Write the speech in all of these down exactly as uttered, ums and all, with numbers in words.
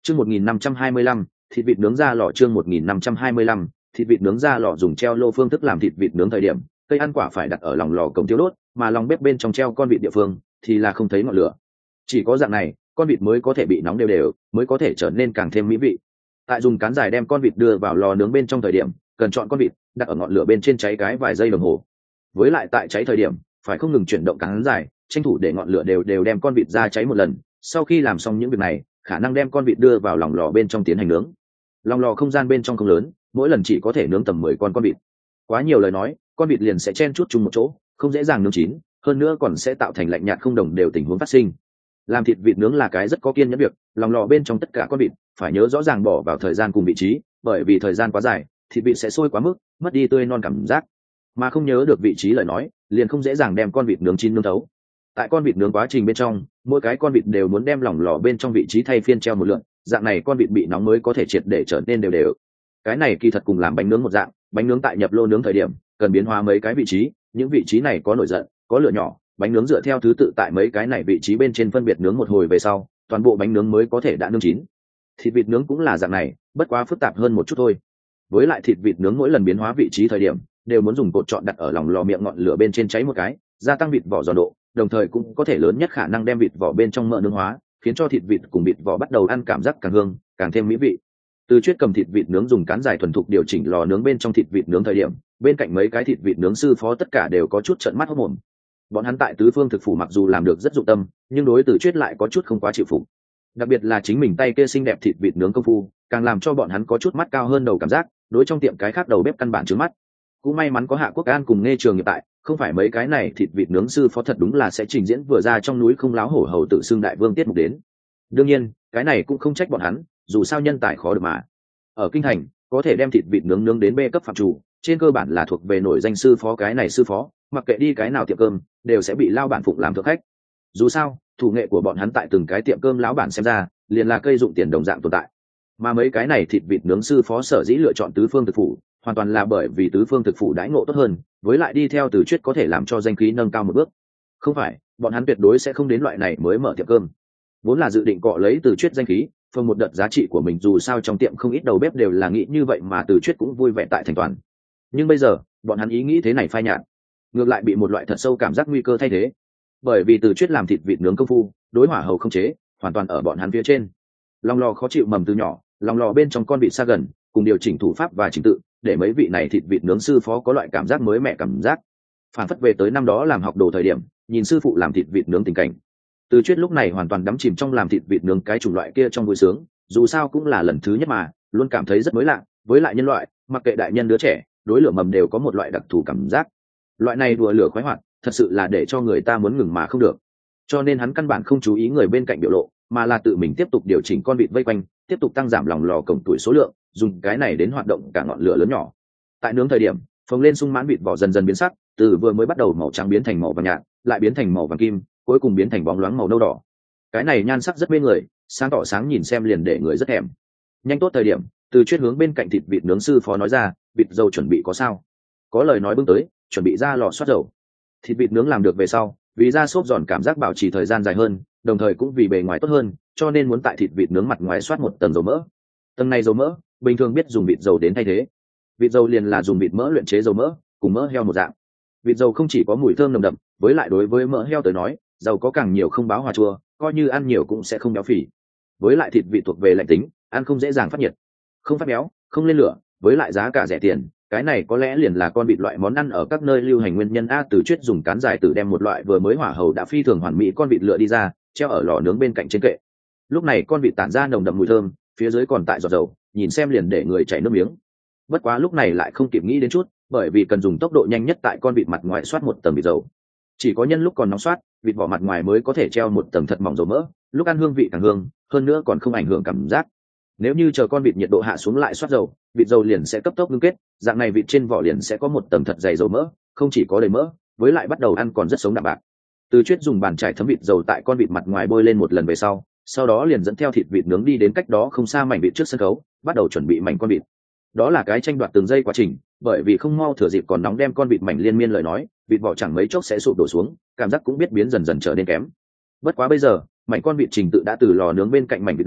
Chương một nghìn năm trăm hai mươi lăm, thịt vịt nướng ra lò chương một nghìn năm trăm hai mươi lăm, thịt vịt nướng ra lò dùng treo lô phương thức làm thịt vịt nướng thời điểm, cây ăn quả phải đặt ở lòng lò cổng tiêu đốt, mà lòng bếp bên trong treo con vịt địa phương thì là không thấy ngọn lửa. Chỉ có dạng này, con vịt mới có thể bị nóng đều đều, mới có thể trở nên càng thêm mỹ vị. Tại dùng cán dài đem con vịt đưa vào lò nướng bên trong thời điểm, cần chọn con vịt đặt ở ngọn lửa bên trên cháy cái vài giây đồng hồ. Với lại tại cháy thời điểm, phải không ngừng chuyển động cán dài, tranh thủ để ngọn lửa đều đều đem con vịt ra cháy một lần. Sau khi làm xong những việc này, khả năng đem con vịt đưa vào lòng lò bên trong tiến hành nướng. Lòng lò không gian bên trong không lớn, mỗi lần chỉ có thể nướng tầm mười con con vịt. Quá nhiều lời nói, con vịt liền sẽ chen chút chung một chỗ, không dễ dàng nướng chín, hơn nữa còn sẽ tạo thành lạnh nhạt không đồng đều tình huống phát sinh. Làm thịt vịt nướng là cái rất có kiên nhẫn việc, lòng lò bên trong tất cả con vịt phải nhớ rõ ràng bỏ vào thời gian cùng vị trí, bởi vì thời gian quá dài, thịt vịt sẽ sôi quá mức, mất đi tươi non cảm giác. Mà không nhớ được vị trí lời nói, liền không dễ dàng đem con vịt nướng chín nướng thấu. Tại con vịt nướng quá trình bên trong, mỗi cái con vịt đều muốn đem lòng lò bên trong vị trí thay phiên treo một lượt, dạng này con vịt bị nóng mới có thể triệt để trở nên đều đều. Cái này kỳ thật cùng làm bánh nướng một dạng, bánh nướng tại nhập lô nướng thời điểm, cần biến hóa mấy cái vị trí, những vị trí này có nổi giận, có lửa nhỏ, bánh nướng dựa theo thứ tự tại mấy cái này vị trí bên trên phân biệt nướng một hồi về sau, toàn bộ bánh nướng mới có thể đã nướng chín. Thịt vịt nướng cũng là dạng này, bất quá phức tạp hơn một chút thôi. Với lại thịt vịt nướng mỗi lần biến hóa vị trí thời điểm, đều muốn dùng cột chọn đặt ở lòng lò miệng ngọn lửa bên trên cháy một cái, gia tăng vịt vỏ giòn độ, đồng thời cũng có thể lớn nhất khả năng đem vịt vỏ bên trong mỡ nướng hóa, khiến cho thịt vịt cùng vịt vỏ bắt đầu ăn cảm giác càng hương, càng thêm mỹ vị. Từ Chuyết cầm thịt vịt nướng dùng cán dài thuần thục điều chỉnh lò nướng bên trong thịt vịt nướng thời điểm, bên cạnh mấy cái thịt vịt nướng sư phó tất cả đều có chút trợn mắt hốt mồm. Bọn hắn tại tứ phương thực phủ mặc dù làm được rất dụng tâm, nhưng đối Từ Chuyết lại có chút không quá chịu phục. Đặc biệt là chính mình tay kia xinh đẹp thịt vịt nướng công phu, càng làm cho bọn hắn có chút mắt cao hơn đầu cảm giác, đối trong tiệm cái khác đầu bếp căn bản trướng mắt. Cũng may mắn có Hạ Quốc An cùng Nghe Trường nghiệp tại, không phải mấy cái này thịt vịt nướng sư phó thật đúng là sẽ trình diễn vừa ra trong núi không láo hổ hầu tự xưng đại vương tiết mục đến. Đương nhiên, cái này cũng không trách bọn hắn, dù sao nhân tài khó được mà. Ở kinh thành, có thể đem thịt vịt nướng nướng đến B cấp phạm chủ, trên cơ bản là thuộc về nổi danh sư phó cái này sư phó, mặc kệ đi cái nào tiệm cơm, đều sẽ bị lao bản phụng làm thượng khách. Dù sao, thủ nghệ của bọn hắn tại từng cái tiệm cơm lão bản xem ra, liền là cây dụng tiền đồng dạng tồn tại. Mà mấy cái này thịt vịt nướng sư phó sở dĩ lựa chọn tứ phương thực phủ, hoàn toàn là bởi vì tứ phương thực phủ đãi ngộ tốt hơn, với lại đi theo Từ Chuyết có thể làm cho danh khí nâng cao một bước. Không phải, bọn hắn tuyệt đối sẽ không đến loại này mới mở tiệm cơm. Vốn là dự định cọ lấy Từ Chuyết danh khí, phần một đợt giá trị của mình, dù sao trong tiệm không ít đầu bếp đều là nghĩ như vậy mà Từ Chuyết cũng vui vẻ tại thành toàn. Nhưng bây giờ, bọn hắn ý nghĩ thế này phai nhạt, ngược lại bị một loại thật sâu cảm giác nguy cơ thay thế. Bởi vì Từ Chuyết làm thịt vịt nướng công phu, đối hỏa hầu không chế, hoàn toàn ở bọn hắn phía trên. Lòng lò khó chịu mầm từ nhỏ, lòng lò bên trong con vịt xa gần, cùng điều chỉnh thủ pháp và trình tự, để mấy vị này thịt vịt nướng sư phó có loại cảm giác mới mẻ cảm giác. Phản phất về tới năm đó làm học đồ thời điểm, nhìn sư phụ làm thịt vịt nướng tình cảnh. Từ Chuyết lúc này hoàn toàn đắm chìm trong làm thịt vịt nướng cái chủng loại kia trong vui sướng, dù sao cũng là lần thứ nhất mà, luôn cảm thấy rất mới lạ, với lại nhân loại, mặc kệ đại nhân đứa trẻ, đối lửa mầm đều có một loại đặc thù cảm giác. Loại này đùa lửa khoái hoạt, thật sự là để cho người ta muốn ngừng mà không được. Cho nên hắn căn bản không chú ý người bên cạnh biểu lộ, mà là tự mình tiếp tục điều chỉnh con vịt vây quanh, tiếp tục tăng giảm lòng lò cổng tuổi số lượng, dùng cái này đến hoạt động cả ngọn lửa lớn nhỏ. Tại nướng thời điểm, phồng lên sung mãn vịt vỏ dần dần biến sắc, từ vừa mới bắt đầu màu trắng biến thành màu vàng nhạt, lại biến thành màu vàng kim, cuối cùng biến thành bóng loáng màu nâu đỏ. Cái này nhan sắc rất mê người, sáng tỏ sáng nhìn xem liền để người rất thèm. Nhanh tốt thời điểm, Từ Chuyết hướng bên cạnh thịt vịt nướng sư phó nói ra, vịt dầu chuẩn bị có sao? Có lời nói bưng tới, chuẩn bị ra lò xoát dầu. Thịt vịt nướng làm được về sau, vì ra xốp giòn cảm giác bảo trì thời gian dài hơn, đồng thời cũng vì bề ngoài tốt hơn, cho nên muốn tại thịt vịt nướng mặt ngoài xoát một tầng dầu mỡ. Tầng này dầu mỡ, bình thường biết dùng vịt dầu đến thay thế. Vịt dầu liền là dùng vịt mỡ luyện chế dầu mỡ, cùng mỡ heo một dạng. Vịt dầu không chỉ có mùi thơm nồng đậm, với lại đối với mỡ heo tới nói, dầu có càng nhiều không báo hòa chua, coi như ăn nhiều cũng sẽ không béo phì. Với lại thịt vịt thuộc về lạnh tính, ăn không dễ dàng phát nhiệt, không phát béo, không lên lửa, với lại giá cả rẻ tiền, cái này có lẽ liền là con vịt loại món ăn ở các nơi lưu hành nguyên nhân. A Từ Chuyết dùng cán dài từ đem một loại vừa mới hỏa hầu đã phi thường hoàn mỹ con vịt lựa đi ra, treo ở lò nướng bên cạnh trên kệ. Lúc này con vịt tản ra nồng đậm mùi thơm, phía dưới còn tại giọt dầu, nhìn xem liền để người chảy nước miếng. Bất quá lúc này lại không kịp nghĩ đến chút, bởi vì cần dùng tốc độ nhanh nhất tại con vịt mặt ngoài xoát một tầng vịt dầu. Chỉ có nhân lúc còn nóng xoát, vịt vỏ mặt ngoài mới có thể treo một tầng thật mỏng dầu mỡ, lúc ăn hương vị càng hương, hơn nữa còn không ảnh hưởng cảm giác. Nếu như chờ con vịt nhiệt độ hạ xuống lại xoát dầu, vịt dầu liền sẽ cấp tốc ngưng kết, dạng này vịt trên vỏ liền sẽ có một tầng thật dày dầu mỡ, không chỉ có đầy mỡ, với lại bắt đầu ăn còn rất sống đạm bạc. Từ Chuyết dùng bàn chải thấm vịt dầu tại con vịt mặt ngoài bôi lên một lần về sau, sau đó liền dẫn theo thịt vịt nướng đi đến cách đó không xa mảnh vịt trước sân khấu, bắt đầu chuẩn bị mảnh con vịt. Đó là cái tranh đoạt từng giây quá trình, bởi vì không mau thừa dịp còn nóng đem con vịt mảnh liên miên lời nói, vịt vỏ chẳng mấy chốc sẽ sụp đổ xuống, cảm giác cũng biết biến dần dần trở nên kém. Bất quá bây giờ, mảnh con vịt trình tự đã từ lò nướng bên cạnh mảnh vịt đài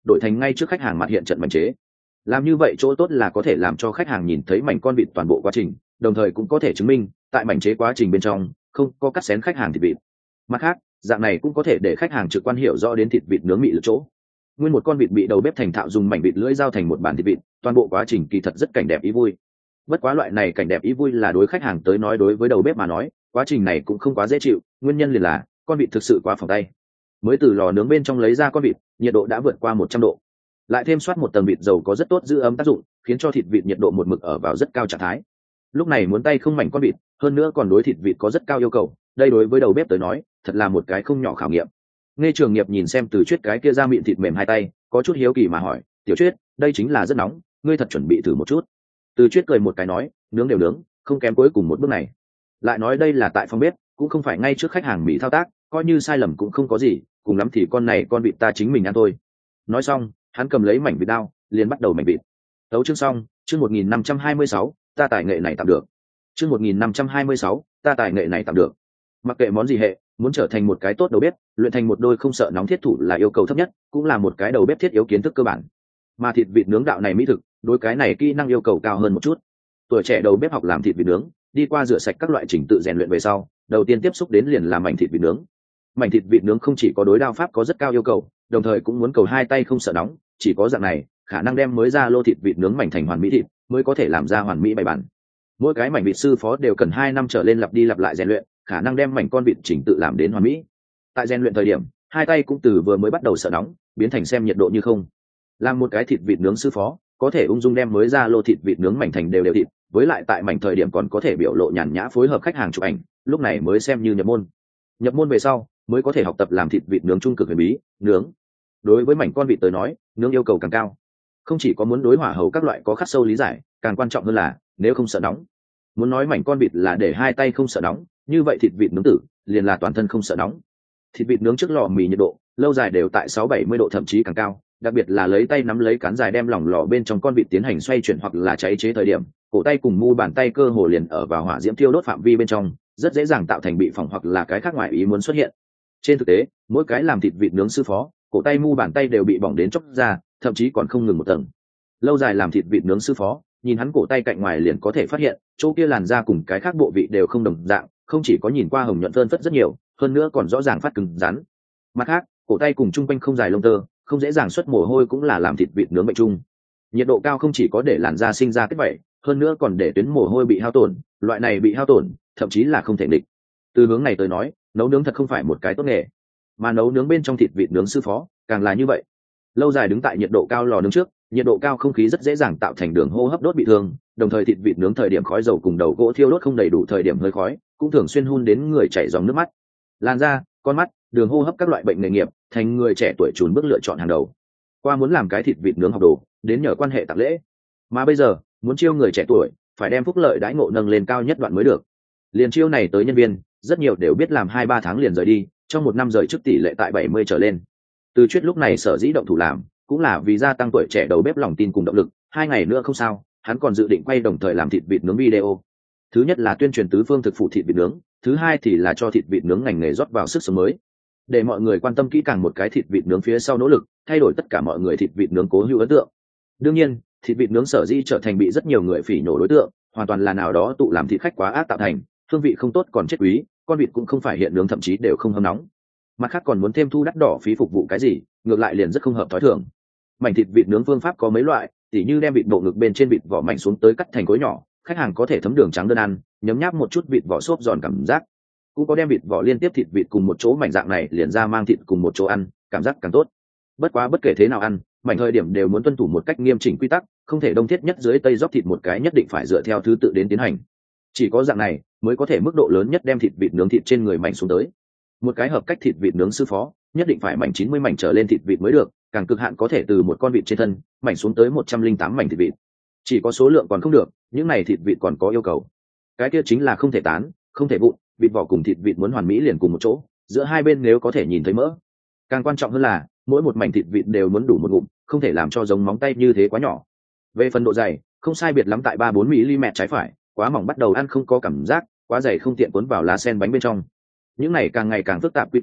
đổi thành ngay trước khách hàng mặt hiện trận mảnh chế. Làm như vậy chỗ tốt là có thể làm cho khách hàng nhìn thấy mảnh con vịt toàn bộ quá trình, đồng thời cũng có thể chứng minh tại mảnh chế quá trình bên trong không có cắt xén khách hàng thịt vịt. Mặt khác, dạng này cũng có thể để khách hàng trực quan hiểu rõ đến thịt vịt nướng mị lực chỗ. Nguyên một con vịt bị đầu bếp thành thạo dùng mảnh vịt lưỡi dao thành một bản thịt vịt, toàn bộ quá trình kỳ thật rất cảnh đẹp ý vui. Bất quá loại này cảnh đẹp ý vui là đối khách hàng tới nói, đối với đầu bếp mà nói, quá trình này cũng không quá dễ chịu, nguyên nhân liền là con vịt thực sự quá phỏng tay. Mới từ lò nướng bên trong lấy ra con vịt, nhiệt độ đã vượt qua một trăm độ. Lại thêm soát một tầng vịt dầu có rất tốt giữ ấm tác dụng, khiến cho thịt vịt nhiệt độ một mực ở vào rất cao trạng thái. Lúc này muốn tay không mảnh con vịt, hơn nữa còn đối thịt vịt có rất cao yêu cầu, đây đối với đầu bếp tới nói, thật là một cái không nhỏ khảo nghiệm. Nghe Trường Nghiệp nhìn xem Từ Chuyết cái kia ra miệng thịt mềm hai tay, có chút hiếu kỳ mà hỏi, "Tiểu Chuyết, đây chính là rất nóng, ngươi thật chuẩn bị thử một chút?" Từ Chuyết cười một cái nói, "Nướng đều nướng, không kém cuối cùng một bước này." Lại nói đây là tại phòng bếp, cũng không phải ngay trước khách hàng mỹ thao tác, coi như sai lầm cũng không có gì, cùng lắm thì con này con vịt ta chính mình ăn thôi. Nói xong, hắn cầm lấy mảnh vịt đao, liền bắt đầu mảnh vịt. Tấu chương xong, chương một nghìn năm trăm hai mươi sáu, ta tài nghệ này tạm được. Chương một nghìn năm trăm hai mươi sáu, ta tài nghệ này tạm được. Mặc kệ món gì hệ, muốn trở thành một cái tốt đầu bếp, luyện thành một đôi không sợ nóng thiết thủ là yêu cầu thấp nhất, cũng là một cái đầu bếp thiết yếu kiến thức cơ bản. Mà thịt vịt nướng đạo này mỹ thực, đối cái này kỹ năng yêu cầu cao hơn một chút. Tuổi trẻ đầu bếp học làm thịt vịt nướng, đi qua rửa sạch các loại trình tự rèn luyện về sau, đầu tiên tiếp xúc đến liền là mảnh thịt vịt nướng. Mảnh thịt vịt nướng không chỉ có đối đao pháp có rất cao yêu cầu, đồng thời cũng muốn cầu hai tay không sợ nóng, chỉ có dạng này, khả năng đem mới ra lô thịt vịt nướng mảnh thành hoàn mỹ thịt, mới có thể làm ra hoàn mỹ bài bản. Mỗi cái mảnh vịt sư phó đều cần hai năm trở lên lặp đi lặp lại rèn luyện, khả năng đem mảnh con vịt chỉnh tự làm đến hoàn mỹ. Tại rèn luyện thời điểm, hai tay cũng từ vừa mới bắt đầu sợ nóng, biến thành xem nhiệt độ như không. Làm một cái thịt vịt nướng sư phó, có thể ung dung đem mới ra lô thịt vịt nướng mảnh thành đều đều thịt, với lại tại mảnh thời điểm còn có thể biểu lộ nhàn nhã phối hợp khách hàng chụp ảnh, lúc này mới xem như nhập môn. Nhập môn về sau, mới có thể học tập làm thịt vịt nướng trung cực huyền bí, nướng. Đối với mảnh con vịt tới nói, nướng yêu cầu càng cao. Không chỉ có muốn đối hỏa hầu các loại có khắc sâu lý giải, càng quan trọng hơn là nếu không sợ nóng. Muốn nói mảnh con vịt là để hai tay không sợ nóng, như vậy thịt vịt nướng tử liền là toàn thân không sợ nóng. Thịt vịt nướng trước lò mì nhiệt độ lâu dài đều tại sáu bảy mươi độ thậm chí càng cao, đặc biệt là lấy tay nắm lấy cán dài đem lỏng lò bên trong con vịt tiến hành xoay chuyển hoặc là cháy chế thời điểm, cổ tay cùng mu bàn tay cơ hồ liền ở vào hỏa diễm thiêu đốt phạm vi bên trong, rất dễ dàng tạo thành bị phỏng hoặc là cái khác ngoài ý muốn xuất hiện. Trên thực tế, mỗi cái làm thịt vịt nướng sư phó, cổ tay mu bàn tay đều bị bỏng đến chóc ra, thậm chí còn không ngừng một tầng. Lâu dài làm thịt vịt nướng sư phó, nhìn hắn cổ tay cạnh ngoài liền có thể phát hiện, chỗ kia làn da cùng cái khác bộ vị đều không đồng dạng, không chỉ có nhìn qua hồng nhuận phơn phất rất nhiều, hơn nữa còn rõ ràng phát cứng rắn. Mặt khác, cổ tay cùng trung quanh không dài lông tơ, không dễ dàng xuất mồ hôi cũng là làm thịt vịt nướng bệnh chung. Nhiệt độ cao không chỉ có để làn da sinh ra kết vảy, hơn nữa còn để tuyến mồ hôi bị hao tổn, loại này bị hao tổn, thậm chí là không thể địch. Từ hướng này tới nói, nấu nướng thật không phải một cái tốt nghề, mà nấu nướng bên trong thịt vịt nướng sư phó, càng là như vậy. Lâu dài đứng tại nhiệt độ cao lò nướng trước, nhiệt độ cao không khí rất dễ dàng tạo thành đường hô hấp đốt bị thương, đồng thời thịt vịt nướng thời điểm khói dầu cùng đầu gỗ thiêu đốt không đầy đủ thời điểm hơi khói, cũng thường xuyên hun đến người chảy dòng nước mắt. Làn da, con mắt, đường hô hấp các loại bệnh nghề nghiệp, thành người trẻ tuổi chùn bước lựa chọn hàng đầu. Qua muốn làm cái thịt vịt nướng học đồ, đến nhờ quan hệ tặng lễ. Mà bây giờ, muốn chiêu người trẻ tuổi, phải đem phúc lợi đãi ngộ nâng lên cao nhất đoạn mới được. Liền chiêu này tới nhân viên, rất nhiều đều biết làm hai ba tháng liền rời đi, trong một năm rời trước tỷ lệ tại bảy mươi trở lên. Từ Chuyết lúc này sở dĩ động thủ làm, cũng là vì gia tăng tuổi trẻ đầu bếp lòng tin cùng động lực. Hai ngày nữa không sao, hắn còn dự định quay đồng thời làm thịt vịt nướng video. Thứ nhất là tuyên truyền tứ phương thực phụ thịt vịt nướng, thứ hai thì là cho thịt vịt nướng ngành nghề rót vào sức sống mới, để mọi người quan tâm kỹ càng một cái thịt vịt nướng phía sau nỗ lực thay đổi tất cả mọi người thịt vịt nướng cố hữu ấn tượng. Đương nhiên, thịt vịt nướng sở dĩ trở thành bị rất nhiều người phỉ nhổ đối tượng, hoàn toàn là nào đó tụ làm thịt khách quá ác tạo thành, hương vị không tốt còn chết quý, con vịt cũng không phải hiện nướng thậm chí đều không hâm nóng. Mặt khác còn muốn thêm thu đắt đỏ phí phục vụ cái gì, ngược lại liền rất không hợp thói thường. Mảnh thịt vịt nướng phương pháp có mấy loại, tỉ như đem vịt bộ ngực bên trên vịt vỏ mảnh xuống tới cắt thành khối nhỏ, khách hàng có thể thấm đường trắng đơn ăn, nhấm nháp một chút vịt vỏ xốp giòn cảm giác. Cũng có đem vịt vỏ liên tiếp thịt vịt cùng một chỗ mảnh dạng này liền ra mang thịt cùng một chỗ ăn, cảm giác càng tốt. Bất quá bất kể thế nào ăn, mảnh thời điểm đều muốn tuân thủ một cách nghiêm chỉnh quy tắc, không thể đông thiết nhất dưới tây dóc thịt một cái, nhất định phải dựa theo thứ tự đến tiến hành. Chỉ có dạng này mới có thể mức độ lớn nhất đem thịt vịt nướng thịt trên người mảnh xuống tới. Một cái hợp cách thịt vịt nướng sư phó, nhất định phải mảnh chín mươi mảnh trở lên thịt vịt mới được, càng cực hạn có thể từ một con vịt trên thân, mảnh xuống tới một trăm linh tám mảnh thịt vịt. Chỉ có số lượng còn không được, những này thịt vịt còn có yêu cầu. Cái kia chính là không thể tán, không thể vụn, vịt vỏ cùng thịt vịt muốn hoàn mỹ liền cùng một chỗ, giữa hai bên nếu có thể nhìn thấy mỡ. Càng quan trọng hơn là, mỗi một mảnh thịt vịt đều muốn đủ một ngụm, không thể làm cho giống móng tay như thế quá nhỏ. Về phần độ dày, không sai biệt lắm tại ba bốn mi li mét trái phải, quá mỏng bắt đầu ăn không có cảm giác, quá dày không tiện cuốn vào lá sen bánh bên trong. Những này càng ngày càng phức tạp quy củ,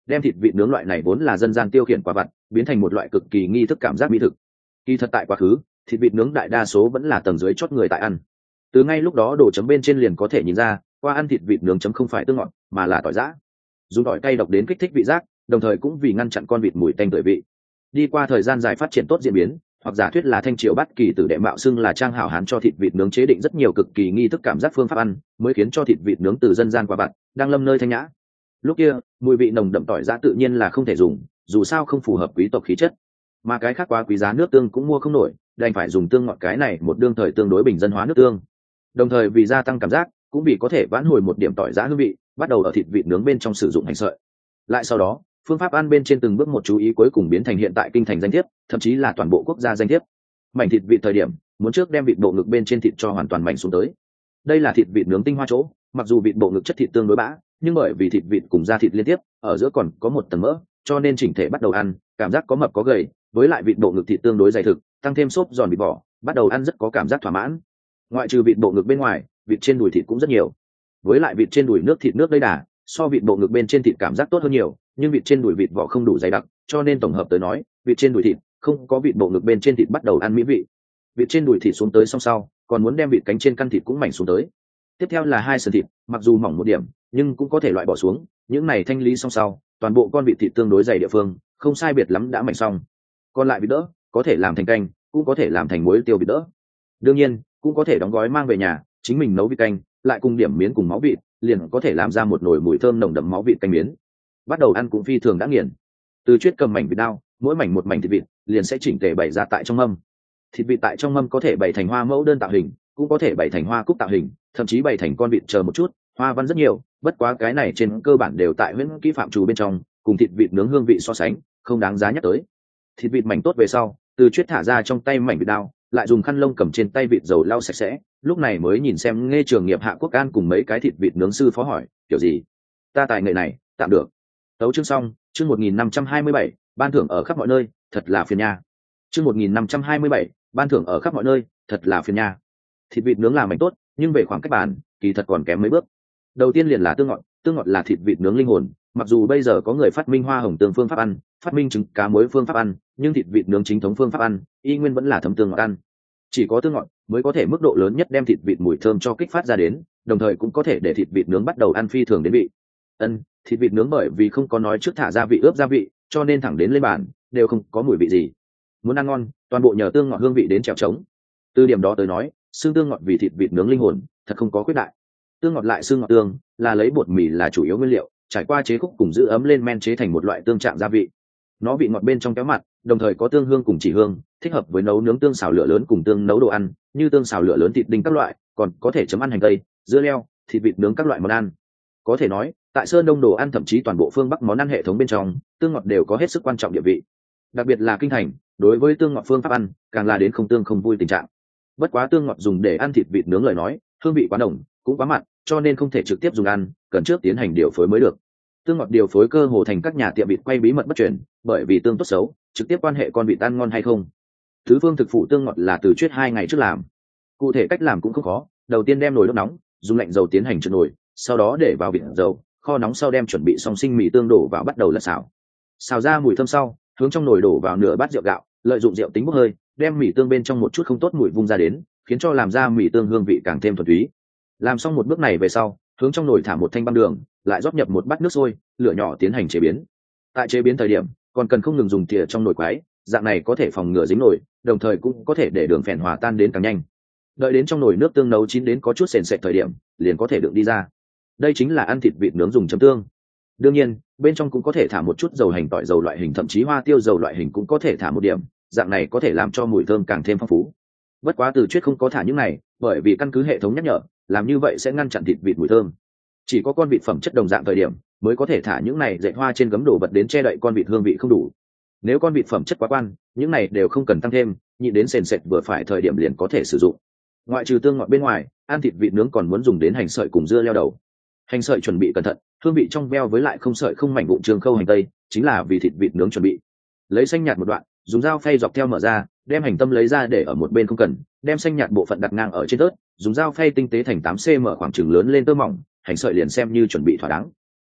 đem thịt vịt nướng loại này vốn là dân gian tiêu khiển quả vặt biến thành một loại cực kỳ nghi thức cảm giác mỹ thực. Kỳ thật tại quá khứ, thịt vịt nướng đại đa số vẫn là tầng dưới chót người tại ăn. Từ ngay lúc đó đồ chấm bên trên liền có thể nhìn ra, qua ăn thịt vịt nướng chấm không phải tương ngọt mà là tỏi giã, dùng tỏi cay độc đến kích thích vị giác, đồng thời cũng vì ngăn chặn con vịt mùi tanh tưởi vị. Đi qua thời gian dài phát triển tốt diễn biến, hoặc giả thuyết là thanh triều bát kỳ tử đệ mạo xưng là trang hảo hán cho thịt vịt nướng chế định rất nhiều cực kỳ nghi thức cảm giác phương pháp ăn, mới khiến cho thịt vịt nướng từ dân gian qua vặt đang lâm nơi thanh nhã. Lúc kia mùi vị nồng đậm tỏi giã tự nhiên là không thể dùng, dù sao không phù hợp quý tộc khí chất, mà cái khác quá quý giá nước tương cũng mua không nổi, đành phải dùng tương ngọt cái này một đương thời tương đối bình dân hóa nước tương. Đồng thời vì gia tăng cảm giác, cũng vì có thể vãn hồi một điểm tỏi giã hương vị, bắt đầu ở thịt vịt nướng bên trong sử dụng hành sợi. Lại sau đó phương pháp ăn bên trên từng bước một chú ý, cuối cùng biến thành hiện tại kinh thành danh thiếp, thậm chí là toàn bộ quốc gia danh thiếp. Mảnh thịt vịt thời điểm muốn trước đem vịt bộ ngực bên trên thịt cho hoàn toàn mảnh xuống tới, đây là thịt vịt nướng tinh hoa chỗ. Mặc dù vịt bộ ngực chất thịt tương đối bã, nhưng bởi vì thịt vịt cùng da thịt liên tiếp ở giữa còn có một tầng mỡ, cho nên chỉnh thể bắt đầu ăn cảm giác có mập có gầy, với lại vịt bộ ngực thịt tương đối dày thực, tăng thêm xốp giòn vịt vỏ, bắt đầu ăn rất có cảm giác thỏa mãn. Ngoại trừ vịt bộ ngực bên ngoài, vịt trên đùi thịt cũng rất nhiều, với lại vịt trên đùi nước thịt nước đầy đà, so vịt bộ ngực bên trên thịt cảm giác tốt hơn nhiều, nhưng vịt trên đùi vịt vỏ không đủ dày đặc, cho nên tổng hợp tới nói vịt trên đùi thịt không có vịt bộ ngực bên trên thịt bắt đầu ăn mỹ vị. Vịt trên đùi thịt xuống tới xong sau, còn muốn đem vịt cánh trên căn thịt cũng mảnh xuống tới. Tiếp theo là hai sườn thịt, mặc dù mỏng một điểm nhưng cũng có thể loại bỏ xuống, những này thanh lý xong sau, toàn bộ con vịt thịt tương đối dày địa phương không sai biệt lắm đã mảnh xong. Còn lại vịt đỡ có thể làm thành canh, cũng có thể làm thành muối tiêu vịt đỡ, đương nhiên cũng có thể đóng gói mang về nhà chính mình nấu vịt canh, lại cùng điểm miến cùng máu vịt, liền có thể làm ra một nồi mùi thơm nồng đậm máu vịt canh miến. Bắt đầu ăn cũng phi thường đã nghiền. Từ chuyết cầm mảnh vịt đao, mỗi mảnh một mảnh thịt vịt liền sẽ chỉnh tề bày ra tại trong mâm. Thịt vịt tại trong mâm có thể bày thành hoa mẫu đơn tạo hình, cũng có thể bày thành hoa cúc tạo hình, thậm chí bày thành con vịt chờ một chút, hoa văn rất nhiều. Bất quá cái này trên cơ bản đều tại huyễn kỹ phạm trù bên trong, cùng thịt vịt nướng hương vị so sánh không đáng giá nhắc tới. Thịt vịt mảnh tốt về sau, từ chuyết thả ra trong tay mảnh vịt đao, lại dùng khăn lông cầm trên tay vịt dầu lau sạch sẽ, lúc này mới nhìn xem Nghe Trường Nghiệp Hạ Quốc An cùng mấy cái thịt vịt nướng sư phó hỏi, kiểu gì? Ta tài nghệ này, tạm được. Tấu chương xong, chương một nghìn năm trăm hai mươi bảy, ban thưởng ở khắp mọi nơi, thật là phiền nha. Chương một nghìn năm trăm hai mươi bảy, ban thưởng ở khắp mọi nơi, thật là phiền nha. Thịt vịt nướng làm mảnh tốt, nhưng về khoảng cách bàn, kỳ thật còn kém mấy bước. Đầu tiên liền là tương ngọt, tương ngọt là thịt vịt nướng linh hồn, mặc dù bây giờ có người phát minh hoa hồng tương phương pháp ăn, phát minh trứng cá muối phương pháp ăn, nhưng thịt vịt nướng chính thống phương pháp ăn, y nguyên vẫn là thấm tương ngọt ăn. Chỉ có tương ngọt mới có thể mức độ lớn nhất đem thịt vịt mùi thơm cho kích phát ra đến, đồng thời cũng có thể để thịt vịt nướng bắt đầu ăn phi thường đến vị. Ân, thịt vịt nướng bởi vì không có nói trước thả gia vị ướp gia vị, cho nên thẳng đến lên bàn đều không có mùi vị gì. Muốn ăn ngon, toàn bộ nhờ tương ngọt hương vị đến trèo trống. Từ điểm đó tới nói, xương tương ngọt vì thịt vịt nướng linh hồn, thật không có khuyết đại. Tương ngọt lại xương ngọt tương, là lấy bột mì là chủ yếu nguyên liệu, trải qua chế khúc cùng giữ ấm lên men chế thành một loại tương trạng gia vị. Nó vị ngọt bên trong kéo mặt, đồng thời có tương hương cùng chỉ hương, thích hợp với nấu nướng tương xào lửa lớn cùng tương nấu đồ ăn, như tương xào lửa lớn thịt đinh các loại, còn có thể chấm ăn hành tây, dưa leo, thịt vịt nướng các loại món ăn. Có thể nói, tại Sơn Đông đồ ăn thậm chí toàn bộ phương Bắc món ăn hệ thống bên trong, tương ngọt đều có hết sức quan trọng địa vị. Đặc biệt là kinh thành, đối với tương ngọt phương pháp ăn, càng là đến không tương không vui tình trạng. Bất quá tương ngọt dùng để ăn thịt vịt nướng lời nói, hương vị quá nồng, cũng quá mặn, cho nên không thể trực tiếp dùng ăn, cần trước tiến hành điều phối mới được. Tương ngọt điều phối cơ hồ thành các nhà tiệm vịt quay bí mật bất truyền, bởi vì tương tốt xấu trực tiếp quan hệ con vịt ăn ngon hay không. Thứ phương thực phụ tương ngọt là từ chuyết hai ngày trước làm. Cụ thể cách làm cũng không khó, đầu tiên đem nồi đốt nóng, dùng lạnh dầu tiến hành trượt nồi, sau đó để vào vịt dầu, kho nóng sau đem chuẩn bị xong sinh mì tương đổ vào bắt đầu lật xào. Xào ra mùi thơm sau, hướng trong nồi đổ vào nửa bát rượu gạo, lợi dụng rượu tính bốc hơi, đem mì tương bên trong một chút không tốt mùi vung ra đến, khiến cho làm ra mì tương hương vị càng thêm thuần túy. Làm xong một bước này về sau, hướng trong nồi thả một thanh băm đường, lại rót nhập một bát nước sôi, lửa nhỏ tiến hành chế biến. Tại chế biến thời điểm, còn cần không ngừng dùng thìa trong nồi quấy, dạng này có thể phòng ngừa dính nồi, đồng thời cũng có thể để đường phèn hòa tan đến càng nhanh. Đợi đến trong nồi nước tương nấu chín đến có chút sền sệt thời điểm, liền có thể đựng đi ra. Đây chính là ăn thịt vịt nướng dùng chấm tương. Đương nhiên, bên trong cũng có thể thả một chút dầu hành tỏi dầu loại hình, thậm chí hoa tiêu dầu loại hình cũng có thể thả một điểm, dạng này có thể làm cho mùi thơm càng thêm phong phú. Bất quá từ chuyết không có thả những này, bởi vì căn cứ hệ thống nhắc nhở, làm như vậy sẽ ngăn chặn thịt vịt mùi thơm. Chỉ có con vịt phẩm chất đồng dạng thời điểm mới có thể thả những này dạy hoa trên gấm đồ vật đến che đậy con vịt hương vị không đủ. Nếu con vịt phẩm chất quá quan, những này đều không cần tăng thêm, nhịn đến sền sệt vừa phải thời điểm liền có thể sử dụng. Ngoại trừ tương ngọt bên ngoài, ăn thịt vịt nướng còn muốn dùng đến hành sợi cùng dưa leo đầu. Hành sợi chuẩn bị cẩn thận, hương vị trong veo với lại không sợi không mảnh vụn trường khâu hành tây, chính là vì thịt vịt nướng chuẩn bị. Lấy xanh nhạt một đoạn, dùng dao phay dọc theo mở ra, đem hành tâm lấy ra để ở một bên không cần, đem xanh nhạt bộ phận đặt ngang ở trên tớt, dùng dao phay tinh tế thành tám xăng-ti-mét khoảng chừng lớn lên tơ mỏng, hành sợi liền xem như chuẩn bị thỏa đáng.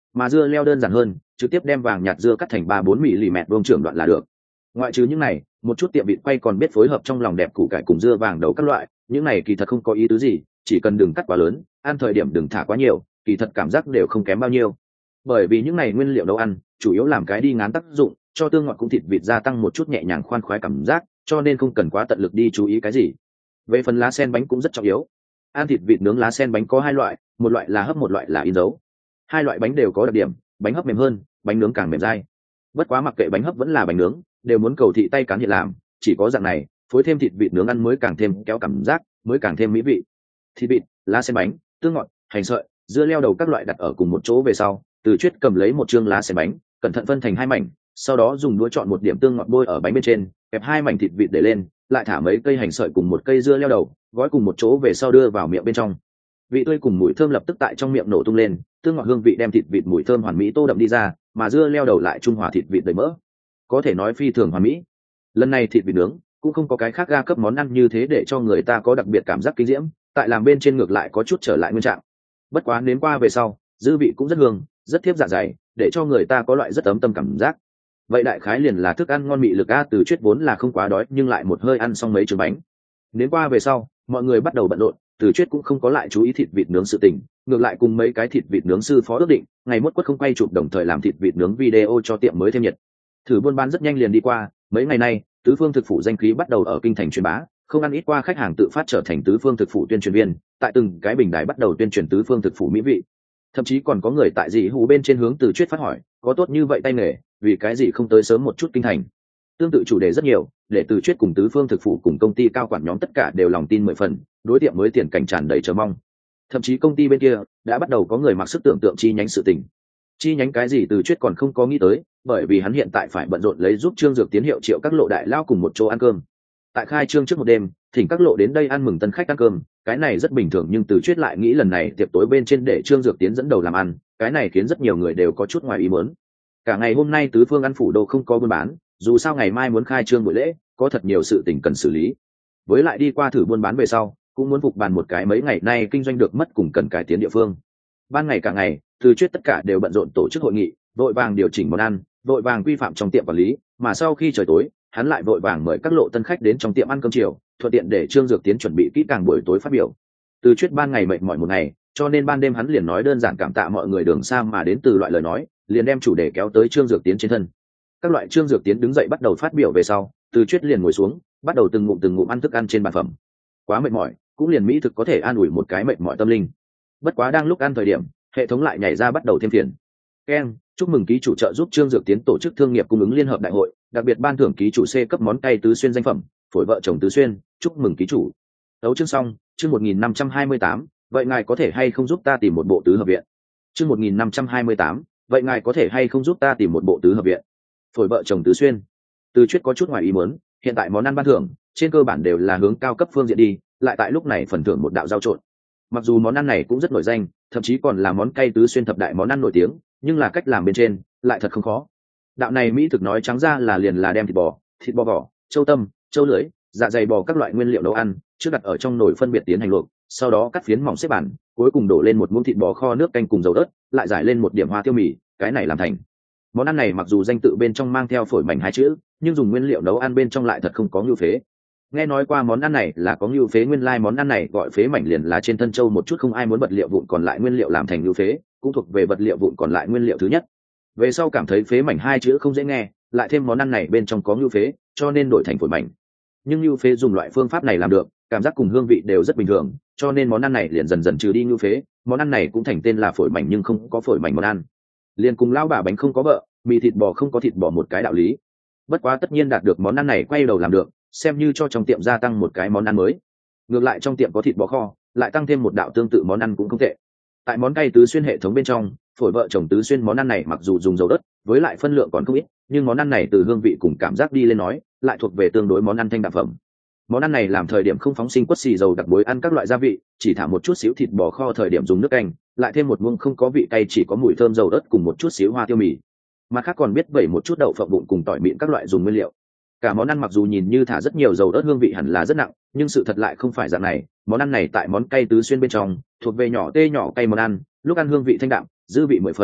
mà dưa leo đơn giản hơn, trực tiếp đem vàng nhạt dưa cắt thành ba bốn mm vuông trưởng đoạn là được. Ngoại trừ những này, một chút tiệm vịt quay còn biết phối hợp trong lòng đẹp củ cải cùng dưa vàng đầu các loại, những này kỳ thật không có ý tứ gì, chỉ cần đừng cắt quá lớn, ăn thời điểm đừng thả quá nhiều, kỳ thật cảm giác đều không kém bao nhiêu. Bởi vì những này nguyên liệu nấu ăn chủ yếu làm cái đi ngán tác dụng, cho tương ngọt cũng thịt vịt gia tăng một chút nhẹ nhàng khoan khoái cảm giác, cho nên không cần quá tận lực đi chú ý cái gì. Về phần lá sen bánh cũng rất trọng yếu. Ăn thịt vịt nướng lá sen bánh có hai loại, một loại là hấp, một loại là in dấu. Hai loại bánh đều có đặc điểm, bánh hấp mềm hơn, bánh nướng càng mềm dai. Bất quá mặc kệ bánh hấp vẫn là bánh nướng, đều muốn cầu thị tay cán hiện làm, chỉ có dạng này, phối thêm thịt vịt nướng ăn mới càng thêm kéo cảm giác, mới càng thêm mỹ vị. Thịt vịt, lá sen bánh, tương ngọt, hành sợi, dưa leo đầu các loại đặt ở cùng một chỗ về sau, Từ Chuyết cầm lấy một chương lá sen bánh, cẩn thận phân thành hai mảnh, sau đó dùng đũa chọn một điểm tương ngọt bôi ở bánh bên trên, kẹp hai mảnh thịt vịt để lên, lại thả mấy cây hành sợi cùng một cây dưa leo đầu, gói cùng một chỗ về sau đưa vào miệng bên trong. Vị tươi cùng mùi thơm lập tức tại trong miệng nổ tung lên, tương ngọt hương vị đem thịt vịt mùi thơm hoàn mỹ tô đậm đi ra, mà dưa leo đầu lại trung hòa thịt vịt đầy mỡ, có thể nói phi thường hoàn mỹ. Lần này thịt vịt nướng cũng không có cái khác ga cấp món ăn như thế để cho người ta có đặc biệt cảm giác kinh diễm, tại làm bên trên ngược lại có chút trở lại nguyên trạng. Bất quá nếm qua về sau, dư vị cũng rất hương, rất thiếp dạ dày, để cho người ta có loại rất ấm tâm cảm giác. Vậy đại khái liền là thức ăn ngon mị lực a. Từ Chuyết vốn là không quá đói nhưng lại một hơi ăn xong mấy trứng bánh. Nếm qua về sau, mọi người bắt đầu bận rộn, Từ Chuyết cũng không có lại chú ý thịt vịt nướng sự tình, ngược lại cùng mấy cái thịt vịt nướng sư phó ước định, ngày mốt quất không quay chụp đồng thời làm thịt vịt nướng video cho tiệm mới thêm nhiệt. Thử buôn bán rất nhanh liền đi qua, mấy ngày nay, tứ phương thực phủ danh khí bắt đầu ở kinh thành truyền bá, không ăn ít qua khách hàng tự phát trở thành tứ phương thực phủ tuyên truyền viên, tại từng cái bình đài bắt đầu tuyên truyền tứ phương thực phủ mỹ vị. Thậm chí còn có người tại dị hú bên trên hướng Từ Chuyết phát hỏi, có tốt như vậy tay nghề, vì cái gì không tới sớm một chút kinh thành. Tương tự chủ đề rất nhiều, để Từ Chuyết cùng tứ phương thực phủ cùng công ty cao quản nhóm tất cả đều lòng tin mười phần, đối tiệm mới tiền cảnh tràn đầy chờ mong. Thậm chí công ty bên kia đã bắt đầu có người mặc sức tưởng tượng chi nhánh sự tình. Chi nhánh cái gì Từ Chuyết còn không có nghĩ tới, bởi vì hắn hiện tại phải bận rộn lấy giúp Trương Dược Tiến hiệu triệu các lộ đại lao cùng một chỗ ăn cơm. Tại khai trương trước một đêm, thỉnh các lộ đến đây ăn mừng tân khách ăn cơm, cái này rất bình thường, nhưng Từ Chuyết lại nghĩ lần này tiệc tối bên trên để Trương Dược Tiến dẫn đầu làm ăn, cái này khiến rất nhiều người đều có chút ngoài ý muốn. Cả ngày hôm nay tứ phương ăn phủ đô không có buôn bán, dù sao ngày mai muốn khai trương buổi lễ, có thật nhiều sự tình cần xử lý. Với lại đi qua thử buôn bán về sau, cũng muốn phục bàn một cái mấy ngày nay kinh doanh được mất cùng cần cải tiến địa phương. Ban ngày cả ngày, Từ Chuyết tất cả đều bận rộn tổ chức hội nghị, vội vàng điều chỉnh món ăn, vội vàng quy phạm trong tiệm quản lý, mà sau khi trời tối, hắn lại vội vàng mời các lộ tân khách đến trong tiệm ăn cơm chiều, thuận tiện để Trương Dược Tiến chuẩn bị kỹ càng buổi tối phát biểu. Từ Chuyết ban ngày mệt mỏi một ngày, cho nên ban đêm hắn liền nói đơn giản cảm tạ mọi người đường xa mà đến từ loại lời nói, liền đem chủ đề kéo tới Trương Dược Tiến trên thân. Các loại Trương Dược Tiến đứng dậy bắt đầu phát biểu về sau, Từ Chuyết liền ngồi xuống, bắt đầu từng ngụm từng ngụm ăn thức ăn trên bàn phẩm. Quá mệt mỏi, cũng liền mỹ thực có thể an ủi một cái mệt mỏi tâm linh. Bất quá đang lúc ăn thời điểm, hệ thống lại nhảy ra bắt đầu thêm phiền. Ken, chúc mừng ký chủ trợ giúp Trương Dược Tiến tổ chức thương nghiệp cung ứng liên hợp đại hội, đặc biệt ban thưởng ký chủ C cấp món cay tứ xuyên danh phẩm, phổi vợ chồng tứ xuyên, chúc mừng ký chủ. Đấu chương xong, chương một nghìn năm trăm hai mươi tám, vậy ngài có thể hay không giúp ta tìm một bộ tứ hợp viện? Chương một nghìn năm trăm hai mươi tám, vậy ngài có thể hay không giúp ta tìm một bộ tứ hợp viện? Phổi vợ chồng tứ xuyên. Từ Chuyết có chút ngoài ý muốn, hiện tại món ăn ban thưởng trên cơ bản đều là hướng cao cấp phương diện đi, lại tại lúc này phần thưởng một đạo giao trộn. Mặc dù món ăn này cũng rất nổi danh, thậm chí còn là món cay tứ xuyên thập đại món ăn nổi tiếng, nhưng là cách làm bên trên lại thật không khó. Đạo này mỹ thực nói trắng ra là liền là đem thịt bò, thịt bò vỏ, châu tâm, châu lưỡi, dạ dày bò các loại nguyên liệu nấu ăn trước đặt ở trong nồi phân biệt tiến hành luộc, sau đó cắt phiến mỏng xếp bản, cuối cùng đổ lên một muỗng thịt bò kho nước canh cùng dầu ớt, lại rải lên một điểm hoa tiêu mì, cái này làm thành. Món ăn này mặc dù danh tự bên trong mang theo phổi mảnh hai chữ, nhưng dùng nguyên liệu nấu ăn bên trong lại thật không có ngưu phế. Nghe nói qua món ăn này là có ngưu phế, nguyên lai like món ăn này gọi phế mảnh liền là trên thân châu một chút không ai muốn vật liệu vụn còn lại nguyên liệu làm thành ngưu phế, cũng thuộc về vật liệu vụn còn lại nguyên liệu thứ nhất. Về sau cảm thấy phế mảnh hai chữ không dễ nghe, lại thêm món ăn này bên trong có ngưu phế, cho nên đổi thành phổi mảnh. Nhưng ngưu phế dùng loại phương pháp này làm được, cảm giác cùng hương vị đều rất bình thường, cho nên món ăn này liền dần dần trừ đi ngưu phế, món ăn này cũng thành tên là phổi mảnh nhưng không có phổi mảnh món ăn. Liền cùng lao bà bánh không có vợ, mì thịt bò không có thịt bò một cái đạo lý. Bất quá tất nhiên đạt được món ăn này quay đầu làm được, xem như cho trong tiệm gia tăng một cái món ăn mới. Ngược lại trong tiệm có thịt bò kho, lại tăng thêm một đạo tương tự món ăn cũng không tệ. Tại món cay tứ xuyên hệ thống bên trong, phổi vợ chồng tứ xuyên món ăn này mặc dù dùng dầu đất, với lại phân lượng còn không ít, nhưng món ăn này từ hương vị cùng cảm giác đi lên nói, lại thuộc về tương đối món ăn thanh đạm phẩm. Món ăn này làm thời điểm không phóng sinh quất xì dầu đặc muối ăn các loại gia vị, chỉ thả một chút xíu thịt bò kho thời điểm dùng nước canh, lại thêm một muỗng không có vị cay chỉ có mùi thơm dầu đất cùng một chút xíu hoa tiêu mì. Mặt khác còn biết vẩy một chút đậu phộng bụng cùng tỏi mịn các loại dùng nguyên liệu. Cả món ăn mặc dù nhìn như thả rất nhiều dầu ớt hương vị hẳn là rất nặng, nhưng sự thật lại không phải dạng này. Món ăn này tại món cay tứ xuyên bên trong thuộc về nhỏ tê nhỏ cay món ăn, lúc ăn hương vị thanh đạm, dư vị mười phần,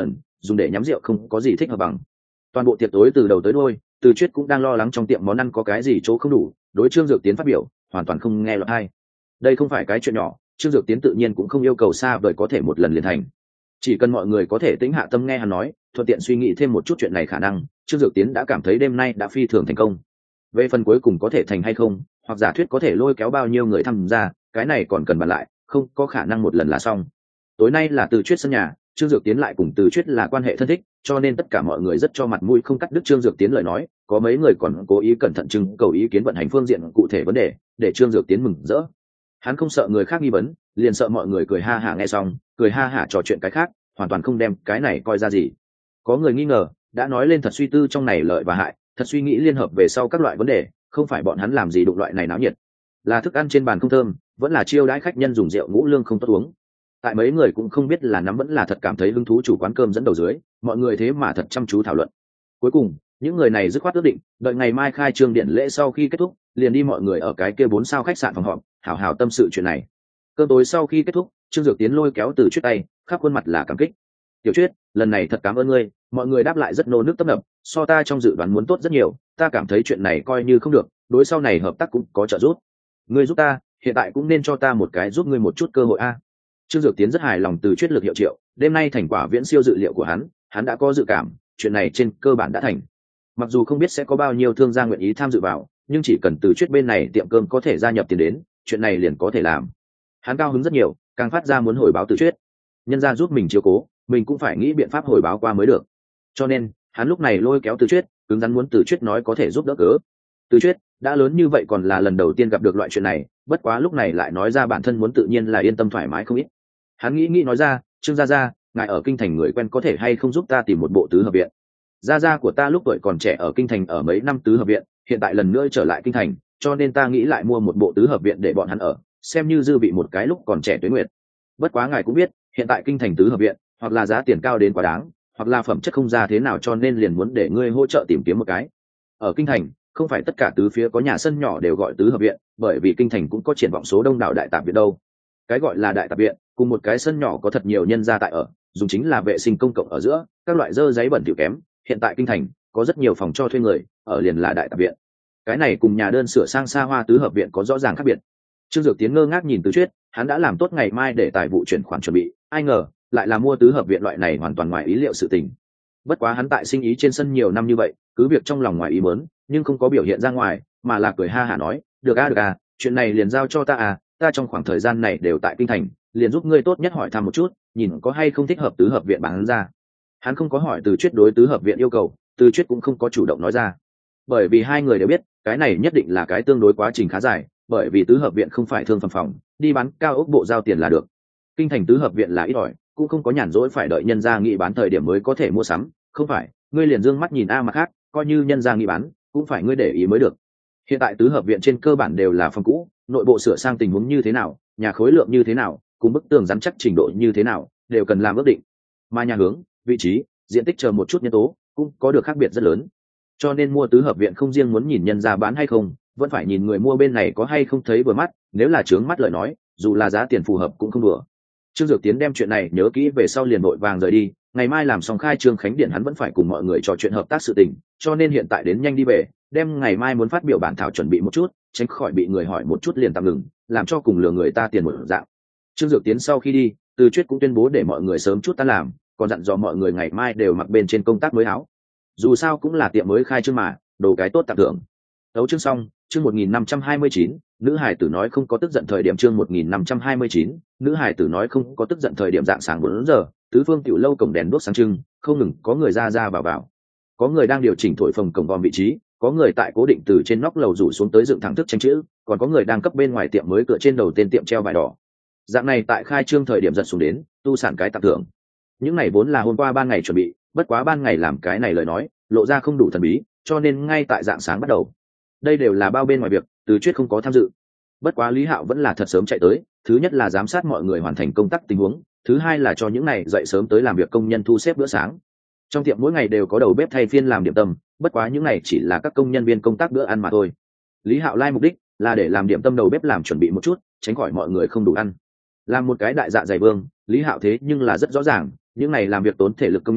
dùng để nhắm rượu không có gì thích hợp bằng. Toàn bộ tiệc tối từ đầu tới đuôi, Từ Chuyết cũng đang lo lắng trong tiệm món ăn có cái gì chỗ không đủ, đối Trương Dược Tiến phát biểu hoàn toàn không nghe lọt tai. Đây không phải cái chuyện nhỏ, Trương Dược Tiến tự nhiên cũng không yêu cầu xa vời có thể một lần liền thành. Chỉ cần mọi người có thể tĩnh hạ tâm nghe hắn nói, thuận tiện suy nghĩ thêm một chút chuyện này khả năng, Trương Dược Tiến đã cảm thấy đêm nay đã phi thường thành công. Về phần cuối cùng có thể thành hay không, hoặc giả thuyết có thể lôi kéo bao nhiêu người tham gia, cái này còn cần bàn lại, không có khả năng một lần là xong. Tối nay là Từ Chuyết sân nhà, Trương Dược Tiến lại cùng Từ Chuyết là quan hệ thân thích, cho nên tất cả mọi người rất cho mặt mũi không cắt đứt Trương Dược Tiến lời nói, có mấy người còn cố ý cẩn thận trưng cầu ý kiến vận hành phương diện cụ thể vấn đề, để Trương Dược Tiến mừng rỡ. Hắn không sợ người khác nghi vấn, liền sợ mọi người cười ha hả nghe xong, cười ha hả trò chuyện cái khác, hoàn toàn không đem cái này coi ra gì. Có người nghi ngờ, đã nói lên thật suy tư trong này lợi và hại, thật suy nghĩ liên hợp về sau các loại vấn đề, không phải bọn hắn làm gì đụng loại này náo nhiệt, là thức ăn trên bàn không thơm, vẫn là chiêu đãi khách nhân dùng rượu ngũ lương không tốt uống. Tại mấy người cũng không biết là nắm vẫn là thật cảm thấy hứng thú chủ quán cơm dẫn đầu dưới, mọi người thế mà thật chăm chú thảo luận. Cuối cùng, những người này dứt khoát ước định, đợi ngày mai khai trương điện lễ sau khi kết thúc, liền đi mọi người ở cái kia bốn sao khách sạn phòng họp, hảo hảo tâm sự chuyện này. Cơm tối sau khi kết thúc, Trương Dược Tiến lôi kéo Từ Chuyết tay, khắp khuôn mặt là cảm kích. "Tiểu Chuyết, lần này thật cảm ơn ngươi." Mọi người đáp lại rất nô nước tấp nập, so ta trong dự đoán muốn tốt rất nhiều, ta cảm thấy chuyện này coi như không được, đối sau này hợp tác cũng có trợ giúp. Ngươi giúp ta, hiện tại cũng nên cho ta một cái giúp ngươi một chút cơ hội a. Trương Dược Tiến rất hài lòng Từ Chuyết lực hiệu triệu, đêm nay thành quả viễn siêu dự liệu của hắn, hắn đã có dự cảm, chuyện này trên cơ bản đã thành. Mặc dù không biết sẽ có bao nhiêu thương gia nguyện ý tham dự vào, nhưng chỉ cần Từ Chuyết bên này tiệm cơm có thể gia nhập tiền đến, chuyện này liền có thể làm. Hắn cao hứng rất nhiều, càng phát ra muốn hồi báo Từ Chuyết. Nhân gia giúp mình chiếu cố, mình cũng phải nghĩ biện pháp hồi báo qua mới được. Cho nên, hắn lúc này lôi kéo Từ Chuyết, cứng rắn muốn Từ Chuyết nói có thể giúp đỡ cớ. Từ Chuyết đã lớn như vậy còn là lần đầu tiên gặp được loại chuyện này, bất quá lúc này lại nói ra bản thân muốn tự nhiên là yên tâm thoải mái không ít. Hắn nghĩ nghĩ nói ra, "Trương gia gia, ngài ở kinh thành người quen có thể hay không giúp ta tìm một bộ tứ hợp viện? Gia gia của ta lúc tuổi còn trẻ ở kinh thành ở mấy năm tứ hợp viện, hiện tại lần nữa trở lại kinh thành, cho nên ta nghĩ lại mua một bộ tứ hợp viện để bọn hắn ở, xem như dư vị một cái lúc còn trẻ tuế nguyệt. Bất quá ngài cũng biết, hiện tại kinh thành tứ hợp viện, hoặc là giá tiền cao đến quá đáng, hoặc là phẩm chất không ra thế nào, cho nên liền muốn để ngươi hỗ trợ tìm kiếm một cái. Ở kinh thành, không phải tất cả tứ phía có nhà sân nhỏ đều gọi tứ hợp viện, bởi vì kinh thành cũng có triển vọng số đông đảo đại tạp viện đâu. Cái gọi là đại tạp viện, cùng một cái sân nhỏ có thật nhiều nhân gia tại ở, dùng chính là vệ sinh công cộng ở giữa, các loại dơ giấy bẩn thỉu kém, hiện tại kinh thành có rất nhiều phòng cho thuê người, ở liền là đại tạp viện. Cái này cùng nhà đơn sửa sang xa hoa tứ hợp viện có rõ ràng khác biệt." Trương Dược Tiến ngơ ngác nhìn Từ Chuyết, hắn đã làm tốt ngày mai để tài vụ chuyển khoản chuẩn bị, ai ngờ lại là mua tứ hợp viện loại này hoàn toàn ngoài ý liệu sự tình. Bất quá hắn tại sinh ý trên sân nhiều năm như vậy, cứ việc trong lòng ngoài ý muốn, nhưng không có biểu hiện ra ngoài, mà là cười ha hả nói, "Được a được a, chuyện này liền giao cho ta à, ta trong khoảng thời gian này đều tại kinh thành, liền giúp ngươi tốt nhất hỏi thăm một chút, nhìn có hay không thích hợp tứ hợp viện bán ra." Hắn không có hỏi Từ Chuyết đối tứ hợp viện yêu cầu, Từ Chuyết cũng không có chủ động nói ra, bởi vì hai người đều biết cái này nhất định là cái tương đối quá trình khá dài, bởi vì tứ hợp viện không phải thương phẩm phòng, đi bán cao ốc bộ giao tiền là được. Kinh thành tứ hợp viện là ít ỏi, cũng không có nhàn rỗi phải đợi nhân gia nghị bán thời điểm mới có thể mua sắm, không phải ngươi liền dương mắt nhìn a, mặt khác coi như nhân gia nghị bán cũng phải ngươi để ý mới được. Hiện tại tứ hợp viện trên cơ bản đều là phòng cũ, nội bộ sửa sang tình huống như thế nào, nhà khối lượng như thế nào, cùng bức tường rắn chắc trình độ như thế nào, đều cần làm ước định, mà nhà hướng, vị trí, diện tích chờ một chút nhân tố cũng có được khác biệt rất lớn. Cho nên mua tứ hợp viện không riêng muốn nhìn nhân gia bán hay không, vẫn phải nhìn người mua bên này có hay không thấy vừa mắt, nếu là trướng mắt lời nói, dù là giá tiền phù hợp cũng không đùa. Trương Dược Tiến đem chuyện này nhớ kỹ về sau liền vội vàng rời đi, ngày mai làm xong khai trương khánh điện hắn vẫn phải cùng mọi người trò chuyện hợp tác sự tình, cho nên hiện tại đến nhanh đi về, đem ngày mai muốn phát biểu bản thảo chuẩn bị một chút, tránh khỏi bị người hỏi một chút liền tạm ngừng, làm cho cùng lừa người ta tiền một dạng. Trương Dược Tiến sau khi đi, Từ Chuyết cũng tuyên bố để mọi người sớm chút tan làm, còn dặn dò mọi người ngày mai đều mặc bên trên công tác mới áo. Dù sao cũng là tiệm mới khai trương mà, đồ cái tốt tặng thưởng. Đấu chương xong, chương một nghìn năm trăm hai mươi chín, nữ hải tử nói không có tức giận thời điểm chương một nghìn năm trăm hai mươi chín, nữ hải tử nói không có tức giận thời điểm dạng sáng bốn giờ, tứ phương tiểu lâu cổng đèn đuốc sáng trưng, không ngừng có người ra ra vào vào. Có người đang điều chỉnh thổi phồng cổng vòm vị trí, có người tại cố định từ trên nóc lầu rủ xuống tới dựng thẳng thức tranh chữ, còn có người đang cấp bên ngoài tiệm mới cửa trên đầu tên tiệm treo bài đỏ. Dạng này tại khai trương thời điểm giật xuống đến, tu sản cái tặng thưởng. Những này vốn là hôm qua ban ngày chuẩn bị, bất quá ban ngày làm cái này lời nói, lộ ra không đủ thần bí, cho nên ngay tại dạng sáng bắt đầu. Đây đều là bao bên ngoài việc, Từ Chuyết không có tham dự. Bất quá Lý Hạo vẫn là thật sớm chạy tới, thứ nhất là giám sát mọi người hoàn thành công tác tình huống, thứ hai là cho những này dậy sớm tới làm việc công nhân thu xếp bữa sáng. Trong tiệm mỗi ngày đều có đầu bếp thay phiên làm điểm tâm, bất quá những này chỉ là các công nhân viên công tác bữa ăn mà thôi. Lý Hạo lai mục đích là để làm điểm tâm đầu bếp làm chuẩn bị một chút, tránh khỏi mọi người không đủ ăn. Làm một cái đại dạ dày vương, Lý Hạo thế nhưng là rất rõ ràng, những này làm việc tốn thể lực công nhân,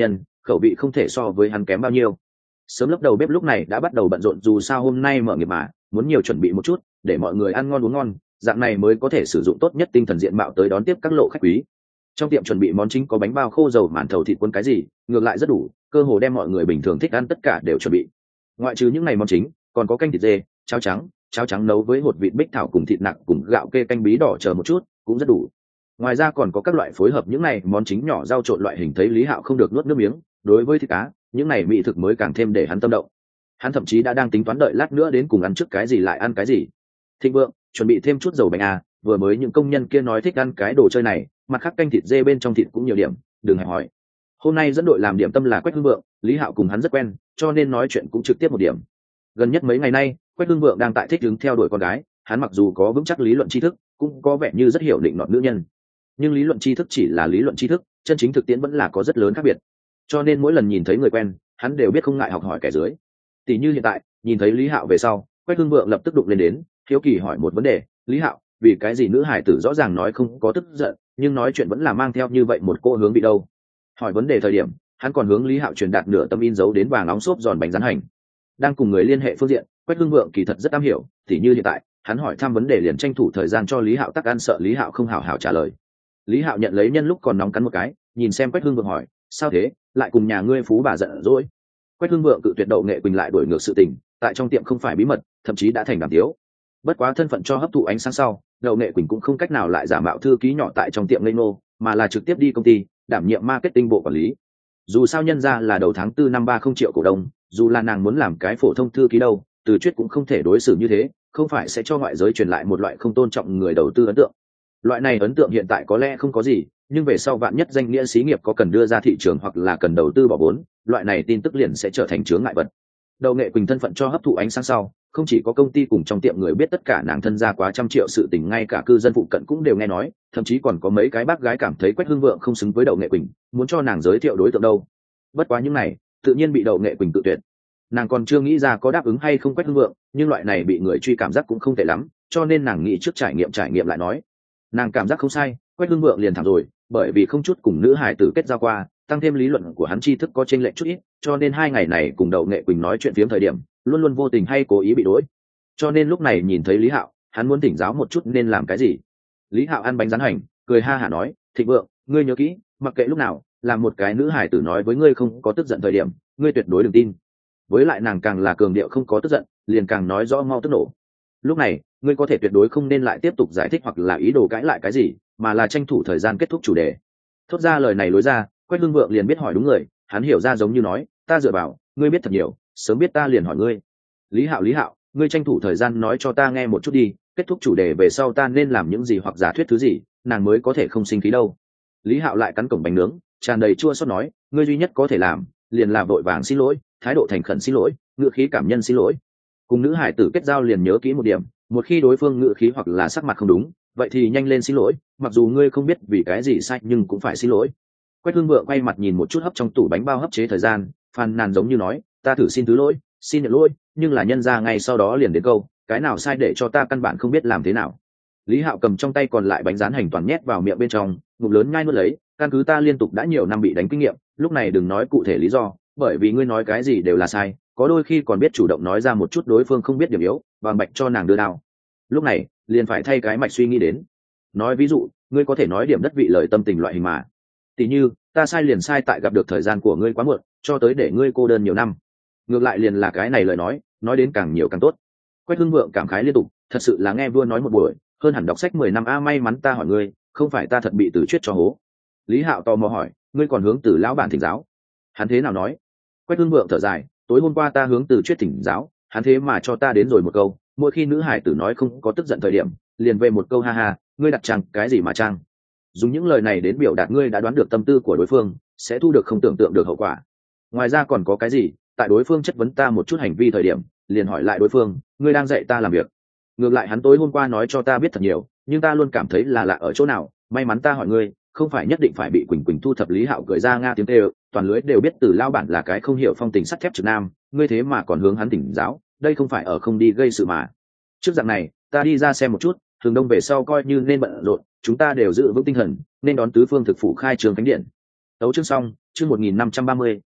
khẩu vị không thể so với hắn kém bao nhiêu. Sớm lớp đầu bếp lúc này đã bắt đầu bận rộn, dù sao hôm nay mở nghiệp mà muốn nhiều chuẩn bị một chút để mọi người ăn ngon uống ngon, dạng này mới có thể sử dụng tốt nhất tinh thần diện mạo tới đón tiếp các lộ khách quý. Trong tiệm chuẩn bị món chính có bánh bao khô, dầu, màn thầu, thịt cuốn, cái gì ngược lại rất đủ, cơ hồ đem mọi người bình thường thích ăn tất cả đều chuẩn bị. Ngoại trừ những ngày món chính, còn có canh thịt dê, cháo trắng, cháo trắng nấu với hột vịt bích thảo cùng thịt nạc cùng gạo kê canh bí đỏ chờ một chút cũng rất đủ. Ngoài ra còn có các loại phối hợp những này món chính nhỏ rau trộn loại hình, thấy Lý Hạo không được nuốt nước miếng. Đối với thịt cá, những này mỹ thực mới càng thêm để hắn tâm động. Hắn thậm chí đã đang tính toán đợi lát nữa đến cùng ăn trước cái gì lại ăn cái gì. Thịnh Vượng, chuẩn bị thêm chút dầu bánh à, vừa mới những công nhân kia nói thích ăn cái đồ chơi này, mặt khác canh thịt dê bên trong thịt cũng nhiều điểm, đừng hẹp hỏi. Hôm nay dẫn đội làm điểm tâm là Quách Hưng Vượng, Lý Hạo cùng hắn rất quen, cho nên nói chuyện cũng trực tiếp một điểm. Gần nhất mấy ngày nay, Quách Hưng Vượng đang tại thích ứng theo đuổi con gái, hắn mặc dù có vững chắc lý luận tri thức, cũng có vẻ như rất hiểu định nọt nữ nhân, nhưng lý luận tri thức chỉ là lý luận tri thức, chân chính thực tiễn vẫn là có rất lớn khác biệt. Cho nên mỗi lần nhìn thấy người quen, hắn đều biết không ngại học hỏi kẻ dưới. Tỷ như hiện tại, nhìn thấy Lý Hạo về sau, Quách Hưng Vượng lập tức đụng lên đến, hiếu kỳ hỏi một vấn đề: Lý Hạo, vì cái gì nữ hải tử rõ ràng nói không có tức giận, nhưng nói chuyện vẫn là mang theo như vậy một cô hướng bị đâu? Hỏi vấn đề thời điểm, hắn còn hướng Lý Hạo truyền đạt nửa tấm in dấu đến vàng nóng xốp giòn bánh rán hành. Đang cùng người liên hệ phương diện, Quách Hưng Vượng kỳ thật rất am hiểu, tỉ như hiện tại, hắn hỏi thăm vấn đề liền tranh thủ thời gian cho Lý Hạo tắc ăn, sợ Lý Hạo không hảo hảo trả lời. Lý Hạo nhận lấy nhân lúc còn nóng cắn một cái, nhìn xem Quách Hưng Vượng hỏi: sao thế, lại cùng nhà ngươi phú bà giận dỗi? Quách Hưng Vượng cự tuyệt Đậu Nghệ Quỳnh lại đổi ngược sự tình, tại trong tiệm không phải bí mật, thậm chí đã thành đàm tiếu. Bất quá thân phận cho hấp thụ ánh sáng sau, Đậu Nghệ Quỳnh cũng không cách nào lại giả mạo thư ký nhỏ tại trong tiệm ngây nô, mà là trực tiếp đi công ty đảm nhiệm marketing bộ quản lý. Dù sao nhân ra là đầu tháng tư năm ba không triệu cổ đông, dù là nàng muốn làm cái phổ thông thư ký đâu, Từ Chuyết cũng không thể đối xử như thế, không phải sẽ cho ngoại giới truyền lại một loại không tôn trọng người đầu tư ấn tượng. Loại này ấn tượng hiện tại có lẽ không có gì, nhưng về sau vạn nhất danh nghĩa xí nghiệp có cần đưa ra thị trường hoặc là cần đầu tư bỏ vốn, loại này tin tức liền sẽ trở thành chướng ngại vật. Đậu Nghệ Quỳnh thân phận cho hấp thụ ánh sáng sau, không chỉ có công ty cùng trong tiệm người biết tất cả nàng thân gia quá trăm triệu sự tình, ngay cả cư dân phụ cận cũng đều nghe nói, thậm chí còn có mấy cái bác gái cảm thấy Quách Hưng Vượng không xứng với Đậu Nghệ Quỳnh, muốn cho nàng giới thiệu đối tượng đâu. Bất quá những này, tự nhiên bị Đậu Nghệ Quỳnh tự tuyệt. Nàng còn chưa nghĩ ra có đáp ứng hay không Quách Hưng Vượng, nhưng loại này bị người truy cảm giác cũng không tệ lắm, cho nên nàng nghĩ trước trải nghiệm trải nghiệm lại nói. Nàng cảm giác không sai, Quách Hưng Vượng liền thẳng rồi, bởi vì không chút cùng nữ hải tử kết giao qua, tăng thêm lý luận của hắn tri thức có chênh lệch chút ít, cho nên hai ngày này cùng Đậu Nghệ Quỳnh nói chuyện phiếm thời điểm, luôn luôn vô tình hay cố ý bị đối. Cho nên lúc này nhìn thấy Lý Hạo, hắn muốn thỉnh giáo một chút nên làm cái gì. Lý Hạo ăn bánh rán hành, cười ha hả nói: Thịnh Vượng, ngươi nhớ kỹ, mặc kệ lúc nào, làm một cái nữ hải tử nói với ngươi không có tức giận thời điểm, ngươi tuyệt đối đừng tin. Với lại nàng càng là cường điệu không có tức giận, liền càng nói rõ mau tức nổ. Lúc này, ngươi có thể tuyệt đối không nên lại tiếp tục giải thích hoặc là ý đồ cãi lại cái gì, mà là tranh thủ thời gian kết thúc chủ đề. Thốt ra lời này lối ra, Quách Hưng Vượng liền biết hỏi đúng người, hắn hiểu ra giống như nói: ta dựa vào, ngươi biết thật nhiều, sớm biết ta liền hỏi ngươi. Lý Hạo, Lý Hạo, ngươi tranh thủ thời gian nói cho ta nghe một chút đi, kết thúc chủ đề về sau ta nên làm những gì hoặc giả thuyết thứ gì, nàng mới có thể không sinh khí đâu. Lý Hạo lại cắn cổng bánh nướng, tràn đầy chua xót nói: ngươi duy nhất có thể làm, liền là vội vàng xin lỗi, thái độ thành khẩn xin lỗi, ngữ khí cảm nhân xin lỗi. Cùng nữ hải tử kết giao liền nhớ kỹ một điểm, một khi đối phương ngữ khí hoặc là sắc mặt không đúng, vậy thì nhanh lên xin lỗi, mặc dù ngươi không biết vì cái gì sai nhưng cũng phải xin lỗi. Quách Hưng Vượng quay mặt nhìn một chút hấp trong tủ bánh bao hấp chế thời gian, phàn nàn giống như nói: ta thử xin thứ lỗi, xin nhận lỗi, nhưng là nhân ra ngay sau đó liền đến câu: cái nào sai để cho ta căn bản không biết làm thế nào. Lý Hạo cầm trong tay còn lại bánh rán hành toàn nhét vào miệng bên trong, ngụm lớn nhai nuốt lấy, căn cứ ta liên tục đã nhiều năm bị đánh kinh nghiệm, lúc này đừng nói cụ thể lý do, bởi vì ngươi nói cái gì đều là sai, có đôi khi còn biết chủ động nói ra một chút đối phương không biết điểm yếu, vàng bạch cho nàng đưa đao. Lúc này liền phải thay cái mạch suy nghĩ đến. Nói ví dụ, ngươi có thể nói điểm đất vị lời tâm tình loại hình mà. Tỷ như, ta sai liền sai tại gặp được thời gian của ngươi quá muộn, cho tới để ngươi cô đơn nhiều năm. Ngược lại liền là cái này lời nói, nói đến càng nhiều càng tốt. Quách Hưng Vượng cảm khái liên tục, thật sự là nghe vua nói một buổi, hơn hẳn đọc sách mười năm a, may mắn ta hỏi ngươi, không phải ta thật bị Từ Chuyết cho hố. Lý Hạo tò mò hỏi: ngươi còn hướng Từ lão bản thỉnh giáo? Hắn thế nào nói? Quách Hưng Vượng thở dài: tối hôm qua ta hướng Từ Chuyết thỉnh giáo, hắn thế mà cho ta đến rồi một câu, mỗi khi nữ hải tử nói không có tức giận thời điểm, liền về một câu ha ha, ngươi đặt trang cái gì mà trang. Dùng những lời này đến biểu đạt ngươi đã đoán được tâm tư của đối phương, sẽ thu được không tưởng tượng được hậu quả. Ngoài ra còn có cái gì, tại đối phương chất vấn ta một chút hành vi thời điểm, liền hỏi lại đối phương: ngươi đang dạy ta làm việc. Ngược lại hắn tối hôm qua nói cho ta biết thật nhiều, nhưng ta luôn cảm thấy là lạ ở chỗ nào, may mắn ta hỏi ngươi, không phải nhất định phải bị Quỳnh Quỳnh thu thập. Lý Hạo cười ra nga tiếng kêu, toàn lưới đều biết Từ lao bản là cái không hiểu phong tình sắt thép trực nam, ngươi thế mà còn hướng hắn tỉnh giáo, đây không phải ở không đi gây sự mà. Trước dạng này, ta đi ra xem một chút, thường đông về sau coi như nên bận rộn, chúng ta đều giữ vững tinh thần, nên đón tứ phương thực phủ khai trường khánh điện. Tấu chương xong, chương một nghìn năm trăm ba mươi,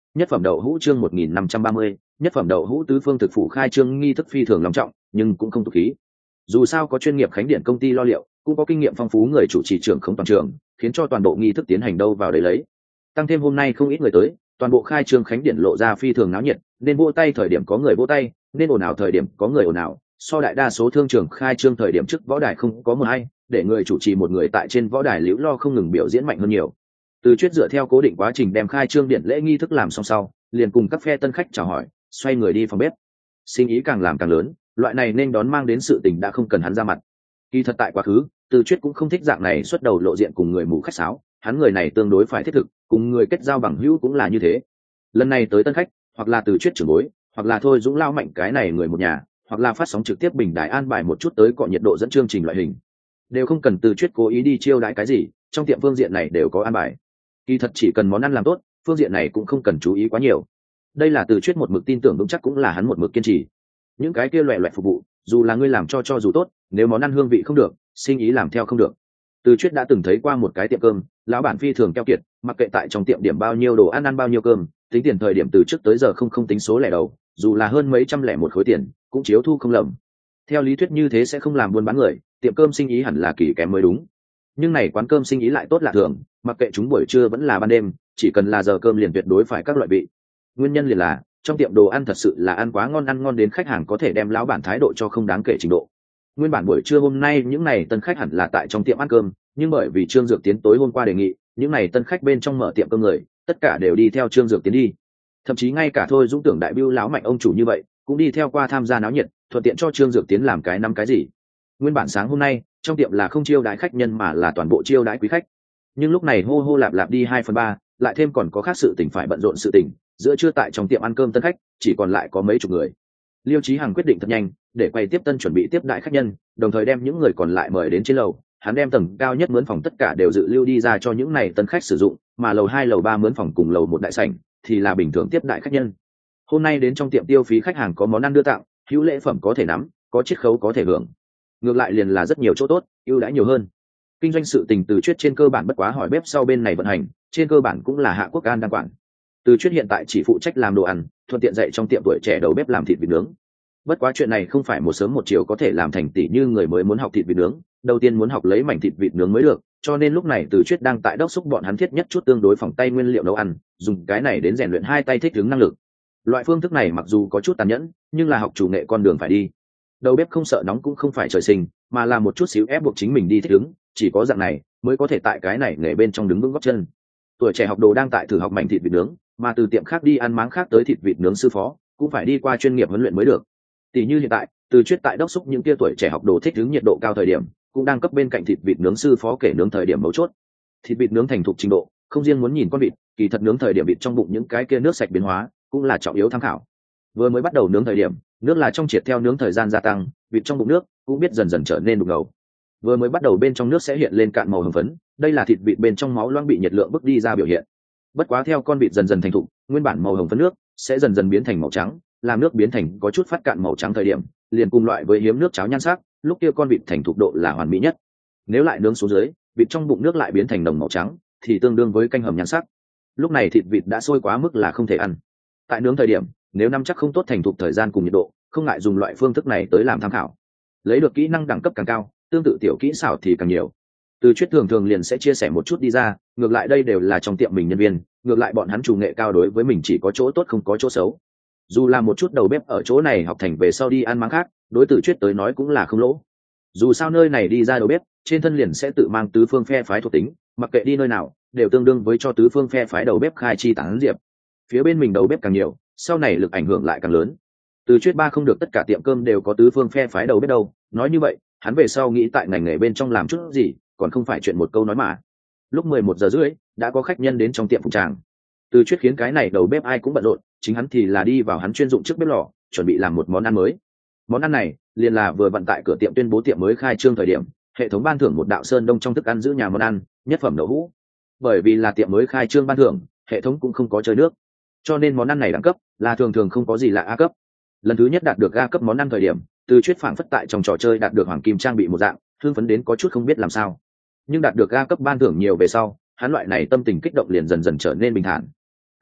Nhất phẩm đậu hũ chương một nghìn năm trăm ba mươi, nhất phẩm đậu hũ tứ phương thực phủ khai trương nghi thức phi thường long trọng, nhưng cũng không tục khí. Dù sao có chuyên nghiệp khánh điện công ty lo liệu, cũng có kinh nghiệm phong phú người chủ trì trưởng không toàn trường, khiến cho toàn bộ nghi thức tiến hành đâu vào đấy lấy. Tăng thêm hôm nay không ít người tới, toàn bộ khai trương khánh điện lộ ra phi thường náo nhiệt, nên vỗ tay thời điểm có người vỗ tay, nên ồn ào thời điểm có người ồn ào. So đại đa số thương trường khai trương thời điểm trước võ đài không có một ai, để người chủ trì một người tại trên võ đài liễu lo không ngừng biểu diễn mạnh hơn nhiều. Từ Chuyết dựa theo cố định quá trình đem khai trương điện lễ nghi thức làm xong sau, liền cùng các phe tân khách chào hỏi, xoay người đi phòng bếp. Sinh ý càng làm càng lớn, loại này nên đón mang đến sự tình đã không cần hắn ra mặt. Kỳ thật tại quá khứ, Từ Chuyết cũng không thích dạng này xuất đầu lộ diện cùng người mù khách sáo, hắn người này tương đối phải thiết thực, cùng người kết giao bằng hữu cũng là như thế. Lần này tới tân khách, hoặc là Từ Chuyết trưởng bối, hoặc là thôi Dũng lao mạnh cái này người một nhà, hoặc là phát sóng trực tiếp bình đài an bài một chút tới cọ nhiệt độ dẫn chương trình loại hình, đều không cần Từ Chuyết cố ý đi chiêu đãi cái gì, trong tiệm phương diện này đều có an bài. Kỳ thật chỉ cần món ăn làm tốt, phương diện này cũng không cần chú ý quá nhiều. Đây là Từ Chuyết một mực tin tưởng vững chắc, cũng là hắn một mực kiên trì. Những cái kia loẻ loẹt phục vụ, dù là ngươi làm cho cho dù tốt, nếu món ăn hương vị không được, sinh ý làm theo không được. Từ Chuyết đã từng thấy qua một cái tiệm cơm, lão bản phi thường keo kiệt, mặc kệ tại trong tiệm điểm bao nhiêu đồ ăn ăn bao nhiêu cơm, tính tiền thời điểm từ trước tới giờ không không tính số lẻ đầu, dù là hơn mấy trăm lẻ một khối tiền, cũng chiếu thu không lầm. Theo lý thuyết như thế sẽ không làm buôn bán người, tiệm cơm sinh ý hẳn là kỳ kém mới đúng. Nhưng này quán cơm sinh ý lại tốt lạ thường, mặc kệ chúng buổi trưa vẫn là ban đêm, chỉ cần là giờ cơm liền tuyệt đối phải các loại vị. Nguyên nhân liền là trong tiệm đồ ăn thật sự là ăn quá ngon, ăn ngon đến khách hàng có thể đem lão bản thái độ cho không đáng kể trình độ. Nguyên bản buổi trưa hôm nay những này tân khách hẳn là tại trong tiệm ăn cơm, nhưng bởi vì Trương Dược Tiến tối hôm qua đề nghị, những này tân khách bên trong mở tiệm cơm người, tất cả đều đi theo Trương Dược Tiến đi. Thậm chí ngay cả thôi Dũng Tưởng đại bưu lão mạnh ông chủ như vậy, cũng đi theo qua tham gia náo nhiệt, thuận tiện cho Trương Dược Tiến làm cái năm cái gì. Nguyên bản sáng hôm nay, trong tiệm là không chiêu đãi khách nhân mà là toàn bộ chiêu đãi quý khách. Nhưng lúc này hô hô lạp lạp đi hai phần ba, lại thêm còn có khác sự tình phải bận rộn sự tình, giữa trưa tại trong tiệm ăn cơm tân khách chỉ còn lại có mấy chục người. Liêu Chí Hằng quyết định thật nhanh, để quầy tiếp tân chuẩn bị tiếp đại khách nhân, đồng thời đem những người còn lại mời đến trên lầu. Hắn đem tầng cao nhất mướn phòng tất cả đều dự lưu đi ra cho những này tân khách sử dụng, mà lầu hai lầu ba mướn phòng cùng lầu một đại sảnh thì là bình thường tiếp đại khách nhân. Hôm nay đến trong tiệm tiêu phí khách hàng có món ăn đưa tặng, hữu lễ phẩm có thể nắm, có chiết khấu có thể hưởng. Ngược lại liền là rất nhiều chỗ tốt, ưu đãi nhiều hơn. Kinh doanh sự tình Từ Chuyết trên cơ bản bất quá hỏi bếp sau bên này vận hành, trên cơ bản cũng là Hạ Quốc An đang quản. Từ Chuyết hiện tại chỉ phụ trách làm đồ ăn, thuận tiện dạy trong tiệm tuổi trẻ đầu bếp làm thịt vịt nướng. Bất quá chuyện này không phải một sớm một chiều có thể làm thành tỷ, như người mới muốn học thịt vịt nướng, đầu tiên muốn học lấy mảnh thịt vịt nướng mới được, cho nên lúc này Từ Chuyết đang tại đốc xúc bọn hắn thiết nhất chút tương đối phòng tay nguyên liệu nấu ăn, dùng cái này đến rèn luyện hai tay thích ứng năng lực. Loại phương thức này mặc dù có chút tàn nhẫn, nhưng là học chủ nghệ con đường phải đi. Đầu bếp không sợ nóng cũng không phải trời sinh, mà là một chút xíu ép buộc chính mình đi thích ứng, chỉ có dạng này mới có thể tại cái này nghề bên trong đứng vững gót chân. Tuổi trẻ học đồ đang tại thử học mảnh thịt vịt nướng, mà từ tiệm khác đi ăn máng khác tới thịt vịt nướng sư phó, cũng phải đi qua chuyên nghiệp huấn luyện mới được. Tỷ như hiện tại, Từ Chuyết tại đốc xúc những kia tuổi trẻ học đồ thích ứng nhiệt độ cao thời điểm, cũng đang cấp bên cạnh thịt vịt nướng sư phó kể nướng thời điểm mấu chốt. Thịt vịt nướng thành thục trình độ, không riêng muốn nhìn con vịt, kỳ thật nướng thời điểm vịt trong bụng những cái kia nước sạch biến hóa, cũng là trọng yếu tham khảo. Vừa mới bắt đầu nướng thời điểm, nước là trong triệt theo nướng thời gian gia tăng, vịt trong bụng nước cũng biết dần dần trở nên đục ngầu. Vừa mới bắt đầu bên trong nước sẽ hiện lên cạn màu hồng phấn, đây là thịt vịt bên trong máu loãng bị nhiệt lượng bức đi ra biểu hiện. Bất quá theo con vịt dần dần thành thục, nguyên bản màu hồng phấn nước sẽ dần dần biến thành màu trắng, làm nước biến thành có chút phát cạn màu trắng thời điểm, liền cùng loại với hiếm nước cháo nhan sắc, lúc kia con vịt thành thục độ là hoàn mỹ nhất. Nếu lại nướng xuống dưới, vịt trong bụng nước lại biến thành đồng màu trắng, thì tương đương với canh hầm nhan sắc. Lúc này thịt vịt đã sôi quá mức là không thể ăn. Tại nướng thời điểm, nếu nắm chắc không tốt thành thục thời gian cùng nhiệt độ, không ngại dùng loại phương thức này tới làm tham khảo. Lấy được kỹ năng đẳng cấp càng cao, tương tự tiểu kỹ xảo thì càng nhiều. Từ Chuyết thường thường liền sẽ chia sẻ một chút đi ra, ngược lại đây đều là trong tiệm mình nhân viên, ngược lại bọn hắn chủ nghệ cao đối với mình chỉ có chỗ tốt không có chỗ xấu. Dù là một chút đầu bếp ở chỗ này học thành về sau đi ăn máng khác, đối Từ Chuyết tới nói cũng là không lỗ. Dù sao nơi này đi ra đầu bếp, trên thân liền sẽ tự mang tứ phương phe phái thuộc tính, mặc kệ đi nơi nào, đều tương đương với cho tứ phương phe phái đầu bếp khai chi tán diệp. Phía bên mình đầu bếp càng nhiều, sau này lực ảnh hưởng lại càng lớn. Từ Chuyết ba không được tất cả tiệm cơm đều có tứ phương phe phái đầu bếp đâu, nói như vậy, hắn về sau nghĩ tại ngành nghề bên trong làm chút gì, còn không phải chuyện một câu nói mà. Lúc mười một giờ rưỡi, đã có khách nhân đến trong tiệm phục tràng. Từ Chuyết khiến cái này đầu bếp ai cũng bận rộn, chính hắn thì là đi vào hắn chuyên dụng trước bếp lò, chuẩn bị làm một món ăn mới. Món ăn này liền là vừa vận tại cửa tiệm tuyên bố tiệm mới khai trương thời điểm, hệ thống ban thưởng một đạo sơn đông trong thức ăn giữ nhà món ăn, nhất phẩm đậu hũ. Bởi vì là tiệm mới khai trương ban thưởng, hệ thống cũng không có chơi nước, cho nên món ăn này đẳng cấp là thường thường không có gì là A cấp. Lần thứ nhất đạt được A cấp món ăn thời điểm, Từ Chuyết phảng phất tại trong trò chơi đạt được hoàng kim trang bị một dạng, hưng phấn đến có chút không biết làm sao. Nhưng đạt được A cấp ban thưởng nhiều về sau, hắn loại này tâm tình kích động liền dần dần trở nên bình thản. Ân,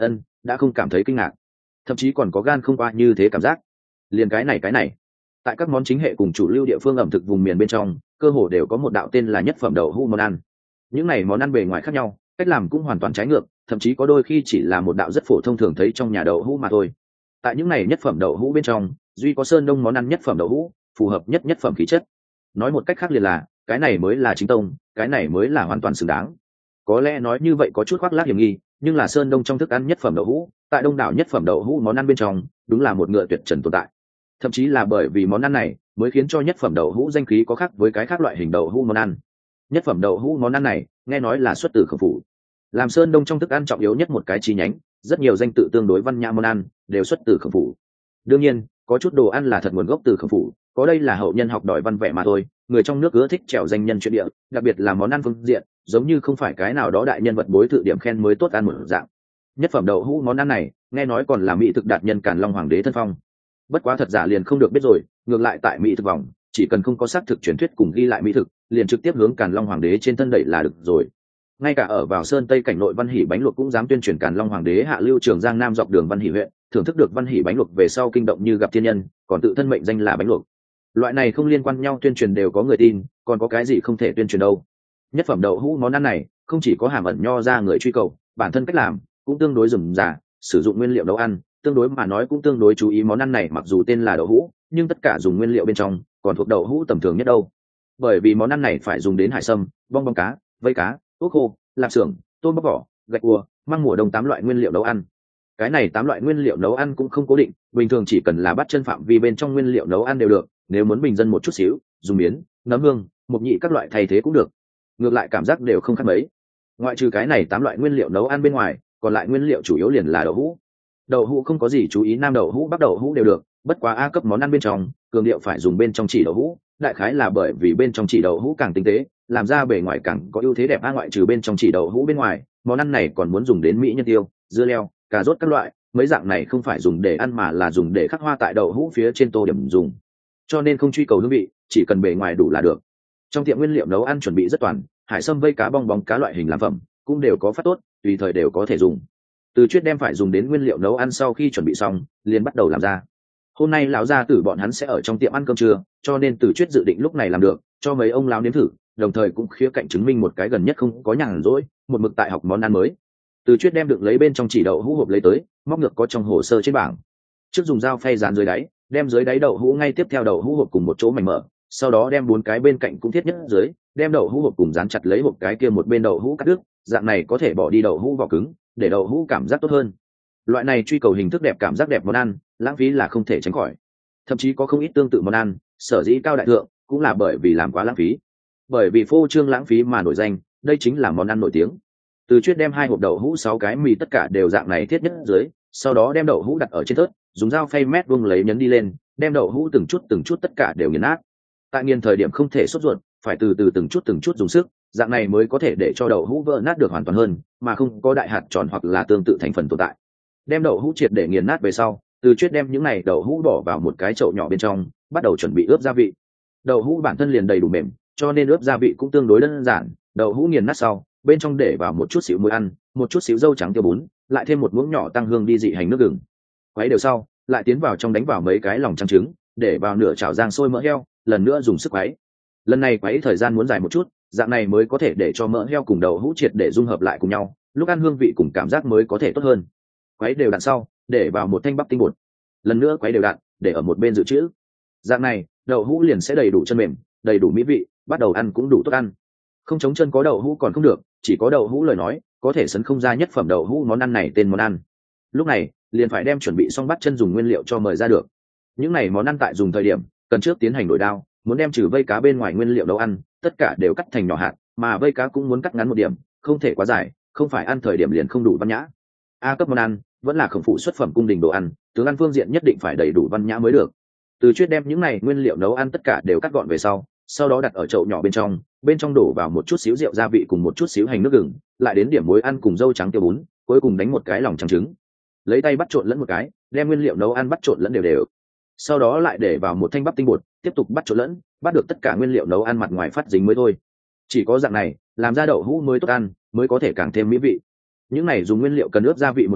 đã không cảm thấy kinh ngạc, thậm chí còn có gan không qua như thế cảm giác. Liền cái này cái này tại các món chính hệ cùng chủ lưu địa phương ẩm thực vùng miền bên trong, cơ hồ đều có một đạo tên là nhất phẩm đậu hũ món ăn. Những này món ăn bề ngoài khác nhau, cách làm cũng hoàn toàn trái ngược, thậm chí có đôi khi chỉ là một đạo rất phổ thông thường thấy trong nhà đậu hũ mà thôi. Tại những này nhất phẩm đậu hũ bên trong, duy có Sơn Đông món ăn nhất phẩm đậu hũ phù hợp nhất nhất phẩm khí chất. Nói một cách khác liền là cái này mới là chính tông, cái này mới là hoàn toàn xứng đáng. Có lẽ nói như vậy có chút khoác lác hiểm nghi, nhưng là Sơn Đông trong thức ăn nhất phẩm đậu hũ, tại đông đảo nhất phẩm đậu hũ món ăn bên trong, đúng là một ngựa tuyệt trần tồn tại. Thậm chí là bởi vì món ăn này mới khiến cho nhất phẩm đậu hũ danh khí có khác với cái khác loại hình đậu hũ món ăn. Nhất phẩm đậu hũ món ăn này nghe nói là xuất từ Khổng Phủ, làm Sơn Đông trong thức ăn trọng yếu nhất một cái chi nhánh, rất nhiều danh tự tương đối văn nhã món ăn đều xuất từ Khổng Phủ. Đương nhiên có chút đồ ăn là thật nguồn gốc từ Khổng Phủ, có đây là hậu nhân học đòi văn vẻ mà thôi. Người trong nước ưa thích trèo danh nhân chuyện địa, đặc biệt là món ăn phương diện, giống như không phải cái nào đó đại nhân vật bối tự điểm khen mới tốt ăn một dạng. Nhất phẩm đậu hũ món ăn này nghe nói còn là mỹ thực đạt nhân Càn Long Hoàng đế thân phong. Bất quá thật giả liền không được biết rồi, ngược lại tại mỹ thực vòng, chỉ cần không có xác thực truyền thuyết cùng ghi lại mỹ thực, liền trực tiếp hướng Càn Long Hoàng đế trên thân đẩy là được rồi. Ngay cả ở vào Sơn Tây cảnh nội Văn Hỷ bánh luộc cũng dám tuyên truyền Càn Long Hoàng đế hạ lưu Trường Giang Nam dọc đường Văn Hỷ huyện, thưởng thức được Văn Hỷ bánh luộc về sau kinh động như gặp thiên nhân, còn tự thân mệnh danh là bánh luộc. Loại này không liên quan nhau tuyên truyền đều có người tin, còn có cái gì không thể tuyên truyền đâu. Nhất phẩm đậu hũ món ăn này không chỉ có hàm ẩn nho ra người truy cầu, bản thân cách làm cũng tương đối rườm rà, sử dụng nguyên liệu nấu ăn tương đối mà nói cũng tương đối chú ý. Món ăn này mặc dù tên là đậu hũ, nhưng tất cả dùng nguyên liệu bên trong còn thuộc đậu hũ tầm thường nhất đâu. Bởi vì món ăn này phải dùng đến hải sâm, bong bóng cá, vây cá, ốc khô, lạp xưởng, tôm bóc vỏ, gạch cua, măng mùa đông tám loại nguyên liệu nấu ăn. Cái này tám loại nguyên liệu nấu ăn cũng không cố định, bình thường chỉ cần là bắt chân phạm vi bên trong nguyên liệu nấu ăn đều được, nếu muốn bình dân một chút xíu, dùng miến, nấm hương, mộc nhị các loại thay thế cũng được. Ngược lại cảm giác đều không khác mấy. Ngoại trừ cái này tám loại nguyên liệu nấu ăn bên ngoài, còn lại nguyên liệu chủ yếu liền là đậu hũ. Đậu hũ không có gì chú ý, nam đậu hũ, bắc đậu hũ đều được, bất quá A cấp món ăn bên trong, cường điệu phải dùng bên trong chỉ đậu hũ, đại khái là bởi vì bên trong chỉ đậu hũ càng tinh tế, làm ra bề ngoài càng có ưu thế đẹp. A ngoại trừ bên trong chỉ đậu hũ bên ngoài, món ăn này còn muốn dùng đến mỹ nhân tiêu, dưa leo, cà rốt các loại, mấy dạng này không phải dùng để ăn mà là dùng để khắc hoa tại đậu hũ phía trên tô điểm dùng. Cho nên không truy cầu hương vị, chỉ cần bề ngoài đủ là được. Trong tiệm nguyên liệu nấu ăn chuẩn bị rất toàn, hải sâm, vây cá, bong bóng cá loại hình làm phẩm cũng đều có phát tốt, tùy thời đều có thể dùng. Từ Chuyết đem phải dùng đến nguyên liệu nấu ăn sau khi chuẩn bị xong, liền bắt đầu làm ra. Hôm nay lão gia tử bọn hắn sẽ ở trong tiệm ăn cơm trưa, cho nên Từ Chuyết dự định lúc này làm được, cho mấy ông lão nếm thử, đồng thời cũng khía cạnh chứng minh một cái gần nhất không có nhàn rỗi, một mực tại học món ăn mới. Từ Chuyết đem đựng lấy bên trong chỉ đậu hũ hộp lấy tới, móc ngược có trong hồ sơ trên bảng. Trước dùng dao phay dán dưới đáy, đem dưới đáy đậu hũ ngay tiếp theo đậu hũ hộp cùng một chỗ mảnh mở, sau đó đem bốn cái bên cạnh cũng thiết nhất dưới, đem đậu hũ hộp cùng dán chặt lấy hộp cái kia một bên đậu hũ cắt đứt, dạng này có thể bỏ đi đậu hũ vỏ cứng, để đậu hũ cảm giác tốt hơn. Loại này truy cầu hình thức đẹp, cảm giác đẹp món ăn, lãng phí là không thể tránh khỏi. Thậm chí có không ít tương tự món ăn, sở dĩ cao đại thượng, cũng là bởi vì làm quá lãng phí. Bởi vì phô trương lãng phí mà nổi danh, đây chính là món ăn nổi tiếng. Từ Chuyết đem hai hộp đậu hũ sáu cái mì tất cả đều dạng này thiết nhất dưới, sau đó đem đậu hũ đặt ở trên thớt, dùng dao phay mét vuông lấy nhấn đi lên, đem đậu hũ từng chút từng chút tất cả đều nghiền nát. Tại nghiền thời điểm không thể sốt ruột, phải từ từ từng chút từng chút dùng sức, dạng này mới có thể để cho đậu hũ vỡ nát được hoàn toàn hơn, mà không có đại hạt tròn hoặc là tương tự thành phần tồn tại. Đem đậu hũ triệt để nghiền nát về sau, Từ Chuyết đem những này đậu hũ bỏ vào một cái chậu nhỏ bên trong, bắt đầu chuẩn bị ướp gia vị. Đậu hũ bản thân liền đầy đủ mềm, cho nên ướp gia vị cũng tương đối đơn giản. Đậu hũ nghiền nát sau, bên trong để vào một chút xíu muối ăn, một chút xíu dâu trắng tiêu bún, lại thêm một muỗng nhỏ tăng hương đi dị hành nước gừng. Quấy đều sau, lại tiến vào trong đánh vào mấy cái lòng trắng trứng, để vào nửa chảo rang sôi mỡ heo, lần nữa dùng sức quấy. Lần này quấy thời gian muốn dài một chút, dạng này mới có thể để cho mỡ heo cùng đậu hũ triệt để dung hợp lại cùng nhau, lúc ăn hương vị cùng cảm giác mới có thể tốt hơn. Quấy đều đặn sau, để vào một thanh bắp tinh bột, lần nữa quấy đều đặn, để ở một bên dự trữ. Dạng này, đậu hũ liền sẽ đầy đủ chân mềm, đầy đủ mỹ vị, bắt đầu ăn cũng đủ tốt ăn. Không chống chân có đậu hũ còn không được, chỉ có đậu hũ lời nói, có thể sấn không ra nhất phẩm đậu hũ món ăn này tên món ăn. Lúc này, liền phải đem chuẩn bị xong bắt chân dùng nguyên liệu cho mời ra được. Những này món ăn tại dùng thời điểm, cần trước tiến hành đổi đao, muốn đem trừ vây cá bên ngoài nguyên liệu nấu ăn, tất cả đều cắt thành nhỏ hạt, mà vây cá cũng muốn cắt ngắn một điểm, không thể quá dài, không phải ăn thời điểm liền không đủ văn nhã. A cấp món ăn vẫn là Khổng Phủ xuất phẩm cung đình đồ ăn, tướng ăn phương diện nhất định phải đầy đủ văn nhã mới được. Từ Chuyết đem những này nguyên liệu nấu ăn tất cả đều cắt gọn về sau, sau đó đặt ở chậu nhỏ bên trong, bên trong đổ vào một chút xíu rượu gia vị cùng một chút xíu hành nước gừng, lại đến điểm muối ăn cùng dâu trắng tiêu bún, cuối cùng đánh một cái lòng trắng trứng. Lấy tay bắt trộn lẫn một cái, đem nguyên liệu nấu ăn bắt trộn lẫn đều đều. Sau đó lại để vào một thanh bắp tinh bột, tiếp tục bắt trộn lẫn, bắt được tất cả nguyên liệu nấu ăn mặt ngoài phát dính mới thôi. Chỉ có dạng này, làm ra đậu hũ mới tốt ăn, mới có thể càng thêm mỹ vị. Những này dùng nguyên liệu cần ướp gia vị một cái,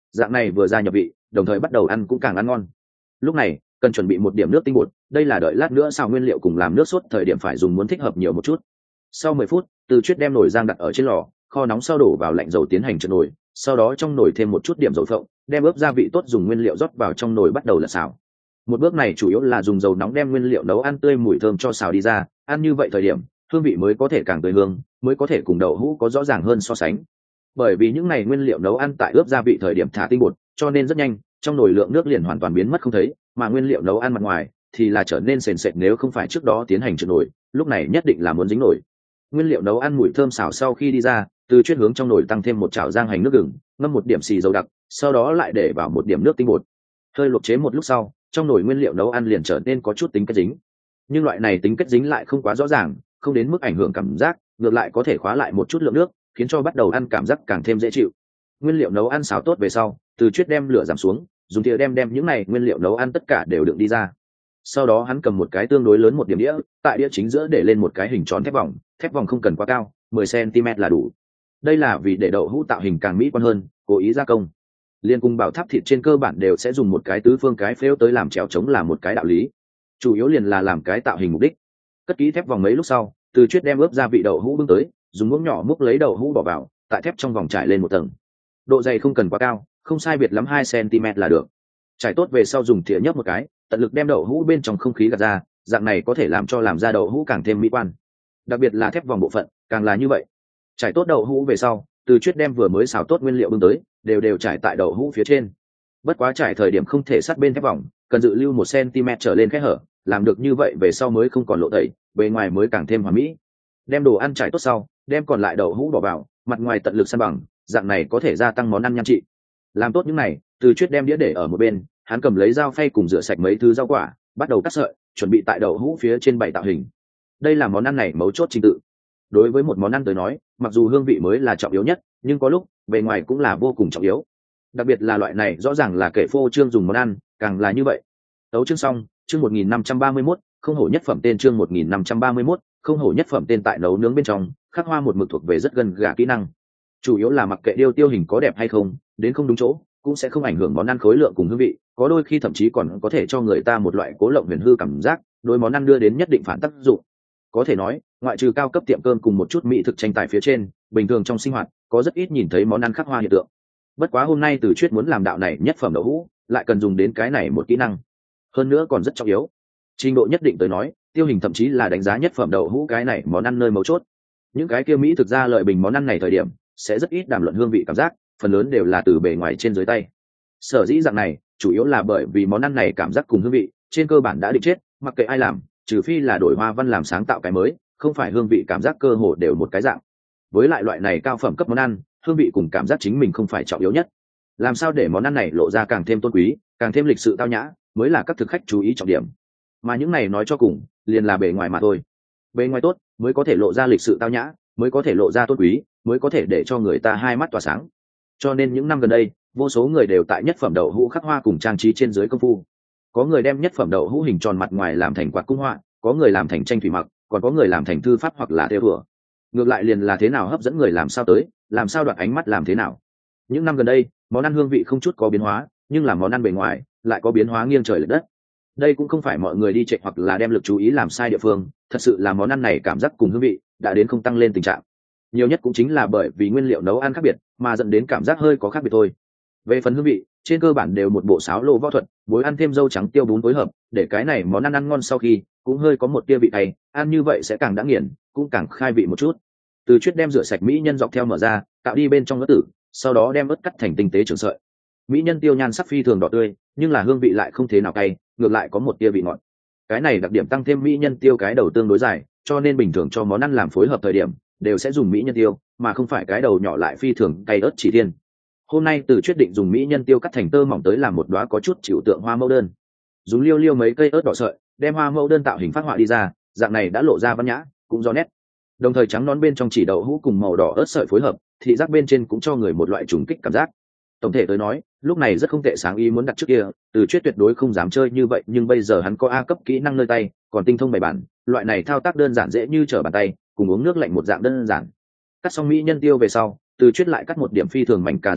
dạng này vừa ra nhập vị, đồng thời bắt đầu ăn cũng càng ăn ngon. Lúc này cần chuẩn bị một điểm nước tinh bột, đây là đợi lát nữa xào nguyên liệu cùng làm nước sốt thời điểm phải dùng muốn thích hợp nhiều một chút. Sau mười phút, Từ Chuyết đem nồi rang đặt ở trên lò, kho nóng sau đổ vào lạnh dầu tiến hành trộn nồi, sau đó trong nồi thêm một chút điểm dầu phộng, đem ướp gia vị tốt dùng nguyên liệu rót vào trong nồi bắt đầu là xào. Một bước này chủ yếu là dùng dầu nóng đem nguyên liệu nấu ăn tươi mùi thơm cho xào đi ra, ăn như vậy thời điểm hương vị mới có thể càng tươi hương, mới có thể cùng đậu hũ có rõ ràng hơn so sánh. Bởi vì những này nguyên liệu nấu ăn tại ướp gia vị thời điểm thả tinh bột, cho nên rất nhanh trong nồi lượng nước liền hoàn toàn biến mất không thấy, mà nguyên liệu nấu ăn mặt ngoài thì là trở nên sền sệt, nếu không phải trước đó tiến hành trộn nồi, lúc này nhất định là muốn dính nồi. Nguyên liệu nấu ăn mùi thơm xào sau khi đi ra, Từ Chuyết hướng trong nồi tăng thêm một chảo rang hành nước gừng, ngâm một điểm xì dầu đặc, sau đó lại để vào một điểm nước tinh bột. Hơi luộc chế một lúc sau, trong nồi nguyên liệu nấu ăn liền trở nên có chút tính kết dính. Nhưng loại này tính kết dính lại không quá rõ ràng, không đến mức ảnh hưởng cảm giác, ngược lại có thể khóa lại một chút lượng nước, khiến cho bắt đầu ăn cảm giác càng thêm dễ chịu. Nguyên liệu nấu ăn xào tốt về sau, Từ Chuyết đem lửa giảm xuống, dùng thìa đem đem những này nguyên liệu nấu ăn tất cả đều đựng đi ra. Sau đó hắn cầm một cái tương đối lớn một điểm đĩa, tại đĩa chính giữa để lên một cái hình tròn thép vòng, thép vòng không cần quá cao, mười xăng ti mét là đủ. Đây là vì để đậu hũ tạo hình càng mỹ quan hơn, cố ý gia công. Liên cung bảo tháp thịt trên cơ bản đều sẽ dùng một cái tứ phương cái phễu tới làm chéo chống là một cái đạo lý. Chủ yếu liền là làm cái tạo hình mục đích. Cất kỹ thép vòng mấy lúc sau, Từ Chuyết đem ướp gia vị đậu hũ bưng tới, dùng muỗng nhỏ múc lấy đậu hũ bỏ vào, tại thép trong vòng trải lên một tầng. Độ dày không cần quá cao, không sai biệt lắm hai xăng ti mét là được. Trải tốt về sau dùng thìa nhấp một cái, tận lực đem đậu hũ bên trong không khí gạt ra, dạng này có thể làm cho làm ra đậu hũ càng thêm mỹ quan. Đặc biệt là thép vòng bộ phận, càng là như vậy. Trải tốt đậu hũ về sau, Từ Chuyết đem vừa mới xào tốt nguyên liệu bưng tới, đều đều trải tại đậu hũ phía trên. Bất quá trải thời điểm không thể sát bên thép vòng, cần dự lưu một cm trở lên kẽ hở, làm được như vậy về sau mới không còn lộ tẩy, bề ngoài mới càng thêm hoàn mỹ. Đem đồ ăn trải tốt sau, đem còn lại đậu hũ bỏ vào, mặt ngoài tận lực san bằng, dạng này có thể gia tăng món ăn nhan trị. Làm tốt những này, Từ Chuyết đem đĩa để ở một bên, hắn cầm lấy dao phay cùng rửa sạch mấy thứ rau quả, bắt đầu cắt sợi, chuẩn bị tại đậu hũ phía trên bày tạo hình. Đây là món ăn này mấu chốt trình tự. Đối với một món ăn tới nói, mặc dù hương vị mới là trọng yếu nhất, nhưng có lúc bề ngoài cũng là vô cùng trọng yếu. Đặc biệt là loại này rõ ràng là kể phô trương dùng món ăn, càng là như vậy. Tấu chương xong, chương một nghìn năm trăm ba mươi mốt, không hổ nhất phẩm tên chương một nghìn năm trăm ba mươi mốt, không hổ nhất phẩm tên tại nấu nướng bên trong, khắc hoa một mực thuộc về rất gần gà kỹ năng. Chủ yếu là mặc kệ điêu tiêu hình có đẹp hay không, đến không đúng chỗ, cũng sẽ không ảnh hưởng món ăn khối lượng cùng hương vị, có đôi khi thậm chí còn có thể cho người ta một loại cố lộng huyền hư cảm giác, đối món ăn đưa đến nhất định phản tác dụng. Có thể nói, ngoại trừ cao cấp tiệm cơm cùng một chút mỹ thực tranh tài phía trên, bình thường trong sinh hoạt có rất ít nhìn thấy món ăn khắc hoa hiện tượng. Bất quá hôm nay Từ Chuyết muốn làm đạo này nhất phẩm đậu hũ, lại cần dùng đến cái này một kỹ năng, hơn nữa còn rất trọng yếu. Trình độ nhất định tới nói, tiêu hình thậm chí là đánh giá nhất phẩm đậu hũ cái này món ăn nơi mấu chốt. Những cái kia mỹ thực ra lợi bình món ăn này thời điểm sẽ rất ít đàm luận hương vị cảm giác, phần lớn đều là từ bề ngoài trên dưới tay. Sở dĩ dạng này chủ yếu là bởi vì món ăn này cảm giác cùng hương vị trên cơ bản đã định chết, mặc kệ ai làm, trừ phi là đổi hoa văn làm sáng tạo cái mới, không phải hương vị cảm giác cơ hồ đều một cái dạng. Với lại loại này cao phẩm cấp món ăn, hương vị cùng cảm giác chính mình không phải trọng yếu nhất. Làm sao để món ăn này lộ ra càng thêm tôn quý, càng thêm lịch sự tao nhã, mới là các thực khách chú ý trọng điểm. Mà những này nói cho cùng, liền là bề ngoài mà thôi. Bề ngoài tốt, mới có thể lộ ra lịch sự tao nhã, mới có thể lộ ra tôn quý, mới có thể để cho người ta hai mắt tỏa sáng. Cho nên những năm gần đây, vô số người đều tại nhất phẩm đậu hũ khắc hoa cùng trang trí trên dưới công phu. Có người đem nhất phẩm đậu hũ hình tròn mặt ngoài làm thành quạt cung họa, có người làm thành tranh thủy mặc, còn có người làm thành thư pháp hoặc là thêu thủa. Ngược lại liền là thế nào hấp dẫn người làm sao tới, làm sao đoạt ánh mắt làm thế nào. Những năm gần đây, món ăn hương vị không chút có biến hóa, nhưng là món ăn bề ngoài lại có biến hóa nghiêng trời lệch đất. Đây cũng không phải mọi người đi trệ hoặc là đem lực chú ý làm sai địa phương, thật sự là món ăn này cảm giác cùng hương vị đã đến không tăng lên tình trạng. Nhiều nhất cũng chính là bởi vì nguyên liệu nấu ăn khác biệt mà dẫn đến cảm giác hơi có khác biệt thôi. Về phần hương vị, trên cơ bản đều một bộ sáo lô võ thuật, bối ăn thêm dâu trắng tiêu bún phối hợp, để cái này món ăn ăn ngon sau khi cũng hơi có một tia vị cay, ăn như vậy sẽ càng đã nghiền, cũng càng khai vị một chút. Từ Chuyết đem rửa sạch mỹ nhân dọc theo mở ra, tạo đi bên trong ớt tử, sau đó đem ớt cắt thành tinh tế trường sợi. Mỹ nhân tiêu nhan sắc phi thường đỏ tươi, nhưng là hương vị lại không thế nào cay, ngược lại có một tia vị ngọt. Cái này đặc điểm tăng thêm mỹ nhân tiêu cái đầu tương đối dài, cho nên bình thường cho món ăn làm phối hợp thời điểm đều sẽ dùng mỹ nhân tiêu, mà không phải cái đầu nhỏ lại phi thường cay ớt chỉ tiên. Hôm nay Từ Chuyết định dùng mỹ nhân tiêu cắt thành tơ mỏng tới làm một đóa có chút chịu tượng hoa mẫu đơn. Dùng liêu liêu mấy cây ớt đỏ sợi, đem hoa mẫu đơn tạo hình phát họa đi ra, dạng này đã lộ ra văn nhã, cũng rõ nét. Đồng thời trắng nón bên trong chỉ đậu hũ cùng màu đỏ ớt sợi phối hợp, thị giác bên trên cũng cho người một loại trùng kích cảm giác. Tổng thể tới nói, lúc này rất không tệ, sáng ý muốn đặt trước kia, Từ Chuyết tuyệt đối không dám chơi như vậy, nhưng bây giờ hắn có A cấp kỹ năng nơi tay, còn tinh thông bày bản, loại này thao tác đơn giản dễ như trở bàn tay, cùng uống nước lạnh một dạng đơn giản. Cắt xong mỹ nhân tiêu về sau, Từ Chuyết lại cắt một điểm phi thường mảnh cà rốt sợi,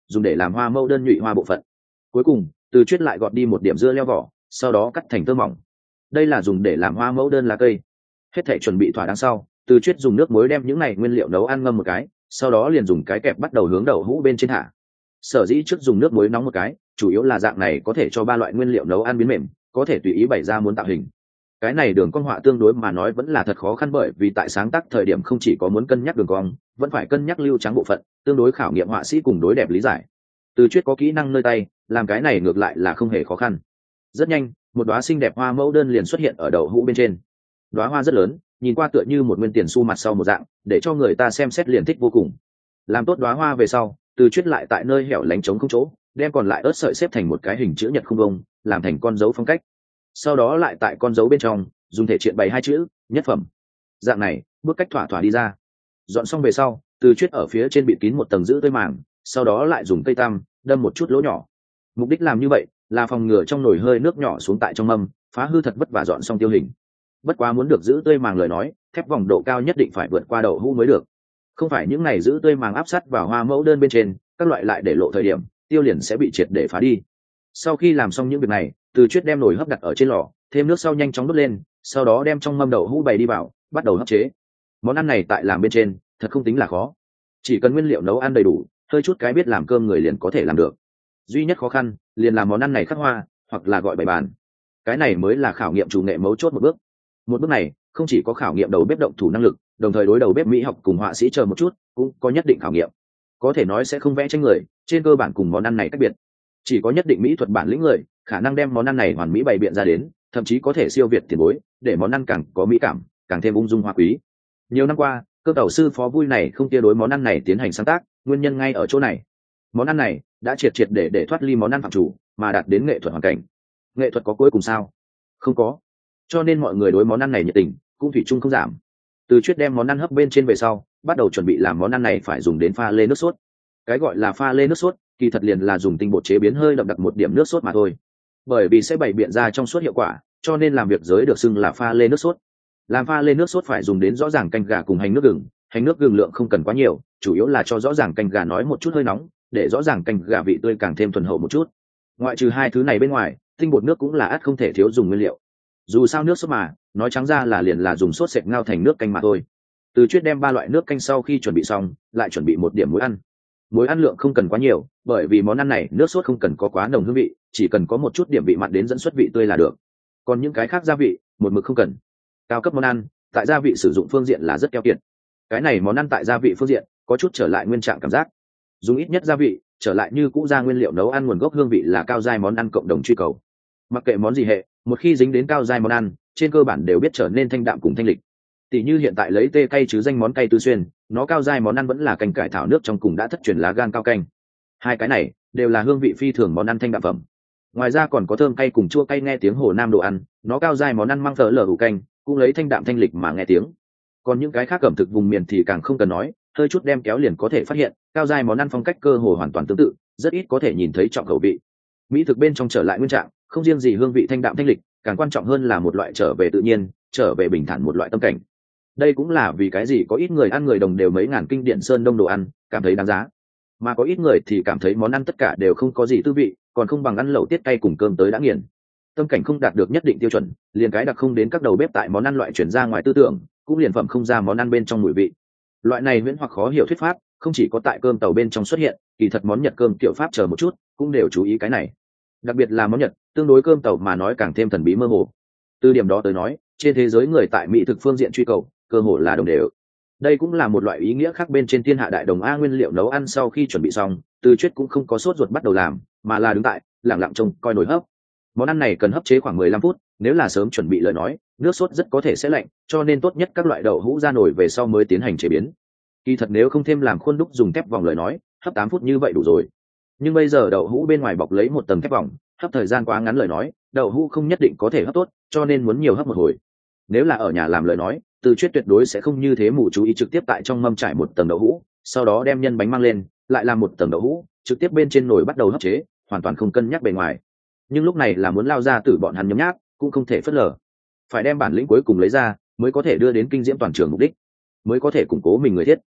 dùng để làm hoa mẫu đơn nhụy hoa bộ phận. Cuối cùng Từ Chuyết lại gọt đi một điểm dưa leo vỏ, sau đó cắt thành tơ mỏng. Đây là dùng để làm hoa mẫu đơn lá cây. Hết thảy chuẩn bị thỏa đáng sau, Từ Chuyết dùng nước muối đem những này nguyên liệu nấu ăn ngâm một cái, sau đó liền dùng cái kẹp bắt đầu hướng đậu hũ bên trên thả. Sở dĩ trước dùng nước muối nóng một cái, chủ yếu là dạng này có thể cho ba loại nguyên liệu nấu ăn biến mềm, có thể tùy ý bày ra muốn tạo hình. Cái này đường cong họa tương đối mà nói vẫn là thật khó khăn, bởi vì tại sáng tác thời điểm không chỉ có muốn cân nhắc đường cong, vẫn phải cân nhắc lưu trắng bộ phận, tương đối khảo nghiệm họa sĩ cùng đối đẹp lý giải. Từ Chuyết có kỹ năng nơi tay, làm cái này ngược lại là không hề khó khăn. Rất nhanh, một đóa xinh đẹp hoa mẫu đơn liền xuất hiện ở đậu hũ bên trên. Đóa hoa rất lớn, nhìn qua tựa như một nguyên tiền xu mặt sau một dạng, để cho người ta xem xét liền thích vô cùng. Làm tốt đóa hoa về sau, Từ Chuyết lại tại nơi hẻo lánh trống không chỗ, đem còn lại ớt sợi xếp thành một cái hình chữ nhật không vông, làm thành con dấu phong cách. Sau đó lại tại con dấu bên trong dùng thể triện bày hai chữ nhất phẩm. Dạng này bước cách thỏa thỏa đi ra. Dọn xong về sau, Từ Chuyết ở phía trên bịt kín một tầng giữ tươi màng, sau đó lại dùng cây tăm đâm một chút lỗ nhỏ. Mục đích làm như vậy là phòng ngừa trong nồi hơi nước nhỏ xuống tại trong mâm, phá hư thật vất vả dọn xong tiêu hình. Bất quá muốn được giữ tươi màng lời nói, thép vòng độ cao nhất định phải vượt qua đậu hũ mới được. Không phải những này giữ tươi màng áp sát vào hoa mẫu đơn bên trên, các loại lại để lộ thời điểm, tiêu liền sẽ bị triệt để phá đi. Sau khi làm xong những việc này, Từ Chuyết đem nồi hấp đặt ở trên lò, thêm nước sau nhanh chóng đốt lên, sau đó đem trong mâm đậu hũ bày đi vào, bắt đầu hấp chế. Món ăn này tại làm bên trên thật không tính là khó, chỉ cần nguyên liệu nấu ăn đầy đủ, hơi chút cái biết làm cơm người liền có thể làm được. Duy nhất khó khăn liền làm món ăn này khắc hoa, hoặc là gọi bày bàn. Cái này mới là khảo nghiệm chủ nghệ mấu chốt một bước. Một bước này không chỉ có khảo nghiệm đầu bếp động thủ năng lực, đồng thời đối đầu bếp mỹ học cùng họa sĩ chờ một chút cũng có nhất định khảo nghiệm. Có thể nói sẽ không vẽ tranh người, trên cơ bản cùng món ăn này cách biệt. Chỉ có nhất định mỹ thuật bản lĩnh người, khả năng đem món ăn này hoàn mỹ bày biện ra đến, thậm chí có thể siêu việt tiền bối, để món ăn càng có mỹ cảm, càng thêm ung dung hoa quý. Nhiều năm qua, cơ tàu sư Phó Vui này không tia đối món ăn này tiến hành sáng tác, nguyên nhân ngay ở chỗ này. Món ăn này đã triệt triệt để để thoát ly món ăn phạm chủ, mà đạt đến nghệ thuật hoàn cảnh. Nghệ thuật có cuối cùng sao? Không có. Cho nên mọi người đối món ăn này nhiệt tình cũng thủy chung không giảm. Từ Chuyết đem món ăn hấp bên trên về sau, bắt đầu chuẩn bị làm món ăn này phải dùng đến pha lê nước sốt. Cái gọi là pha lê nước sốt, kỳ thật liền là dùng tinh bột chế biến hơi đậm đặc một điểm nước sốt mà thôi. Bởi vì sẽ bày biện ra trong suốt hiệu quả, cho nên làm việc giới được xưng là pha lê nước sốt. Làm pha lê nước sốt phải dùng đến rõ ràng canh gà cùng hành nước gừng, hành nước gừng lượng không cần quá nhiều, chủ yếu là cho rõ ràng canh gà nói một chút hơi nóng, để rõ ràng canh gà vị tươi càng thêm thuần hậu một chút. Ngoại trừ hai thứ này bên ngoài, tinh bột nước cũng là ắt không thể thiếu dùng nguyên liệu. Dù sao nước sốt mà, nói trắng ra là liền là dùng sốt sệt ngao thành nước canh mà thôi. Từ Chuyết đem ba loại nước canh sau khi chuẩn bị xong, lại chuẩn bị một điểm muối ăn. Muối ăn lượng không cần quá nhiều, bởi vì món ăn này nước sốt không cần có quá nồng hương vị, chỉ cần có một chút điểm vị mặn đến dẫn xuất vị tươi là được. Còn những cái khác gia vị, một mực không cần. Cao cấp món ăn, tại gia vị sử dụng phương diện là rất keo kiệt. Cái này món ăn tại gia vị phương diện có chút trở lại nguyên trạng cảm giác. Dùng ít nhất gia vị, trở lại như cũ ra nguyên liệu nấu ăn nguồn gốc hương vị là cao giai món ăn cộng đồng truy cầu. Mặc kệ món gì hệ, một khi dính đến cao giai món ăn, trên cơ bản đều biết trở nên thanh đạm cùng thanh lịch. Tỷ như hiện tại lấy tê cay chứ danh món cay Tứ Xuyên, nó cao giai món ăn vẫn là canh cải thảo nước trong cùng đã thất truyền lá gan cao canh. Hai cái này đều là hương vị phi thường món ăn thanh đạm phẩm. Ngoài ra còn có thơm cay cùng chua cay nghe tiếng Hồ Nam đồ ăn, nó cao giai món ăn mang phở lở ủ canh, cũng lấy thanh đạm thanh lịch mà nghe tiếng. Còn những cái khác ẩm thực vùng miền thì càng không cần nói, hơi chút đem kéo liền có thể phát hiện, cao giai món ăn phong cách cơ hồ hoàn toàn tương tự, rất ít có thể nhìn thấy trọng khẩu vị. Mỹ thực bên trong trở lại nguyên trạng, không riêng gì hương vị thanh đạm thanh lịch, càng quan trọng hơn là một loại trở về tự nhiên, trở về bình thản một loại tâm cảnh. Đây cũng là vì cái gì có ít người ăn người đồng đều mấy ngàn kinh điển sơn đông đồ ăn, cảm thấy đáng giá, mà có ít người thì cảm thấy món ăn tất cả đều không có gì tư vị, còn không bằng ăn lẩu tiết cay cùng cơm tới đã nghiền. Tâm cảnh không đạt được nhất định tiêu chuẩn, liền cái đặc không đến các đầu bếp tại món ăn loại chuyển ra ngoài tư tưởng, cũng liền phẩm không ra món ăn bên trong mùi vị. Loại này huyễn hoặc khó hiểu thuyết pháp, không chỉ có tại cơm tàu bên trong xuất hiện, kỳ thật món Nhật cơm kiểu Pháp chờ một chút, cũng đều chú ý cái này. Đặc biệt là món Nhật, tương đối cơm tàu mà nói càng thêm thần bí mơ hồ. Từ điểm đó tới nói, trên thế giới người tại mỹ thực phương diện truy cầu, cơ hồ là đồng đều. Đây cũng là một loại ý nghĩa khác bên trên thiên hạ đại đồng a. Nguyên liệu nấu ăn sau khi chuẩn bị xong, Từ Chuyết cũng không có sốt ruột bắt đầu làm, mà là đứng tại, lặng lặng trông coi nồi hấp. Món ăn này cần hấp chế khoảng mười lăm phút, nếu là sớm chuẩn bị lời nói, nước sốt rất có thể sẽ lạnh, cho nên tốt nhất các loại đậu hũ ra nồi về sau mới tiến hành chế biến. Kỳ thật nếu không thêm làm khuôn đúc dùng thép vòng lời nói, hấp tám phút như vậy đủ rồi. Nhưng bây giờ đậu hũ bên ngoài bọc lấy một tầng thép vòng, hấp thời gian quá ngắn lời nói, đậu hũ không nhất định có thể hấp tốt, cho nên muốn nhiều hấp một hồi. Nếu là ở nhà làm lời nói, Từ Chuyết tuyệt đối sẽ không như thế mù chú ý trực tiếp tại trong mâm trải một tầng đậu hũ, sau đó đem nhân bánh mang lên, lại làm một tầng đậu hũ, trực tiếp bên trên nồi bắt đầu hấp chế, hoàn toàn không cân nhắc bề ngoài. Nhưng lúc này là muốn lao ra từ bọn hắn nhấm nháp, cũng không thể phớt lờ. Phải đem bản lĩnh cuối cùng lấy ra, mới có thể đưa đến kinh diễm toàn trường mục đích, mới có thể củng cố mình người thiết.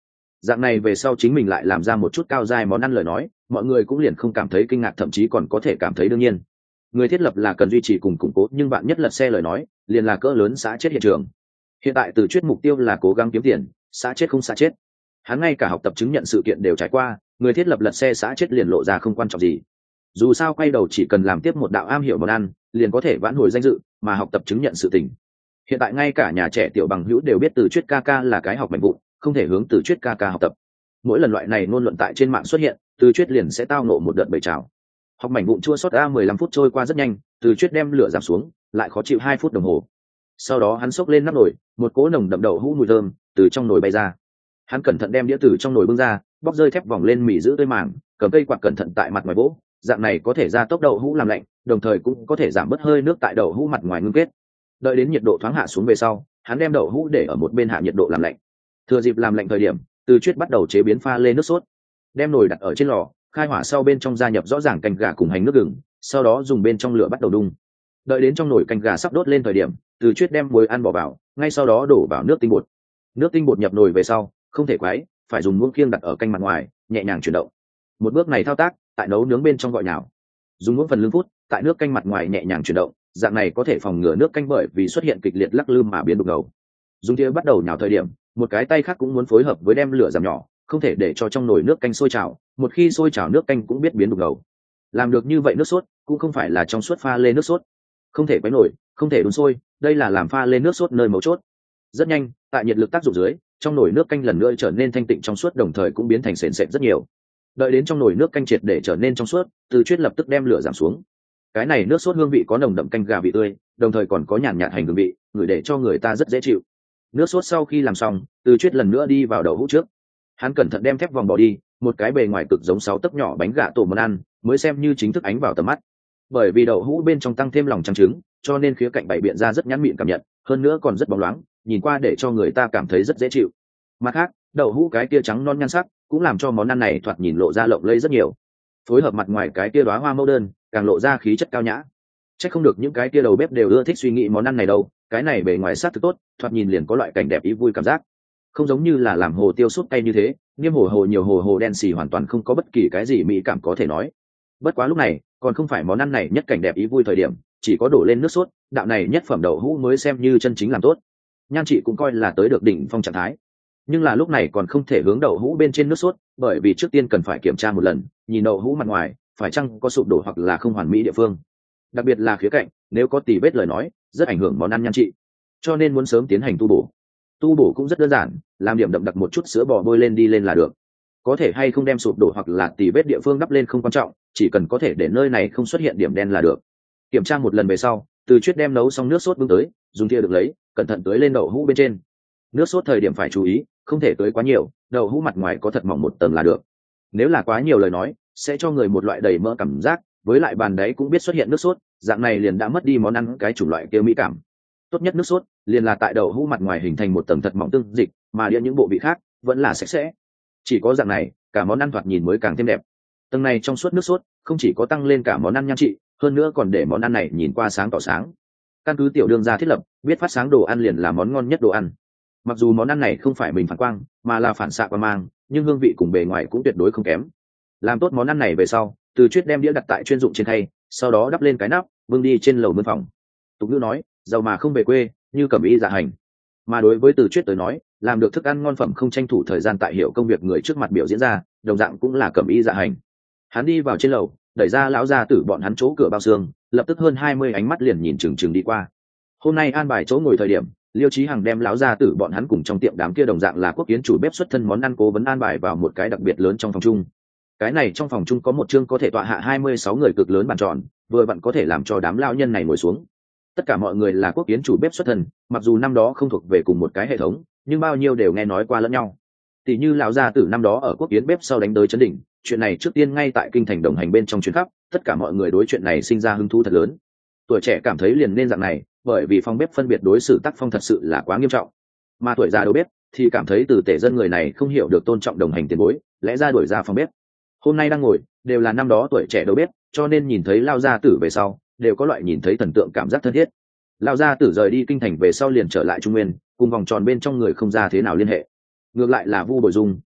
dạng này về sau chính mình lại làm ra một chút cao dai món ăn lời nói, mọi người cũng liền không cảm thấy kinh ngạc, thậm chí còn có thể cảm thấy đương nhiên. Người thiết lập là cần duy trì cùng củng cố, nhưng bạn nhất lật xe lời nói liền là cỡ lớn xã chết hiện trường. Hiện tại Từ Chuyết mục tiêu là cố gắng kiếm tiền, xã chết không xã chết. Hắn ngay cả học tập chứng nhận sự kiện đều trải qua, người thiết lập lật xe xã chết liền lộ ra không quan trọng gì. Dù sao quay đầu chỉ cần làm tiếp một đạo am hiểu món ăn, liền có thể vãn hồi danh dự, mà học tập chứng nhận sự tình. Hiện tại ngay cả nhà trẻ tiểu bằng hữu đều biết Từ Chuyết ca ca là cái học mạnh vụn, không thể hướng Từ Chuyết ca ca học tập. Mỗi lần loại này ngôn luận tại trên mạng xuất hiện, Từ Chuyết liền sẽ tao nộ một đợt bầy trào. Học mảnh vụn chua xót a mười lăm phút trôi qua rất nhanh, Từ Chuyết đem lửa giảm xuống, lại khó chịu hai phút đồng hồ. Sau đó hắn xốc lên nắp nồi, một cỗ nồng đậm đậu hũ mùi thơm từ trong nồi bay ra. Hắn cẩn thận đem đĩa từ trong nồi bưng ra, bóc rơi thép vòng lên mì giữ tươi màng, cầm cây quạt cẩn thận tại mặt ngoài vỗ, dạng này có thể gia tốc đậu hũ làm lạnh, đồng thời cũng có thể giảm bớt hơi nước tại đậu hũ mặt ngoài ngưng kết. Đợi đến nhiệt độ thoáng hạ xuống về sau, hắn đem đậu hũ để ở một bên hạ nhiệt độ làm lạnh. Thừa dịp làm lạnh thời điểm, Từ Chuyết bắt đầu chế biến pha lê nước sốt. Đem nồi đặt ở trên lò, khai hỏa sau bên trong gia nhập rõ ràng canh gà cùng hành nước gừng, sau đó dùng bên trong lửa bắt đầu đun. Đợi đến trong nồi canh gà sắp đốt lên thời điểm, Từ Chuyết đem muối ăn bỏ vào, ngay sau đó đổ vào nước tinh bột. Nước tinh bột nhập nồi về sau, không thể quấy, phải dùng muỗng khiêng đặt ở canh mặt ngoài, nhẹ nhàng chuyển động. Một bước này thao tác, tại nấu nướng bên trong gọi nhào. Dùng muỗng phần lưng phút, tại nước canh mặt ngoài nhẹ nhàng chuyển động, dạng này có thể phòng ngừa nước canh bởi vì xuất hiện kịch liệt lắc lư mà biến đục ngầu. Dùng thìa bắt đầu nhào thời điểm, một cái tay khác cũng muốn phối hợp với đem lửa giảm nhỏ, không thể để cho trong nồi nước canh sôi trào, một khi sôi trào nước canh cũng biết biến đục ngầu. Làm được như vậy nước sốt cũng không phải là trong suốt pha lê nước sốt, không thể quấy nổi, không thể đun sôi, đây là làm pha lê nước sốt nơi mấu chốt. Rất nhanh, tại nhiệt lực tác dụng dưới, trong nồi nước canh lần nữa trở nên thanh tịnh trong suốt, đồng thời cũng biến thành sền sệt rất nhiều. Đợi đến trong nồi nước canh triệt để trở nên trong suốt, Từ Chuyết lập tức đem lửa giảm xuống. Cái này nước sốt hương vị có nồng đậm canh gà vị tươi, đồng thời còn có nhàn nhạt hành hương vị, ngửi để cho người ta rất dễ chịu. Nước sốt sau khi làm xong, Từ Chuyết lần nữa đi vào đậu hũ trước. Hắn cẩn thận đem thép vòng bỏ đi, một cái bề ngoài cực giống sáu tấc nhỏ bánh gà tổ món ăn, mới xem như chính thức ánh vào tầm mắt. Bởi vì đậu hũ bên trong tăng thêm lòng trắng trứng, cho nên khía cạnh bày biện ra rất nhẵn mịn cảm nhận, hơn nữa còn rất bóng loáng, nhìn qua để cho người ta cảm thấy rất dễ chịu. Mặt khác, đậu hũ cái kia trắng non nhan sắc, cũng làm cho món ăn này thoạt nhìn lộ ra lộng lẫy rất nhiều. Phối hợp mặt ngoài cái kia đóa hoa mẫu đơn, càng lộ ra khí chất cao nhã. Chắc không được những cái kia đầu bếp đều ưa thích suy nghĩ món ăn này đâu, cái này bề ngoài sắc thực tốt, thoạt nhìn liền có loại cảnh đẹp ý vui cảm giác. Không giống như là làm hồ tiêu súp cay như thế, niêm hồ hồ nhiều hồ hồ đen xì hoàn toàn không có bất kỳ cái gì mỹ cảm có thể nói. Bất quá lúc này, còn không phải món ăn này nhất cảnh đẹp ý vui thời điểm, chỉ có đổ lên nước sốt, đạo này nhất phẩm đậu hũ mới xem như chân chính làm tốt. Nhan chị cũng coi là tới được đỉnh phong trạng thái. Nhưng là lúc này còn không thể hướng đậu hũ bên trên nước sốt, bởi vì trước tiên cần phải kiểm tra một lần, nhìn đậu hũ mặt ngoài, phải chăng có sụp đổ hoặc là không hoàn mỹ địa phương. Đặc biệt là khía cạnh, nếu có tì vết lời nói, rất ảnh hưởng món ăn nhan chị. Cho nên muốn sớm tiến hành tu bổ. Tu bổ cũng rất đơn giản, làm điểm đậm đặc một chút sữa bò bôi lên đi lên là được. Có thể hay không đem sụp đổ hoặc là tì vết địa phương đắp lên không quan trọng, chỉ cần có thể để nơi này không xuất hiện điểm đen là được. Kiểm tra một lần về sau, Từ Chuyết đem nấu xong nước sốt bưng tới, dùng thìa được lấy, cẩn thận tưới lên đậu hũ bên trên. Nước sốt thời điểm phải chú ý, không thể tưới quá nhiều, đậu hũ mặt ngoài có thật mỏng một tầng là được. Nếu là quá nhiều lời nói, sẽ cho người một loại đầy mỡ cảm giác, với lại bàn đáy cũng biết xuất hiện nước sốt, dạng này liền đã mất đi món ăn cái chủng loại kia mỹ cảm. Tốt nhất nước sốt liền là tại đậu hũ mặt ngoài hình thành một tầng thật mỏng tương dịch, mà đĩa những bộ vị khác vẫn là sạch sẽ. Chỉ có dạng này, cả món ăn thoạt nhìn mới càng thêm đẹp. Tầng này trong suốt nước sốt không chỉ có tăng lên cả món ăn nhan trị, hơn nữa còn để món ăn này nhìn qua sáng tỏ sáng. Căn cứ tiểu đương gia thiết lập, biết phát sáng đồ ăn liền là món ngon nhất đồ ăn. Mặc dù món ăn này không phải mình phản quang, mà là phản xạ qua mang, nhưng hương vị cùng bề ngoài cũng tuyệt đối không kém. Làm tốt món ăn này về sau, Từ Chuyết đem đĩa đặt tại chuyên dụng trên khay, sau đó đắp lên cái nắp, bưng đi trên lầu mướn phòng. Tục ngữ nói, giàu mà không về quê, như cẩm y dạ hành. Mà đối với Từ Chuyết tới nói, làm được thức ăn ngon phẩm không tranh thủ thời gian tại hiệu công việc người trước mặt biểu diễn ra, đồng dạng cũng là cẩm y dạ hành. Hắn đi vào trên lầu, đẩy ra lão gia tử bọn hắn chỗ cửa bao xương, lập tức hơn hai mươi ánh mắt liền nhìn chừng chừng đi qua. Hôm nay an bài chỗ ngồi thời điểm, Liêu Chí Hằng đem lão gia tử bọn hắn cùng trong tiệm đám kia đồng dạng là quốc kiến chủ bếp xuất thân món ăn cố vấn an bài vào một cái đặc biệt lớn trong phòng chung. Cái này trong phòng chung có một chương có thể tọa hạ hai mươi sáu người cực lớn bàn tròn, vừa vặn có thể làm cho đám lão nhân này ngồi xuống. Tất cả mọi người là quốc kiến chủ bếp xuất thân, mặc dù năm đó không thuộc về cùng một cái hệ thống, nhưng bao nhiêu đều nghe nói qua lẫn nhau. Tỷ như lão gia tử năm đó ở quốc kiến bếp sau đánh tới chấn đỉnh, chuyện này trước tiên ngay tại kinh thành đồng hành bên trong chuyến khắp, tất cả mọi người đối chuyện này sinh ra hứng thú thật lớn. Tuổi trẻ cảm thấy liền nên dạng này, bởi vì phòng bếp phân biệt đối xử tác phong thật sự là quá nghiêm trọng. Mà tuổi già đầu bếp thì cảm thấy từ tể dân người này không hiểu được tôn trọng đồng hành tiền bối, lẽ ra đuổi ra phòng bếp. Hôm nay đang ngồi đều là năm đó tuổi trẻ đầu bếp, cho nên nhìn thấy lão gia tử về sau, đều có loại nhìn thấy thần tượng cảm giác thân thiết. Lão gia tử rời đi kinh thành về sau liền trở lại Trung Nguyên, cùng vòng tròn bên trong người không ra thế nào liên hệ. Ngược lại là Vu Bồi Dung,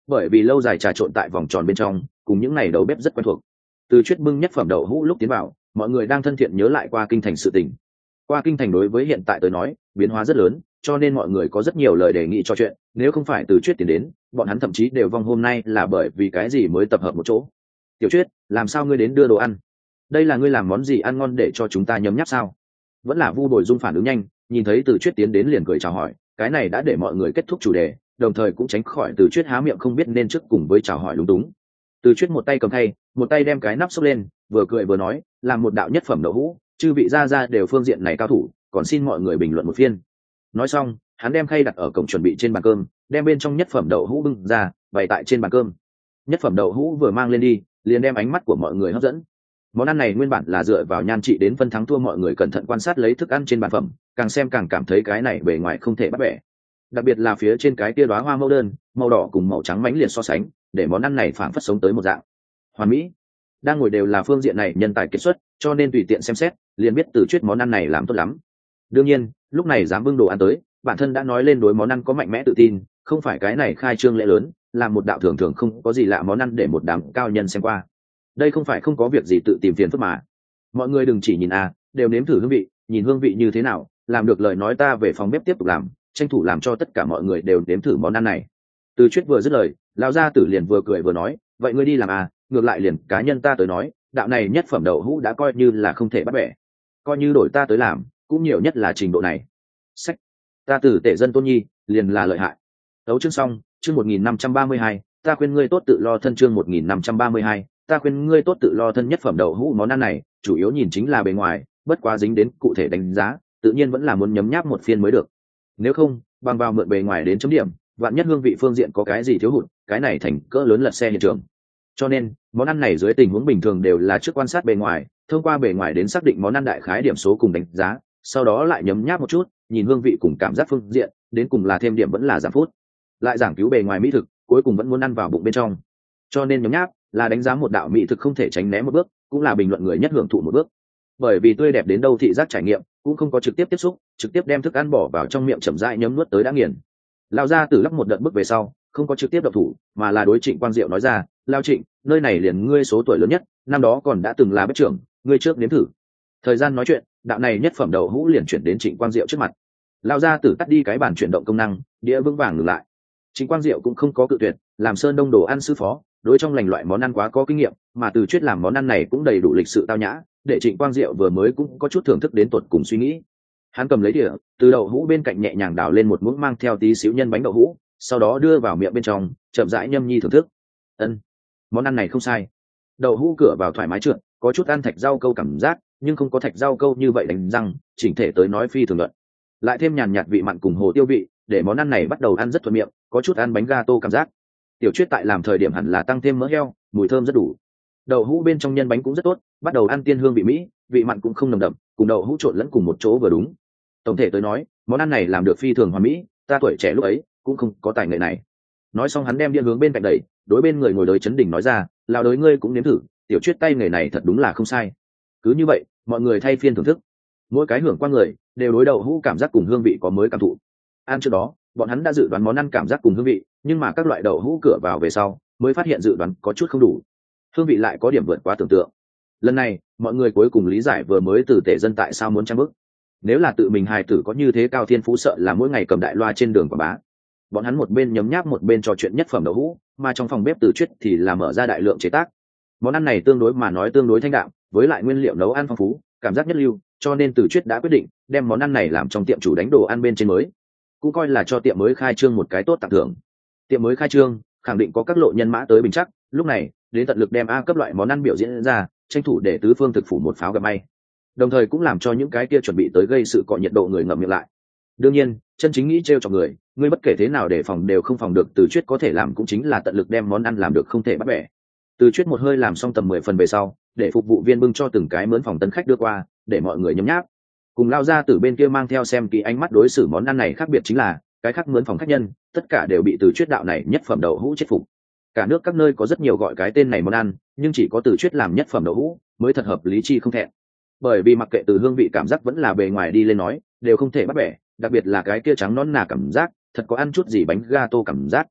bởi vì lâu dài trà trộn tại vòng tròn bên trong, cùng những ngày đầu bếp rất quen thuộc. Từ Chuyết bưng nhất phẩm đậu hũ lúc tiến vào, mọi người đang thân thiện nhớ lại qua kinh thành sự tình. Qua kinh thành đối với hiện tại tới nói biến hóa rất lớn, cho nên mọi người có rất nhiều lời đề nghị trò chuyện. Nếu không phải Từ Chuyết tiến đến, bọn hắn thậm chí đều vong hôm nay là bởi vì cái gì mới tập hợp một chỗ. Tiểu Chuyết, làm sao ngươi đến đưa đồ ăn? Đây là ngươi làm món gì ăn ngon để cho chúng ta nhấm nháp sao? Vẫn là Vu Bồi Dung phản ứng nhanh, nhìn thấy Từ Chuyết tiến đến liền cười chào hỏi, cái này đã để mọi người kết thúc chủ đề, đồng thời cũng tránh khỏi Từ Chuyết há miệng không biết nên trước cùng với chào hỏi lúng túng. Từ Chuyết một tay cầm thay, một tay đem cái nắp xốc lên, vừa cười vừa nói, làm một đạo nhất phẩm đậu hũ, chư vị gia gia đều phương diện này cao thủ, còn xin mọi người bình luận một phiên. Nói xong, hắn đem khay đặt ở cổng chuẩn bị trên bàn cơm, đem bên trong nhất phẩm đậu hũ bưng ra, bày tại trên bàn cơm. Nhất phẩm đậu hũ vừa mang lên đi, liền đem ánh mắt của mọi người hấp dẫn. Món ăn này nguyên bản là dựa vào nhan trị đến phân thắng thua, mọi người cẩn thận quan sát lấy thức ăn trên bàn phẩm, càng xem càng cảm thấy cái này bề ngoài không thể bắt bẻ. Đặc biệt là phía trên cái tia đóa hoa mẫu đơn, màu đỏ cùng màu trắng mãnh liệt so sánh, để món ăn này phảng phất sống tới một dạng hoàn mỹ. Đang ngồi đều là phương diện này nhân tài kiệt xuất, cho nên tùy tiện xem xét, liền biết Từ Chuyết món ăn này làm tốt lắm. Đương nhiên, lúc này dám bưng đồ ăn tới, bản thân đã nói lên đối món ăn có mạnh mẽ tự tin, không phải cái này khai trương lễ lớn, làm một đạo thường thường không có gì lạ món ăn để một đám cao nhân xem qua. Đây không phải không có việc gì tự tìm phiền phức mà. Mọi người đừng chỉ nhìn à, đều nếm thử hương vị, nhìn hương vị như thế nào, làm được lời nói ta về phòng bếp tiếp tục làm, tranh thủ làm cho tất cả mọi người đều nếm thử món ăn này. Từ Chuyết vừa dứt lời, lão gia tử liền vừa cười vừa nói, vậy ngươi đi làm à, ngược lại liền cá nhân ta tới nói, đạo này nhất phẩm đậu hũ đã coi như là không thể bắt bẻ, coi như đổi ta tới làm, cũng nhiều nhất là trình độ này. Sách, ta tử tể dân tôn nhi, liền là lợi hại. Tấu chương xong, chương một nghìn năm trăm ba mươi hai, ta khuyên ngươi tốt tự lo thân, chương một nghìn năm trăm ba mươi hai, ta khuyên ngươi tốt tự lo thân. Nhất phẩm đậu hũ món ăn này, chủ yếu nhìn chính là bề ngoài, bất quá dính đến cụ thể đánh giá, tự nhiên vẫn là muốn nhấm nháp một phiên mới được. Nếu không, bằng vào mượn bề ngoài đến chấm điểm, vạn nhất hương vị phương diện có cái gì thiếu hụt, cái này thành cỡ lớn lật xe hiện trường. Cho nên món ăn này dưới tình huống bình thường đều là trước quan sát bề ngoài, thông qua bề ngoài đến xác định món ăn đại khái điểm số cùng đánh giá, sau đó lại nhấm nháp một chút, nhìn hương vị cùng cảm giác phương diện, đến cùng là thêm điểm vẫn là giảm phút, lại giảng cứu bề ngoài mỹ thực, cuối cùng vẫn muốn ăn vào bụng bên trong. Cho nên nhấm nháp là đánh giá một đạo mỹ thực không thể tránh né một bước, cũng là bình luận người nhất hưởng thụ một bước. Bởi vì tươi đẹp đến đâu thị giác trải nghiệm cũng không có trực tiếp tiếp xúc, trực tiếp đem thức ăn bỏ vào trong miệng chậm rãi nhấm nuốt tới đã nghiền. Lão gia tử lắc một đợt bước về sau, không có trực tiếp độc thủ, mà là đối Trịnh Quang Diệu nói ra, Lão Trịnh, nơi này liền ngươi số tuổi lớn nhất, năm đó còn đã từng là bếp trưởng, ngươi trước nếm thử. Thời gian nói chuyện, đạo này nhất phẩm đậu hũ liền chuyển đến Trịnh Quang Diệu trước mặt. Lão gia tử tắt đi cái bàn chuyển động công năng, đĩa vững vàng ngừng lại. Trịnh Quang Diệu cũng không có cự tuyệt, làm Sơn Đông đồ ăn sư phó, đối trong lành loại món ăn quá có kinh nghiệm, mà Từ Chuyết làm món ăn này cũng đầy đủ lịch sự tao nhã, để Trịnh Quang Diệu vừa mới cũng có chút thưởng thức đến tột cùng suy nghĩ. Hắn cầm lấy đĩa, từ đậu hũ bên cạnh nhẹ nhàng đào lên một muỗng mang theo tí xíu nhân bánh đậu hũ, sau đó đưa vào miệng bên trong, chậm rãi nhâm nhi thưởng thức. Ân, món ăn này không sai. Đậu hũ cửa vào thoải mái trượt, có chút ăn thạch rau câu cảm giác, nhưng không có thạch rau câu như vậy đánh răng, chỉnh thể tới nói phi thường luận. Lại thêm nhàn nhạt vị mặn cùng hồ tiêu vị, để món ăn này bắt đầu ăn rất thuận miệng, có chút ăn bánh gato cảm giác. Tiểu Chuyết tại làm thời điểm hẳn là tăng thêm mỡ heo, mùi thơm rất đủ. Đậu hũ bên trong nhân bánh cũng rất tốt, bắt đầu ăn tiên hương vị mỹ, vị mặn cũng không nồng đậm, cùng đậu hũ trộn lẫn cùng một chỗ vừa đúng. Tổng thể tới nói, món ăn này làm được phi thường hoàn mỹ, ta tuổi trẻ lúc ấy cũng không có tài nghệ này. Nói xong hắn đem đĩa hướng bên cạnh đẩy, đối bên người ngồi đới chấn đỉnh nói ra, lão đới ngươi cũng nếm thử, Tiểu Chuyết tay nghề này thật đúng là không sai. Cứ như vậy, mọi người thay phiên thưởng thức, mỗi cái hưởng qua người đều đối đậu hũ cảm giác cùng hương vị có mới cảm thụ. Ăn trước đó, bọn hắn đã dự đoán món ăn cảm giác cùng hương vị, nhưng mà các loại đậu hũ cửa vào về sau, mới phát hiện dự đoán có chút không đủ, hương vị lại có điểm vượt quá tưởng tượng. Lần này, mọi người cuối cùng lý giải vừa mới từ tể dân tại sao muốn trang bức. Nếu là tự mình hài tử có như thế cao thiên phú, sợ là mỗi ngày cầm đại loa trên đường quảng bá. Bọn hắn một bên nhấm nháp một bên trò chuyện nhất phẩm đậu hũ, mà trong phòng bếp Từ Chuyết thì là mở ra đại lượng chế tác. Món ăn này tương đối mà nói tương đối thanh đạm, với lại nguyên liệu nấu ăn phong phú, cảm giác nhất lưu, cho nên Từ Chuyết đã quyết định đem món ăn này làm trong tiệm chủ đánh đồ ăn bên trên mới, cũng coi là cho tiệm mới khai trương một cái tốt tặng thưởng. Tiệm mới khai trương khẳng định có các lộ nhân mã tới bình chắc, lúc này đến tận lực đem a cấp loại món ăn biểu diễn ra, tranh thủ để tứ phương thực phủ một pháo gặp may, đồng thời cũng làm cho những cái kia chuẩn bị tới gây sự cọ nhiệt độ người ngậm miệng lại. Đương nhiên, chân chính nghĩ trêu cho người, ngươi bất kể thế nào để phòng đều không phòng được. Từ Chuyết có thể làm cũng chính là tận lực đem món ăn làm được không thể bắt bẻ. Từ Chuyết một hơi làm xong tầm mười phần về sau, để phục vụ viên bưng cho từng cái mướn phòng tân khách đưa qua, để mọi người nhấm nháp. Cùng lao ra từ bên kia mang theo xem kỹ ánh mắt đối xử món ăn này khác biệt chính là, cái khác mướn phòng khách nhân, tất cả đều bị Từ Chuyết đạo này nhất phẩm đậu hũ chết phục. Cả nước các nơi có rất nhiều gọi cái tên này món ăn, nhưng chỉ có Từ Chuyết làm nhất phẩm đậu hũ mới thật hợp lý chi không thẹn. Bởi vì mặc kệ từ hương vị cảm giác vẫn là bề ngoài đi lên nói, đều không thể bắt bẻ, đặc biệt là cái kia trắng nõn nà cảm giác, thật có ăn chút gì bánh gato cảm giác.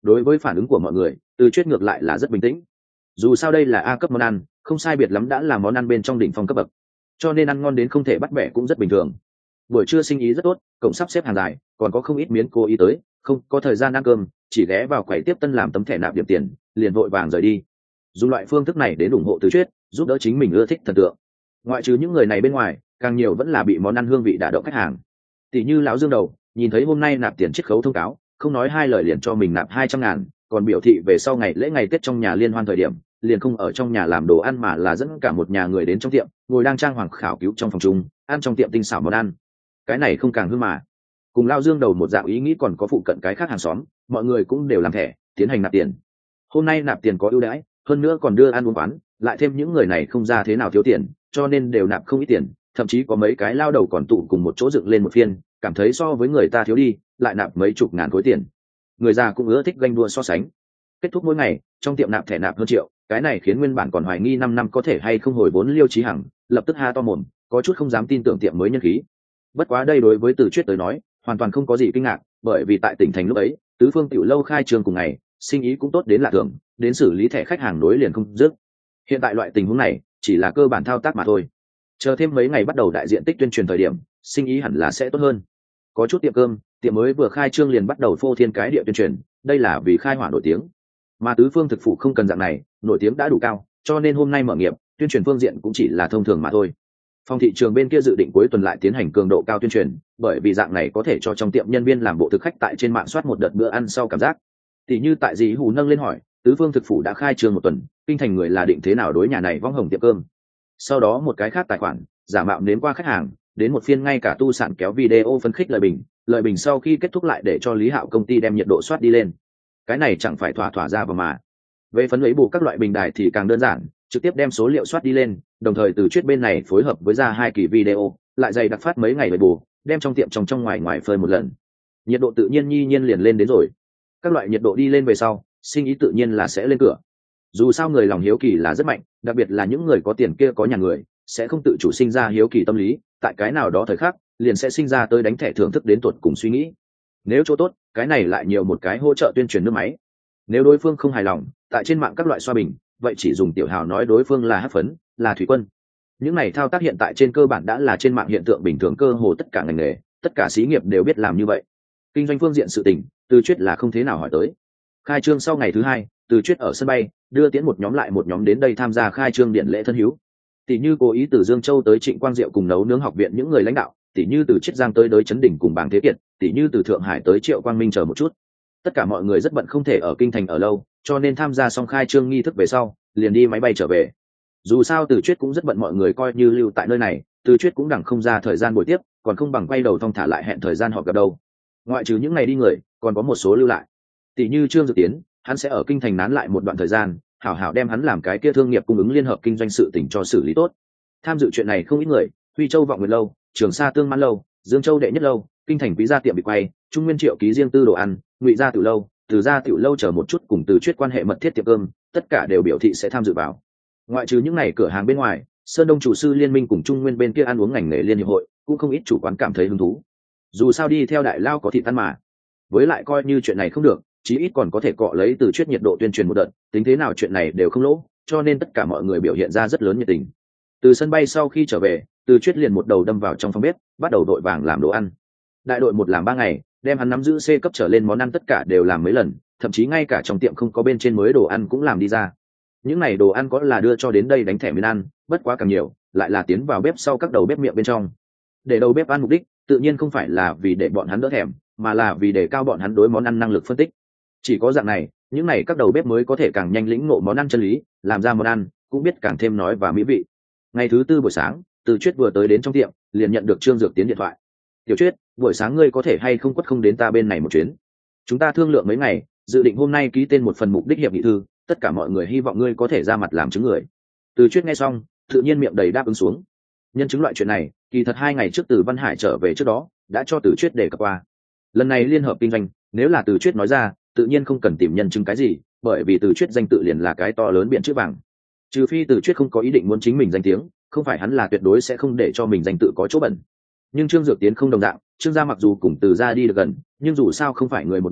Đối với phản ứng của mọi người, Từ Chuyết ngược lại là rất bình tĩnh. Dù sao đây là A cấp món ăn, không sai biệt lắm đã là món ăn bên trong đỉnh phong cấp bậc, cho nên ăn ngon đến không thể bắt bẻ cũng rất bình thường. Buổi trưa sinh ý rất tốt, cổng sắp xếp hàng dài, còn có không ít miến cô ý tới, không có thời gian ăn cơm, chỉ ghé vào quầy tiếp tân làm tấm thẻ nạp điểm tiền, liền vội vàng rời đi. Dùng loại phương thức này đến ủng hộ Từ Chuyết, giúp đỡ chính mình ưa thích thần tượng. Ngoại trừ những người này bên ngoài, càng nhiều vẫn là bị món ăn hương vị đả động khách hàng. Tỷ như lão Dương Đầu, nhìn thấy hôm nay nạp tiền chiết khấu thông cáo, không nói hai lời liền cho mình nạp hai trăm ngàn, còn biểu thị về sau ngày lễ ngày Tết trong nhà liên hoan thời điểm, liền không ở trong nhà làm đồ ăn mà là dẫn cả một nhà người đến trong tiệm, ngồi đang trang hoàng khảo cứu trong phòng chung, ăn trong tiệm tinh xảo món ăn. Cái này không càng hư mà. Cùng lão Dương Đầu một dạng ý nghĩ còn có phụ cận cái khác hàng xóm, mọi người cũng đều làm thẻ, tiến hành nạp tiền. Hôm nay nạp tiền có ưu đãi, hơn nữa còn đưa ăn uống quán, lại thêm những người này không ra thế nào thiếu tiền, cho nên đều nạp không ít tiền, thậm chí có mấy cái lao đầu còn tụ cùng một chỗ dựng lên một phiên, cảm thấy so với người ta thiếu đi, lại nạp mấy chục ngàn khối tiền. Người già cũng ưa thích ganh đua so sánh. Kết thúc mỗi ngày, trong tiệm nạp thẻ nạp hơn triệu, cái này khiến nguyên bản còn hoài nghi năm năm có thể hay không hồi vốn Liêu Chí Hằng, lập tức ha to mồm, có chút không dám tin tưởng tiệm mới nhân khí. Bất quá đây đối với Từ Chuyết tới nói, hoàn toàn không có gì kinh ngạc, bởi vì tại tỉnh thành lúc ấy, tứ phương tiểu lâu khai trương cùng ngày, sinh ý cũng tốt đến lạ thường, đến xử lý thẻ khách hàng nối liền không dứt. Hiện tại loại tình huống này chỉ là cơ bản thao tác mà thôi. Chờ thêm mấy ngày bắt đầu đại diện tích tuyên truyền thời điểm, sinh ý hẳn là sẽ tốt hơn. Có chút tiệm cơm, tiệm mới vừa khai trương liền bắt đầu phô thiên cái địa tuyên truyền, đây là vì khai hỏa nổi tiếng. Mà tứ phương thực phụ không cần dạng này, nổi tiếng đã đủ cao, cho nên hôm nay mở nghiệp, tuyên truyền phương diện cũng chỉ là thông thường mà thôi. Phòng thị trường bên kia dự định cuối tuần lại tiến hành cường độ cao tuyên truyền, bởi vì dạng này có thể cho trong tiệm nhân viên làm bộ thực khách tại trên mạng soát một đợt bữa ăn sau cảm giác. Tỷ như tại Dĩ Hù nâng lên hỏi, tứ phương thực phụ đã khai trương một tuần, kinh thành người là định thế nào đối nhà này vong hồng tiệm cơm. Sau đó một cái khác tài khoản giả mạo nếm qua khách hàng, đến một phiên ngay cả tu sản kéo video phân khích lợi bình, lợi bình sau khi kết thúc lại để cho Lý Hạo công ty đem nhiệt độ soát đi lên. Cái này chẳng phải thỏa thỏa ra vào mà. Về phấn lấy bù các loại bình đài thì càng đơn giản, trực tiếp đem số liệu soát đi lên, đồng thời từ Chuyết bên này phối hợp với ra hai kỳ video, lại dày đặc phát mấy ngày về bù, đem trong tiệm trong trong ngoài ngoài phơi một lần. Nhiệt độ tự nhiên nhi nhiên liền lên đến rồi. Các loại nhiệt độ đi lên về sau, sinh ý tự nhiên là sẽ lên cửa. Dù sao người lòng hiếu kỳ là rất mạnh, đặc biệt là những người có tiền kia có nhà người, sẽ không tự chủ sinh ra hiếu kỳ tâm lý, tại cái nào đó thời khắc, liền sẽ sinh ra tới đánh thẻ thưởng thức đến tuột cùng suy nghĩ. Nếu chỗ tốt, cái này lại nhiều một cái hỗ trợ tuyên truyền nước máy. Nếu đối phương không hài lòng, tại trên mạng các loại xoa bình, vậy chỉ dùng tiểu hào nói đối phương là hắc phấn, là thủy quân. Những này thao tác hiện tại trên cơ bản đã là trên mạng hiện tượng bình thường, cơ hồ tất cả ngành nghề, tất cả xí nghiệp đều biết làm như vậy. Kinh doanh phương diện sự tình, Từ Chuyết là không thế nào hỏi tới. Khai trương sau ngày thứ hai, Từ Chuyết ở sân bay đưa tiễn một nhóm lại một nhóm đến đây tham gia khai trương điện lễ thân hữu. Tỷ như cố ý từ Dương Châu tới Trịnh Quang Diệu cùng nấu nướng học viện những người lãnh đạo, tỷ như từ Chiết Giang tới đới Trấn Đỉnh cùng Bàng Thế Kiệt, tỷ như từ Thượng Hải tới Triệu Quang Minh chờ một chút. Tất cả mọi người rất bận không thể ở kinh thành ở lâu, cho nên tham gia xong khai trương nghi thức về sau, liền đi máy bay trở về. Dù sao Từ Chuyết cũng rất bận, mọi người coi như lưu tại nơi này, Từ Chuyết cũng đẳng không ra thời gian buổi tiếp, còn không bằng quay đầu thong thả lại hẹn thời gian họp gặp đâu. Ngoại trừ những ngày đi người, còn có một số lưu lại. Tỷ như Trương Dược Tiến, hắn sẽ ở kinh thành nán lại một đoạn thời gian, hảo hảo đem hắn làm cái kia thương nghiệp cung ứng liên hợp kinh doanh sự tỉnh cho xử lý tốt. Tham dự chuyện này không ít người, Huy Châu Vọng Nguyệt lâu, Trường Sa Tương Mãn lâu, Dương Châu Đệ Nhất lâu, kinh thành Quý gia tiệm bị quay, Trung Nguyên Triệu ký riêng tư đồ ăn, Ngụy gia tiểu lâu, Từ gia tiểu lâu chờ một chút cùng Từ Chuyết quan hệ mật thiết tiệm cơm, tất cả đều biểu thị sẽ tham dự vào. Ngoại trừ những ngày cửa hàng bên ngoài, Sơn Đông chủ sư liên minh cùng Trung Nguyên bên kia ăn uống ngành nghề liên hiệp hội, cũng không ít chủ quán cảm thấy hứng thú. Dù sao đi theo đại lao có thịt ăn mà. Với lại coi như chuyện này không được, chí ít còn có thể cọ lấy Từ Chuyết nhiệt độ tuyên truyền một đợt, tính thế nào chuyện này đều không lỗ, cho nên tất cả mọi người biểu hiện ra rất lớn nhiệt tình. Từ sân bay sau khi trở về, Từ Chuyết liền một đầu đâm vào trong phòng bếp, bắt đầu đội vàng làm đồ ăn. Đại đội một làm ba ngày, đem hắn nắm giữ C cấp trở lên món ăn tất cả đều làm mấy lần, thậm chí ngay cả trong tiệm không có bên trên mới đồ ăn cũng làm đi ra. Những này đồ ăn có là đưa cho đến đây đánh thẻ miếng ăn, bất quá càng nhiều, lại là tiến vào bếp sau các đầu bếp miệng bên trong. Để đầu bếp ăn mục đích, tự nhiên không phải là vì để bọn hắn đỡ thèm, mà là vì để cao bọn hắn đối món ăn năng lực phân tích. Chỉ có dạng này, những này các đầu bếp mới có thể càng nhanh lĩnh ngộ món ăn chân lý, làm ra món ăn cũng biết càng thêm nói và mỹ vị. Ngày thứ tư buổi sáng, Từ Chuyết vừa tới đến trong tiệm, liền nhận được Trương Dược Tiến điện thoại. "Tiểu Chuyết, buổi sáng ngươi có thể hay không quất không đến ta bên này một chuyến? Chúng ta thương lượng mấy ngày, dự định hôm nay ký tên một phần mục đích hiệp nghị thư, tất cả mọi người hy vọng ngươi có thể ra mặt làm chứng người." Từ Chuyết nghe xong, tự nhiên miệng đầy đáp ứng xuống. Nhân chứng loại chuyện này, kỳ thật hai ngày trước Từ Văn Hải trở về trước đó, đã cho Từ Chuyết đề cập qua. Lần này liên hợp kinh doanh, nếu là Từ Chuyết nói ra, tự nhiên không cần tìm nhân chứng cái gì, bởi vì Từ Chuyết danh tự liền là cái to lớn biển chữ vàng. Trừ phi Từ Chuyết không có ý định muốn chính mình danh tiếng, không phải hắn là tuyệt đối sẽ không để cho mình danh tự có chỗ bẩn. Nhưng Trương Dược Tiến không đồng dạng, Trương gia mặc dù cùng Từ gia đi được gần, nhưng dù sao không phải người một nhà,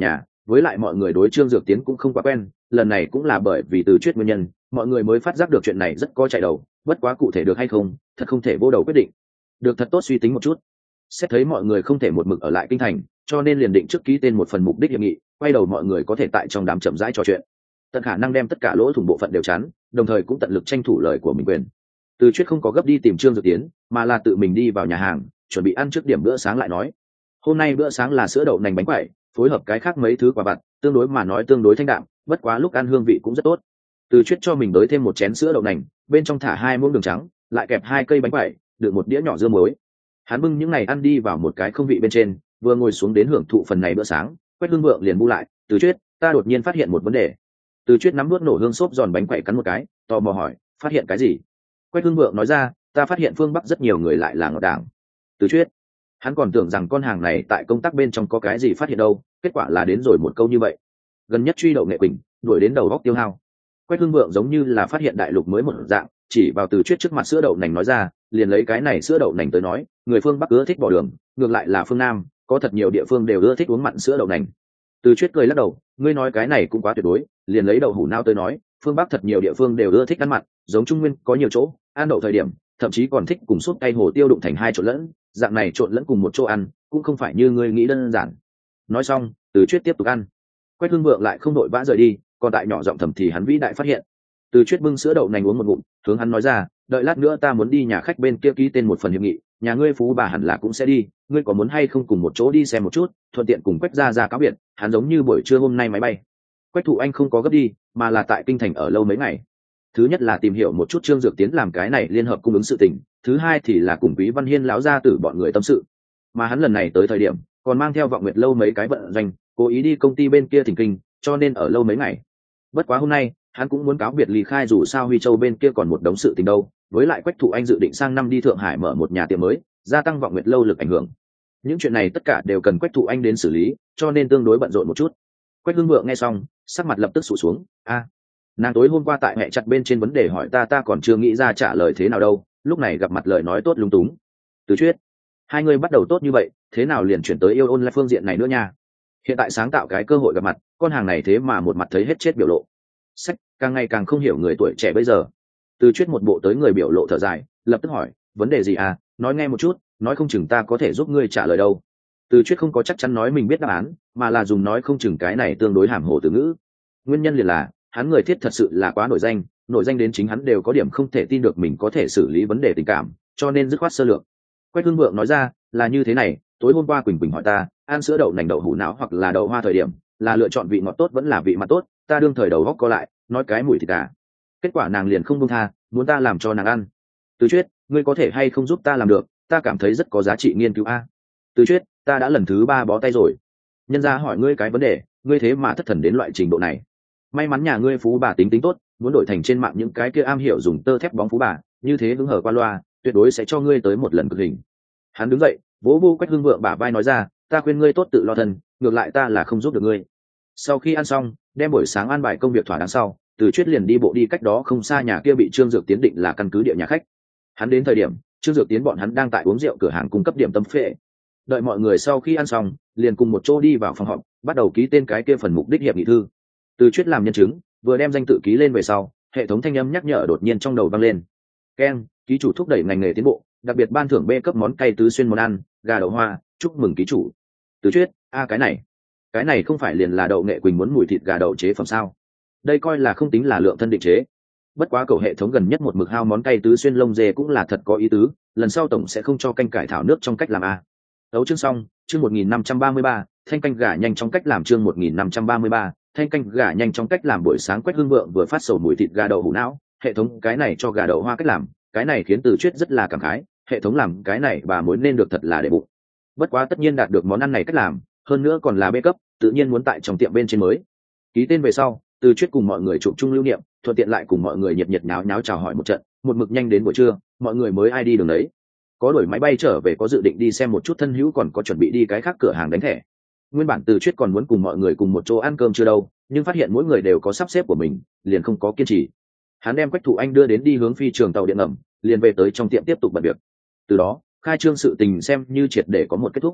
với lại mọi người đối Trương Dược Tiến cũng không quá quen, lần này cũng là bởi vì Từ Chuyết nguyên nhân, mọi người mới phát giác được chuyện này rất có chạy đầu, bất quá cụ thể được hay không, thật không thể vô đầu quyết định. Được thật tốt suy tính một chút. Xét thấy mọi người không thể một mực ở lại kinh thành, cho nên liền định trước ký tên một phần mục đích hiệp nghị, quay đầu mọi người có thể tại trong đám chậm rãi trò chuyện. Tận khả năng đem tất cả lỗ thủng bộ phận đều chắn, đồng thời cũng tận lực tranh thủ lời của mình quyền. Từ Chuyết không có gấp đi tìm Trương Dược Tiến, mà là tự mình đi vào nhà hàng, chuẩn bị ăn trước điểm bữa sáng lại nói. Hôm nay bữa sáng là sữa đậu nành bánh quẩy, phối hợp cái khác mấy thứ quả vặt, tương đối mà nói tương đối thanh đạm, bất quá lúc ăn hương vị cũng rất tốt. Từ Chuyết cho mình đới thêm một chén sữa đậu nành, bên trong thả hai muỗng đường trắng, lại kẹp hai cây bánh quẩy, đựng một đĩa nhỏ dưa muối. Hắn bưng những này ăn đi vào một cái không vị bên trên, vừa ngồi xuống đến hưởng thụ phần này bữa sáng, Quách Hương Vượng liền bu lại, "Từ Chuyết, ta đột nhiên phát hiện một vấn đề." Từ Chuyết nắm nuốt nổ hương xốp giòn bánh quẩy cắn một cái, tò mò hỏi, "Phát hiện cái gì?" Quách Hương Vượng nói ra, "Ta phát hiện phương Bắc rất nhiều người lại là ngọt đảng." Từ Chuyết, hắn còn tưởng rằng con hàng này tại công tác bên trong có cái gì phát hiện đâu, kết quả là đến rồi một câu như vậy. Gần nhất truy đậu nghệ quỳnh, đuổi đến đầu góc tiêu hao. Quách Hương Vượng giống như là phát hiện đại lục mới một dạng, chỉ vào Từ Chuyết trước mặt sữa đậu nành nói ra, liền lấy cái này sữa đậu nành tới nói, người phương Bắc ưa thích bỏ đường, ngược lại là phương Nam, có thật nhiều địa phương đều ưa thích uống mặn sữa đậu nành. Từ Chuyết cười lắc đầu, ngươi nói cái này cũng quá tuyệt đối, liền lấy đậu hũ nao tới nói, phương Bắc thật nhiều địa phương đều ưa thích ăn mặn, giống Trung Nguyên có nhiều chỗ, ăn đậu thời điểm, thậm chí còn thích cùng súp cay hồ tiêu đụng thành hai trộn lẫn, dạng này trộn lẫn cùng một chỗ ăn, cũng không phải như ngươi nghĩ đơn giản. Nói xong, Từ Chuyết tiếp tục ăn. Quách Hương Vượng lại không đội vã rời đi, còn tại nhỏ giọng thầm thì hắn vĩ đại phát hiện. Từ Chuyết bưng sữa đậu nành uống một ngụm, hướng hắn nói ra, đợi lát nữa ta muốn đi nhà khách bên kia ký tên một phần hiệp nghị, nhà ngươi phú bà hẳn là cũng sẽ đi, ngươi có muốn hay không cùng một chỗ đi xem một chút, thuận tiện cùng Quách gia ra cáo biệt, hắn giống như buổi trưa hôm nay máy bay. Quách Thụ Anh không có gấp đi, mà là tại kinh thành ở lâu mấy ngày. Thứ nhất là tìm hiểu một chút Trương Dược Tiến làm cái này liên hợp cung ứng sự tình, thứ hai thì là cùng Quý Văn Hiên lão gia tử bọn người tâm sự. Mà hắn lần này tới thời điểm, còn mang theo Vọng Nguyệt lâu mấy cái vận doanh, cố ý đi công ty bên kia thỉnh kinh, cho nên ở lâu mấy ngày. Bất quá hôm nay, hắn cũng muốn cáo biệt ly khai, dù sao Huy Châu bên kia còn một đống sự tình đâu, với lại Quách Thụ Anh dự định sang năm đi Thượng Hải mở một nhà tiệm mới, gia tăng Vọng Nguyệt lâu lực ảnh hưởng. Những chuyện này tất cả đều cần Quách Thụ Anh đến xử lý, cho nên tương đối bận rộn một chút. Quách Hương Vượng nghe xong, sắc mặt lập tức sụt xuống, a, nàng tối hôm qua tại mẹ chặt bên trên vấn đề hỏi ta ta còn chưa nghĩ ra trả lời thế nào đâu, lúc này gặp mặt lời nói tốt lung túng. Từ Chuyết, hai người bắt đầu tốt như vậy, thế nào liền chuyển tới yêu ôn lại phương diện này nữa nha. Hiện tại sáng tạo cái cơ hội gặp mặt, con hàng này thế mà một mặt thấy hết chết biểu lộ. Sách, càng ngày càng không hiểu người tuổi trẻ bây giờ. Từ Chuyết một bộ tới người biểu lộ thở dài, lập tức hỏi, vấn đề gì à, nói nghe một chút, nói không chừng ta có thể giúp ngươi trả lời đâu. Từ Chuyết không có chắc chắn nói mình biết đáp án, mà là dùng nói không chừng cái này tương đối hàm hồ từ ngữ. Nguyên nhân liền là, hắn người thiết thật sự là quá nổi danh, nổi danh đến chính hắn đều có điểm không thể tin được mình có thể xử lý vấn đề tình cảm, cho nên dứt khoát sơ lược. Quách Hương Vượng nói ra, là như thế này, tối hôm qua Quỳnh Quỳnh hỏi ta, ăn sữa đậu nành đậu hũ não hoặc là đậu hoa thời điểm, là lựa chọn vị ngọt tốt vẫn là vị mặn tốt, ta đương thời đầu góc co lại, nói cái mùi thịt gà. Kết quả nàng liền không buông tha, muốn ta làm cho nàng ăn. Từ Chuyết, ngươi có thể hay không giúp ta làm được, ta cảm thấy rất có giá trị nghiên cứu a. Từ Chuyết, ta đã lần thứ ba bó tay rồi. Nhân gia hỏi ngươi cái vấn đề, ngươi thế mà thất thần đến loại trình độ này. May mắn nhà ngươi phú bà tính tính tốt, muốn đổi thành trên mạng những cái kia am hiểu dùng tơ thép bóng phú bà, như thế hứng hở qua loa, tuyệt đối sẽ cho ngươi tới một lần cực hình. Hắn đứng dậy, vỗ vô Quách Hương Vượng bả vai nói ra, ta khuyên ngươi tốt tự lo thân, ngược lại ta là không giúp được ngươi. Sau khi ăn xong, đem buổi sáng an bài công việc thỏa đáng sau, Từ Chuyết liền đi bộ đi cách đó không xa nhà kia bị Trương Dược Tiến định là căn cứ địa nhà khách. Hắn đến thời điểm, Trương Dược Tiến bọn hắn đang tại uống rượu cửa hàng cung cấp điểm tâm phệ. Đợi mọi người sau khi ăn xong, liền cùng một chỗ đi vào phòng họp, bắt đầu ký tên cái kia phần mục đích hiệp nghị thư. Từ Chuyết làm nhân chứng, vừa đem danh tự ký lên về sau, hệ thống thanh âm nhắc nhở đột nhiên trong đầu vang lên. Keng, ký chủ thúc đẩy ngành nghề tiến bộ, đặc biệt ban thưởng B cấp món cay tứ xuyên món ăn, gà đậu hoa, chúc mừng ký chủ. Từ Chuyết, a cái này, cái này không phải liền là đậu nghệ quỳnh muốn mùi thịt gà đậu chế phẩm sao? Đây coi là không tính là lượng thân định chế. Bất quá cầu hệ thống gần nhất một mực hao món cay tứ xuyên lông dê cũng là thật có ý tứ, lần sau tổng sẽ không cho canh cải thảo nước trong cách làm a. Đấu chương xong, chương một nghìn năm trăm ba mươi ba, thanh canh gà nhanh trong cách làm chương một nghìn năm trăm ba mươi ba, thanh canh gà nhanh trong cách làm buổi sáng Quách Hương Vượng vừa phát sầu mùi thịt gà đậu hũ não, hệ thống cái này cho gà đậu hoa cách làm, cái này khiến Từ Chuyết rất là cảm khái, hệ thống làm cái này bà mối nên được thật là để bụng. Bất quá tất nhiên đạt được món ăn này cách làm, hơn nữa còn là bê cấp, tự nhiên muốn tại trong tiệm bên trên mới. Ký tên về sau, Từ Chuyết cùng mọi người chụp chung lưu niệm, thuận tiện lại cùng mọi người nhiệt nhiệt nháo nháo chào hỏi một trận, một mực nhanh đến buổi trưa, mọi người mới ai đi đường đấy. Có đổi máy bay trở về có dự định đi xem một chút thân hữu còn có chuẩn bị đi cái khác cửa hàng đánh thẻ. Nguyên bản Từ Chuyết còn muốn cùng mọi người cùng một chỗ ăn cơm chưa đâu, nhưng phát hiện mỗi người đều có sắp xếp của mình, liền không có kiên trì. Hắn đem Quách Thụ Anh đưa đến đi hướng phi trường tàu điện ngầm, liền về tới trong tiệm tiếp tục bận việc. Từ đó, khai trương sự tình xem như triệt để có một kết thúc.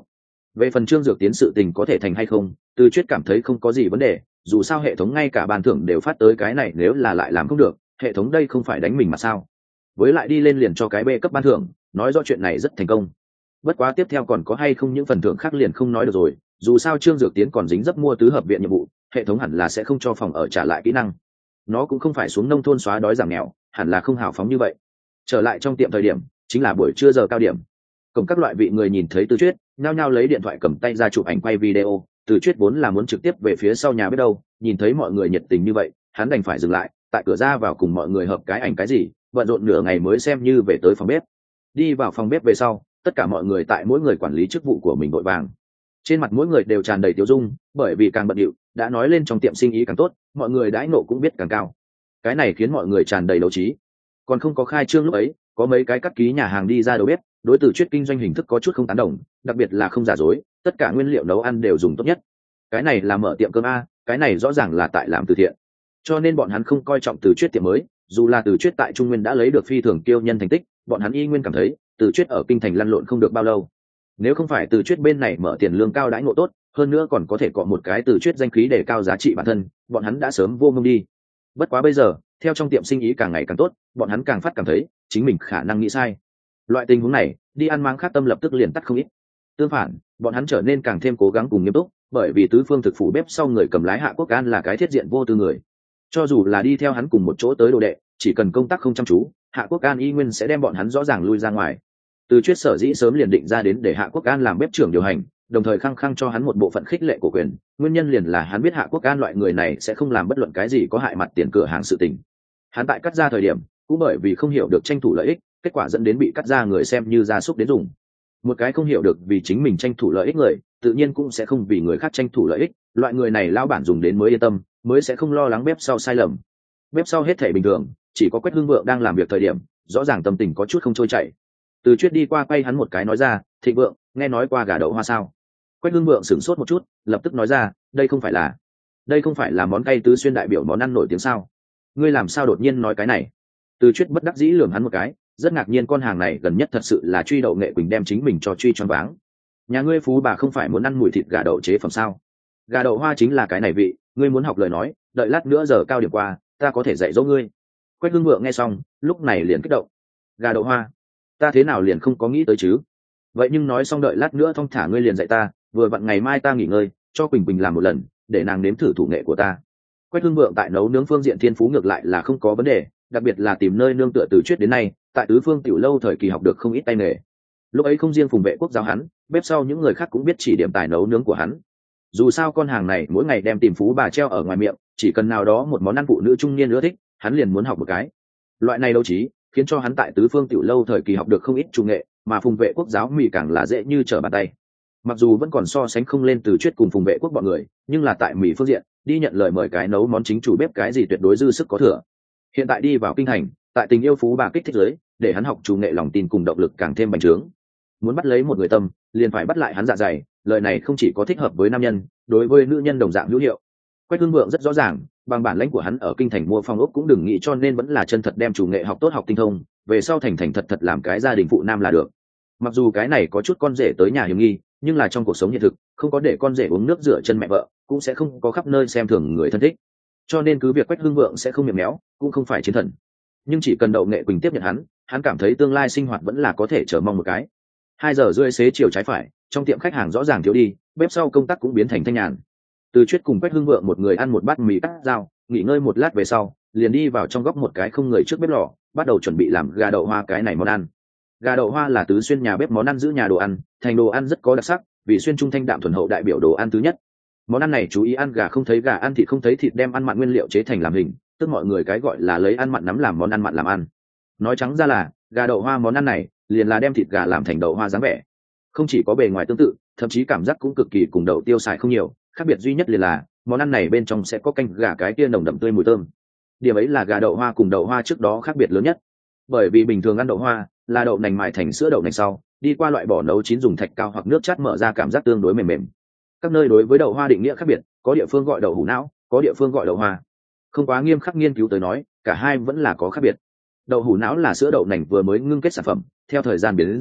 Về phần Trương Dược Tiến sự tình có thể thành hay không, Từ Chuyết cảm thấy không có gì vấn đề, dù sao hệ thống ngay cả ban thưởng đều phát tới cái này, nếu là lại làm không được, hệ thống đây không phải đánh mình mà sao? Với lại đi lên liền cho cái B cấp ban thưởng, nói rõ chuyện này rất thành công. Bất quá tiếp theo còn có hay không những phần thưởng khác liền không nói được rồi, dù sao Trương Dược Tiến còn dính dấp mua tứ hợp viện nhiệm vụ, hệ thống hẳn là sẽ không cho phòng ở trả lại kỹ năng. Nó cũng không phải xuống nông thôn xóa đói giảm nghèo, hẳn là không hào phóng như vậy. Trở lại trong tiệm thời điểm, chính là buổi trưa giờ cao điểm. Cổng các loại vị người nhìn thấy Từ Chuyết, nhao nhao lấy điện thoại cầm tay ra chụp ảnh quay video. Từ Chuyết vốn là muốn trực tiếp về phía sau nhà biết đâu, nhìn thấy mọi người nhiệt tình như vậy, hắn đành phải dừng lại, tại cửa ra vào cùng mọi người hợp cái ảnh cái gì, bận rộn nửa ngày mới xem như về tới phòng bếp. Đi vào phòng bếp về sau, tất cả mọi người tại mỗi người quản lý chức vụ của mình vội vàng. Trên mặt mỗi người đều tràn đầy tiêu dung, bởi vì càng bận rộn, đã nói lên trong tiệm sinh ý càng tốt, mọi người đãi ngộ cũng biết càng cao. Cái này khiến mọi người tràn đầy đấu trí. Còn không có khai trương lúc ấy, có mấy cái cắt ký nhà hàng đi ra đầu bếp, đối Từ Chuyết kinh doanh hình thức có chút không tán đồng, đặc biệt là không giả dối, tất cả nguyên liệu nấu ăn đều dùng tốt nhất. Cái này là mở tiệm cơm a, cái này rõ ràng là tại làm từ thiện. Cho nên bọn hắn không coi trọng Từ Chuyết tiệm mới, dù là Từ Chuyết tại Trung Nguyên đã lấy được phi thường kiêu nhân thành tích, bọn hắn y nguyên cảm thấy Từ Chuyết ở kinh thành lăn lộn không được bao lâu. Nếu không phải Từ Chuyết bên này mở tiền lương cao đãi ngộ tốt, hơn nữa còn có thể cọ một cái Từ Chuyết danh khí để cao giá trị bản thân, bọn hắn đã sớm vô mông đi. Bất quá bây giờ, theo trong tiệm sinh ý càng ngày càng tốt, bọn hắn càng phát cảm thấy chính mình khả năng nghĩ sai. Loại tình huống này, đi ăn mang khát tâm lập tức liền tắt không ít. Tương phản, bọn hắn trở nên càng thêm cố gắng cùng nghiêm túc, bởi vì tứ phương thực phủ bếp sau người cầm lái Hạ Quốc An là cái thiết diện vô tư người. Cho dù là đi theo hắn cùng một chỗ tới đồ đệ, chỉ cần công tác không chăm chú, Hạ Quốc An y nguyên sẽ đem bọn hắn rõ ràng lui ra ngoài. Từ Chuyết sở dĩ sớm liền định ra đến để Hạ Quốc An làm bếp trưởng điều hành, đồng thời khăng khăng cho hắn một bộ phận khích lệ của quyền, nguyên nhân liền là hắn biết Hạ Quốc An loại người này sẽ không làm bất luận cái gì có hại mặt tiền cửa hàng sự tình. Hắn tại cắt ra thời điểm, cũng bởi vì không hiểu được tranh thủ lợi ích, kết quả dẫn đến bị cắt ra người xem như gia súc đến dùng. Một cái không hiểu được vì chính mình tranh thủ lợi ích người, tự nhiên cũng sẽ không vì người khác tranh thủ lợi ích, loại người này lão bản dùng đến mới yên tâm, mới sẽ không lo lắng bếp sau sai lầm. Bếp sau hết thảy bình thường, chỉ có Quách Hưng Vượng đang làm việc thời điểm, rõ ràng tâm tình có chút không trôi chảy. Từ Chuyết đi qua quay hắn một cái nói ra, "Thịnh Vượng, nghe nói qua gà đậu hoa sao?" Quách Hưng Vượng sửng sốt một chút, lập tức nói ra, "Đây không phải là, đây không phải là món cay tứ xuyên đại biểu món ăn nổi tiếng sao? Ngươi làm sao đột nhiên nói cái này?" Từ Chuyết bất đắc dĩ lườm hắn một cái, rất ngạc nhiên con hàng này gần nhất thật sự là truy đậu nghệ quỳnh đem chính mình cho truy choáng váng. Nhà ngươi phú bà không phải muốn ăn mùi thịt gà đậu chế phẩm sao? Gà đậu hoa chính là cái này vị, ngươi muốn học lời nói, đợi lát nữa giờ cao điểm qua, ta có thể dạy dỗ ngươi. Quách Hưng Vượng nghe xong, lúc này liền kích động. Gà đậu hoa, ta thế nào liền không có nghĩ tới chứ? Vậy nhưng nói xong đợi lát nữa thong thả ngươi liền dạy ta, vừa vặn ngày mai ta nghỉ ngơi, cho Quỳnh Quỳnh làm một lần, để nàng nếm thử thủ nghệ của ta. Quách Hưng Vượng tại nấu nướng phương diện thiên phú ngược lại là không có vấn đề, đặc biệt là tìm nơi nương tựa từ Chuyết đến nay, tại tứ phương tiểu lâu thời kỳ học được không ít tay nghề. Lúc ấy không riêng Phùng Vệ Quốc giáo hắn, bếp sau những người khác cũng biết chỉ điểm tài nấu nướng của hắn. Dù sao con hàng này mỗi ngày đem tìm phú bà treo ở ngoài miệng, chỉ cần nào đó một món ăn phụ nữ trung niên ưa thích, hắn liền muốn học một cái. Loại này đấu trí, khiến cho hắn tại tứ phương tiểu lâu thời kỳ học được không ít trung nghệ, mà Phùng Vệ Quốc giáo mì càng là dễ như trở bàn tay. Mặc dù vẫn còn so sánh không lên Từ Chuyết cùng Phùng Vệ Quốc bọn người, nhưng là tại mì phương diện, đi nhận lời mời cái nấu món chính chủ bếp cái gì tuyệt đối dư sức có thừa. Hiện tại đi vào kinh thành, tại tình yêu phú bà kích thích giới, để hắn học chủ nghệ lòng tin cùng động lực càng thêm bành trướng. Muốn bắt lấy một người tâm, liền phải bắt lại hắn dạ dày, lời này không chỉ có thích hợp với nam nhân, đối với nữ nhân đồng dạng hữu hiệu. Quách Hưng Vượng rất rõ ràng, bằng bản lãnh của hắn ở kinh thành mua phong ốc cũng đừng nghĩ, cho nên vẫn là chân thật đem chủ nghệ học tốt học tinh thông, về sau thành thành thật thật làm cái gia đình phụ nam là được. Mặc dù cái này có chút con rể tới nhà hiểm nghi, nhưng là trong cuộc sống hiện thực, không có để con rể uống nước rửa chân mẹ vợ, cũng sẽ không có khắp nơi xem thường người thân thích. Cho nên cứ việc Quách Hưng Vượng sẽ không miệng méo, cũng không phải chiến thần, nhưng chỉ cần đậu nghệ quỳnh tiếp nhận hắn, hắn cảm thấy tương lai sinh hoạt vẫn là có thể chờ mong một cái. Hai giờ rưỡi xế chiều trái phải, trong tiệm khách hàng rõ ràng thiếu đi, bếp sau công tác cũng biến thành thanh nhàn. Từ Chuyết cùng Quách Hưng Vượng một người ăn một bát mì cắt dao, nghỉ ngơi một lát về sau, liền đi vào trong góc một cái không người trước bếp lò, bắt đầu chuẩn bị làm gà đậu hoa cái này món ăn. Gà đậu hoa là tứ xuyên nhà bếp món ăn giữ nhà đồ ăn, thành đồ ăn rất có đặc sắc, vì xuyên trung thanh đạm thuần hậu đại biểu đồ ăn thứ nhất. Món ăn này chú ý ăn gà không thấy gà, ăn thịt không thấy thịt, đem ăn mặn nguyên liệu chế thành làm hình, tức mọi người cái gọi là lấy ăn mặn nắm làm món ăn mặn làm ăn. Nói trắng ra là gà đậu hoa món ăn này liền là đem thịt gà làm thành đậu hoa dáng vẻ, không chỉ có bề ngoài tương tự, thậm chí cảm giác cũng cực kỳ cùng đậu tiêu xài không nhiều, khác biệt duy nhất liền là món ăn này bên trong sẽ có canh gà cái kia nồng đậm tươi mùi thơm. Điểm ấy là gà đậu hoa cùng đậu hoa trước đó khác biệt lớn nhất, bởi vì bình thường ăn đậu hoa là đậu nành mại thành sữa đậu nành sau đi qua loại bỏ nấu chín dùng thạch cao hoặc nước chát mở ra cảm giác tương đối mềm mềm. Các nơi đối với đậu hoa định nghĩa khác biệt, có địa phương gọi đậu hủ não, có địa phương gọi đậu hoa. Không quá nghiêm khắc nghiên cứu tới nói, cả hai vẫn là có khác biệt. Đậu hủ não là sữa đậu nành vừa mới ngưng kết sản phẩm, theo thời gian biến đến dài,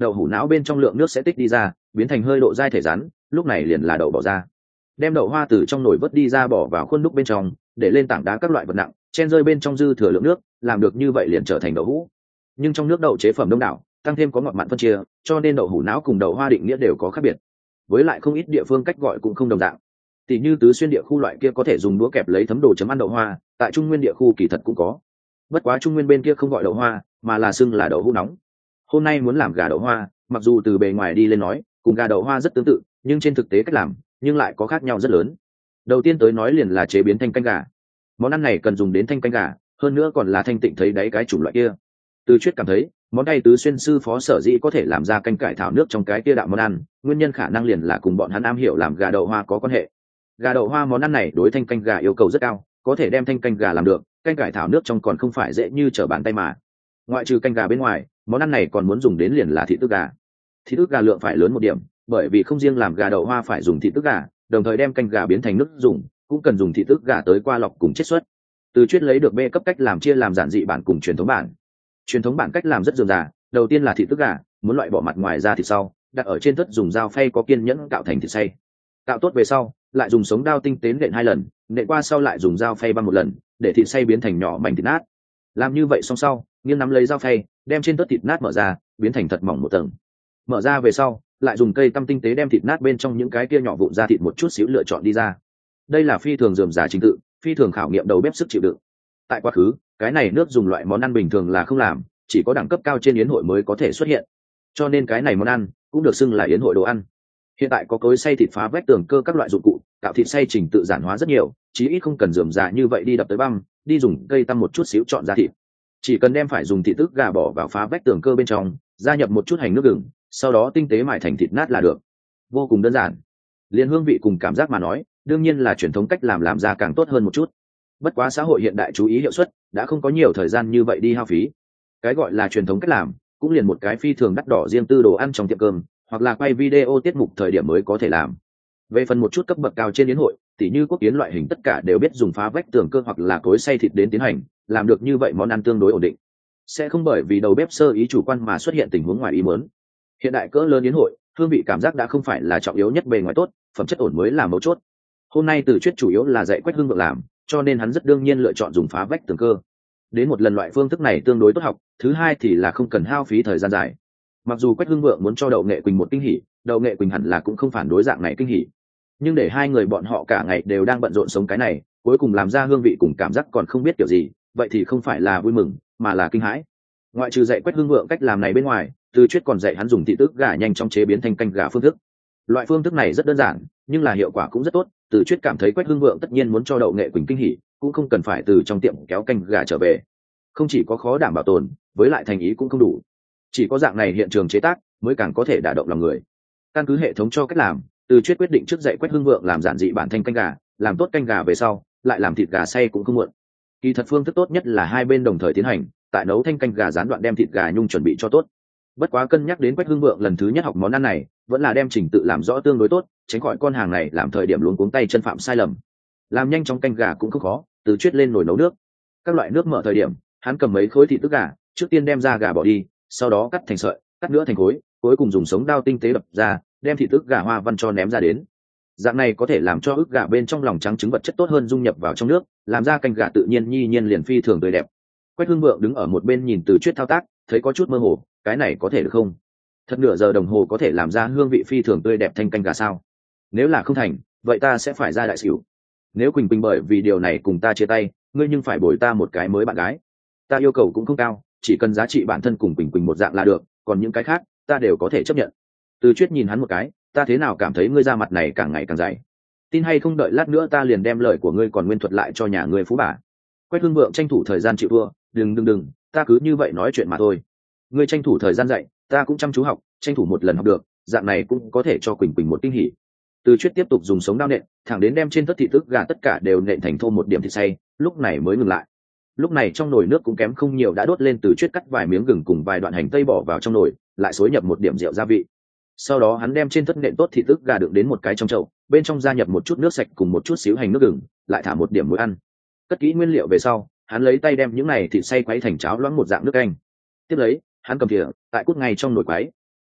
đậu hũ não bên trong lượng nước sẽ tích đi ra, biến thành hơi độ dai thể rắn, lúc này liền là đậu bỏ ra. Đem đậu hoa từ trong nồi vớt đi ra bỏ vào khuôn đúc bên trong, để lên tảng đá các loại vật nặng, chen rơi bên trong dư thừa lượng nước, làm được như vậy liền trở thành đậu hũ. Nhưng trong nước đậu chế phẩm đông đảo, tăng thêm có ngọt mặn phân chia, cho nên đậu hũ não cùng đậu hoa định nghĩa đều có khác biệt. Với lại không ít địa phương cách gọi cũng không đồng dạng. Tỷ như tứ xuyên địa khu loại kia có thể dùng đũa kẹp lấy thấm đồ chấm ăn đậu hoa, tại trung nguyên địa khu kỳ thật cũng có. Bất quá trung nguyên bên kia không gọi đậu hoa, mà là xưng là đậu hũ nóng. Hôm nay muốn làm gà đậu hoa, mặc dù từ bề ngoài đi lên nói cùng gà đậu hoa rất tương tự, nhưng trên thực tế cách làm nhưng lại có khác nhau rất lớn. Đầu tiên tới nói liền là chế biến thanh canh gà. Món ăn này cần dùng đến thanh canh gà, hơn nữa còn là thanh tịnh thấy đáy cái chủng loại kia. Từ Chuyết cảm thấy món cay tứ xuyên sư phó sở dĩ có thể làm ra canh cải thảo nước trong cái kia đạo món ăn, nguyên nhân khả năng liền là cùng bọn hắn am hiểu làm gà đậu hoa có quan hệ. Gà đậu hoa món ăn này đối thanh canh gà yêu cầu rất cao, có thể đem thanh canh gà làm được, canh cải thảo nước trong còn không phải dễ như trở bàn tay mà. Ngoại trừ canh gà bên ngoài, món ăn này còn muốn dùng đến liền là thịt ức gà. Thịt ức gà lượng phải lớn một điểm, bởi vì không riêng làm gà đậu hoa phải dùng thịt ức gà, đồng thời đem canh gà biến thành nước dùng, cũng cần dùng thịt ức gà tới qua lọc cùng chiết xuất. Từ Chuyết lấy được B cấp cách làm chia làm giản dị bản cùng truyền thống bản. Truyền thống bản cách làm rất dườm già, đầu tiên là thịt ức gà, muốn loại bỏ mặt ngoài ra thịt sau, đặt ở trên thớt dùng dao phay có kiên nhẫn cạo thành thịt xay. Cạo tốt về sau, lại dùng sống đao tinh tế nện hai lần, nện qua sau lại dùng dao phay băm một lần, để thịt xay biến thành nhỏ mảnh thịt nát. Làm như vậy xong sau, nghiêng nắm lấy dao phay, đem trên thớt thịt nát mở ra, biến thành thật mỏng một tầng. Mở ra về sau, lại dùng cây tăm tinh tế đem thịt nát bên trong những cái kia nhỏ vụn ra thịt một chút xíu lựa chọn đi ra. Đây là phi thường rườm rà trình tự, phi thường khảo nghiệm đầu bếp sức chịu đựng. Tại quá khứ, cái này nước dùng loại món ăn bình thường là không làm, chỉ có đẳng cấp cao trên yến hội mới có thể xuất hiện. Cho nên cái này món ăn cũng được xưng là yến hội đồ ăn. Hiện tại có cối xay thịt phá vách tường cơ các loại dụng cụ, cạo thịt xay trình tự giản hóa rất nhiều, chí ít không cần rườm rà như vậy đi đập tới băm, đi dùng cây tăm một chút xíu chọn ra thịt. Chỉ cần đem phải dùng thịt tức gà bỏ vào phá vách tường cơ bên trong, gia nhập một chút hành nước gừng, sau đó tinh tế mài thành thịt nát là được. Vô cùng đơn giản. Liên hương vị cùng cảm giác mà nói, đương nhiên là truyền thống cách làm làm ra càng tốt hơn một chút. Bất quá xã hội hiện đại chú ý hiệu suất, đã không có nhiều thời gian như vậy đi hao phí. Cái gọi là truyền thống cách làm, cũng liền một cái phi thường đắt đỏ riêng tư đồ ăn trong tiệm cơm, hoặc là quay video tiết mục thời điểm mới có thể làm. Về phần một chút cấp bậc cao trên yến hội, tỉ như quốc yến loại hình tất cả đều biết dùng phá vách tường cơ hoặc là cối xay thịt đến tiến hành, làm được như vậy món ăn tương đối ổn định, sẽ không bởi vì đầu bếp sơ ý chủ quan mà xuất hiện tình huống ngoài ý muốn. Hiện đại cỡ lớn yến hội, hương vị cảm giác đã không phải là trọng yếu nhất, bề ngoài tốt, phẩm chất ổn mới là mấu chốt. Hôm nay Từ Chuyết chủ yếu là dạy Quách Hưng Vượng làm, cho nên hắn rất đương nhiên lựa chọn dùng phá vách tường cơ. Đến một lần loại phương thức này tương đối tốt học, thứ hai thì là không cần hao phí thời gian dài. Mặc dù Quách Hưng Vượng muốn cho Đậu Nghệ Quỳnh một kinh hỉ, Đậu Nghệ Quỳnh hẳn là cũng không phản đối dạng này kinh hỉ. Nhưng để hai người bọn họ cả ngày đều đang bận rộn sống cái này, cuối cùng làm ra hương vị cùng cảm giác còn không biết kiểu gì, vậy thì không phải là vui mừng, mà là kinh hãi. Ngoại trừ dạy Quách Hưng Vượng cách làm này bên ngoài, Từ Chuyết còn dạy hắn dùng thịt ức gà nhanh chóng chế biến thành canh gà phương thức. Loại phương thức này rất đơn giản, nhưng là hiệu quả cũng rất tốt. Từ Chuyết cảm thấy Quách Hưng Vượng tất nhiên muốn cho Đậu Nghệ Quỳnh kinh hỉ, cũng không cần phải từ trong tiệm kéo canh gà trở về. Không chỉ có khó đảm bảo tồn, với lại thành ý cũng không đủ. Chỉ có dạng này hiện trường chế tác mới càng có thể đả động lòng người. Căn cứ hệ thống cho cách làm, Từ Chuyết quyết định trước dạy Quách Hưng Vượng làm giản dị bản thanh canh gà, làm tốt canh gà về sau, lại làm thịt gà xay cũng không muộn. Kỳ thật phương thức tốt nhất là hai bên đồng thời tiến hành, tại nấu thanh canh gà gián đoạn đem thịt gà nhung chuẩn bị cho tốt. Bất quá cân nhắc đến Quách Hưng Vượng lần thứ nhất học món ăn này, vẫn là đem trình tự làm rõ tương đối tốt, tránh khỏi con hàng này làm thời điểm luống cuống tay chân phạm sai lầm. Làm nhanh trong canh gà cũng không khó, Từ Chuyết lên nồi nấu nước. Các loại nước mở thời điểm, hắn cầm mấy khối thịt tức gà, trước tiên đem ra gà bỏ đi, sau đó cắt thành sợi, cắt nữa thành khối, cuối cùng dùng sống đao tinh tế đập ra, đem thịt tức gà hoa văn cho ném ra đến. Dạng này có thể làm cho ức gà bên trong lòng trắng trứng vật chất tốt hơn dung nhập vào trong nước, làm ra canh gà tự nhiên nhi nhiên liền phi thường tươi đẹp. Quách Hưng Vượng đứng ở một bên nhìn Từ Chuyết thao tác, thấy có chút mơ hồ, cái này có thể được không? Thật nửa giờ đồng hồ có thể làm ra hương vị phi thường tươi đẹp thanh canh gà sao? Nếu là không thành, vậy ta sẽ phải ra đại xỉu. Nếu Quỳnh Quỳnh bởi vì điều này cùng ta chia tay, ngươi nhưng phải bồi ta một cái mới bạn gái. Ta yêu cầu cũng không cao, chỉ cần giá trị bản thân cùng Quỳnh Quỳnh một dạng là được, còn những cái khác ta đều có thể chấp nhận. Từ Chuyết nhìn hắn một cái, ta thế nào cảm thấy ngươi ra mặt này càng ngày càng dày. Tin hay không đợi lát nữa ta liền đem lời của ngươi còn nguyên thuật lại cho nhà ngươi phú bà. Quách Hưng Vượng tranh thủ thời gian chịu thua, đừng đừng đừng, ta cứ như vậy nói chuyện mà thôi. Ngươi tranh thủ thời gian dạy, ta cũng chăm chú học, tranh thủ một lần học được, dạng này cũng có thể cho Quỳnh Quỳnh một kinh hỉ. Từ Chuyết tiếp tục dùng sống đao nện, thẳng đến đem trên tất thịt tức gà tất cả đều nện thành thô một điểm thịt xay, lúc này mới ngừng lại. Lúc này trong nồi nước cũng kém không nhiều đã đốt lên, Từ Chuyết cắt vài miếng gừng cùng vài đoạn hành tây bỏ vào trong nồi, lại xối nhập một điểm rượu gia vị. Sau đó hắn đem trên tất nện tốt thịt tức gà đựng đến một cái trong chậu, bên trong gia nhập một chút nước sạch cùng một chút xíu hành nước gừng, lại thả một điểm muối ăn. Cất kỹ nguyên liệu về sau, hắn lấy tay đem những này thịt xay quấy thành cháo loãng một dạng nước canh. Tiếp lấy, hắn cầm thìa, tại cút ngay trong nồi quấy.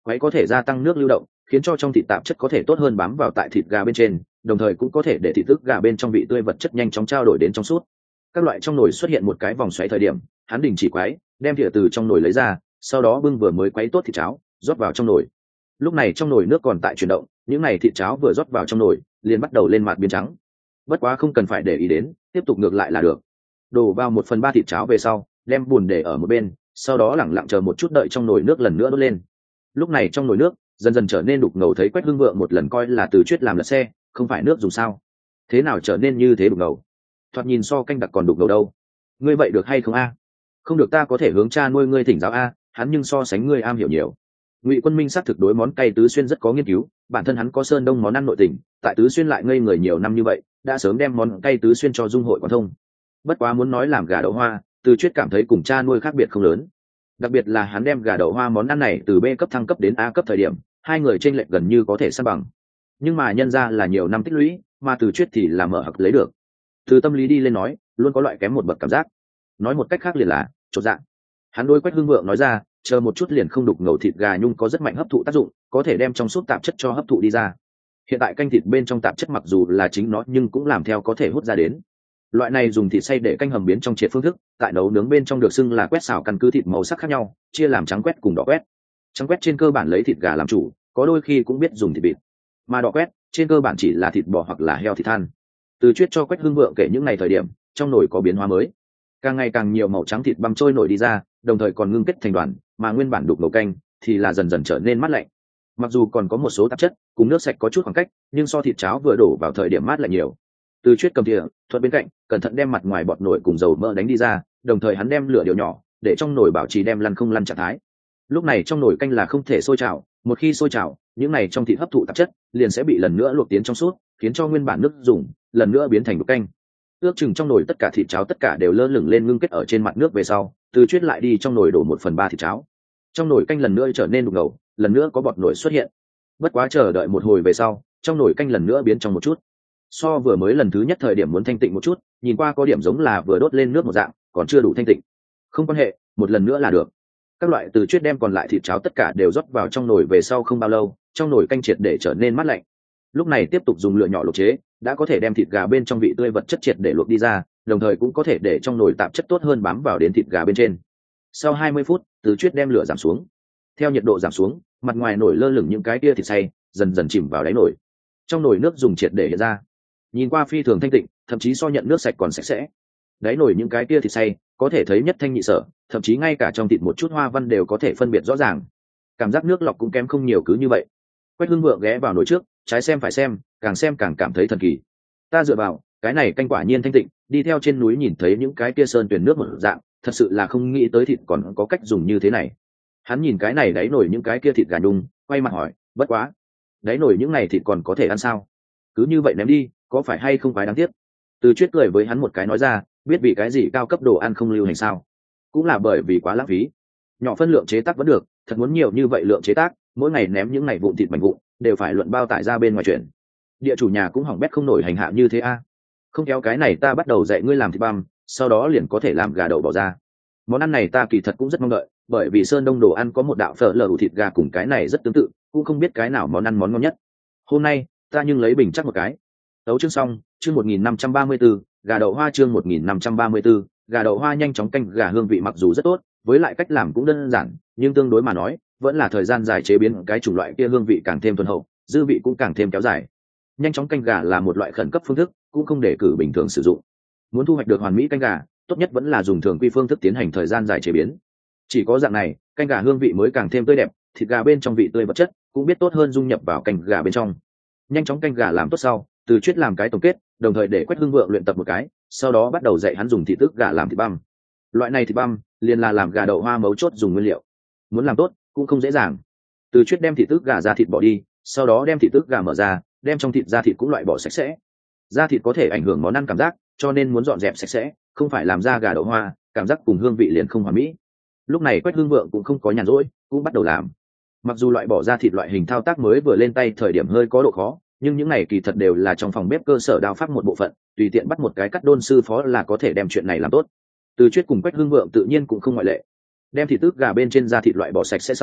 quấy có thể gia tăng nước lưu động, khiến cho trong thịt tạp chất có thể tốt hơn bám vào tại thịt gà bên trên, đồng thời cũng có thể để thịt ức gà bên trong vị tươi vật chất nhanh chóng trao đổi đến trong suốt. Các loại trong nồi xuất hiện một cái vòng xoáy thời điểm, hắn đình chỉ quấy, đem thìa từ trong nồi lấy ra, sau đó bưng vừa mới quấy tốt thịt cháo rót vào trong nồi. Lúc này trong nồi nước còn tại chuyển động, những này thịt cháo vừa rót vào trong nồi liền bắt đầu lên mặt biến trắng. Bất quá không cần phải để ý đến, tiếp tục ngược lại là được. Đổ vào một phần ba thịt cháo về sau, đem bùn để ở một bên, sau đó lẳng lặng chờ một chút đợi trong nồi nước lần nữa đốt lên. Lúc này trong nồi nước dần dần trở nên đục ngầu, thấy Quách Hưng Vượng một lần coi là Từ Chuyết làm lật xe, không phải nước dùng sao? Thế nào trở nên như thế đục ngầu? Thoạt nhìn so canh đặc còn đục ngầu đâu. Ngươi vậy được hay không a? Không được, ta có thể hướng cha nuôi ngươi thỉnh giáo a, hắn nhưng so sánh ngươi am hiểu nhiều. Ngụy Quân Minh xác thực đối món cay Tứ Xuyên rất có nghiên cứu, bản thân hắn có Sơn Đông món ăn nội tình, tại Tứ Xuyên lại ngây người nhiều năm như vậy, đã sớm đem món cay Tứ Xuyên cho dung hội quán thông. Bất quá muốn nói làm gà đậu hoa, Từ Chuyết cảm thấy cùng cha nuôi khác biệt không lớn. Đặc biệt là hắn đem gà đậu hoa món ăn này từ B cấp thăng cấp đến A cấp thời điểm, hai người chênh lệch gần như có thể san bằng. Nhưng mà nhân ra là nhiều năm tích lũy, mà Từ Chuyết thì là mở hặc lấy được. Từ tâm lý đi lên nói, luôn có loại kém một bậc cảm giác. Nói một cách khác liền là chột dạ. Hắn đôi Quách Hưng Vượng nói ra, chờ một chút liền không đục ngầu, thịt gà nhung có rất mạnh hấp thụ tác dụng, có thể đem trong súp tạp chất cho hấp thụ đi ra. Hiện tại canh thịt bên trong tạp chất mặc dù là chính nó nhưng cũng làm theo có thể hút ra đến. Loại này dùng thịt xay để canh hầm biến trong triệt phương thức, tại nấu nướng bên trong được xưng là quét xào, căn cứ thịt màu sắc khác nhau, chia làm trắng quét cùng đỏ quét. Trắng quét trên cơ bản lấy thịt gà làm chủ, có đôi khi cũng biết dùng thịt vịt. Mà đỏ quét trên cơ bản chỉ là thịt bò hoặc là heo thịt than. Từ Chuyết cho Quách Hưng Vượng kể những ngày thời điểm, trong nồi có biến hóa mới. Càng ngày càng nhiều màu trắng thịt băm trôi nổi đi ra, đồng thời còn ngưng kết thành đoàn, mà nguyên bản đục ngầu canh thì là dần dần trở nên mát lạnh. Mặc dù còn có một số tạp chất cùng nước sạch có chút khoảng cách, nhưng so thịt cháo vừa đổ vào thời điểm mát lạnh nhiều. Từ Chuyết cầm thìa thuận bên cạnh, cẩn thận đem mặt ngoài bọt nổi cùng dầu mỡ đánh đi ra, đồng thời hắn đem lửa điều nhỏ, để trong nồi bảo trì đem lăn không lăn trạng thái. Lúc này trong nồi canh là không thể sôi trào, một khi sôi trào, những này trong thịt hấp thụ tạp chất liền sẽ bị lần nữa luộc tiến trong suốt, khiến cho nguyên bản nước dùng lần nữa biến thành đục canh. Ước chừng trong nồi tất cả thịt cháo tất cả đều lơ lửng lên ngưng kết ở trên mặt nước về sau, Từ Chuyết lại đi trong nồi đổ một phần ba thịt cháo. Trong nồi canh lần nữa trở nên đục ngầu, lần nữa có bọt nổi xuất hiện. Bất quá chờ đợi một hồi về sau, trong nồi canh lần nữa biến trong một chút. So vừa mới lần thứ nhất thời điểm muốn thanh tịnh một chút, nhìn qua có điểm giống là vừa đốt lên nước một dạng, còn chưa đủ thanh tịnh. Không quan hệ, một lần nữa là được. Các loại Từ Chuyết đem còn lại thịt cháo tất cả đều rót vào trong nồi về sau không bao lâu, trong nồi canh triệt để trở nên mát lạnh. Lúc này tiếp tục dùng lửa nhỏ luộc chế, đã có thể đem thịt gà bên trong vị tươi vật chất triệt để luộc đi ra, đồng thời cũng có thể để trong nồi tạp chất tốt hơn bám vào đến thịt gà bên trên. Sau hai mươi phút, Từ Chuyết đem lửa giảm xuống. Theo nhiệt độ giảm xuống, mặt ngoài nổi lơ lửng những cái tia thịt xay dần dần chìm vào đáy nồi. Trong nồi nước dùng triệt để hiện ra, nhìn qua phi thường thanh tịnh, thậm chí so nhận nước sạch còn sạch sẽ. Đáy nồi những cái tia thịt xay có thể thấy nhất thanh nhị sở, thậm chí ngay cả trong thịt một chút hoa văn đều có thể phân biệt rõ ràng. Cảm giác nước lọc cũng kém không nhiều, cứ như vậy. Quách Hưng Vượng ghé vào nồi trước, trái xem phải xem, càng xem càng cảm thấy thần kỳ. Ta dựa vào, cái này canh quả nhiên thanh tịnh, đi theo trên núi nhìn thấy những cái kia sơn tuyển nước một dạng, thật sự là không nghĩ tới thịt còn có cách dùng như thế này. Hắn nhìn cái này đáy nồi những cái kia thịt gà nhung, quay mặt hỏi, bất quá, đáy nồi những này thịt còn có thể ăn sao? Cứ như vậy ném đi, có phải hay không phải đáng tiếc? Từ Chuyết cười với hắn một cái nói ra, biết vì cái gì cao cấp đồ ăn không lưu hành sao? Cũng là bởi vì quá lãng phí. Nhỏ phân lượng chế tác vẫn được, thật muốn nhiều như vậy lượng chế tác, mỗi ngày ném những ngày vụn thịt mảnh vụn, đều phải luận bao tải ra bên ngoài chuyển. Địa chủ nhà cũng hỏng bét không nổi hành hạ như thế a. Không kéo cái này ta bắt đầu dạy ngươi làm thịt băm, sau đó liền có thể làm gà đậu bỏ ra. Món ăn này ta kỳ thật cũng rất mong đợi, bởi vì Sơn Đông đồ ăn có một đạo phở lờ thịt gà cùng cái này rất tương tự, cũng không biết cái nào món ăn món ngon nhất. Hôm nay ta nhưng lấy bình chắc một cái. Tấu chương xong, chương một nghìn năm trăm ba mươi tư, gà đậu hoa chương một nghìn năm trăm ba mươi tư, gà đậu hoa nhanh chóng canh gà hương vị mặc dù rất tốt, với lại cách làm cũng đơn giản, nhưng tương đối mà nói, vẫn là thời gian dài chế biến cái chủng loại kia hương vị càng thêm thuần hậu, dư vị cũng càng thêm kéo dài. Nhanh chóng canh gà là một loại khẩn cấp phương thức, cũng không để cử bình thường sử dụng. Muốn thu hoạch được hoàn mỹ canh gà, tốt nhất vẫn là dùng thường quy phương thức tiến hành thời gian dài chế biến. Chỉ có dạng này, canh gà hương vị mới càng thêm tươi đẹp, thịt gà bên trong vị tươi vật chất cũng biết tốt hơn dung nhập vào canh gà bên trong. Nhanh chóng canh gà làm tốt sau, Từ Chuyết làm cái tổng kết, đồng thời để Quách Hưng Vượng luyện tập một cái, sau đó bắt đầu dạy hắn dùng thịt tức gà làm thịt băm. Loại này thịt băm liền là làm gà đậu hoa mấu chốt dùng nguyên liệu. Muốn làm tốt cũng không dễ dàng. Từ Chuyết đem thịt tức gà ra thịt bỏ đi, sau đó đem thịt tức gà mở ra, đem trong thịt ra thịt cũng loại bỏ sạch sẽ. Da thịt có thể ảnh hưởng món ăn cảm giác, cho nên muốn dọn dẹp sạch sẽ, không phải làm ra gà đậu hoa, cảm giác cùng hương vị liền không hòa mỹ. Lúc này Quách Hưng Vượng cũng không có nhàn rỗi, cũng bắt đầu làm. Mặc dù loại bỏ ra thịt loại hình thao tác mới vừa lên tay thời điểm hơi có độ khó, nhưng những này kỳ thật đều là trong phòng bếp cơ sở đao pháp một bộ phận, tùy tiện bắt một cái cắt đôn sư phó là có thể đem chuyện này làm tốt. Từ Chuyết cùng Quách Hưng Vượng tự nhiên cũng không ngoại lệ. Đem thịt tức gà bên trên da thịt loại bỏ sạch sẽ sau,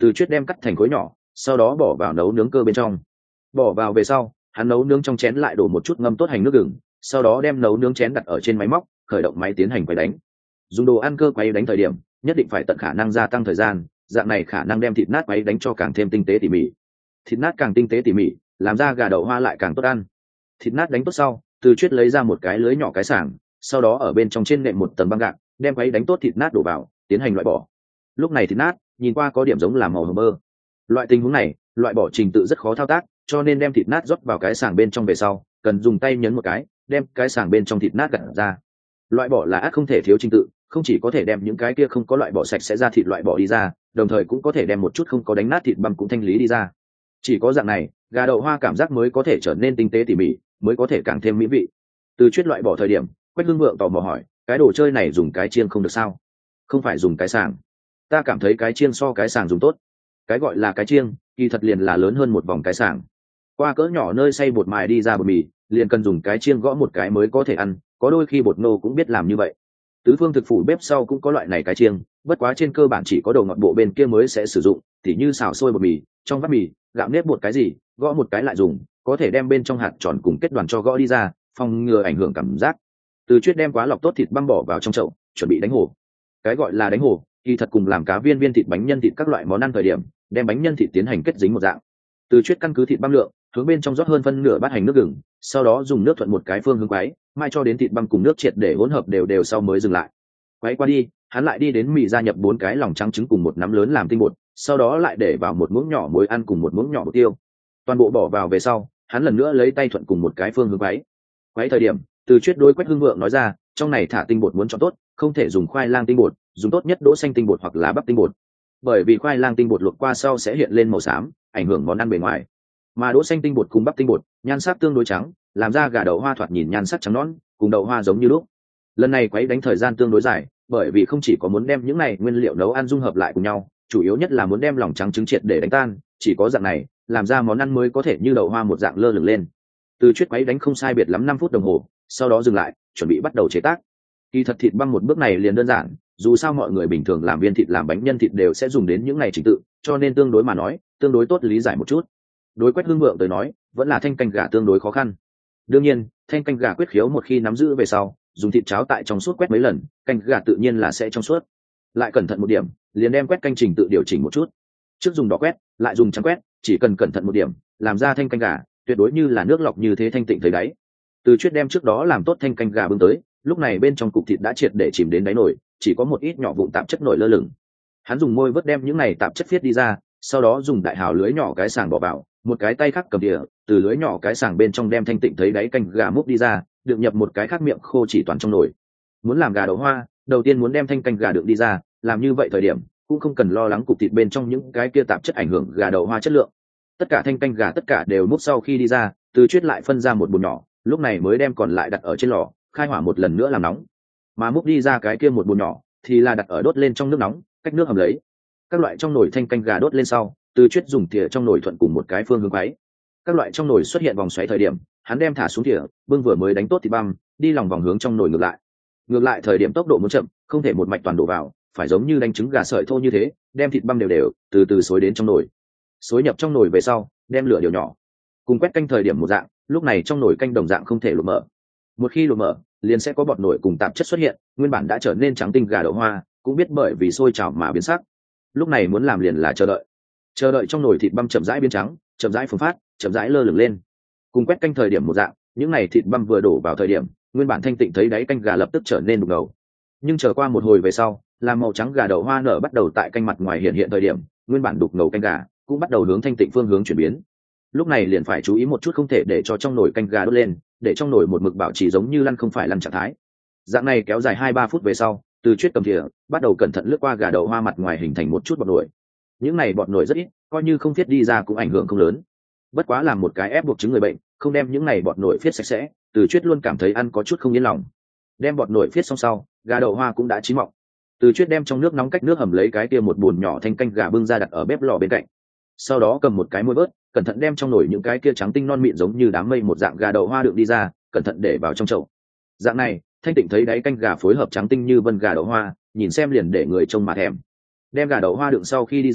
Từ Chuyết đem cắt thành khối nhỏ, sau đó bỏ vào nấu nướng cơ bên trong. Bỏ vào về sau, hắn nấu nướng trong chén lại đổ một chút ngâm tốt hành nước gừng, sau đó đem nấu nướng chén đặt ở trên máy móc, khởi động máy tiến hành quay đánh. Dùng đồ ăn cơ quay đánh thời điểm, nhất định phải tận khả năng gia tăng thời gian, dạng này khả năng đem thịt nát quay đánh cho càng thêm tinh tế tỉ mỉ. Thịt nát càng tinh tế tỉ mỉ, làm ra gà đậu hoa lại càng tốt ăn. Thịt nát đánh tốt sau, Từ Chuyết lấy ra một cái lưới nhỏ cái sảng, sau đó ở bên trong trên nệm một tầng băng gạc, đem quay đánh tốt thịt nát đổ vào, tiến hành loại bỏ. Lúc này thịt nát nhìn qua có điểm giống là màu hồng bơ. Loại tình huống này, loại bỏ trình tự rất khó thao tác, cho nên đem thịt nát rót vào cái sảng bên trong về sau, cần dùng tay nhấn một cái, đem cái sảng bên trong thịt nát gặt ra. Loại bỏ là ắt không thể thiếu trình tự, không chỉ có thể đem những cái kia không có loại bỏ sạch sẽ ra thịt loại bỏ đi ra, đồng thời cũng có thể đem một chút không có đánh nát thịt băm cũng thanh lý đi ra. Chỉ có dạng này, gà đậu hoa cảm giác mới có thể trở nên tinh tế tỉ mỉ, mới có thể càng thêm mỹ vị. Từ Chuyết loại bỏ thời điểm, Quách Hưng Vượng tò mò hỏi, cái đồ chơi này dùng cái chiên không được sao? Không phải dùng cái sàng. Ta cảm thấy cái chiên so cái sàng dùng tốt. Cái gọi là cái chiên, kỳ thật liền là lớn hơn một vòng cái sàng. Qua cỡ nhỏ nơi xay bột mài đi ra bột mì, liền cần dùng cái chiên gõ một cái mới có thể ăn, có đôi khi bột nô cũng biết làm như vậy. Tứ phương thực phủ bếp sau cũng có loại này cái chiên, bất quá trên cơ bản chỉ có đầu ngọt bộ bên kia mới sẽ sử dụng, tỉ như xào sôi bột mì, trong vắt mì, gạo nếp bột cái gì, gõ một cái lại dùng, có thể đem bên trong hạt tròn cùng kết đoàn cho gõ đi ra, phòng ngừa ảnh hưởng cảm giác. Từ Chuyết đem quá lọc tốt thịt băm bỏ vào trong chậu, chuẩn bị đánh hồ. Cái gọi là đánh hồ, kỳ thật cùng làm cá viên viên thịt bánh nhân thịt các loại món ăn thời điểm, đem bánh nhân thịt tiến hành kết dính một dạng. Từ Chuyết căn cứ thịt băm lượng, hướng bên trong rót hơn phân nửa bát hành nước gừng, sau đó dùng nước thuận một cái phương hướng quấy, mai cho đến thịt băm cùng nước triệt để hỗn hợp đều đều sau mới dừng lại. Quấy qua đi, hắn lại đi đến mì gia nhập bốn cái lòng trắng trứng cùng một nắm lớn làm tinh bột, sau đó lại để vào một muỗng nhỏ muối ăn cùng một muỗng nhỏ bột tiêu. Toàn bộ bỏ vào về sau, hắn lần nữa lấy tay thuận cùng một cái phương hướng quấy. Quấy thời điểm, Từ Chuyết đối Quách Hưng Vượng nói ra, trong này thả tinh bột muốn chọn tốt, không thể dùng khoai lang tinh bột, dùng tốt nhất đỗ xanh tinh bột hoặc là bắp tinh bột. Bởi vì khoai lang tinh bột luộc qua sau sẽ hiện lên màu xám, ảnh hưởng món ăn bề ngoài. Mà đỗ xanh tinh bột cùng bắp tinh bột, nhan sắc tương đối trắng, làm ra gà đậu hoa thoạt nhìn nhan sắc trắng nõn, cùng đậu hoa giống như lúc. Lần này quấy đánh thời gian tương đối dài, bởi vì không chỉ có muốn đem những này nguyên liệu nấu ăn dung hợp lại cùng nhau, chủ yếu nhất là muốn đem lòng trắng trứng triệt để đánh tan, chỉ có dạng này, làm ra món ăn mới có thể như đậu hoa một dạng lơ lửng lên. Từ Chuyết quấy đánh không sai biệt lắm năm phút đồng hồ, sau đó dừng lại, chuẩn bị bắt đầu chế tác. Kỳ thật thịt băm một bước này liền đơn giản, dù sao mọi người bình thường làm viên thịt làm bánh nhân thịt đều sẽ dùng đến những này trình tự, cho nên tương đối mà nói, tương đối tốt lý giải một chút. Đối Quách Hưng Vượng tới nói, vẫn là thanh canh gà tương đối khó khăn. Đương nhiên, thanh canh gà quyết khiếu một khi nắm giữ về sau, dùng thịt cháo tại trong suốt quét mấy lần, canh gà tự nhiên là sẽ trong suốt. Lại cẩn thận một điểm, liền đem quét canh trình tự điều chỉnh một chút. Trước dùng đỏ quét, lại dùng trắng quét, chỉ cần cẩn thận một điểm, làm ra thanh canh gà, tuyệt đối như là nước lọc như thế thanh tịnh thấy đáy. Từ Chuyết đem trước đó làm tốt thanh canh gà bưng tới, lúc này bên trong cục thịt đã triệt để chìm đến đáy nồi, chỉ có một ít nhỏ vụn tạp chất nổi lơ lửng. Hắn dùng môi vớt đem những này tạp chất viết đi ra, sau đó dùng đại hào lưới nhỏ cái sàng bỏ vào, một cái tay khác cầm đĩa, từ lưới nhỏ cái sàng bên trong đem thanh tịnh thấy đáy canh gà múc đi ra, đựng nhập một cái khác miệng khô chỉ toàn trong nồi. Muốn làm gà đậu hoa, đầu tiên muốn đem thanh canh gà đựng đi ra, làm như vậy thời điểm cũng không cần lo lắng cục thịt bên trong những cái kia tạp chất ảnh hưởng gà đậu hoa chất lượng. Tất cả thanh canh gà tất cả đều múc sau khi đi ra, Từ Chuyết lại phân ra một bồn nhỏ, lúc này mới đem còn lại đặt ở trên lò, khai hỏa một lần nữa làm nóng. Mà múc đi ra cái kia một bồn nhỏ thì là đặt ở đốt lên trong nước nóng, cách nước hầm lấy. Các loại trong nồi thanh canh gà đốt lên sau, Từ Chuyết dùng thìa trong nồi thuận cùng một cái phương hướng quấy. Các loại trong nồi xuất hiện vòng xoáy thời điểm, hắn đem thả xuống thìa, bưng vừa mới đánh tốt thịt băm, đi lòng vòng hướng trong nồi ngược lại. Ngược lại thời điểm tốc độ muốn chậm, không thể một mạch toàn đổ vào, phải giống như đánh trứng gà sợi thô như thế, đem thịt băm đều đều, từ từ xối đến trong nồi. Xối nhập trong nồi về sau, đem lửa điều nhỏ. Cùng quét canh thời điểm một dạng, lúc này trong nồi canh đồng dạng không thể luộc mở. Một khi luộc mở, liền sẽ có bọt nổi cùng tạp chất xuất hiện, nguyên bản đã trở nên trắng tinh gà đậu hoa, cũng biết bởi vì sôi trào mà biến sắc. Lúc này muốn làm liền là chờ đợi. Chờ đợi trong nồi thịt băm chậm rãi biến trắng, chậm rãi phồng phát, chậm rãi lơ lửng lên. Cùng quét canh thời điểm một dạng, những này thịt băm vừa đổ vào thời điểm, nguyên bản thanh tịnh thấy đáy canh gà lập tức trở nên đục ngầu. Nhưng chờ qua một hồi về sau, làm màu trắng gà đậu hoa nở bắt đầu tại canh mặt ngoài hiện hiện thời điểm, nguyên bản đục ngầu canh gà cũng bắt đầu hướng thanh tịnh phương hướng chuyển biến. Lúc này liền phải chú ý một chút, không thể để cho trong nồi canh gà đốt lên, để trong nồi một mực bảo trì giống như lăn không phải lăn trạng thái. Dạng này kéo dài hai ba phút về sau, Từ Chuyết cầm thìa bắt đầu cẩn thận lướt qua gà đậu hoa mặt ngoài hình thành một chút bọt nổi. Những này bọt nổi rất ít, coi như không viết đi ra cũng ảnh hưởng không lớn. Bất quá làm một cái ép buộc chứng người bệnh, không đem những này bọt nổi viết sạch sẽ, Từ Chuyết luôn cảm thấy ăn có chút không yên lòng. Đem bọt nổi viết xong sau, gà đậu hoa cũng đã chín mọng. Từ Chuyết đem trong nước nóng cách nước hầm lấy cái kia một bồn nhỏ thanh canh gà bưng ra đặt ở bếp lò bên cạnh. Sau đó cầm một cái muôi vớt, cẩn thận đem trong nồi những cái kia trắng tinh non mịn giống như đám mây một dạng gà đậu hoa đựng đi ra, cẩn thận để vào trong chậu. Dạng này, thanh tịnh thấy đáy canh gà phối hợp trắng tinh như vân gà đậu hoa, nhìn xem liền để người trông mà thèm. Đem gà đậu hoa đựng sau khi đi ra,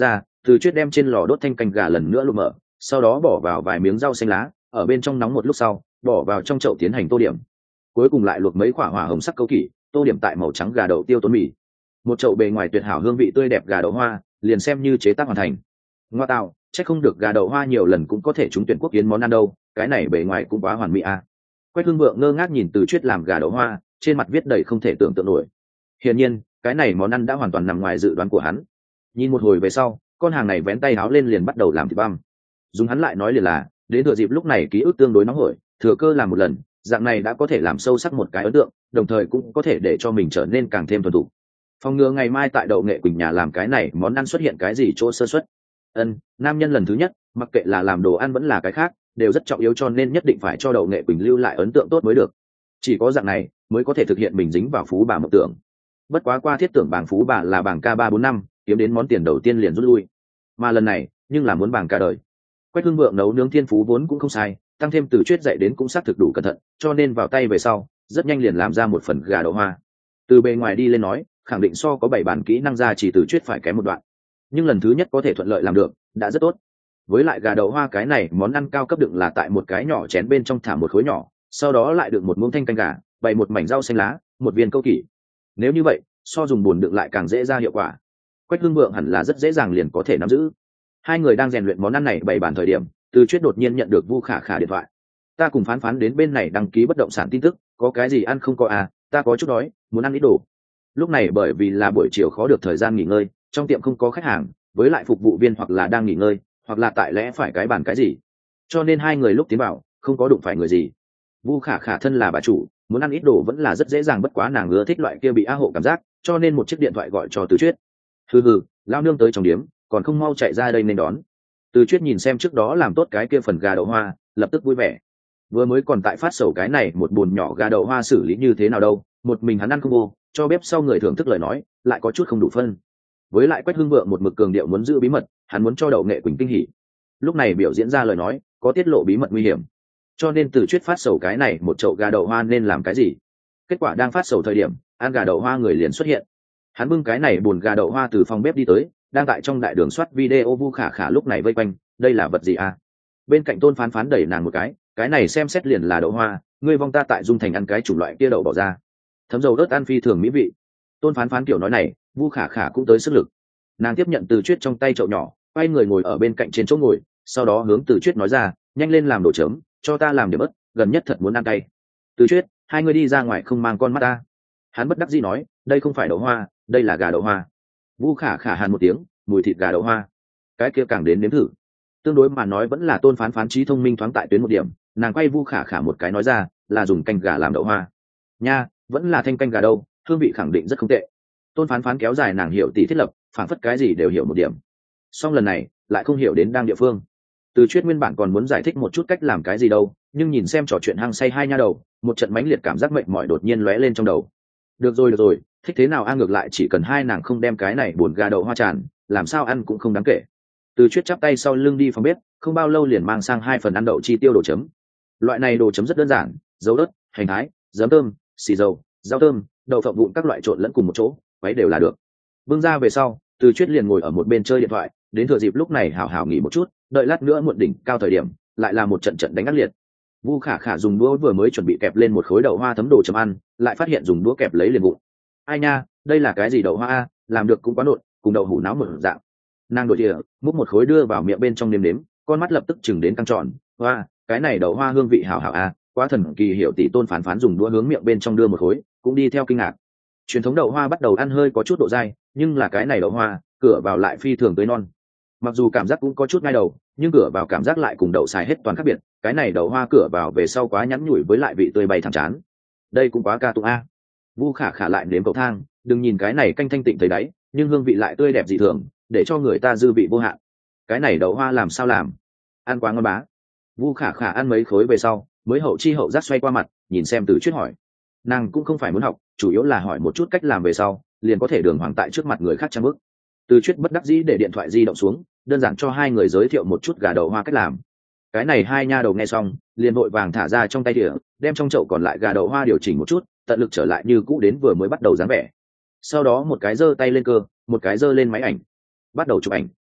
Từ Chuyết đem trên lò đốt thanh canh gà lần nữa lụm mở, sau đó bỏ vào vài miếng rau xanh lá, ở bên trong nóng một lúc sau, bỏ vào trong chậu tiến hành tô điểm. Cuối cùng lại luộc mấy quả hỏa hồng sắc câu kỷ, tô điểm tại màu trắng gà đậu tiêu tốn mì. Một chậu bề ngoài tuyệt hảo hương vị tươi đẹp gà đậu hoa, liền xem như chế tác hoàn thành. Ngoa tạo, chắc không được gà đậu hoa nhiều lần cũng có thể trúng tuyển quốc kiến món ăn đâu, cái này bề ngoài cũng quá hoàn mỹ à. Quách Hưng Vượng ngơ ngác nhìn Từ Chuyết làm gà đậu hoa, trên mặt viết đầy không thể tưởng tượng nổi. Hiển nhiên, cái này món ăn đã hoàn toàn nằm ngoài dự đoán của hắn. Nhìn một hồi về sau, con hàng này vén tay áo lên liền bắt đầu làm thịt băm. Dùng hắn lại nói liền là, đến thừa dịp lúc này ký ức tương đối nóng hổi, thừa cơ làm một lần, dạng này đã có thể làm sâu sắc một cái ấn tượng, đồng thời cũng có thể để cho mình trở nên càng thêm thuần thục. Phòng ngừa ngày mai tại Đậu Nghệ Quỳnh nhà làm cái này món ăn xuất hiện cái gì chỗ sơ suất. Ân, nam nhân lần thứ nhất, mặc kệ là làm đồ ăn vẫn là cái khác, đều rất trọng yếu, cho nên nhất định phải cho Đậu Nghệ Quỳnh lưu lại ấn tượng tốt mới được. Chỉ có dạng này mới có thể thực hiện mình dính vào phú bà mộng tưởng. Bất quá qua thiết tưởng bảng phú bà là bảng k ba bốn năm, kiếm đến món tiền đầu tiên liền rút lui. Mà lần này, nhưng là muốn bảng cả đời. Quách Hưng Vượng nấu nướng thiên phú vốn cũng không sai, tăng thêm Từ Chuyết dạy đến cũng xác thực đủ cẩn thận, cho nên vào tay về sau, rất nhanh liền làm ra một phần gà đậu hoa. Từ bề ngoài đi lên nói, khẳng định so có bảy bản kỹ năng ra chỉ Từ Chuyết phải kém một đoạn, nhưng lần thứ nhất có thể thuận lợi làm được, đã rất tốt. Với lại gà đậu hoa cái này món ăn cao cấp đựng là tại một cái nhỏ chén bên trong thả một khối nhỏ, sau đó lại đựng một muỗng thanh canh gà, bày một mảnh rau xanh lá, một viên câu kỷ. Nếu như vậy, so dùng bùn đựng lại càng dễ ra hiệu quả. Quách Hưng Vượng hẳn là rất dễ dàng liền có thể nắm giữ. Hai người đang rèn luyện món ăn này bày bàn thời điểm, Từ Chuyết đột nhiên nhận được Vu Khả Khả điện thoại. Ta cùng Phán Phán đến bên này đăng ký bất động sản tin tức, có cái gì ăn không có à, ta có chút đói, muốn ăn ít đồ. Lúc này bởi vì là buổi chiều khó được thời gian nghỉ ngơi, trong tiệm không có khách hàng, với lại phục vụ viên hoặc là đang nghỉ ngơi, hoặc là tại lẽ phải cái bàn cái gì, cho nên hai người lúc tiến vào không có đụng phải người gì. Vu Khả Khả thân là bà chủ, muốn ăn ít đồ vẫn là rất dễ dàng, bất quá nàng ưa thích loại kia bị a hộ cảm giác, cho nên một chiếc điện thoại gọi cho Từ Chuyết. Hừ hừ, lao nương tới trong điếm, còn không mau chạy ra đây nên đón. Từ Chuyết nhìn xem trước đó làm tốt cái kia phần gà đậu hoa, lập tức vui vẻ. Vừa mới còn tại phát sầu cái này một bồn nhỏ gà đậu hoa xử lý như thế nào đâu, một mình hắn ăn không vô, cho bếp sau người thưởng thức lời nói, lại có chút không đủ phân. Với lại Quách Hưng Vượng một mực cường điệu muốn giữ bí mật, hắn muốn cho Đậu Nghệ Quỳnh kinh hỉ. Lúc này biểu diễn ra lời nói, có tiết lộ bí mật nguy hiểm. Cho nên Từ Chuyết phát sầu cái này một chậu gà đậu hoa nên làm cái gì. Kết quả đang phát sầu thời điểm, ăn gà đậu hoa người liền xuất hiện. Hắn bưng cái này bồn gà đậu hoa từ phòng bếp đi tới, đang tại trong đại đường soát video. Vu Khả Khả lúc này vây quanh, đây là vật gì à? Bên cạnh Tôn Phán Phán đẩy nàng một cái, cái này xem xét liền là đậu hoa, ngươi vong ta tại Dung Thành ăn cái chủng loại kia đậu bỏ ra. Thấm dầu ớt ăn phi thường mỹ vị. Tôn Phán Phán kiểu nói này, Vu Khả Khả cũng tới sức lực. Nàng tiếp nhận Từ Chuyết trong tay chậu nhỏ, quay người ngồi ở bên cạnh trên chỗ ngồi, sau đó hướng Từ Chuyết nói ra, nhanh lên làm đồ chấm, cho ta làm điểm ớt, gần nhất thật muốn ăn cay. Từ Chuyết, hai người đi ra ngoài không mang con mắt ta. Hắn bất đắc dĩ nói, đây không phải đậu hoa, đây là gà đậu hoa. Vu Khả Khả hàn một tiếng, mùi thịt gà đậu hoa, cái kia càng đến nếm thử. Tương đối mà nói vẫn là Tôn Phán Phán trí thông minh thoáng tại tuyến một điểm, nàng quay Vu Khả Khả một cái nói ra, là dùng canh gà làm đậu hoa. Nha, vẫn là thanh canh gà đâu, hương vị khẳng định rất không tệ. Tôn Phán Phán kéo dài nàng hiểu tỷ thiết lập, phản phất cái gì đều hiểu một điểm. Song lần này lại không hiểu đến đang địa phương. Từ Chuyết nguyên bản còn muốn giải thích một chút cách làm cái gì đâu, nhưng nhìn xem trò chuyện hăng say hai nha đầu, một trận mãnh liệt cảm giác mệt mỏi đột nhiên lóe lên trong đầu. Được rồi được rồi, thích thế nào ăn ngược lại chỉ cần hai nàng không đem cái này buồn gà đậu hoa tràn, làm sao ăn cũng không đáng kể. Từ Chuyết chắp tay sau lưng đi phòng bếp, không bao lâu liền mang sang hai phần ăn đậu chi tiêu đồ chấm. Loại này đồ chấm rất đơn giản, dấu đất, hành thái, giấm thơm, xì dầu, rau thơm, đậu phộng vụn các loại trộn lẫn cùng một chỗ, quấy đều là được. Bưng ra về sau, Từ Chuyết liền ngồi ở một bên chơi điện thoại, đến thừa dịp lúc này hảo hảo nghỉ một chút, đợi lát nữa muộn đỉnh cao thời điểm, lại là một trận trận đánh ác liệt. Vu Khả Khả dùng đũa vừa mới chuẩn bị kẹp lên một khối đậu hoa thấm đồ chấm ăn, lại phát hiện dùng đũa kẹp lấy liền vụn. Ai nha, đây là cái gì đậu hoa a, làm được cũng quá nộn, cùng đậu hũ náo một dạng. Nàng đội địa, múc một khối đưa vào miệng bên trong nếm nếm, con mắt lập tức chừng đến căng tròn. Hoa, cái này đậu hoa hương vị hảo hảo a, quá thần kỳ. Hiểu tỷ Tôn Phán Phán dùng đũa hướng miệng bên trong đưa một khối, cũng đi theo kinh ngạc. Truyền thống đậu hoa bắt đầu ăn hơi có chút độ dai, nhưng là cái này đậu hoa cửa vào lại phi thường tươi non. Mặc dù cảm giác cũng có chút ngay đầu, nhưng cửa vào cảm giác lại cùng đậu xài hết toàn khác biệt. Cái này đậu hoa cửa vào về sau quá nhắn nhủi, với lại vị tươi bay thẳng chán. Đây cũng quá ca tụng a. Vu Khả Khả lại nếm cầu thang, đừng nhìn cái này canh thanh tịnh thấy đáy, nhưng hương vị lại tươi đẹp dị thường, để cho người ta dư vị vô hạn. Cái này đậu hoa làm sao làm? Ăn quá ngon bá. Vu Khả Khả ăn mấy khối về sau, mới hậu chi hậu giác xoay qua mặt, nhìn xem Từ Chuyết hỏi. Nàng cũng không phải muốn học, chủ yếu là hỏi một chút cách làm về sau, liền có thể đường hoàng tại trước mặt người khác trang bức. Từ Chuyết bất đắc dĩ để điện thoại di động xuống, đơn giản cho hai người giới thiệu một chút gà đậu hoa cách làm. Cái này hai nha đầu nghe xong, liền vội vàng thả ra trong tay đĩa, đem trong chậu còn lại gà đậu hoa điều chỉnh một chút, tận lực trở lại như cũ đến vừa mới bắt đầu dáng vẻ. Sau đó một cái giơ tay lên cơ, một cái giơ lên máy ảnh, bắt đầu chụp ảnh.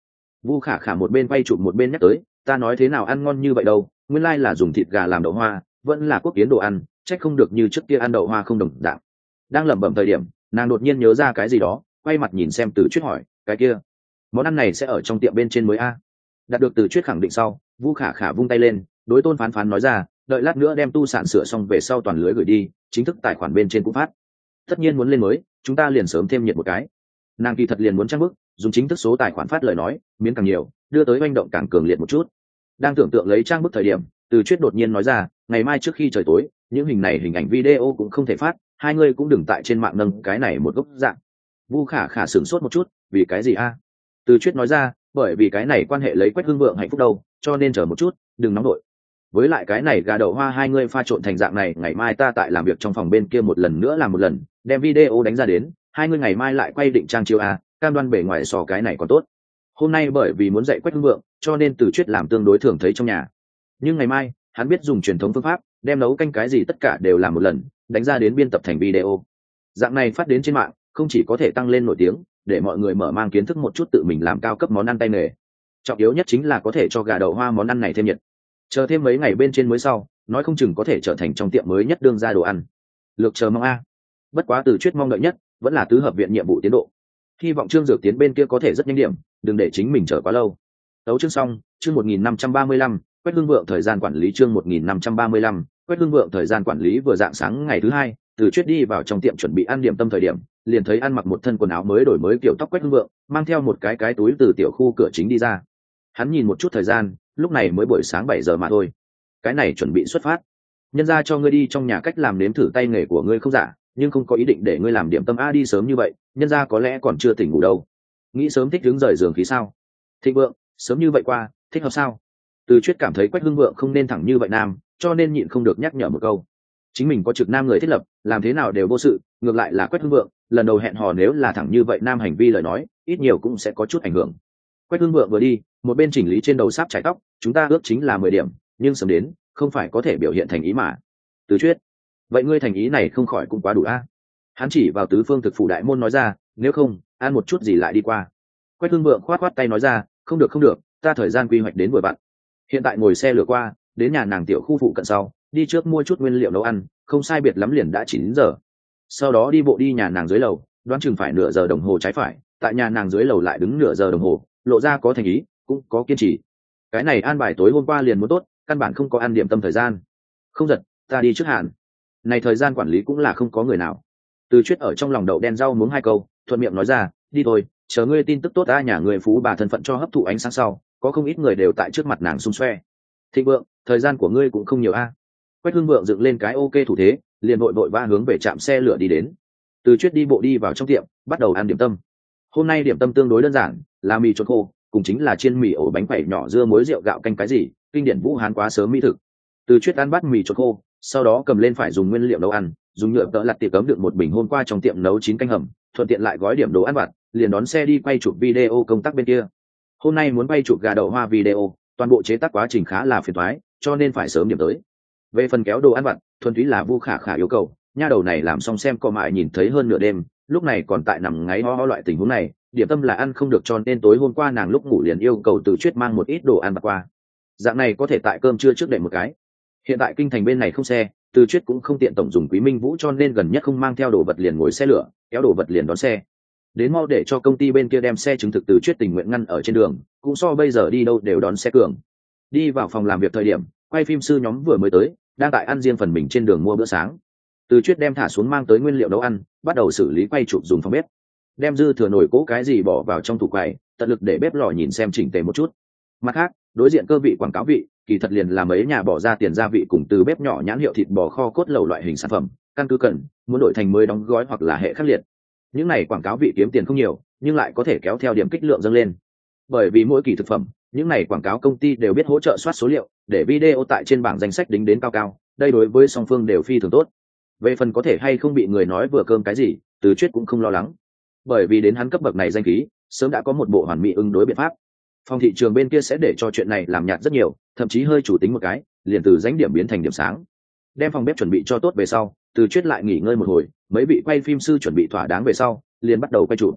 Vu Khả Khả một bên quay chụp một bên nhắc tới, ta nói thế nào ăn ngon như vậy đâu, nguyên lai là dùng thịt gà làm đậu hoa, vẫn là quốc kiến đồ ăn, trách không được như trước kia ăn đậu hoa không đồng dạng. Đang lẩm bẩm thời điểm, nàng đột nhiên nhớ ra cái gì đó, quay mặt nhìn xem Từ Chuyết hỏi, cái kia món ăn này sẽ ở trong tiệm bên trên mới a? Đạt được Từ Chuyết khẳng định sau, Vu Khả Khả vung tay lên, đối Tôn Phán Phán nói ra, đợi lát nữa đem tu sản sửa xong về sau toàn lưới gửi đi, chính thức tài khoản bên trên cũng phát. Tất nhiên muốn lên mới, chúng ta liền sớm thêm nhiệt một cái. Nàng kỳ thật liền muốn trang bức, dùng chính thức số tài khoản phát lời nói, miếng càng nhiều, đưa tới manh động càng cường liệt một chút. Đang tưởng tượng lấy trang bức thời điểm, Từ Chuyết đột nhiên nói ra, ngày mai trước khi trời tối, những hình này hình ảnh video cũng không thể phát, hai người cũng đừng tại trên mạng nâng cái này một gốc dạng. Vu Khả Khả sửng sốt một chút, vì cái gì a? Từ Chuyết nói ra, bởi vì cái này quan hệ lấy Quách Hưng Vượng hạnh phúc đâu, cho nên chờ một chút, đừng nóng đội. Với lại cái này gà đậu hoa hai người pha trộn thành dạng này, ngày mai ta tại làm việc trong phòng bên kia một lần nữa làm một lần, đem video đánh ra đến, hai người ngày mai lại quay định trang chiếu a, cam đoan bề ngoài so cái này còn tốt. Hôm nay bởi vì muốn dạy Quách Hưng Vượng, cho nên Từ Chuyết làm tương đối thường thấy trong nhà. Nhưng ngày mai, hắn biết dùng truyền thống phương pháp, đem nấu canh cái gì tất cả đều làm một lần, đánh ra đến biên tập thành video. Dạng này phát đến trên mạng, không chỉ có thể tăng lên nổi tiếng, để mọi người mở mang kiến thức một chút tự mình làm cao cấp món ăn tay nghề. Trọng yếu nhất chính là có thể cho gà đậu hoa món ăn này thêm nhiệt. Chờ thêm mấy ngày bên trên mới sau, nói không chừng có thể trở thành trong tiệm mới nhất đương ra đồ ăn. Lược chờ mong a. Bất quá Từ Chuyết mong đợi nhất vẫn là tứ hợp viện nhiệm vụ tiến độ. Hy vọng Trương Dược Tiến bên kia có thể rất nhanh điểm, đừng để chính mình chờ quá lâu. Tấu chương xong, chương một nghìn năm trăm ba mươi lăm, Quách Hưng Vượng thời gian quản lý chương một nghìn năm trăm ba mươi lăm, Quách Hưng Vượng thời gian quản lý vừa dạng sáng ngày thứ hai, Từ Chuyết đi vào trong tiệm chuẩn bị ăn điểm tâm thời điểm, liền thấy ăn mặc một thân quần áo mới đổi mới kiểu tóc Quách Hưng Vượng, mang theo một cái cái túi từ tiểu khu cửa chính đi ra. Hắn nhìn một chút thời gian, lúc này mới buổi sáng bảy giờ mà thôi. Cái này chuẩn bị xuất phát. Nhân ra cho ngươi đi trong nhà cách làm nếm thử tay nghề của ngươi không giả, nhưng không có ý định để ngươi làm điểm tâm a đi sớm như vậy, nhân ra có lẽ còn chưa tỉnh ngủ đâu. Nghĩ sớm thích đứng rời giường khí sao? Thịnh Vượng, sớm như vậy qua, thích hợp sao? Từ Chuyết cảm thấy Quách Hưng Vượng không nên thẳng như vậy nam, cho nên nhịn không được nhắc nhở một câu. Chính mình có trực nam người thiết lập, làm thế nào đều vô sự, ngược lại là Quách Hưng Vượng, lần đầu hẹn hò nếu là thẳng như vậy nam hành vi lời nói, ít nhiều cũng sẽ có chút ảnh hưởng. Quách Hưng Vượng vừa đi, một bên chỉnh lý trên đầu sáp trải tóc, chúng ta ước chính là mười điểm, nhưng sớm đến, không phải có thể biểu hiện thành ý mà. Từ Chuyết, vậy ngươi thành ý này không khỏi cũng quá đủ a. Hắn chỉ vào tứ phương thực phủ đại môn nói ra, nếu không, ăn một chút gì lại đi qua. Quách Hưng Vượng khoát khoát tay nói ra, không được không được, ta thời gian quy hoạch đến vừa vặn. Hiện tại ngồi xe lửa qua, đến nhà nàng tiểu khu phụ cận sau, đi trước mua chút nguyên liệu nấu ăn, không sai biệt lắm liền đã chín giờ. Sau đó đi bộ đi nhà nàng dưới lầu, đoán chừng phải nửa giờ đồng hồ trái phải, tại nhà nàng dưới lầu lại đứng nửa giờ đồng hồ, lộ ra có thành ý, cũng có kiên trì. Cái này an bài tối hôm qua liền muốn tốt, căn bản không có ăn điểm tâm thời gian. Không giật, ta đi trước hạn. Này thời gian quản lý cũng là không có người nào. Từ Chuyết ở trong lòng đậu đen rau muống hai câu, thuận miệng nói ra, đi thôi, chờ ngươi tin tức tốt ta nhà người phú bà thân phận cho hấp thụ ánh sáng sau, có không ít người đều tại trước mặt nàng xung xoe. Thịnh Vượng, thời gian của ngươi cũng không nhiều a. Quách Hưng Vượng dựng lên cái ok thủ thế, liền vội vội vã hướng về trạm xe lửa đi đến. Từ Chuyết đi bộ đi vào trong tiệm, bắt đầu ăn điểm tâm. Hôm nay điểm tâm tương đối đơn giản, là mì trộn khô, cùng chính là chiên mì ổ bánh quẩy nhỏ dưa muối rượu gạo canh cái gì, kinh điển Vũ Hán quá sớm mỹ thực. Từ Chuyết ăn bát mì trộn khô, sau đó cầm lên phải dùng nguyên liệu nấu ăn, dùng nhựa tợ lặt tiệp cấm đựng một bình hôm qua trong tiệm nấu chín canh hầm, thuận tiện lại gói điểm đồ ăn vặt, liền đón xe đi quay chụp video công tác bên kia. Hôm nay muốn quay chụp gà đậu hoa video, toàn bộ chế tác quá trình khá là phiền toái, cho nên phải sớm điểm tới. Về phần kéo đồ ăn vặt, thuần túy là Vu Khả Khả yêu cầu, nha đầu này làm xong xem có mại nhìn thấy hơn nửa đêm, lúc này còn tại nằm ngáy ho ho loại tình huống này, điểm tâm là ăn không được, cho nên tối hôm qua nàng lúc ngủ liền yêu cầu Từ Chuyết mang một ít đồ ăn vặt qua. Dạng này có thể tại cơm trưa trước đệm một cái. Hiện tại kinh thành bên này không xe, Từ Chuyết cũng không tiện tổng dùng Quý Minh Vũ, cho nên gần nhất không mang theo đồ vật liền ngồi xe lửa, kéo đồ vật liền đón xe. Đến mau để cho công ty bên kia đem xe chứng thực Từ Chuyết tình nguyện ngăn ở trên đường, cũng so bây giờ đi đâu đều đón xe cường. Đi vào phòng làm việc thời điểm, quay phim sư nhóm vừa mới tới, đang tại ăn riêng phần mình trên đường mua bữa sáng. Từ Chuyết đem thả xuống mang tới nguyên liệu nấu ăn, bắt đầu xử lý quay chụp dùng phòng bếp. Đem dư thừa nồi cố cái gì bỏ vào trong tủ quầy, tận lực để bếp lò nhìn xem chỉnh tề một chút. Mặt khác, đối diện cơ vị quảng cáo vị, kỳ thật liền là mấy nhà bỏ ra tiền gia vị cùng từ bếp nhỏ nhãn hiệu thịt bò kho cốt lẩu loại hình sản phẩm, căn cứ cần, muốn đổi thành mới đóng gói hoặc là hệ khác liệt. Những này quảng cáo vị kiếm tiền không nhiều, nhưng lại có thể kéo theo điểm kích lượng dâng lên. Bởi vì mỗi kỳ thực phẩm, những này quảng cáo công ty đều biết hỗ trợ soát số liệu, để video tại trên bảng danh sách đính đến cao cao, đây đối với song phương đều phi thường tốt. Về phần có thể hay không bị người nói vừa cơm cái gì, Từ Chuyết cũng không lo lắng. Bởi vì đến hắn cấp bậc này danh khí, sớm đã có một bộ hoàn mỹ ứng đối biện pháp. Phòng thị trường bên kia sẽ để cho chuyện này làm nhạt rất nhiều, thậm chí hơi chủ tính một cái, liền từ danh điểm biến thành điểm sáng. Đem phòng bếp chuẩn bị cho tốt về sau, Từ Chuyết lại nghỉ ngơi một hồi, mấy vị quay phim sư chuẩn bị thỏa đáng về sau, liền bắt đầu quay chụp.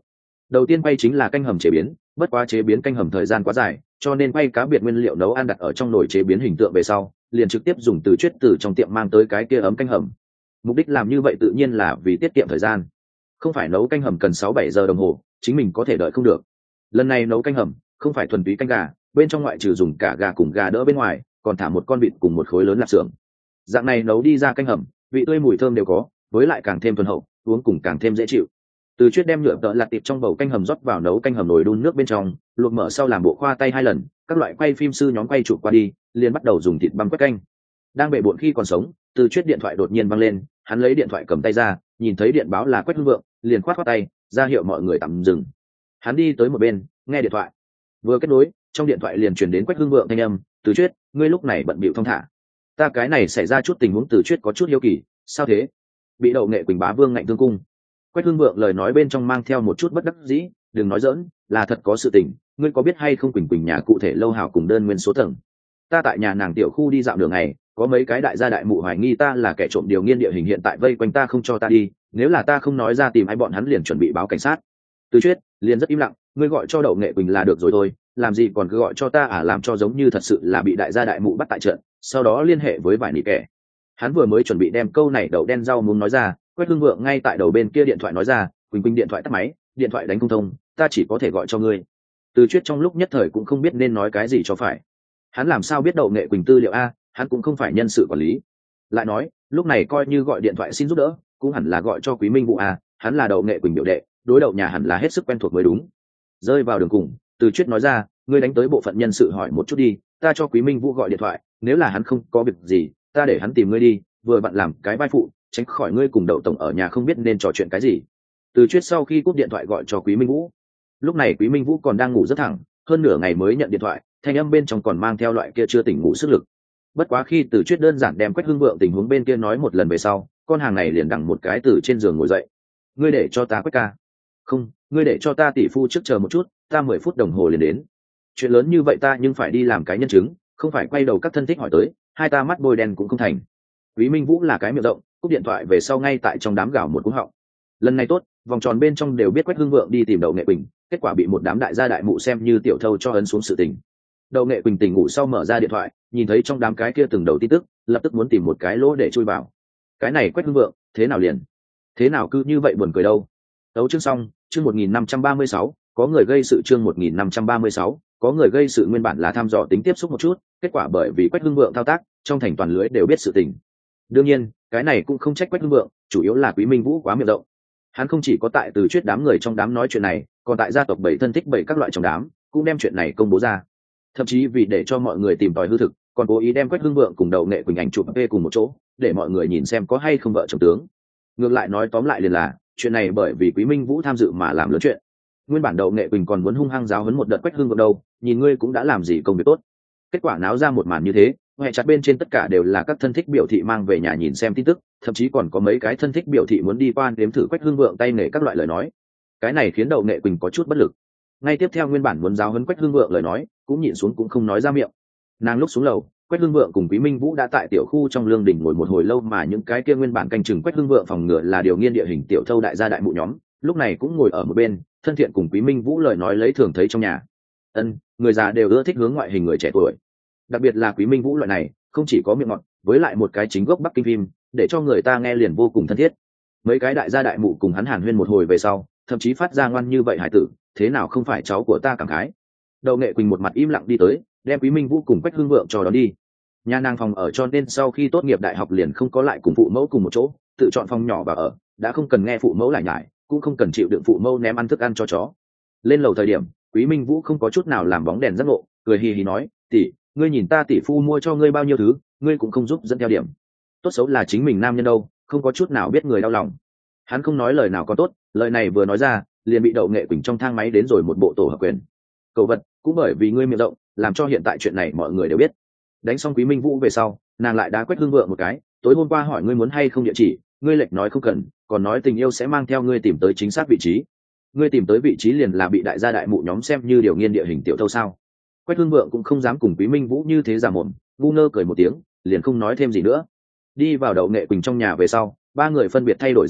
Đầu tiên quay chính là canh hầm chế biến, bất quá chế biến canh hầm thời gian quá dài, cho nên quay cá biệt nguyên liệu nấu ăn đặt ở trong nồi chế biến hình tượng về sau, liền trực tiếp dùng từ chuyết từ trong tiệm mang tới cái kia ấm canh hầm. Mục đích làm như vậy tự nhiên là vì tiết kiệm thời gian, không phải nấu canh hầm cần sáu bảy giờ đồng hồ, chính mình có thể đợi không được. Lần này nấu canh hầm không phải thuần túy canh gà, bên trong ngoại trừ dùng cả gà cùng gà đỡ bên ngoài, còn thả một con vịt cùng một khối lớn lạp xưởng. Dạng này nấu đi ra canh hầm, vị tươi mùi thơm đều có, với lại càng thêm thuần hậu, uống cùng càng thêm dễ chịu. Từ chuyết đem nhựa tợ lạt tiệp trong bầu canh hầm rót vào nấu canh hầm nồi đun nước bên trong, luộc mở sau làm bộ khoa tay hai lần, các loại quay phim sư nhóm quay chụp qua đi, liền bắt đầu dùng thịt băm quét canh. Đang bệ bội khi còn sống, từ chuyết điện thoại đột nhiên văng lên, hắn lấy điện thoại cầm tay ra, nhìn thấy điện báo là Quách Hưng Vượng, liền khoát khoát tay ra hiệu mọi người tạm dừng. Hắn đi tới một bên, nghe điện thoại. Vừa kết nối, trong điện thoại liền truyền đến Quách Hưng Vượng thanh âm, "Từ chuyết, ngươi lúc này bận bịu thong thả. Ta cái này xảy ra chút tình huống." Từ chuyết có chút hiếu kỳ, "Sao thế?" "Bị Đậu Nghệ Quỳnh bá vương ngạnh thương cung." Quách Hưng Vượng lời nói bên trong mang theo một chút bất đắc dĩ, "Đừng nói giỡn, là thật có sự tình, ngươi có biết hay không Quỳnh Quỳnh nhà cụ thể lâu hào cùng đơn nguyên số tầng? Ta tại nhà nàng tiểu khu đi dạo đường này, có mấy cái đại gia đại mụ hoài nghi ta là kẻ trộm điều nghiên địa hình, hiện tại vây quanh ta không cho ta đi, nếu là ta không nói ra tìm ai bọn hắn liền chuẩn bị báo cảnh sát." Từ chuyết liền rất im lặng, "Ngươi gọi cho Đậu Nghệ Quỳnh là được rồi thôi, làm gì còn cứ gọi cho ta à, làm cho giống như thật sự là bị đại gia đại mụ bắt tại trận, sau đó liên hệ với vài nị kẻ." Hắn vừa mới chuẩn bị đem câu này đậu đen rau muốn nói ra, Quách Hưng Vượng ngay tại đầu bên kia điện thoại nói ra, "Quỳnh Quỳnh điện thoại tắt máy, điện thoại đánh không thông, ta chỉ có thể gọi cho ngươi." Từ chuyết trong lúc nhất thời cũng không biết nên nói cái gì cho phải. Hắn làm sao biết Đậu Nghệ Quỳnh tư liệu a, hắn cũng không phải nhân sự quản lý. Lại nói, lúc này coi như gọi điện thoại xin giúp đỡ, cũng hẳn là gọi cho Quý Minh Vũ a, hắn là Đậu Nghệ Quỳnh biểu đệ, đối đậu nhà hẳn là hết sức quen thuộc mới đúng. Rơi vào đường cùng, Từ chuyết nói ra, "Ngươi đánh tới bộ phận nhân sự hỏi một chút đi, ta cho Quý Minh Vũ gọi điện thoại, nếu là hắn không có việc gì, ta để hắn tìm ngươi đi, vừa bạn làm cái vai phụ, tránh khỏi ngươi cùng Đậu tổng ở nhà không biết nên trò chuyện cái gì." Từ chuyết sau khi cúp điện thoại gọi cho Quý Minh Vũ. Lúc này Quý Minh Vũ còn đang ngủ rất thẳng, hơn nửa ngày mới nhận điện thoại, thanh âm bên trong còn mang theo loại kia chưa tỉnh ngủ sức lực. Bất quá khi Từ chuyết đơn giản đem Quách Hưng Vượng tình huống bên kia nói một lần về sau, con hàng này liền đằng một cái từ trên giường ngồi dậy. "Ngươi để cho ta Quách ca." "Không, ngươi để cho ta tỷ phu trước chờ một chút, ta mười phút đồng hồ liền đến." "Chuyện lớn như vậy ta nhưng phải đi làm cái nhân chứng, không phải quay đầu các thân thích hỏi tới, hai ta mắt bôi đen cũng không thành." Quý Minh Vũ là cái miệng rộng, cúp điện thoại về sau ngay tại trong đám gào một cú họng. Lần này tốt, vòng tròn bên trong đều biết Quách Hưng Vượng đi tìm Đậu Nghệ Quỳnh, kết quả bị một đám đại gia đại mụ xem như tiểu thâu cho ấn xuống sự tình. Đậu Nghệ Quỳnh tỉnh ngủ sau mở ra điện thoại, nhìn thấy trong đám cái kia từng đầu tin tức, lập tức muốn tìm một cái lỗ để chui vào. Cái này Quách Hưng Vượng, thế nào liền? Thế nào cứ như vậy buồn cười đâu? Tấu chương xong, chương một nghìn năm trăm ba mươi sáu, có người gây sự. Chương một nghìn năm trăm ba mươi sáu, có người gây sự nguyên bản là thăm dò tính tiếp xúc một chút, kết quả bởi vì Quách Hưng Vượng thao tác, trong thành toàn lưới đều biết sự tình. Đương nhiên, cái này cũng không trách Quách Hưng Vượng, chủ yếu là Quý Minh Vũ quá miệng rộng. Hắn không chỉ có tại Từ chuyết đám người trong đám nói chuyện này, còn tại gia tộc bảy thân thích bảy các loại trong đám cũng đem chuyện này công bố ra. Thậm chí vì để cho mọi người tìm tòi hư thực, còn cố ý đem Quách Hưng Vượng cùng Đậu Nghệ Quỳnh ảnh chụp về cùng một chỗ, để mọi người nhìn xem có hay không vợ chồng tướng. Ngược lại nói tóm lại liền là, chuyện này bởi vì Quý Minh Vũ tham dự mà làm lớn chuyện. Nguyên bản Đậu Nghệ Quỳnh còn muốn hung hăng giáo huấn một đợt Quách Hưng Vượng đâu, nhìn ngươi cũng đã làm gì công việc tốt. Kết quả náo ra một màn như thế, hệ chặt bên trên tất cả đều là các thân thích biểu thị mang về nhà nhìn xem tin tức, thậm chí còn có mấy cái thân thích biểu thị muốn đi qua đếm thử Quách Hưng Vượng tay nghề các loại lời nói. Cái này khiến Đậu Nghệ Quỳnh có chút bất lực. Ngay tiếp theo nguyên bản muốn giáo huấn Quách Hưng Vượng lời nói, cũng nhịn xuống cũng không nói ra miệng. Nàng lúc xuống lầu, Quách Hưng Vượng cùng Quý Minh Vũ đã tại tiểu khu trong lương đình ngồi một hồi lâu, mà những cái kia nguyên bản canh chừng Quách Hưng Vượng phòng ngừa là điều nghiên địa hình tiểu thâu đại gia đại mụ nhóm, lúc này cũng ngồi ở một bên, thân thiện cùng Quý Minh Vũ lời nói lấy thường thấy trong nhà. Ân, người già đều ưa thích hướng ngoại hình người trẻ tuổi. Đặc biệt là Quý Minh Vũ loại này, không chỉ có miệng ngọt, với lại một cái chính gốc Bắc Kinh phim, để cho người ta nghe liền vô cùng thân thiết. Mấy cái đại gia đại mụ cùng hắn hàn huyên một hồi về sau, thậm chí phát ra ngoan như vậy hải tử, thế nào không phải cháu của ta cảm khái. Đậu Nghệ Quỳnh một mặt im lặng đi tới, đem Quý Minh Vũ cùng Quách Hưng Vượng cho đón đi. Nhà nàng phòng ở cho nên sau khi tốt nghiệp đại học liền không có lại cùng phụ mẫu cùng một chỗ, tự chọn phòng nhỏ và ở, đã không cần nghe phụ mẫu lại nhải, cũng không cần chịu đựng phụ mẫu ném ăn thức ăn cho chó. Lên lầu thời điểm, Quý Minh Vũ không có chút nào làm bóng đèn giác ngộ, cười hì hì nói, "Tỷ, ngươi nhìn ta tỷ phu mua cho ngươi bao nhiêu thứ, ngươi cũng không giúp dẫn theo điểm. Tốt xấu là chính mình nam nhân đâu, không có chút nào biết người đau lòng." Hắn không nói lời nào có tốt, lời này vừa nói ra, liền bị Đậu Nghệ Quỳnh trong thang máy đến rồi một bộ tổ hợp quyền. "Cầu vật, cũng bởi vì ngươi miệng rộng, làm cho hiện tại chuyện này mọi người đều biết." Đánh xong Quý Minh Vũ về sau, nàng lại đá Quách Hưng Vượng một cái, "Tối hôm qua hỏi ngươi muốn hay không địa chỉ, ngươi lệch nói không cần, còn nói tình yêu sẽ mang theo ngươi tìm tới chính xác vị trí. Ngươi tìm tới vị trí liền là bị đại gia đại mụ nhóm xem như điều nghiên địa hình tiểu thâu sao?" Quách Hưng Vượng cũng không dám cùng Quý Minh Vũ như thế giả mồm, ngu ngơ cười một tiếng, liền không nói thêm gì nữa. Đi vào Đậu Nghệ Quỳnh trong nhà về sau, ba người phân biệt thay đổi dép lê,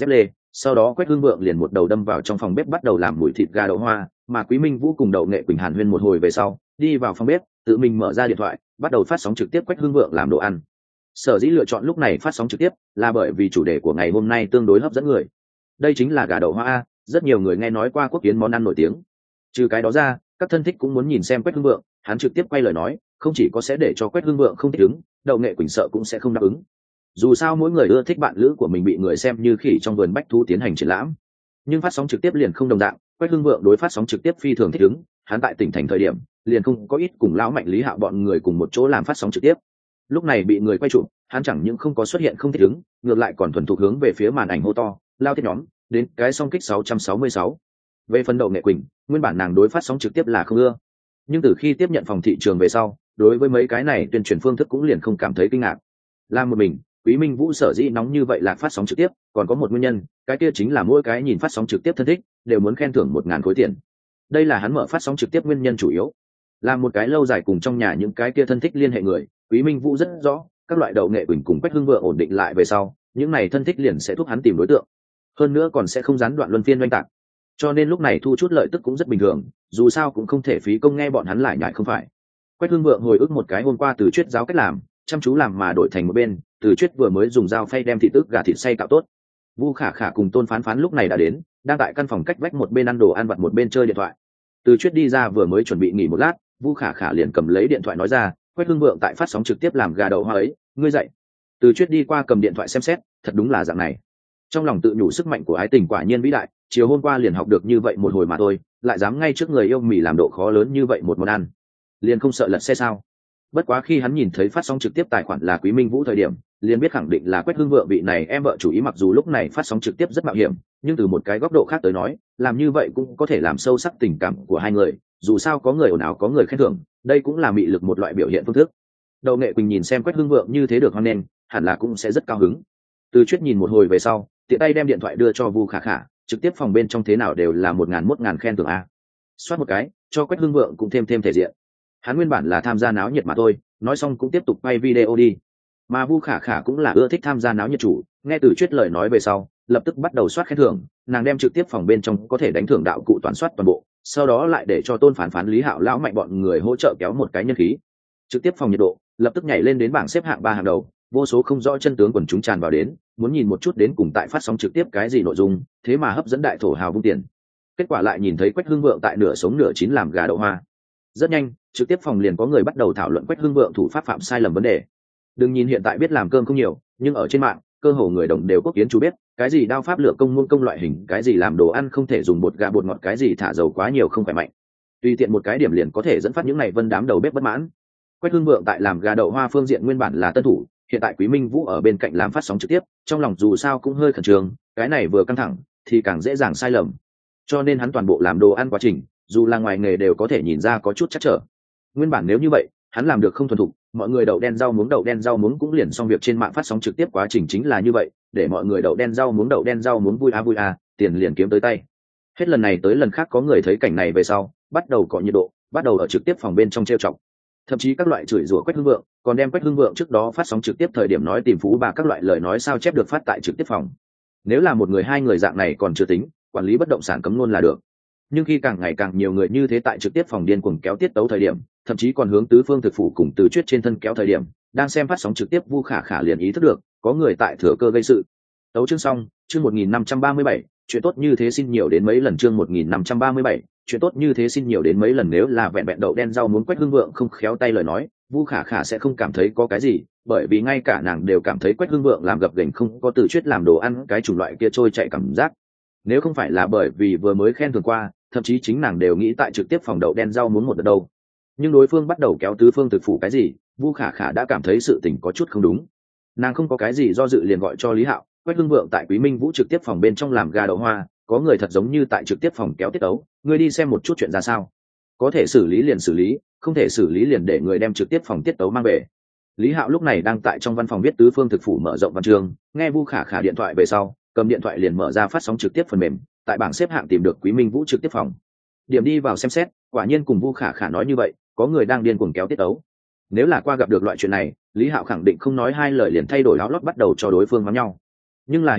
sau đó Quách Hưng Vượng liền một đầu đâm vào trong phòng bếp bắt đầu làm mùi thịt gà đậu hoa, mà Quý Minh Vũ cùng Đậu Nghệ Quỳnh hàn huyên một hồi về sau đi vào phòng bếp tự mình mở ra điện thoại bắt đầu phát sóng trực tiếp Quách Hưng Vượng làm đồ ăn. Sở dĩ lựa chọn lúc này phát sóng trực tiếp là bởi vì chủ đề của ngày hôm nay tương đối hấp dẫn người. Đây chính là gà đậu hoa a, rất nhiều người nghe nói qua Quốc Tiến món ăn nổi tiếng. Trừ cái đó ra, các thân thích cũng muốn nhìn xem Quách Hưng Vượng, hắn trực tiếp quay lời nói, không chỉ có sẽ để cho Quách Hưng Vượng không thích ứng, Đậu Nghệ Quỳnh sợ cũng sẽ không đáp ứng. Dù sao mỗi người ưa thích bạn lữ của mình bị người xem như khỉ trong vườn bách thú tiến hành triển lãm, nhưng phát sóng trực tiếp liền không đồng dạng. Quách Hưng Vượng đối phát sóng trực tiếp phi thường thích ứng, hắn tại tỉnh thành thời điểm liền không có ít cùng lão Mạnh Lý Hạo bọn người cùng một chỗ làm phát sóng trực tiếp. Lúc này bị người quay chụp, hắn chẳng những không có xuất hiện không thích ứng, ngược lại còn thuần thục hướng về phía màn ảnh hô to, lao thiết nhóm, đến cái song kích sáu trăm sáu mươi sáu. Về phần Đậu Nghệ Quỳnh, nguyên bản nàng đối phát sóng trực tiếp là không ưa, nhưng từ khi tiếp nhận phòng thị trường về sau, đối với mấy cái này tuyên truyền phương thức cũng liền không cảm thấy kinh ngạc. Làm một mình, Quý Minh Vũ sở dĩ nóng như vậy là phát sóng trực tiếp, còn có một nguyên nhân, cái kia chính là mỗi cái nhìn phát sóng trực tiếp thân thích đều muốn khen thưởng một ngàn khối tiền. Đây là hắn mở phát sóng trực tiếp nguyên nhân chủ yếu. Làm một cái lâu dài cùng trong nhà những cái kia thân thích liên hệ người, Quý Minh Vũ rất rõ, các loại Đậu Nghệ Quỳnh cùng Quách Hưng Vượng ổn định lại về sau, những này thân thích liền sẽ thúc hắn tìm đối tượng. Hơn nữa còn sẽ không gián đoạn luân phiên oanh tạc. Cho nên lúc này thu chút lợi tức cũng rất bình thường, dù sao cũng không thể phí công nghe bọn hắn lại nhại không phải. Quách Hưng Vượng hồi ức một cái hôm qua Từ Chuyết giáo cách làm, chăm chú làm mà đổi thành một bên, Từ Chuyết vừa mới dùng dao phay đem thịt tức gà thịt xay cạo tốt. Vu Khả Khả cùng Tôn Phán Phán lúc này đã đến, đang tại căn phòng cách vách một bên ăn đồ ăn vặt một bên chơi điện thoại. Từ Chuyết đi ra vừa mới chuẩn bị nghỉ một lát, Vu Khả Khả liền cầm lấy điện thoại nói ra, Quách Hưng Vượng tại phát sóng trực tiếp làm gà đậu hoa ấy, ngươi dậy. Từ Chuyết đi qua cầm điện thoại xem xét, thật đúng là dạng này. Trong lòng tự nhủ sức mạnh của ái tình quả nhiên vĩ đại, chiều hôm qua liền học được như vậy một hồi mà thôi, lại dám ngay trước người yêu mỉ làm độ khó lớn như vậy một món ăn, liền không sợ lật xe sao? Bất quá khi hắn nhìn thấy phát sóng trực tiếp tài khoản là Quý Minh Vũ thời điểm, liền biết khẳng định là Quách Hưng Vượng vị này em vợ chủ ý, mặc dù lúc này phát sóng trực tiếp rất mạo hiểm, nhưng từ một cái góc độ khác tới nói, làm như vậy cũng có thể làm sâu sắc tình cảm của hai người, dù sao có người ồn ào có người khen thưởng, đây cũng là mị lực một loại biểu hiện phương thức. Đậu Nghệ Quỳnh nhìn xem Quách Hưng Vượng như thế được hoan nghênh, hẳn là cũng sẽ rất cao hứng. Từ Chuyết nhìn một hồi về sau, tiện tay đem điện thoại đưa cho Vu Khả Khả, trực tiếp phòng bên trong thế nào đều là một ngàn một ngàn khen thưởng a. Xoát một cái, cho Quách Hưng Vượng cũng thêm thêm thể diện. Hắn nguyên bản là tham gia náo nhiệt mà thôi, nói xong cũng tiếp tục quay video đi. Mà Vu Khả Khả cũng là ưa thích tham gia náo nhiệt chủ, nghe Từ Chuyết lời nói về sau, lập tức bắt đầu soát khen thưởng, nàng đem trực tiếp phòng bên trong có thể đánh thưởng đạo cụ toàn soát toàn bộ, sau đó lại để cho Tôn Phán Phán Lý Hạo lão Mạnh bọn người hỗ trợ kéo một cái nhân khí. Trực tiếp phòng nhiệt độ lập tức nhảy lên đến bảng xếp hạng ba hàng đầu, vô số không rõ chân tướng quần chúng tràn vào đến, muốn nhìn một chút đến cùng tại phát sóng trực tiếp cái gì nội dung, thế mà hấp dẫn đại thổ hào vung tiền. Kết quả lại nhìn thấy Quách Hưng Vượng tại nửa sống nửa chín làm gà đậu hoa. Rất nhanh, trực tiếp phòng liền có người bắt đầu thảo luận Quách Hưng Vượng thủ pháp phạm sai lầm vấn đề. Đừng nhìn hiện tại biết làm cơm không nhiều, nhưng ở trên mạng, cơ hồ người đồng đều Quốc Kiến chú biết, cái gì đao pháp lựa công môn công loại hình, cái gì làm đồ ăn không thể dùng bột gà bột ngọt, cái gì thả dầu quá nhiều không khỏe mạnh. Tùy tiện một cái điểm liền có thể dẫn phát những này vân đám đầu bếp bất mãn. Quách Hưng Vượng tại làm gà đậu hoa phương diện nguyên bản là tân thủ, hiện tại Quý Minh Vũ ở bên cạnh làm phát sóng trực tiếp, trong lòng dù sao cũng hơi khẩn trương, cái này vừa căng thẳng thì càng dễ dàng sai lầm. Cho nên hắn toàn bộ làm đồ ăn quá trình, dù là ngoài nghề đều có thể nhìn ra có chút chắc trở. Nguyên bản nếu như vậy, hắn làm được không thuần thục, mọi người đậu đen rau muống đậu đen rau muống cũng liền xong việc, trên mạng phát sóng trực tiếp quá trình chính là như vậy, để mọi người đậu đen rau muống đậu đen rau muống vui a vui a, tiền liền kiếm tới tay. Hết lần này tới lần khác có người thấy cảnh này về sau, bắt đầu có nhiệt độ, bắt đầu ở trực tiếp phòng bên trong trêu chọc. Thậm chí các loại chửi rủa Quách Hưng Vượng, còn đem Quách Hưng Vượng trước đó phát sóng trực tiếp thời điểm nói tìm phú bà các loại lời nói sao chép được phát tại trực tiếp phòng. Nếu là một người hai người dạng này còn chưa tính, quản lý bất động sản cấm luôn là được. Nhưng khi càng ngày càng nhiều người như thế tại trực tiếp phòng điên cuồng kéo tiết tấu thời điểm, thậm chí còn hướng tứ phương thực phủ cùng Từ Chuyết trên thân kéo thời điểm, đang xem phát sóng trực tiếp Vu Khả Khả liền ý thức được có người tại thừa cơ gây sự. Tấu chương xong, chương một nghìn năm trăm ba mươi bảy, chuyện tốt như thế xin nhiều đến mấy lần, chương một nghìn năm trăm ba mươi bảy, chuyện tốt như thế xin nhiều đến mấy lần. Nếu là vẹn vẹn đậu đen rau muốn Quách Hưng Vượng không khéo tay lời nói, Vu Khả Khả sẽ không cảm thấy có cái gì, bởi vì ngay cả nàng đều cảm thấy Quách Hưng Vượng làm gập ghềnh không có Từ Chuyết làm đồ ăn cái chủng loại kia trôi chạy cảm giác. Nếu không phải là bởi vì vừa mới khen thường qua, thậm chí chính nàng đều nghĩ tại trực tiếp phòng đậu đen rau muốn một đợt đâu. Nhưng đối phương bắt đầu kéo tứ phương thực phủ cái gì, Vu Khả Khả đã cảm thấy sự tình có chút không đúng. Nàng không có cái gì do dự liền gọi cho Lý Hạo, Quách Hưng Vượng tại Quý Minh Vũ trực tiếp phòng bên trong làm gà đậu hoa, có người thật giống như tại trực tiếp phòng kéo tiết ấu, ngươi đi xem một chút chuyện ra sao, có thể xử lý liền xử lý, không thể xử lý liền để người đem trực tiếp phòng tiết tấu mang về. Lý Hạo lúc này đang tại trong văn phòng viết tứ phương thực phủ mở rộng văn chương, nghe Vu Khả Khả điện thoại về sau, cầm điện thoại liền mở ra phát sóng trực tiếp phần mềm, tại bảng xếp hạng tìm được Quý Minh Vũ trực tiếp phòng, điểm đi vào xem xét, quả nhiên cùng Vu Khả Khả nói như vậy, có người đang điên cuồng kéo tiết ấu. Nếu là qua gặp được loại chuyện này, Lý Hạo khẳng định không nói hai lời liền thay đổi áo lót bắt đầu cho đối phương mắng nhau. Nhưng là hiện tại,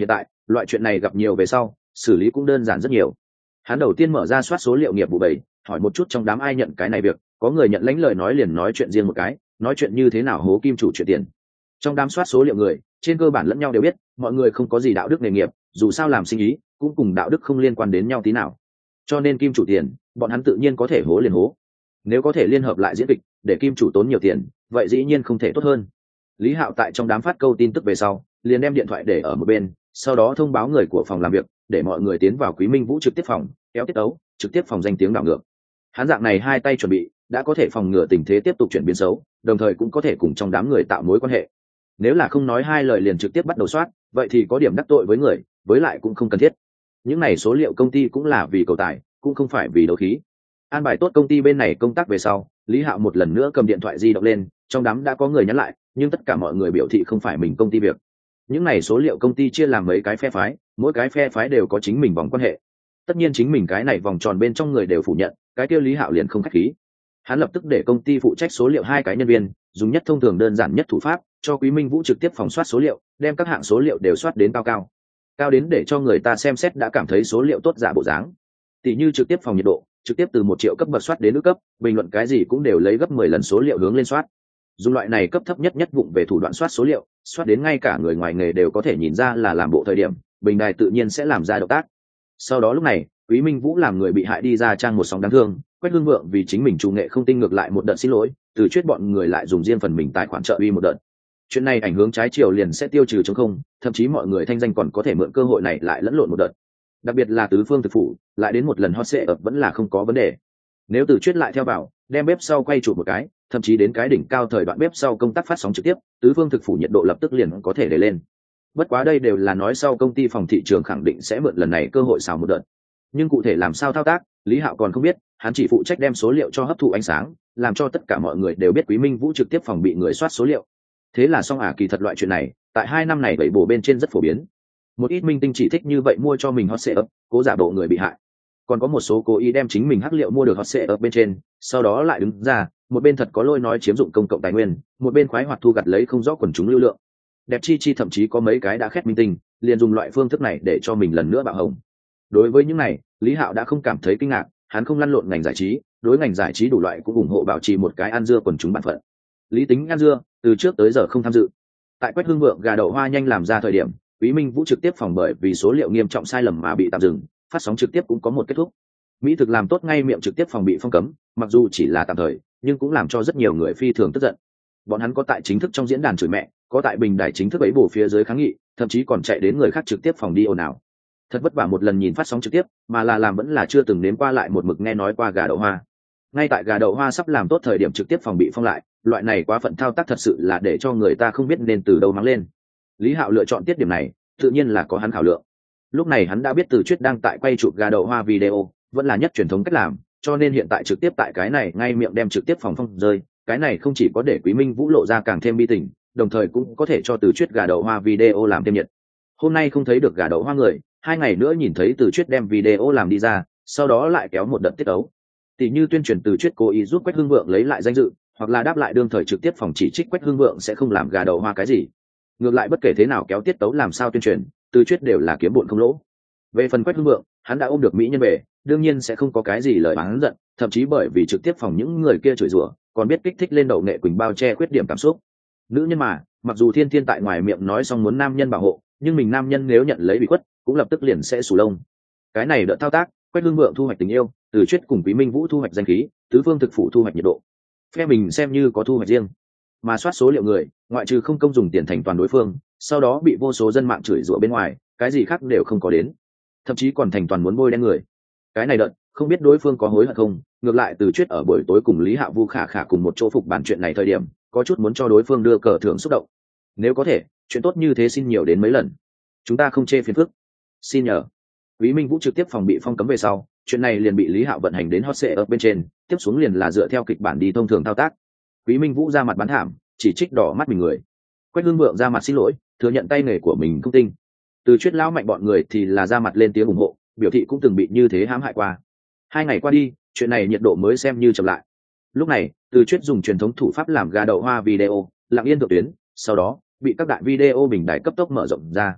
Loại chuyện này gặp nhiều về sau xử lý cũng đơn giản rất nhiều. Hắn đầu tiên mở ra soát số liệu nghiệp vụ bảy, hỏi một chút trong đám ai nhận cái này việc, có người nhận lãnh lời nói liền nói chuyện riêng một cái, nói chuyện như thế nào hố kim chủ chuyện tiền. Trong đám soát số liệu người trên cơ bản lẫn nhau đều biết mọi người không có gì đạo đức nghề nghiệp, dù sao làm sinh ý cũng cùng đạo đức không liên quan đến nhau tí nào, cho nên kim chủ tiền bọn hắn tự nhiên có thể hố liền hố. Nếu có thể liên hợp lại diễn kịch để kim chủ tốn nhiều tiền, vậy dĩ nhiên không thể tốt hơn. Lý Hạo tại trong đám phát câu tin tức về sau liền đem điện thoại để ở một bên, sau đó thông báo người của phòng làm việc để mọi người tiến vào Quý Minh Vũ trực tiếp phòng kéo tiết tấu, trực tiếp phòng danh tiếng đảo ngược. Hắn dạng này hai tay chuẩn bị đã có thể phòng ngừa tình thế tiếp tục chuyển biến xấu, đồng thời cũng có thể cùng trong đám người tạo mối quan hệ. Nếu là không nói hai lời liền trực tiếp bắt đầu soát, vậy thì có điểm đắc tội với người, với lại cũng không cần thiết. Những này số liệu công ty cũng là vì cầu tài, cũng không phải vì đấu khí. An bài tốt công ty bên này công tác về sau, Lý Hạo một lần nữa cầm điện thoại di động lên, trong đám đã có người nhắn lại, nhưng tất cả mọi người biểu thị không phải mình công ty việc. Những này số liệu công ty chia làm mấy cái phe phái, mỗi cái phe phái đều có chính mình vòng quan hệ. Tất nhiên chính mình cái này vòng tròn bên trong người đều phủ nhận, cái kia Lý Hạo liền không khách khí. Hắn lập tức để công ty phụ trách số liệu hai cái nhân viên dùng nhất thông thường đơn giản nhất thủ pháp cho Quý Minh Vũ trực tiếp phòng soát số liệu, đem các hạng số liệu đều soát đến cao cao cao đến để cho người ta xem xét đã cảm thấy số liệu tốt giả bộ dáng. Tỷ như trực tiếp phòng nhiệt độ, trực tiếp từ một triệu cấp bậc soát đến ước cấp, bình luận cái gì cũng đều lấy gấp mười lần số liệu hướng lên soát. Dùng loại này cấp thấp nhất nhất vụng về thủ đoạn soát số liệu, soát đến ngay cả người ngoài nghề đều có thể nhìn ra là làm bộ thời điểm, bình đài tự nhiên sẽ làm ra động tác. Sau đó lúc này Quý Minh Vũ làm người bị hại đi ra trang một sóng đáng thương, Quách Hưng Vượng vì chính mình chủ nghệ không tinh ngược lại một đợt xin lỗi, từ chuyết bọn người lại dùng riêng phần mình tài khoản trợ uy một đợt. Chuyện này ảnh hướng trái chiều liền sẽ tiêu trừ chống không, thậm chí mọi người thanh danh còn có thể mượn cơ hội này lại lẫn lộn một đợt. Đặc biệt là tứ phương thực phủ, lại đến một lần hot sệ ập vẫn là không có vấn đề. Nếu từ chuyết lại theo vào, đem bếp sau quay chụp một cái, thậm chí đến cái đỉnh cao thời đoạn bếp sau công tác phát sóng trực tiếp, tứ phương thực phủ nhiệt độ lập tức liền có thể để lên. Bất quá đây đều là nói sau công ty phòng thị trường khẳng định sẽ mượn lần này cơ hội xào một đợt. Nhưng cụ thể làm sao thao tác, Lý Hạo còn không biết, hắn chỉ phụ trách đem số liệu cho hấp thụ ánh sáng, làm cho tất cả mọi người đều biết Quý Minh Vũ trực tiếp phòng bị người soát số liệu. Thế là xong à, kỳ thật loại chuyện này, tại hai năm này bảy bổ bên trên rất phổ biến. Một ít minh tinh chỉ thích như vậy mua cho mình hot sale up, cố giả bộ người bị hại. Còn có một số cố ý đem chính mình hắc liệu mua được hot sale up bên trên, sau đó lại đứng ra, một bên thật có lôi nói chiếm dụng công cộng tài nguyên, một bên khoái hoạt thu gặt lấy không rõ quần chúng lưu lượng. Đẹp chi chi thậm chí có mấy cái đã khét minh tinh, liền dùng loại phương thức này để cho mình lần nữa bạo hồng. Đối với những này, Lý Hạo đã không cảm thấy kinh ngạc, hắn không lăn lộn ngành giải trí, đối ngành giải trí đủ loại cũng ủng hộ bảo trì một cái ăn dưa quần chúng bản phận. Lý tính ăn dưa, từ trước tới giờ không tham dự. Tại Quách Hưng Vượng gà đậu hoa nhanh làm ra thời điểm, Quý Minh Vũ trực tiếp phòng bởi vì số liệu nghiêm trọng sai lầm mà bị tạm dừng, phát sóng trực tiếp cũng có một kết thúc. Mỹ thực làm tốt ngay miệng trực tiếp phòng bị phong cấm, mặc dù chỉ là tạm thời, nhưng cũng làm cho rất nhiều người phi thường tức giận. Bọn hắn có tại chính thức trong diễn đàn chửi mẹ, có tại bình đài chính thức ấy bổ phía dưới kháng nghị, thậm chí còn chạy đến người khác trực tiếp phòng đi ồn ào. Thật vất vả một lần nhìn phát sóng trực tiếp, mà là làm vẫn là chưa từng nếm qua lại một mực nghe nói qua gà đậu hoa. Ngay tại gà đậu hoa sắp làm tốt thời điểm trực tiếp phòng bị phong lại, loại này quá phận thao tác thật sự là để cho người ta không biết nên từ đâu mắng lên. Lý Hạo lựa chọn tiết điểm này, tự nhiên là có hắn khảo lượng. Lúc này hắn đã biết Từ Chuyết đang tại quay chụp gà đậu hoa video, vẫn là nhất truyền thống cách làm, cho nên hiện tại trực tiếp tại cái này ngay miệng đem trực tiếp phòng phong rơi, cái này không chỉ có để Quý Minh Vũ lộ ra càng thêm bi tình, đồng thời cũng có thể cho Từ Chuyết gà đậu hoa video làm thêm nhiệt. Hôm nay không thấy được gà đậu hoa người, hai ngày nữa nhìn thấy Từ Chuyết đem video làm đi ra, sau đó lại kéo một đợt tiết ấu. Tỷ như tuyên truyền Từ Chuyết cố ý giúp Quách Hưng Vượng lấy lại danh dự, hoặc là đáp lại đương thời trực tiếp phòng chỉ trích Quách Hưng Vượng sẽ không làm gà đậu hoa cái gì. Ngược lại bất kể thế nào kéo tiết tấu làm sao tuyên truyền, Từ Chuyết đều là kiếm bộn không lỗ. Về phần Quách Hưng Vượng, hắn đã ôm được mỹ nhân về, đương nhiên sẽ không có cái gì lời oán giận, thậm chí bởi vì trực tiếp phòng những người kia chửi rủa, còn biết kích thích lên đầu nghệ quỳnh bao che khuyết điểm cảm xúc. Nữ nhân mà, mặc dù thiên thiên tại ngoài miệng nói xong muốn nam nhân bảo hộ, nhưng mình nam nhân nếu nhận lấy bị khuất, cũng lập tức liền sẽ sù lông. Cái này đỡ thao tác, Quách Hưng Vượng thu hoạch tình yêu, Từ Chuyết cùng Quý Minh Vũ thu hoạch danh khí, tứ phương thực phụ thu hoạch nhiệt độ. Phe mình xem như có thu hoạch riêng. Mà soát số liệu người, ngoại trừ không công dùng tiền thành toàn đối phương, sau đó bị vô số dân mạng chửi rủa bên ngoài, cái gì khác đều không có đến. Thậm chí còn thành toàn muốn bôi đen người. Cái này đợt, không biết đối phương có hối hận không, ngược lại Từ Chuyết ở buổi tối cùng Lý Hạ Vu Khả Khả cùng một chỗ phục bản chuyện này thời điểm, có chút muốn cho đối phương đưa cờ thưởng xúc động. Nếu có thể, chuyện tốt như thế xin nhiều đến mấy lần. Chúng ta không chê phiền phức. Xin nhờ. Quý Minh Vũ trực tiếp phòng bị phong cấm về sau, chuyện này liền bị Lý Hạo vận hành đến hot sale ở bên trên, tiếp xuống liền là dựa theo kịch bản đi thông thường thao tác. Quý Minh Vũ ra mặt bán thảm, chỉ trích đỏ mắt mình người. Quách Hưng Vượng ra mặt xin lỗi, thừa nhận tay nghề của mình không tinh. Từ Chuyết lão mạnh bọn người thì là ra mặt lên tiếng ủng hộ, biểu thị cũng từng bị như thế hãm hại qua. Hai ngày qua đi, chuyện này nhiệt độ mới xem như chậm lại. Lúc này, Từ Chuyết dùng truyền thống thủ pháp làm gà đậu hoa video, lặng yên thượng tuyến, sau đó bị các đại video bình đại cấp tốc mở rộng ra.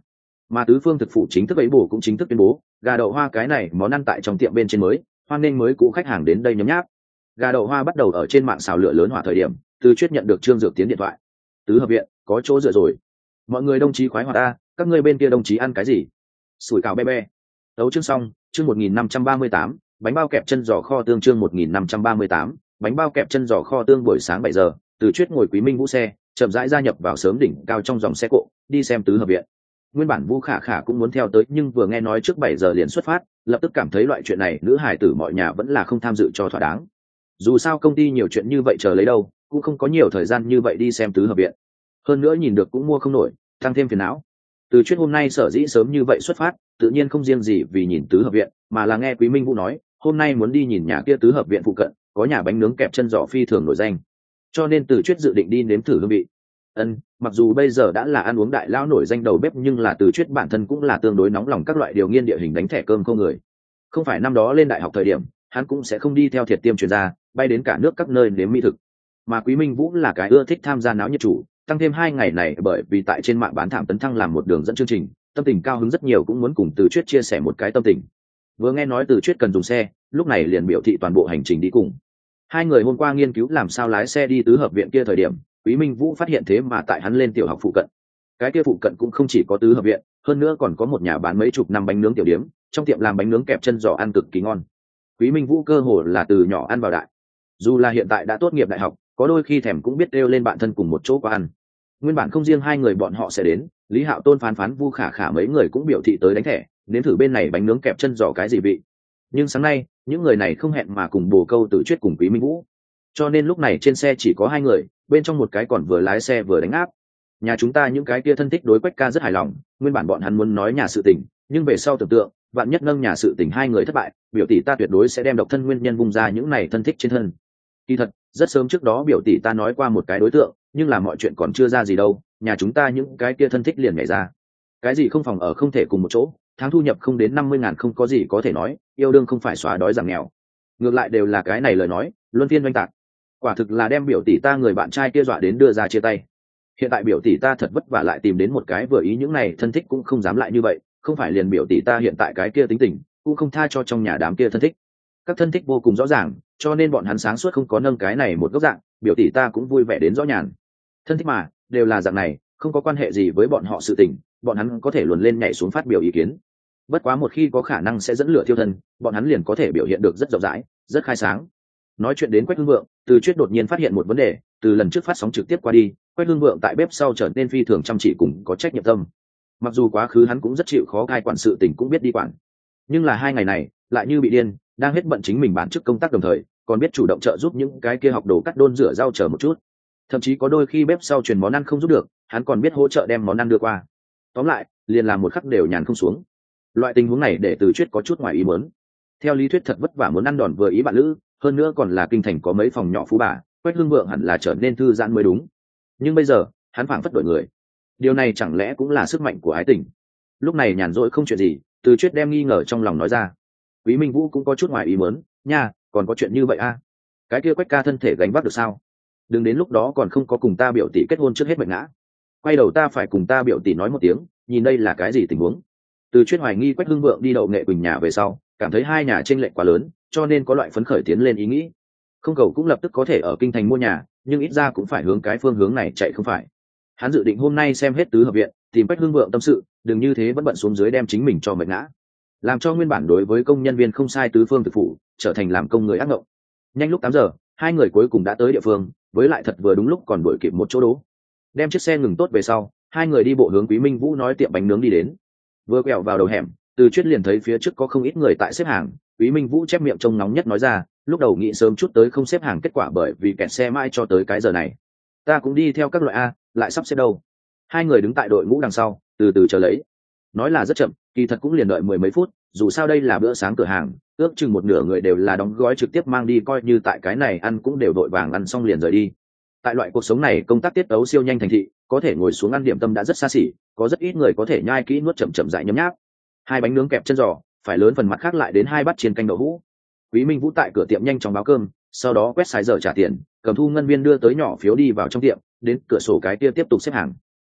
Mà tứ phương thực phụ chính thức ấy bổ cũng chính thức tuyên bố gà đậu hoa cái này món ăn tại trong tiệm bên trên mới hoan nghênh mới cũ khách hàng đến đây nhấm nháp. Gà đậu hoa bắt đầu ở trên mạng xào lửa lớn hỏa thời điểm, Từ Chuyết nhận được Trương Dược Tiến điện thoại. Tứ hợp viện có chỗ dựa rồi, mọi người đồng chí khoái hoạt ta, các ngươi bên kia đồng chí ăn cái gì? Sủi cảo be be. Tấu chương xong, chương một nghìn năm trăm ba mươi tám, bánh bao kẹp chân giò kho tương chương một nghìn năm trăm ba mươi tám, bánh bao kẹp chân giò kho tương. Buổi sáng bảy giờ, Từ Chuyết ngồi Quý Minh Vũ xe, chậm rãi gia nhập vào sớm đỉnh cao trong dòng xe cộ, đi xem tứ hợp viện. Nguyên bản Vu Khả Khả cũng muốn theo tới, nhưng vừa nghe nói trước bảy giờ liền xuất phát, lập tức cảm thấy loại chuyện này nữ hài tử mọi nhà vẫn là không tham dự cho thỏa đáng. Dù sao công ty nhiều chuyện như vậy chờ lấy đâu, cũng không có nhiều thời gian như vậy đi xem tứ hợp viện. Hơn nữa nhìn được cũng mua không nổi, tăng thêm phiền não. Từ Chuyết hôm nay sở dĩ sớm như vậy xuất phát, tự nhiên không riêng gì vì nhìn tứ hợp viện, mà là nghe Quý Minh Vũ nói, hôm nay muốn đi nhìn nhà kia tứ hợp viện phụ cận, có nhà bánh nướng kẹp chân giò phi thường nổi danh. Cho nên Từ Chuyết dự định đi nếm thử hương vị. Ân, mặc dù bây giờ đã là ăn uống đại lao nổi danh đầu bếp, nhưng là Từ Chuyết bản thân cũng là tương đối nóng lòng các loại điều nghiên địa hình đánh thẻ cơm không người. Không phải năm đó lên đại học thời điểm, hắn cũng sẽ không đi theo thiệt tiêm chuyên gia, bay đến cả nước các nơi nếm mỹ thực. Mà Quý Minh Vũ là cái ưa thích tham gia náo nhiệt chủ, tăng thêm hai ngày này bởi vì tại trên mạng bán thảm tấn thăng làm một đường dẫn chương trình, tâm tình cao hứng rất nhiều, cũng muốn cùng Từ Chuyết chia sẻ một cái tâm tình. Vừa nghe nói Từ Chuyết cần dùng xe, lúc này liền biểu thị toàn bộ hành trình đi cùng. Hai người hôm qua nghiên cứu làm sao lái xe đi tứ hợp viện kia thời điểm, Quý Minh Vũ phát hiện thế mà tại hắn lên tiểu học phụ cận, cái kia phụ cận cũng không chỉ có tứ hợp viện, hơn nữa còn có một nhà bán mấy chục năm bánh nướng tiểu điếm, trong tiệm làm bánh nướng kẹp chân giò ăn cực kỳ ngon. Quý Minh Vũ cơ hồ là từ nhỏ ăn vào đại, dù là hiện tại đã tốt nghiệp đại học, có đôi khi thèm cũng biết đeo lên bạn thân cùng một chỗ qua ăn. Nguyên bản không riêng hai người bọn họ sẽ đến, Lý Hạo Tôn, Phán Phán, Vu Khả Khả mấy người cũng biểu thị tới đánh thẻ, nếm thử bên này bánh nướng kẹp chân giò cái gì vị. Nhưng sáng nay những người này không hẹn mà cùng bồ câu Từ Chuyết cùng Quý Minh Vũ, cho nên lúc này trên xe chỉ có hai người, bên trong một cái còn vừa lái xe vừa đánh áp. Nhà chúng ta những cái kia thân thích đối Quách ca rất hài lòng, nguyên bản bọn hắn muốn nói nhà sự tình, nhưng về sau tưởng tượng, vạn nhất nâng nhà sự tình hai người thất bại, biểu tỷ ta tuyệt đối sẽ đem độc thân nguyên nhân vung ra những này thân thích trên thân. Kỳ thật rất sớm trước đó biểu tỷ ta nói qua một cái đối tượng, nhưng là mọi chuyện còn chưa ra gì đâu, nhà chúng ta những cái kia thân thích liền nhảy ra. Cái gì không phòng ở không thể cùng một chỗ, tháng thu nhập không đến năm mươi ngàn không có gì có thể nói, yêu đương không phải xóa đói giảm nghèo. Ngược lại đều là cái này lời nói luân phiên oanh tạc, quả thực là đem biểu tỷ ta người bạn trai kia dọa đến đưa ra chia tay. Hiện tại biểu tỷ ta thật vất vả lại tìm đến một cái vừa ý, những này thân thích cũng không dám lại như vậy, không phải liền biểu tỷ ta hiện tại cái kia tính tình cũng không tha cho trong nhà đám kia thân thích. Các thân thích vô cùng rõ ràng, cho nên bọn hắn sáng suốt không có nâng cái này một góc dạng, biểu tỷ ta cũng vui vẻ đến rõ nhàn. Thân thích mà đều là dạng này, không có quan hệ gì với bọn họ sự tình, bọn hắn có thể luồn lên nhảy xuống phát biểu ý kiến. Bất quá một khi có khả năng sẽ dẫn lửa thiêu thân, bọn hắn liền có thể biểu hiện được rất rộng rãi, rất khai sáng. Nói chuyện đến Quách Hưng Vượng, Từ Chuyết đột nhiên phát hiện một vấn đề, từ lần trước phát sóng trực tiếp qua đi, Quách Hưng Vượng tại bếp sau trở nên phi thường chăm chỉ cùng có trách nhiệm tâm. Mặc dù quá khứ hắn cũng rất chịu khó cai quản sự tình cũng biết đi quản, nhưng là hai ngày này lại như bị điên, đang hết bận chính mình bản chức công tác đồng thời còn biết chủ động trợ giúp những cái kia học đồ cắt đôn rửa rau chờ một chút. Thậm chí có đôi khi bếp sau truyền món ăn không giúp được, hắn còn biết hỗ trợ đem món ăn đưa qua. Tóm lại liền làm một khắc đều nhàn không xuống. Loại tình huống này để Từ Chuyết có chút ngoài ý muốn. Theo lý thuyết thật vất vả muốn ăn đòn vừa ý bạn lữ, hơn nữa còn là kinh thành có mấy phòng nhỏ phú bà, Quách Hưng Vượng hẳn là trở nên thư giãn mới đúng. Nhưng bây giờ hắn phảng phất đổi người, điều này chẳng lẽ cũng là sức mạnh của ái tình? Lúc này nhàn rỗi không chuyện gì, Từ Chuyết đem nghi ngờ trong lòng nói ra. Quý Minh Vũ cũng có chút ngoài ý muốn, nha, còn có chuyện như vậy a? À? Cái kia Quách ca thân thể gánh vác được sao? Đừng đến lúc đó còn không có cùng ta biểu tỷ kết hôn trước hết mệt ngã. Quay đầu ta phải cùng ta biểu tỷ nói một tiếng, nhìn đây là cái gì tình huống. Từ Chuyết hoài nghi Quách Hưng Vượng đi đậu nghệ Quỳnh nhà về sau, cảm thấy hai nhà chênh lệch quá lớn, cho nên có loại phấn khởi tiến lên ý nghĩ. Không cầu cũng lập tức có thể ở kinh thành mua nhà, nhưng ít ra cũng phải hướng cái phương hướng này chạy không phải. Hắn dự định hôm nay xem hết tứ hợp viện, tìm Quách Hưng Vượng tâm sự, đừng như thế vẫn bận xuống dưới đem chính mình cho mệt ngã, làm cho nguyên bản đối với công nhân viên không sai tứ phương thực phụ trở thành làm công người ác ngộng. Nhanh lúc tám giờ, hai người cuối cùng đã tới địa phương, với lại thật vừa đúng lúc còn đuổi kịp một chỗ đỗ. Đem chiếc xe ngừng tốt về sau, hai người đi bộ hướng Quý Minh Vũ nói tiệm bánh nướng đi đến. Vừa quẹo vào đầu hẻm, Từ Chuyết liền thấy phía trước có không ít người tại xếp hàng. Quý Minh Vũ chép miệng trông nóng nhất nói ra, lúc đầu nghĩ sớm chút tới không xếp hàng, kết quả bởi vì kẹt xe mãi cho tới cái giờ này. Ta cũng đi theo các loại a, lại sắp xếp đâu. Hai người đứng tại đội ngũ đằng sau, từ từ chờ lấy. Nói là rất chậm, kỳ thật cũng liền đợi mười mấy phút, dù sao đây là bữa sáng cửa hàng, ước chừng một nửa người đều là đóng gói trực tiếp mang đi, coi như tại cái này ăn cũng đều đội vàng ăn xong liền rời đi. Tại loại cuộc sống này công tác tiết tấu siêu nhanh thành thị, có thể ngồi xuống ăn điểm tâm đã rất xa xỉ, có rất ít người có thể nhai kỹ nuốt chậm chậm rãi nhấm nháp. Hai bánh nướng kẹp chân giò, phải lớn phần mặt khác lại đến hai bát chiên canh đậu hũ. Quý Minh Vũ tại cửa tiệm nhanh chóng báo cơm, sau đó quét sai giờ trả tiền, cầm thu ngân viên đưa tới nhỏ phiếu đi vào trong tiệm, đến cửa sổ cái kia tiếp tục xếp hàng.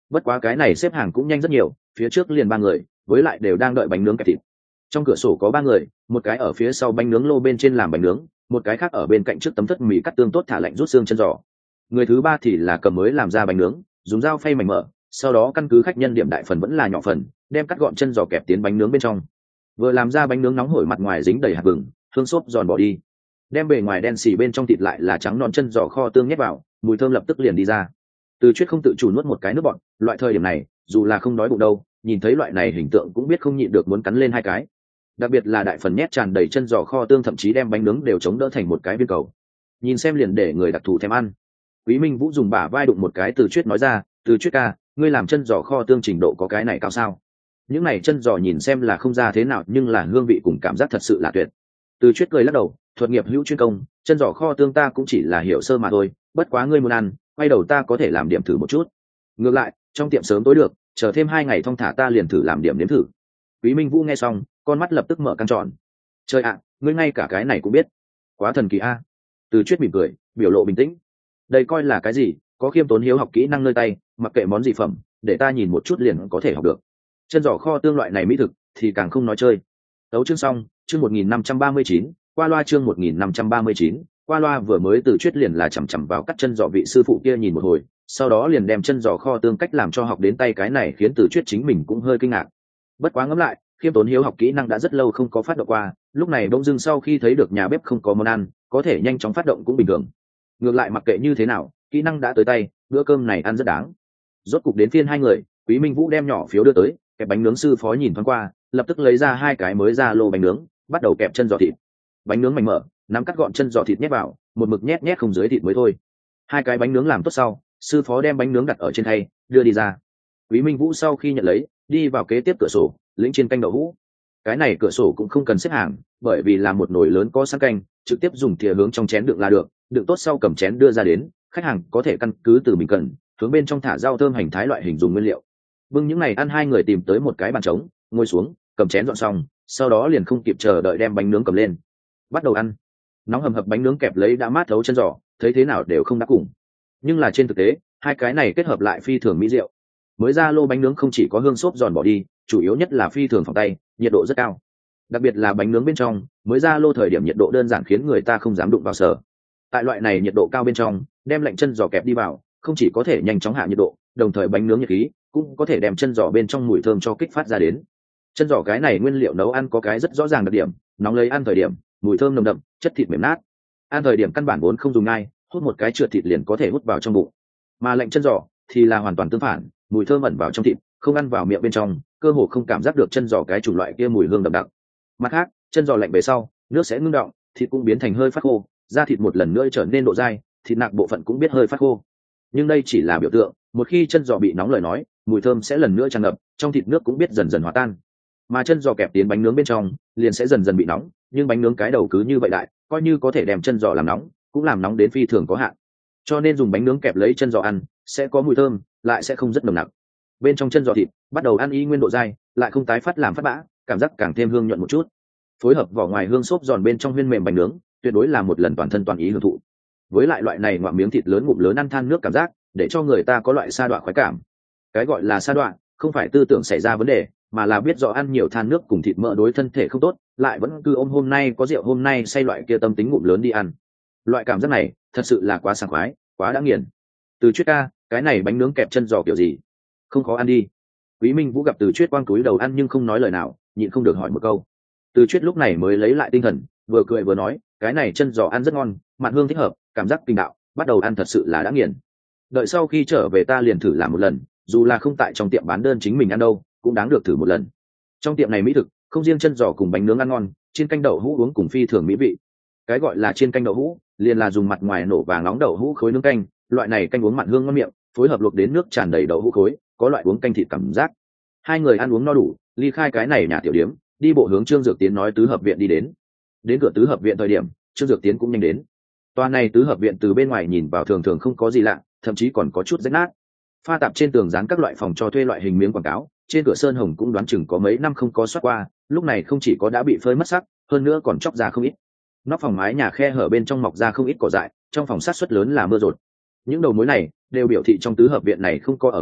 bất quá cái này xếp hàng cũng nhanh rất nhiều, phía trước liền ba người, với lại đều đang đợi bánh nướng kẹp thịt. Trong cửa sổ có ba người, một cái ở phía sau bánh nướng lô bên trên làm bánh nướng, một cái khác ở bên cạnh trước tấm thất mì cắt tương tốt thả lạnh rút xương chân giò. Người thứ ba thì là cầm mới làm ra bánh nướng, dùng dao phay mảnh mở, sau đó căn cứ khách nhân điểm đại phần vẫn là nhỏ phần, đem cắt gọn chân giò kẹp tiến bánh nướng bên trong. Vừa làm ra bánh nướng nóng hổi, mặt ngoài dính đầy hạt vừng, hương xốp giòn bỏ đi, đem bề ngoài đen xì bên trong thịt lại là trắng non chân giò kho tương nhét vào, mùi thơm lập tức liền đi ra. Từ Chuyết không tự chủ nuốt một cái nước bọt, loại thời điểm này dù là không đói bụng đâu, nhìn thấy loại này hình tượng cũng biết không nhịn được muốn cắn lên hai cái. Đặc biệt là đại phần nhét tràn đầy chân giò kho tương, thậm chí đem bánh nướng đều chống đỡ thành một cái viên cầu, nhìn xem liền để người đặc thù thèm ăn. Quý Minh Vũ dùng bả vai đụng một cái Từ Chuyết nói ra, Từ Chuyết ca, ngươi làm chân giò kho tương trình độ có cái này cao sao? Những này chân giò nhìn xem là không ra thế nào, nhưng là hương vị cùng cảm giác thật sự là tuyệt. Từ Chuyết cười lắc đầu, thuật nghiệp hữu chuyên công, chân giò kho tương ta cũng chỉ là hiểu sơ mà thôi, bất quá ngươi muốn ăn, quay đầu ta có thể làm điểm thử một chút. Ngược lại, trong tiệm sớm tối được, chờ thêm hai ngày thong thả ta liền thử làm điểm nếm thử. Quý Minh Vũ nghe xong, con mắt lập tức mở căng tròn. Trời ạ, ngươi ngay cả cái này cũng biết, quá thần kỳ a. Từ Chuyết mỉm cười, biểu lộ bình tĩnh. Đây coi là cái gì, có khiêm tốn hiếu học kỹ năng nơi tay, mặc kệ món gì phẩm, để ta nhìn một chút liền có thể học được. Chân giò kho tương loại này mỹ thực thì càng không nói chơi. Tấu chương xong, chương một nghìn năm trăm ba mươi chín, qua loa chương một nghìn năm trăm ba mươi chín, qua loa. Vừa mới Từ Chuyết liền là chằm chằm vào cắt chân giò vị sư phụ kia nhìn một hồi, sau đó liền đem chân giò kho tương cách làm cho học đến tay, cái này khiến Từ Chuyết chính mình cũng hơi kinh ngạc. Bất quá ngẫm lại, khiêm tốn hiếu học kỹ năng đã rất lâu không có phát động qua, lúc này bỗng dưng sau khi thấy được nhà bếp không có món ăn, có thể nhanh chóng phát động cũng bình thường. Ngược lại mặc kệ như thế nào, kỹ năng đã tới tay, bữa cơm này ăn rất đáng. Rốt cục đến phiên hai người, Quý Minh Vũ đem nhỏ phiếu đưa tới, kẹp bánh nướng sư phó nhìn thoáng qua, lập tức lấy ra hai cái mới ra lô bánh nướng, bắt đầu kẹp chân giò thịt. Bánh nướng mảnh mở, nắm cắt gọn chân giò thịt nhét vào, một mực nhét nhét không dưới thịt mới thôi. Hai cái bánh nướng làm tốt sau, sư phó đem bánh nướng đặt ở trên khay, đưa đi ra. Quý Minh Vũ sau khi nhận lấy, đi vào kế tiếp cửa sổ, lĩnh chiên canh đậu hũ. Cái này cửa sổ cũng không cần xếp hàng, bởi vì là một nồi lớn có sẵn canh, trực tiếp dùng thìa hướng trong chén đựng là được, đựng tốt sau cầm chén đưa ra đến, khách hàng có thể căn cứ từ mình cần, hướng bên trong thả rau thơm hành thái loại hình dùng nguyên liệu. Bưng những này ăn, hai người tìm tới một cái bàn trống, ngồi xuống, cầm chén dọn xong, sau đó liền không kịp chờ đợi đem bánh nướng cầm lên, bắt đầu ăn. Nóng hầm hập bánh nướng kẹp lấy đã mát thấu chân giò, thấy thế nào đều không đáp cùng. Nhưng là trên thực tế, hai cái này kết hợp lại phi thường mỹ diệu. Mới ra lô bánh nướng không chỉ có hương xốp giòn bỏ đi, chủ yếu nhất là phi thường phòng tay, nhiệt độ rất cao. Đặc biệt là bánh nướng bên trong, mới ra lô thời điểm nhiệt độ đơn giản khiến người ta không dám đụng vào sở. Tại loại này nhiệt độ cao bên trong, đem lạnh chân giò kẹp đi vào, không chỉ có thể nhanh chóng hạ nhiệt độ, đồng thời bánh nướng nhiệt khí cũng có thể đem chân giò bên trong mùi thơm cho kích phát ra đến. Chân giò cái này nguyên liệu nấu ăn có cái rất rõ ràng đặc điểm, nóng lấy ăn thời điểm mùi thơm nồng đậm, chất thịt mềm nát, ăn thời điểm căn bản vốn không dùng ngai, hút một cái trượt thịt liền có thể hút vào trong bụng. Mà lạnh chân giò thì là hoàn toàn tương phản, mùi thơm ẩn vào trong thịt, không ăn vào miệng bên trong, cơ hồ không cảm giác được chân giò cái chủng loại kia mùi hương đậm đặc. Mặt khác, chân giò lạnh về sau, nước sẽ ngưng đọng, thịt cũng biến thành hơi phát khô, da thịt một lần nữa trở nên độ dai, thịt nạc bộ phận cũng biết hơi phát khô. Nhưng đây chỉ là biểu tượng, một khi chân giò bị nóng lời nói, mùi thơm sẽ lần nữa tràn ngập, trong thịt nước cũng biết dần dần hòa tan. Mà chân giò kẹp tiến bánh nướng bên trong, liền sẽ dần dần bị nóng, nhưng bánh nướng cái đầu cứ như vậy đại, coi như có thể đem chân giò làm nóng, cũng làm nóng đến phi thường có hạn. Cho nên dùng bánh nướng kẹp lấy chân giò ăn, sẽ có mùi thơm, lại sẽ không rất nồng nặc. Bên trong chân giò thịt bắt đầu ăn y nguyên độ dai, lại không tái phát làm phát bã, cảm giác càng thêm hương nhuận một chút. Phối hợp vỏ ngoài hương xốp giòn bên trong huyên mềm bánh nướng, tuyệt đối là một lần toàn thân toàn ý hưởng thụ. Với lại loại này ngoạm miếng thịt lớn ngụm lớn ăn than nước cảm giác, để cho người ta có loại sa đọa khoái cảm. Cái gọi là sa đọa, không phải tư tưởng xảy ra vấn đề, mà là biết rõ ăn nhiều than nước cùng thịt mỡ đối thân thể không tốt, lại vẫn cứ ôm hôm nay có rượu hôm nay say loại kia tâm tính ngụm lớn đi ăn. Loại cảm giác này thật sự là quá sảng khoái, quá đã nghiền. Từ Chuyết ca, cái này bánh nướng kẹp chân giò kiểu gì? Không khó ăn đi. Quý Minh Vũ gặp Từ Chuyết quang túi đầu ăn nhưng không nói lời nào, nhịn không được hỏi một câu. Từ Chuyết lúc này mới lấy lại tinh thần, vừa cười vừa nói, cái này chân giò ăn rất ngon, mặn hương thích hợp, cảm giác kinh đạo, bắt đầu ăn thật sự là đã nghiền. Đợi sau khi trở về ta liền thử làm một lần, dù là không tại trong tiệm bán đơn chính mình ăn đâu, cũng đáng được thử một lần. Trong tiệm này mỹ thực, không riêng chân giò cùng bánh nướng ăn ngon, chiên canh đậu hũ uống cùng phi thường mỹ vị. Cái gọi là chiên canh đậu hũ, liền là dùng mặt ngoài nổ vàng nóng đậu hũ khối nướng canh, loại này canh uống mặn hương ngon miệng, phối hợp luộc đến nước tràn đầy đậu hũ khối, có loại uống canh thịt cảm giác. Hai người ăn uống no đủ, ly khai cái này nhà tiểu điếm, đi bộ hướng Trương Dược Tiến nói tứ hợp viện đi đến. Đến cửa tứ hợp viện thời điểm, Trương Dược Tiến cũng nhanh đến. Tòa này tứ hợp viện từ bên ngoài nhìn vào thường thường không có gì lạ, thậm chí còn có chút rách nát. Pha tạp trên tường dán các loại phòng cho thuê loại hình miếng quảng cáo, trên cửa sơn hồng cũng đoán chừng có mấy năm không có soát qua, lúc này không chỉ có đã bị phơi mất sắc, hơn nữa còn chóc ra không ít. Nóc phòng mái nhà khe hở bên trong mọc ra không ít cỏ dại, trong phòng sát suất lớn là mưa rột. Những đầu mối này đều biểu thị trong tứ hợp viện này không có ở người,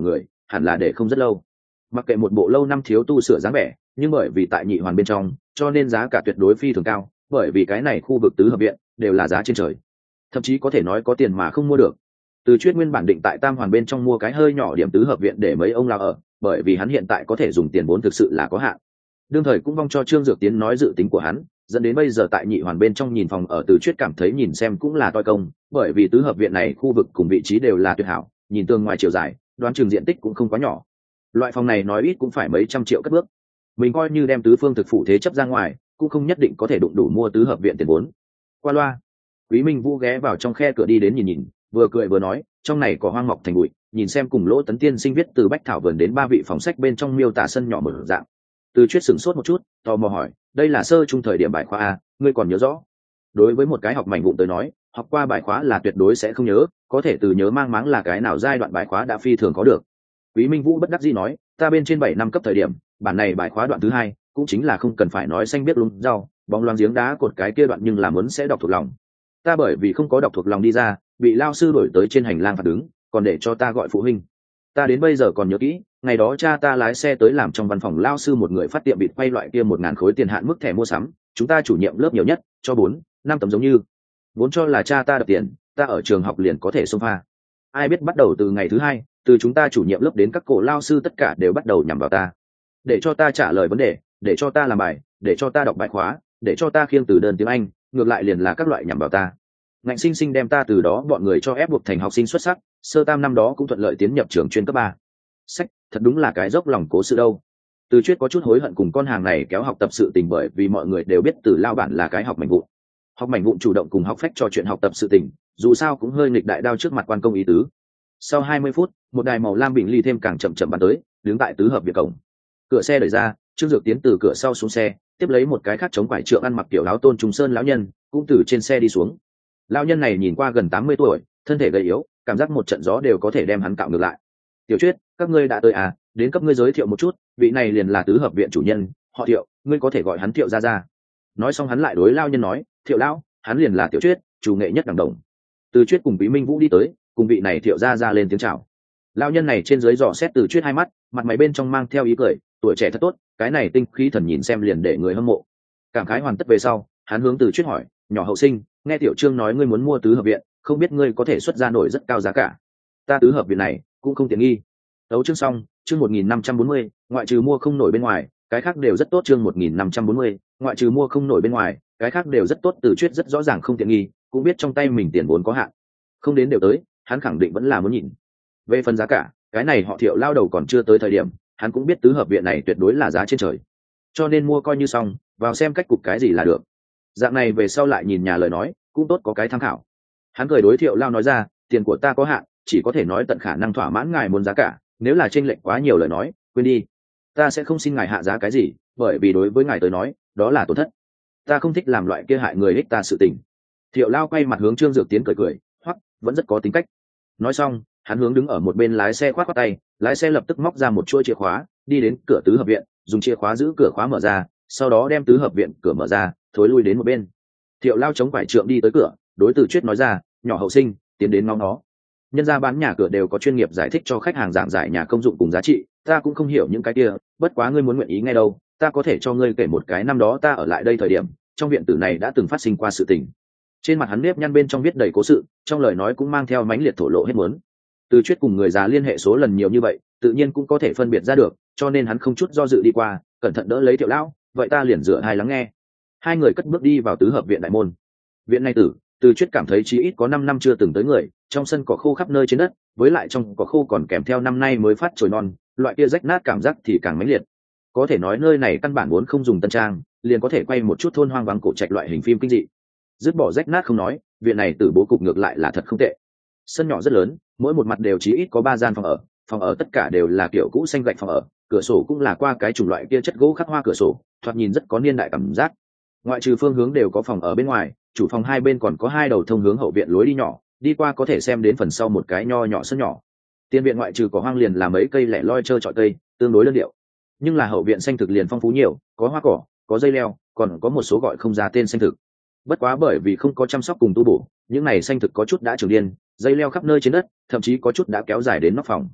hẳn là để không rất lâu. Mặc kệ một bộ lâu năm thiếu tu sửa dáng vẻ, nhưng bởi vì tại nhị hoàn bên trong, cho nên giá cả tuyệt đối phi thường cao, bởi vì cái này khu vực tứ hợp viện đều là giá trên trời, thậm chí có thể nói có tiền mà không mua được. Từ Chuyết nguyên bản định tại tam hoàn bên trong mua cái hơi nhỏ điểm tứ hợp viện để mấy ông lao ở, bởi vì hắn hiện tại có thể dùng tiền vốn thực sự là có hạn. Đương thời cũng vong cho Trương Dược Tiến nói dự tính của hắn, dẫn đến bây giờ tại nhị hoàn bên trong nhìn phòng ở, Từ Chuyết cảm thấy nhìn xem cũng là toi công, bởi vì tứ hợp viện này khu vực cùng vị trí đều là tuyệt hảo, nhìn tường ngoài chiều dài, đoán chừng diện tích cũng không quá nhỏ. Loại phòng này nói ít cũng phải mấy trăm triệu cất bước. Mình coi như đem tứ phương thực phụ thế chấp ra ngoài, cũng không nhất định có thể đụng đủ mua tứ hợp viện tiền vốn. Qua loa, Quý Minh Vũ ghé vào trong khe cửa đi đến nhìn nhìn, vừa cười vừa nói, trong này có hoang mọc thành bụi, nhìn xem cùng Lỗ Tấn Tiên sinh viết từ Bách Thảo Vườn đến ba vị phòng sách bên trong miêu tả sân nhỏ mở dạng. Từ Chuyết sửng sốt một chút, tò mò hỏi, đây là sơ trung thời điểm bài khóa a, ngươi còn nhớ rõ? Đối với một cái học mảnh vụn tới nói, học qua bài khóa là tuyệt đối sẽ không nhớ, có thể từ nhớ mang máng là cái nào giai đoạn bài khóa đã phi thường có được. Quý Minh Vũ bất đắc dĩ nói, ta bên trên bảy năm cấp thời điểm, bản này bài khóa đoạn thứ hai, cũng chính là không cần phải nói xanh biết lúng rau, bóng loáng giếng đá cột cái kia đoạn, nhưng là muốn sẽ đọc thuộc lòng. Ta bởi vì không có đọc thuộc lòng đi ra, bị lao sư đổi tới trên hành lang phạt đứng, còn để cho ta gọi phụ huynh. Ta đến bây giờ còn nhớ kỹ, ngày đó cha ta lái xe tới làm trong văn phòng lao sư một người phát tiệm bịt quay loại kia một ngàn khối tiền hạn mức thẻ mua sắm, chúng ta chủ nhiệm lớp nhiều nhất cho bốn năm tấm giống như, vốn cho là cha ta đập tiền, ta ở trường học liền có thể xông pha. Ai biết bắt đầu từ ngày thứ hai, từ chúng ta chủ nhiệm lớp đến các cổ lao sư tất cả đều bắt đầu nhằm vào ta, để cho ta trả lời vấn đề, để cho ta làm bài, để cho ta đọc bài khóa, để cho ta khiêng từ đơn tiếng Anh, ngược lại liền là các loại nhằm vào ta. Ngạnh sinh sinh đem ta từ đó bọn người cho ép buộc thành học sinh xuất sắc, sơ tam năm đó cũng thuận lợi tiến nhập trường chuyên cấp ba. Sách, thật đúng là cái dốc lòng cố sự đâu. Từ Chuyết có chút hối hận cùng con hàng này kéo học tập sự tình, bởi vì mọi người đều biết Từ lao bản là cái học mảnh vụn. Học mảnh vụn chủ động cùng học phách trò chuyện học tập sự tình, dù sao cũng hơi nghịch đại đao trước mặt quan công ý tứ. Sau hai mươi phút, một đài màu lam bình ly thêm càng chậm chậm bắn tới, đứng tại tứ hợp viện cổng. Cửa xe đẩy ra, Trương Dược Tiến từ cửa sau xuống xe, tiếp lấy một cái khác chống quải trượng ăn mặc kiểu áo Tôn Trùng Sơn lão nhân, cũng từ trên xe đi xuống. Lão nhân này nhìn qua gần tám mươi tuổi, thân thể gầy yếu, cảm giác một trận gió đều có thể đem hắn cạo ngược lại. Tiểu Chuyết, các ngươi đã tới à, đến cấp ngươi giới thiệu một chút, vị này liền là tứ hợp viện chủ nhân, họ Thiệu, ngươi có thể gọi hắn Thiệu gia gia. Nói xong hắn lại đối lão nhân nói, Thiệu lão, hắn liền là Tiểu Chuyết, chủ nghệ nhất đẳng đồng. Từ Chuyết cùng Quý Minh Vũ đi tới, cùng vị này Thiệu gia gia lên tiếng chào. Lão nhân này trên dưới dò xét Từ Chuyết hai mắt, mặt mày bên trong mang theo ý cười, tuổi trẻ thật tốt, cái này tinh khí thần nhìn xem liền để người hâm mộ. Cảm khái hoàn tất về sau, hắn hướng Từ Chuyết hỏi, nhỏ hậu sinh, nghe Tiểu Trương nói ngươi muốn mua tứ hợp viện, không biết ngươi có thể xuất ra nổi rất cao giá cả. Ta tứ hợp viện này cũng không tiện nghi. Đấu chương xong, chương một nghìn năm trăm bốn mươi, ngoại trừ mua không nổi bên ngoài, cái khác đều rất tốt. Chương một nghìn năm trăm bốn mươi, ngoại trừ mua không nổi bên ngoài, cái khác đều rất tốt. Từ Chuyết rất rõ ràng không tiện nghi, cũng biết trong tay mình tiền vốn có hạn, không đến đều tới, hắn khẳng định vẫn là muốn nhìn. Về phần giá cả, cái này họ Thiệu lao đầu còn chưa tới thời điểm, hắn cũng biết tứ hợp viện này tuyệt đối là giá trên trời, cho nên mua coi như xong, vào xem cách cục cái gì là được. Dạng này về sau lại nhìn nhà lời nói, cũng tốt có cái tham khảo. Hắn cười đối Thiệu lao nói ra, tiền của ta có hạn, chỉ có thể nói tận khả năng thỏa mãn ngài muốn giá cả, nếu là chênh lệch quá nhiều lời nói, quên đi, ta sẽ không xin ngài hạ giá cái gì, bởi vì đối với ngài tới nói, đó là tổn thất. Ta không thích làm loại kia hại người ích ta sự tình. Thiệu lao quay mặt hướng Trương Dược Tiến cười cười, hoặc vẫn rất có tính cách. Nói xong, hắn hướng đứng ở một bên lái xe khoát khoát tay, lái xe lập tức móc ra một chuỗi chìa khóa, đi đến cửa tứ hợp viện, dùng chìa khóa giữ cửa khóa mở ra, sau đó đem tứ hợp viện cửa mở ra, thối lui đến một bên. Thiệu lao chống quải trượng đi tới cửa, đối Từ Chuyết nói ra, nhỏ hậu sinh, tiến đến ngóng nó. Nhân gia bán nhà cửa đều có chuyên nghiệp giải thích cho khách hàng giảng giải nhà công dụng cùng giá trị, ta cũng không hiểu những cái kia, bất quá ngươi muốn nguyện ý nghe đâu, ta có thể cho ngươi kể một cái năm đó ta ở lại đây thời điểm, trong viện tử này đã từng phát sinh qua sự tình. Trên mặt hắn nếp nhăn bên trong viết đầy cố sự, trong lời nói cũng mang theo mãnh liệt thổ lộ hết muốn. Từ Chuyết cùng người già liên hệ số lần nhiều như vậy, tự nhiên cũng có thể phân biệt ra được, cho nên hắn không chút do dự đi qua, cẩn thận đỡ lấy Thiệu lão, vậy ta liền dựa hai lắng nghe. Hai người cất bước đi vào tứ hợp viện đại môn. Viện này tử, Từ Chuyết cảm thấy chí ít có năm năm chưa từng tới người, trong sân cỏ khô khắp nơi trên đất, với lại trong cỏ khô còn kèm theo năm nay mới phát chồi non, loại kia rách nát cảm giác thì càng mãnh liệt. Có thể nói nơi này căn bản muốn không dùng tân trang, liền có thể quay một chút thôn hoang vắng cổ trạch loại hình phim kinh dị. Dứt bỏ rách nát không nói, viện này tử bố cục ngược lại là thật không tệ. Sân nhỏ rất lớn, mỗi một mặt đều chí ít có ba gian phòng ở, phòng ở tất cả đều là kiểu cũ xanh gạch phòng ở, cửa sổ cũng là qua cái chủng loại kia chất gỗ khắc hoa cửa sổ, thoạt nhìn rất có niên đại cảm giác. Ngoại trừ phương hướng đều có phòng ở bên ngoài, chủ phòng hai bên còn có hai đầu thông hướng hậu viện lối đi nhỏ, đi qua có thể xem đến phần sau một cái nho nhỏ sân nhỏ. Tiền viện ngoại trừ có hoang liền là mấy cây lẻ loi trơ trọi cây, tương đối đơn điệu. Nhưng là hậu viện xanh thực liền phong phú nhiều, có hoa cỏ, có dây leo, còn có một số gọi không ra tên xanh thực. Bất quá bởi vì không có chăm sóc cùng tu bổ, những này xanh thực có chút đã trưởng điên, dây leo khắp nơi trên đất, thậm chí có chút đã kéo dài đến nóc phòng.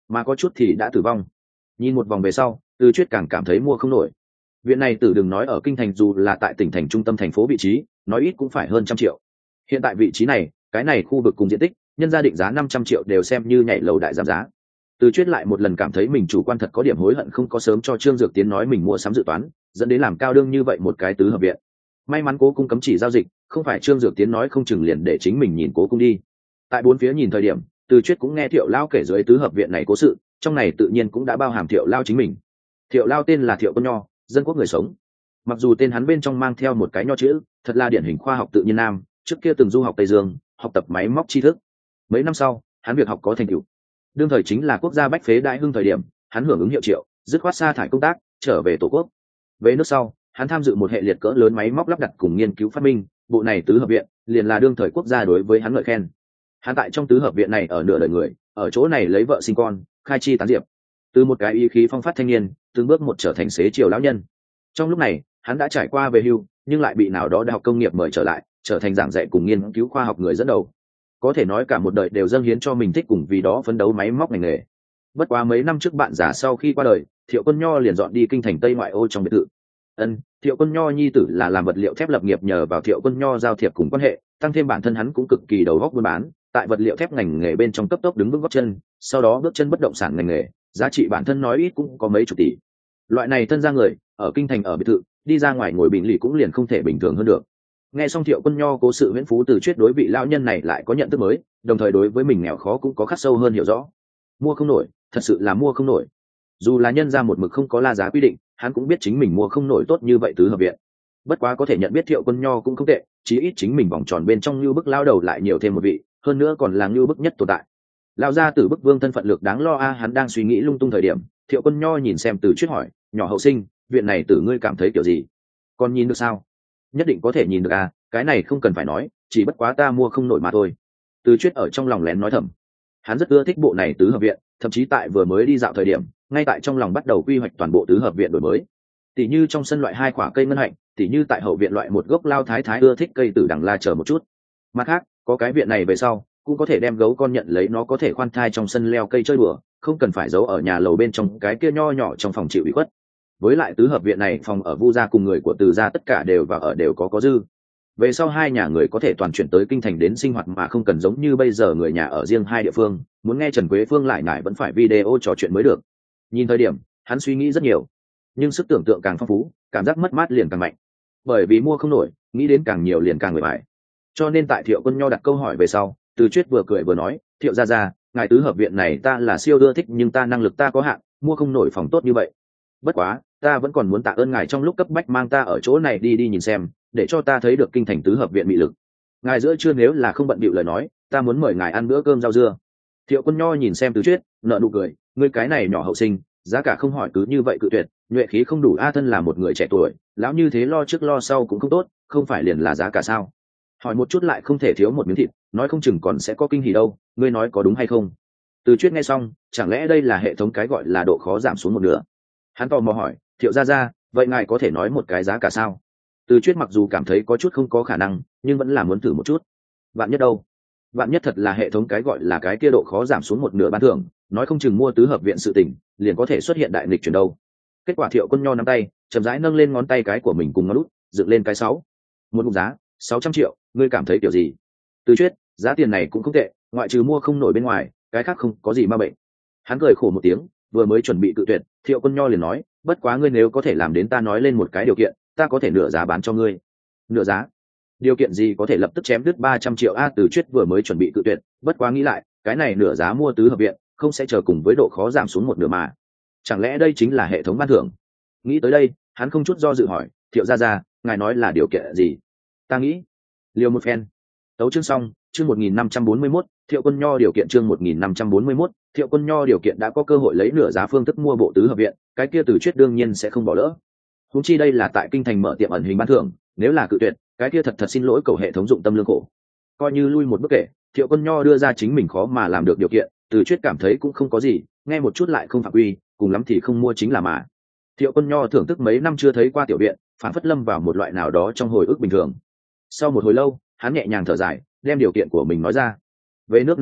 mà có chút thì đã tử vong. Nhìn một vòng về sau, Từ Chuyết càng cảm thấy mua không nổi. Viện này tử đừng nói ở kinh thành, dù là tại tỉnh thành trung tâm thành phố vị trí, nói ít cũng phải hơn trăm triệu. Hiện tại vị trí này, cái này khu vực cùng diện tích, nhân gia định giá năm trăm triệu đều xem như nhảy lầu đại giảm giá. Từ Chuyết lại một lần cảm thấy mình chủ quan thật có điểm hối hận không có sớm cho Trương Dược Tiến nói mình mua sắm dự toán, dẫn đến làm cao đương như vậy một cái tứ hợp viện. May mắn Cố Cung cấm chỉ giao dịch, không phải Trương Dược Tiến nói không chừng liền để chính mình nhìn Cố Cung đi. Tại bốn phía nhìn thời điểm, Từ Chuyết cũng nghe Thiệu Lao kể dưới tứ hợp viện này cố sự, trong này tự nhiên cũng đã bao hàm Thiệu Lao chính mình. Thiệu Lao tên là Thiệu Quân Nho, dân quốc người sống. Mặc dù tên hắn bên trong mang theo một cái nho chữ, thật là điển hình khoa học tự nhiên nam, trước kia từng du học Tây Dương, học tập máy móc tri thức. Mấy năm sau, hắn việc học có thành tựu. Đương thời chính là quốc gia bách phế đại hưng thời điểm, hắn hưởng ứng hiệu triệu, dứt khoát sa thải công tác, trở về tổ quốc. Về nước sau, hắn tham dự một hệ liệt cỡ lớn máy móc lắp đặt cùng nghiên cứu phát minh, bộ này tứ hợp viện liền là đương thời quốc gia đối với hắn ngợi khen. Hắn tại trong tứ hợp viện này ở nửa đời người, ở chỗ này lấy vợ sinh con, khai chi tán diệp. Từ một cái ý khí phong phát thanh niên, từng bước một trở thành xế chiều lão nhân. Trong lúc này, hắn đã trải qua về hưu, nhưng lại bị nào đó đại học công nghiệp mời trở lại, trở thành giảng dạy cùng nghiên cứu khoa học người dẫn đầu. Có thể nói cả một đời đều dâng hiến cho mình thích cùng vì đó phấn đấu máy móc ngành nghề. Bất quá mấy năm trước bạn già sau khi qua đời, Thiệu Quân Nho liền dọn đi kinh thành Tây ngoại ô trong biệt thự. Ân, Thiệu Quân Nho nhi tử là làm vật liệu thép lập nghiệp, nhờ vào Thiệu Quân Nho giao thiệp cùng quan hệ, tăng thêm bản thân hắn cũng cực kỳ đầu óc buôn bán, tại vật liệu thép ngành nghề bên trong cấp tốc đứng vững gót chân, sau đó bước chân bất động sản ngành nghề, giá trị bản thân nói ít cũng có mấy chục tỷ. Loại này thân ra người, ở kinh thành ở biệt thự, đi ra ngoài ngồi bình lì cũng liền không thể bình thường hơn được. Nghe xong Thiệu Quân Nho cố sự huyễn phú Từ Chuyết đối vị lão nhân này lại có nhận thức mới, đồng thời đối với mình nghèo khó cũng có khắc sâu hơn hiểu rõ. Mua không nổi, thật sự là mua không nổi. Dù là nhân ra một mực không có la giá quy định, hắn cũng biết chính mình mua không nổi tốt như vậy tứ hợp viện. Bất quá có thể nhận biết Thiệu Quân Nho cũng không tệ, chí ít chính mình vòng tròn bên trong như bức lao đầu lại nhiều thêm một vị, hơn nữa còn là như bức nhất tồn tại. Lão gia tử bức vương thân phận lực đáng lo a, hắn đang suy nghĩ lung tung thời điểm, Thiệu Quân Nho nhìn xem Từ Chuyết hỏi, nhỏ hậu sinh, viện này tử ngươi cảm thấy kiểu gì? Còn nhìn được sao? Nhất định có thể nhìn được à, cái này không cần phải nói, chỉ bất quá ta mua không nổi mà thôi. Từ Chuyết ở trong lòng lén nói thầm, hắn rất ưa thích bộ này tứ hợp viện, thậm chí tại vừa mới đi dạo thời điểm, ngay tại trong lòng bắt đầu quy hoạch toàn bộ tứ hợp viện đổi mới. Tỷ như trong sân loại hai quả cây ngân hạnh, tỷ như tại hậu viện loại một gốc lao thái thái ưa thích cây tử đằng la chờ một chút. Mặt khác, có cái viện này về sau, cũng có thể đem gấu con nhận lấy, nó có thể khoan thai trong sân leo cây chơi bừa, không cần phải giấu ở nhà lầu bên trong cái kia nho nhỏ trong phòng chịu ủy khuất. Với lại tứ hợp viện này phòng ở Vu gia cùng người của Từ gia tất cả đều và ở đều có có dư. Về sau hai nhà người có thể toàn chuyển tới kinh thành đến sinh hoạt mà không cần giống như bây giờ người nhà ở riêng hai địa phương, muốn nghe Trần Quế Phương lại ngại vẫn phải video trò chuyện mới được. Nhìn thời điểm, hắn suy nghĩ rất nhiều, nhưng sức tưởng tượng càng phong phú, cảm giác mất mát liền càng mạnh. Bởi vì mua không nổi, nghĩ đến càng nhiều liền càng người bại. Cho nên tại Thiệu Quân Nho đặt câu hỏi về sau, Từ Chuyết vừa cười vừa nói, Thiệu gia gia, ngài tứ hợp viện này ta là siêu ưa thích, nhưng ta năng lực ta có hạn, mua không nổi phòng tốt như vậy. Bất quá, ta vẫn còn muốn tạ ơn ngài trong lúc cấp bách mang ta ở chỗ này đi đi nhìn xem, để cho ta thấy được kinh thành tứ hợp viện mị lực. Ngài giữa trưa nếu là không bận bịu lời nói, ta muốn mời ngài ăn bữa cơm rau dưa. Thiệu Quân Nho nhìn xem Từ Chuyết, nợ nụ cười, ngươi cái này nhỏ hậu sinh, giá cả không hỏi cứ như vậy cự tuyệt, nhuệ khí không đủ a, thân là một người trẻ tuổi, lão như thế lo trước lo sau cũng không tốt, không phải liền là giá cả sao? Hỏi một chút lại không thể thiếu một miếng thịt, nói không chừng còn sẽ có kinh hỉ đâu, ngươi nói có đúng hay không? Từ Chuyết nghe xong, chẳng lẽ đây là hệ thống cái gọi là độ khó giảm xuống một nửa? Hắn tò mò hỏi, Thiệu gia gia, vậy ngài có thể nói một cái giá cả sao? Từ Chuyết mặc dù cảm thấy có chút không có khả năng, nhưng vẫn là muốn thử một chút. Vạn nhất đâu? Vạn nhất thật là hệ thống cái gọi là cái kia độ khó giảm xuống một nửa ban thưởng, nói không chừng mua tứ hợp viện sự tỉnh, liền có thể xuất hiện đại nghịch chuyển đâu. Kết quả Thiệu Quân Nho nắm tay, chậm rãi nâng lên ngón tay cái của mình cùng ngón út, dựng lên cái sáu. Một mục giá, sáu trăm triệu, ngươi cảm thấy kiểu gì? Từ Chuyết, giá tiền này cũng không tệ, ngoại trừ mua không nổi bên ngoài, cái khác không có gì ma bệnh. Hắn cười khổ một tiếng, vừa mới chuẩn bị cự tuyệt, Thiệu Quân Nho liền nói, bất quá ngươi nếu có thể làm đến ta nói lên một cái điều kiện, ta có thể nửa giá bán cho ngươi. Nửa giá? Điều kiện gì có thể lập tức chém đứt ba trăm triệu a? Từ Chuyết vừa mới chuẩn bị cự tuyệt, bất quá nghĩ lại, cái này nửa giá mua tứ hợp viện, không sẽ chờ cùng với độ khó giảm xuống một nửa mà. Chẳng lẽ đây chính là hệ thống ban thưởng? Nghĩ tới đây, hắn không chút do dự hỏi, Thiệu gia gia, ngài nói là điều kiện gì? Ta nghĩ, liều một phen. Tấu chương xong, chương một nghìn năm trăm bốn mươi mốt, Thiệu Quân Nho điều kiện chương một nghìn năm trăm bốn mươi mốt, Thiệu Quân Nho điều kiện đã có cơ hội lấy nửa giá phương thức mua bộ tứ hợp viện, cái kia Từ Chuyết đương nhiên sẽ không bỏ lỡ. Huống chi đây là tại kinh thành mở tiệm ẩn hình ban thưởng, nếu là cự tuyệt, cái kia thật thật xin lỗi cầu hệ thống dụng tâm lương khổ. Coi như lui một bước kể, Thiệu Quân Nho đưa ra chính mình khó mà làm được điều kiện, Từ Chuyết cảm thấy cũng không có gì, nghe một chút lại không phạm quy, cùng lắm thì không mua chính là mà. Thiệu Quân Nho thưởng thức mấy năm chưa thấy qua tiểu viện, phản phất lâm vào một loại nào đó trong hồi ức bình thường. Sau một hồi lâu, hắn nhẹ nhàng thở dài, đem điều kiện của mình nói ra. Về nước năm đó,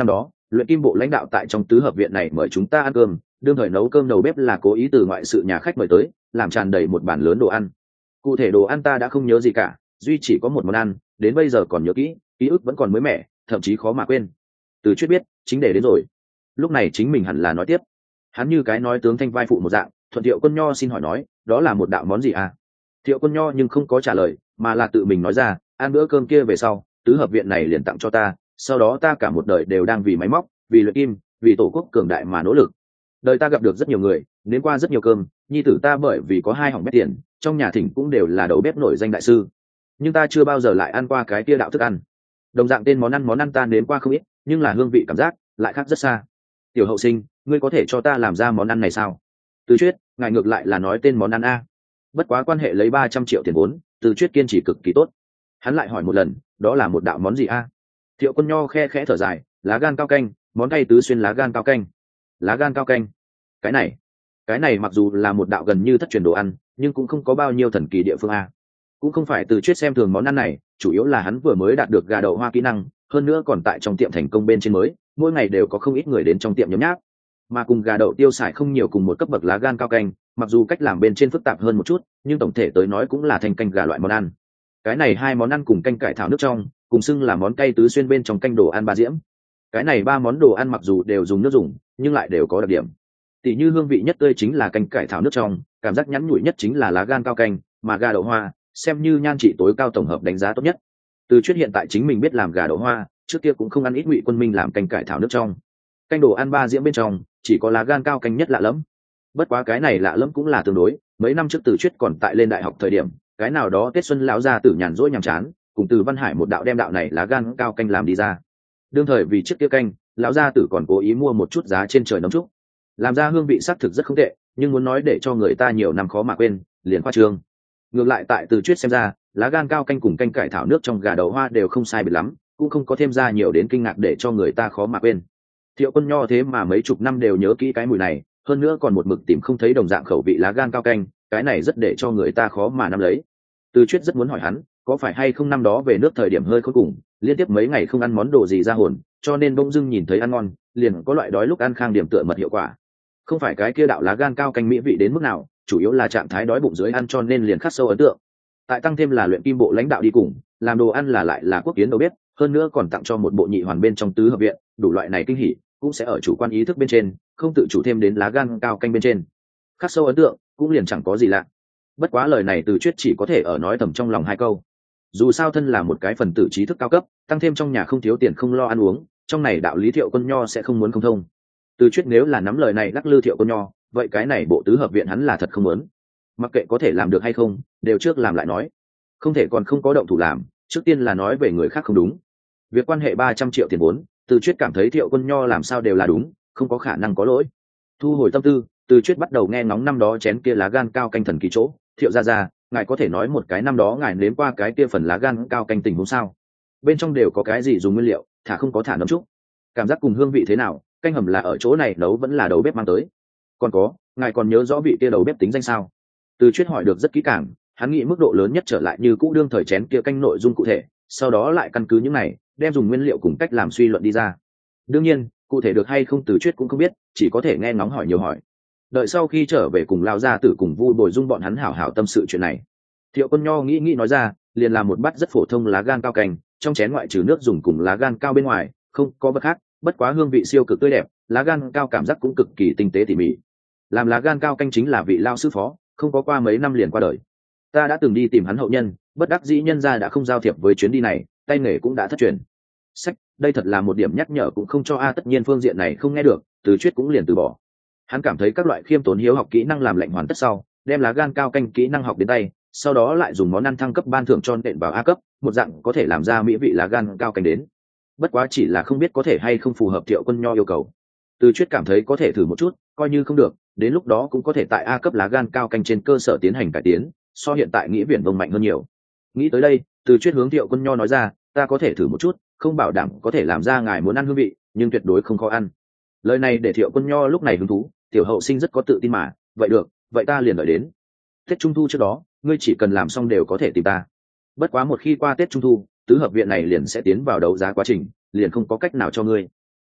luyện kim bộ lãnh đạo tại trong tứ hợp viện này mời chúng ta ăn cơm, đương thời nấu cơm đầu bếp là cố ý từ ngoại sự nhà khách mời tới, làm tràn đầy một bàn lớn đồ ăn. Cụ thể đồ ăn ta đã không nhớ gì cả, duy chỉ có một món ăn đến bây giờ còn nhớ kỹ, ký ức vẫn còn mới mẻ, thậm chí khó mà quên. Từ Chuyết biết chính để đến rồi, lúc này chính mình hẳn là nói tiếp. Hắn như cái nói tướng thanh vai phụ một dạng, thuận Thiệu Quân Nho xin hỏi nói, đó là một đạo món gì à? Thiệu Quân Nho nhưng không có trả lời, mà là tự mình nói ra, ăn bữa cơm kia về sau, tứ hợp viện này liền tặng cho ta, sau đó ta cả một đời đều đang vì máy móc, vì luyện kim, vì tổ quốc cường đại mà nỗ lực. Đời ta gặp được rất nhiều người, nếm qua rất nhiều cơm, nhi tử ta bởi vì có hai hỏng bét tiền, trong nhà thỉnh cũng đều là đầu bếp nổi danh đại sư, nhưng ta chưa bao giờ lại ăn qua cái kia đạo thức ăn. Đồng dạng tên món ăn món ăn ta nếm qua không ít, nhưng là hương vị cảm giác lại khác rất xa. Tiểu hậu sinh, ngươi có thể cho ta làm ra món ăn này sao? Từ Chuyết, ngài ngược lại là nói tên món ăn a. Bất quá quan hệ lấy ba trăm triệu tiền vốn, Từ Chuyết kiên trì cực kỳ tốt. Hắn lại hỏi một lần, đó là một đạo món gì a? Thiệu Quân Nho khe khẽ thở dài, lá gan cao canh, món cay tứ xuyên lá gan cao canh. Lá gan cao canh? Cái này, cái này mặc dù là một đạo gần như thất truyền đồ ăn, nhưng cũng không có bao nhiêu thần kỳ địa phương a. Cũng không phải Từ Chuyết xem thường món ăn này, chủ yếu là hắn vừa mới đạt được gà đậu hoa kỹ năng, hơn nữa còn tại trong tiệm thành công bên trên mới, mỗi ngày đều có không ít người đến trong tiệm nhấm nháp. Mà cùng gà đậu tiêu xài không nhiều cùng một cấp bậc lá gan cao canh, mặc dù cách làm bên trên phức tạp hơn một chút, nhưng tổng thể tới nói cũng là thành canh gà loại món ăn. Cái này hai món ăn cùng canh cải thảo nước trong, cùng xưng là món cay tứ xuyên bên trong canh đồ ăn ba diễm. Cái này ba món đồ ăn mặc dù đều dùng nước dùng, nhưng lại đều có đặc điểm. Tỷ như hương vị nhất tươi chính là canh cải thảo nước trong, cảm giác nhắn nhủi nhất chính là lá gan cao canh, mà gà đậu hoa xem như nhan trị tối cao tổng hợp đánh giá tốt nhất. Từ Chuyết hiện tại chính mình biết làm gà đậu hoa, trước kia cũng không ăn ít Ngụy Quân Minh làm canh cải thảo nước trong. Canh đồ ăn ba diễm bên trong, chỉ có lá gan cao canh nhất lạ lẫm. Bất quá cái này lạ lẫm cũng là tương đối, mấy năm trước Từ Chuyết còn tại lên đại học thời điểm, cái nào đó Tết xuân lão gia tử nhàn rỗi nhàm chán, cùng Từ Văn Hải một đạo đem đạo này lá gan cao canh làm đi ra. Đương thời vì trước kia canh, lão gia tử còn cố ý mua một chút giá trên trời nấm trúc, làm ra hương vị xác thực rất không tệ, nhưng muốn nói để cho người ta nhiều năm khó mà quên, liền khoa trương. Ngược lại tại Từ Chuyết xem ra, lá gan cao canh cùng canh cải thảo nước trong gà đậu hoa đều không sai biệt lắm, cũng không có thêm ra nhiều đến kinh ngạc để cho người ta khó mà quên. Thiệu Quân Nho thế mà mấy chục năm đều nhớ kỹ cái mùi này, hơn nữa còn một mực tìm không thấy đồng dạng khẩu vị lá gan cao canh, cái này rất để cho người ta khó mà nắm lấy. Từ Chuyết rất muốn hỏi hắn, có phải hay không năm đó về nước thời điểm hơi khốn cùng, liên tiếp mấy ngày không ăn món đồ gì ra hồn, cho nên bỗng dưng nhìn thấy ăn ngon, liền có loại đói lúc ăn khang điểm tựa mật hiệu quả. Không phải cái kia đạo lá gan cao canh mỹ vị đến mức nào, chủ yếu là trạng thái đói bụng dưới ăn cho nên liền khắc sâu ấn tượng. Tại tăng thêm là luyện kim bộ lãnh đạo đi cùng, làm đồ ăn là lại là quốc kiến đầu bếp, hơn nữa còn tặng cho một bộ nhị hoàn bên trong tứ hợp viện, đủ loại này kinh hỉ cũng sẽ ở chủ quan ý thức bên trên, không tự chủ thêm đến lá gan cao canh bên trên. Khắc sâu ấn tượng cũng liền chẳng có gì lạ. Bất quá lời này Từ Chuyết chỉ có thể ở nói thầm trong lòng hai câu. Dù sao thân là một cái phần tử trí thức cao cấp, tăng thêm trong nhà không thiếu tiền không lo ăn uống, trong này đạo lý Thiệu Quân Nho sẽ không muốn không thông. Từ Chuyết nếu là nắm lời này lắc lư Thiệu Quân Nho, vậy cái này bộ tứ hợp viện hắn là thật không muốn. Mặc kệ có thể làm được hay không, đều trước làm lại nói. Không thể còn không có động thủ làm, trước tiên là nói về người khác không đúng. Việc quan hệ ba trăm triệu tiền vốn, Từ Chuyết cảm thấy Thiệu Quân Nho làm sao đều là đúng, không có khả năng có lỗi. Thu hồi tâm tư, Từ Chuyết bắt đầu nghe ngóng năm đó chén kia lá gan cao canh thần kỳ chỗ. Thiệu gia gia, ngài có thể nói một cái năm đó ngài nếm qua cái kia phần lá gan cao canh tình huống sao? Bên trong đều có cái gì dùng nguyên liệu, thả không có thả nấm trúc, cảm giác cùng hương vị thế nào, canh hầm là ở chỗ này nấu vẫn là đầu bếp mang tới? Còn có, ngài còn nhớ rõ vị kia đầu bếp tính danh sao? Từ Chuyết hỏi được rất kỹ càng, hắn nghĩ mức độ lớn nhất trở lại như cũ đương thời chén kia canh nội dung cụ thể, sau đó lại căn cứ những này, đem dùng nguyên liệu cùng cách làm suy luận đi ra. Đương nhiên, cụ thể được hay không Từ Chuyết cũng không biết, chỉ có thể nghe ngóng hỏi nhiều hỏi. Đợi sau khi trở về cùng lao gia tử cùng Vu Bồi Dung bọn hắn hảo hảo tâm sự chuyện này. Thiệu Quân Nho nghĩ nghĩ nói ra, liền làm một bát rất phổ thông lá gan cao canh, trong chén ngoại trừ nước dùng cùng lá gan cao bên ngoài, không có vật khác, bất quá hương vị siêu cực tươi đẹp, lá gan cao cảm giác cũng cực kỳ tinh tế tỉ mỉ. Làm lá gan cao canh chính là vị lao sư phó, không có qua mấy năm liền qua đời. Ta đã từng đi tìm hắn hậu nhân, bất đắc dĩ nhân gia đã không giao thiệp với chuyến đi này, tay nghề cũng đã thất truyền. Sách, đây thật là một điểm nhắc nhở cũng không cho a, tất nhiên phương diện này không nghe được, Từ Chuyết cũng liền từ bỏ. Hắn cảm thấy các loại khiêm tốn hiếu học kỹ năng làm lệnh hoàn tất sau, đem lá gan cao canh kỹ năng học đến tay, sau đó lại dùng món ăn thăng cấp ban thưởng cho nện vào A cấp, một dạng có thể làm ra mỹ vị lá gan cao canh đến. Bất quá chỉ là không biết có thể hay không phù hợp Thiệu Quân Nho yêu cầu. Từ Chuyết cảm thấy có thể thử một chút, coi như không được, đến lúc đó cũng có thể tại A cấp lá gan cao canh trên cơ sở tiến hành cải tiến, so hiện tại nghĩa viển vông mạnh hơn nhiều. Nghĩ tới đây, Từ Chuyết hướng Thiệu Quân Nho nói ra, ta có thể thử một chút, không bảo đảm có thể làm ra ngài muốn ăn hương vị, nhưng tuyệt đối không khó ăn. Lời này để Thiệu Quân Nho lúc này hứng thú, tiểu hậu sinh rất có tự tin mà, vậy được, vậy ta liền đợi đến Tết Trung thu trước đó, ngươi chỉ cần làm xong đều có thể tìm ta. Bất quá một khi qua Tết Trung thu, tứ hợp viện này liền sẽ tiến vào đấu giá quá trình, liền không có cách nào cho ngươi.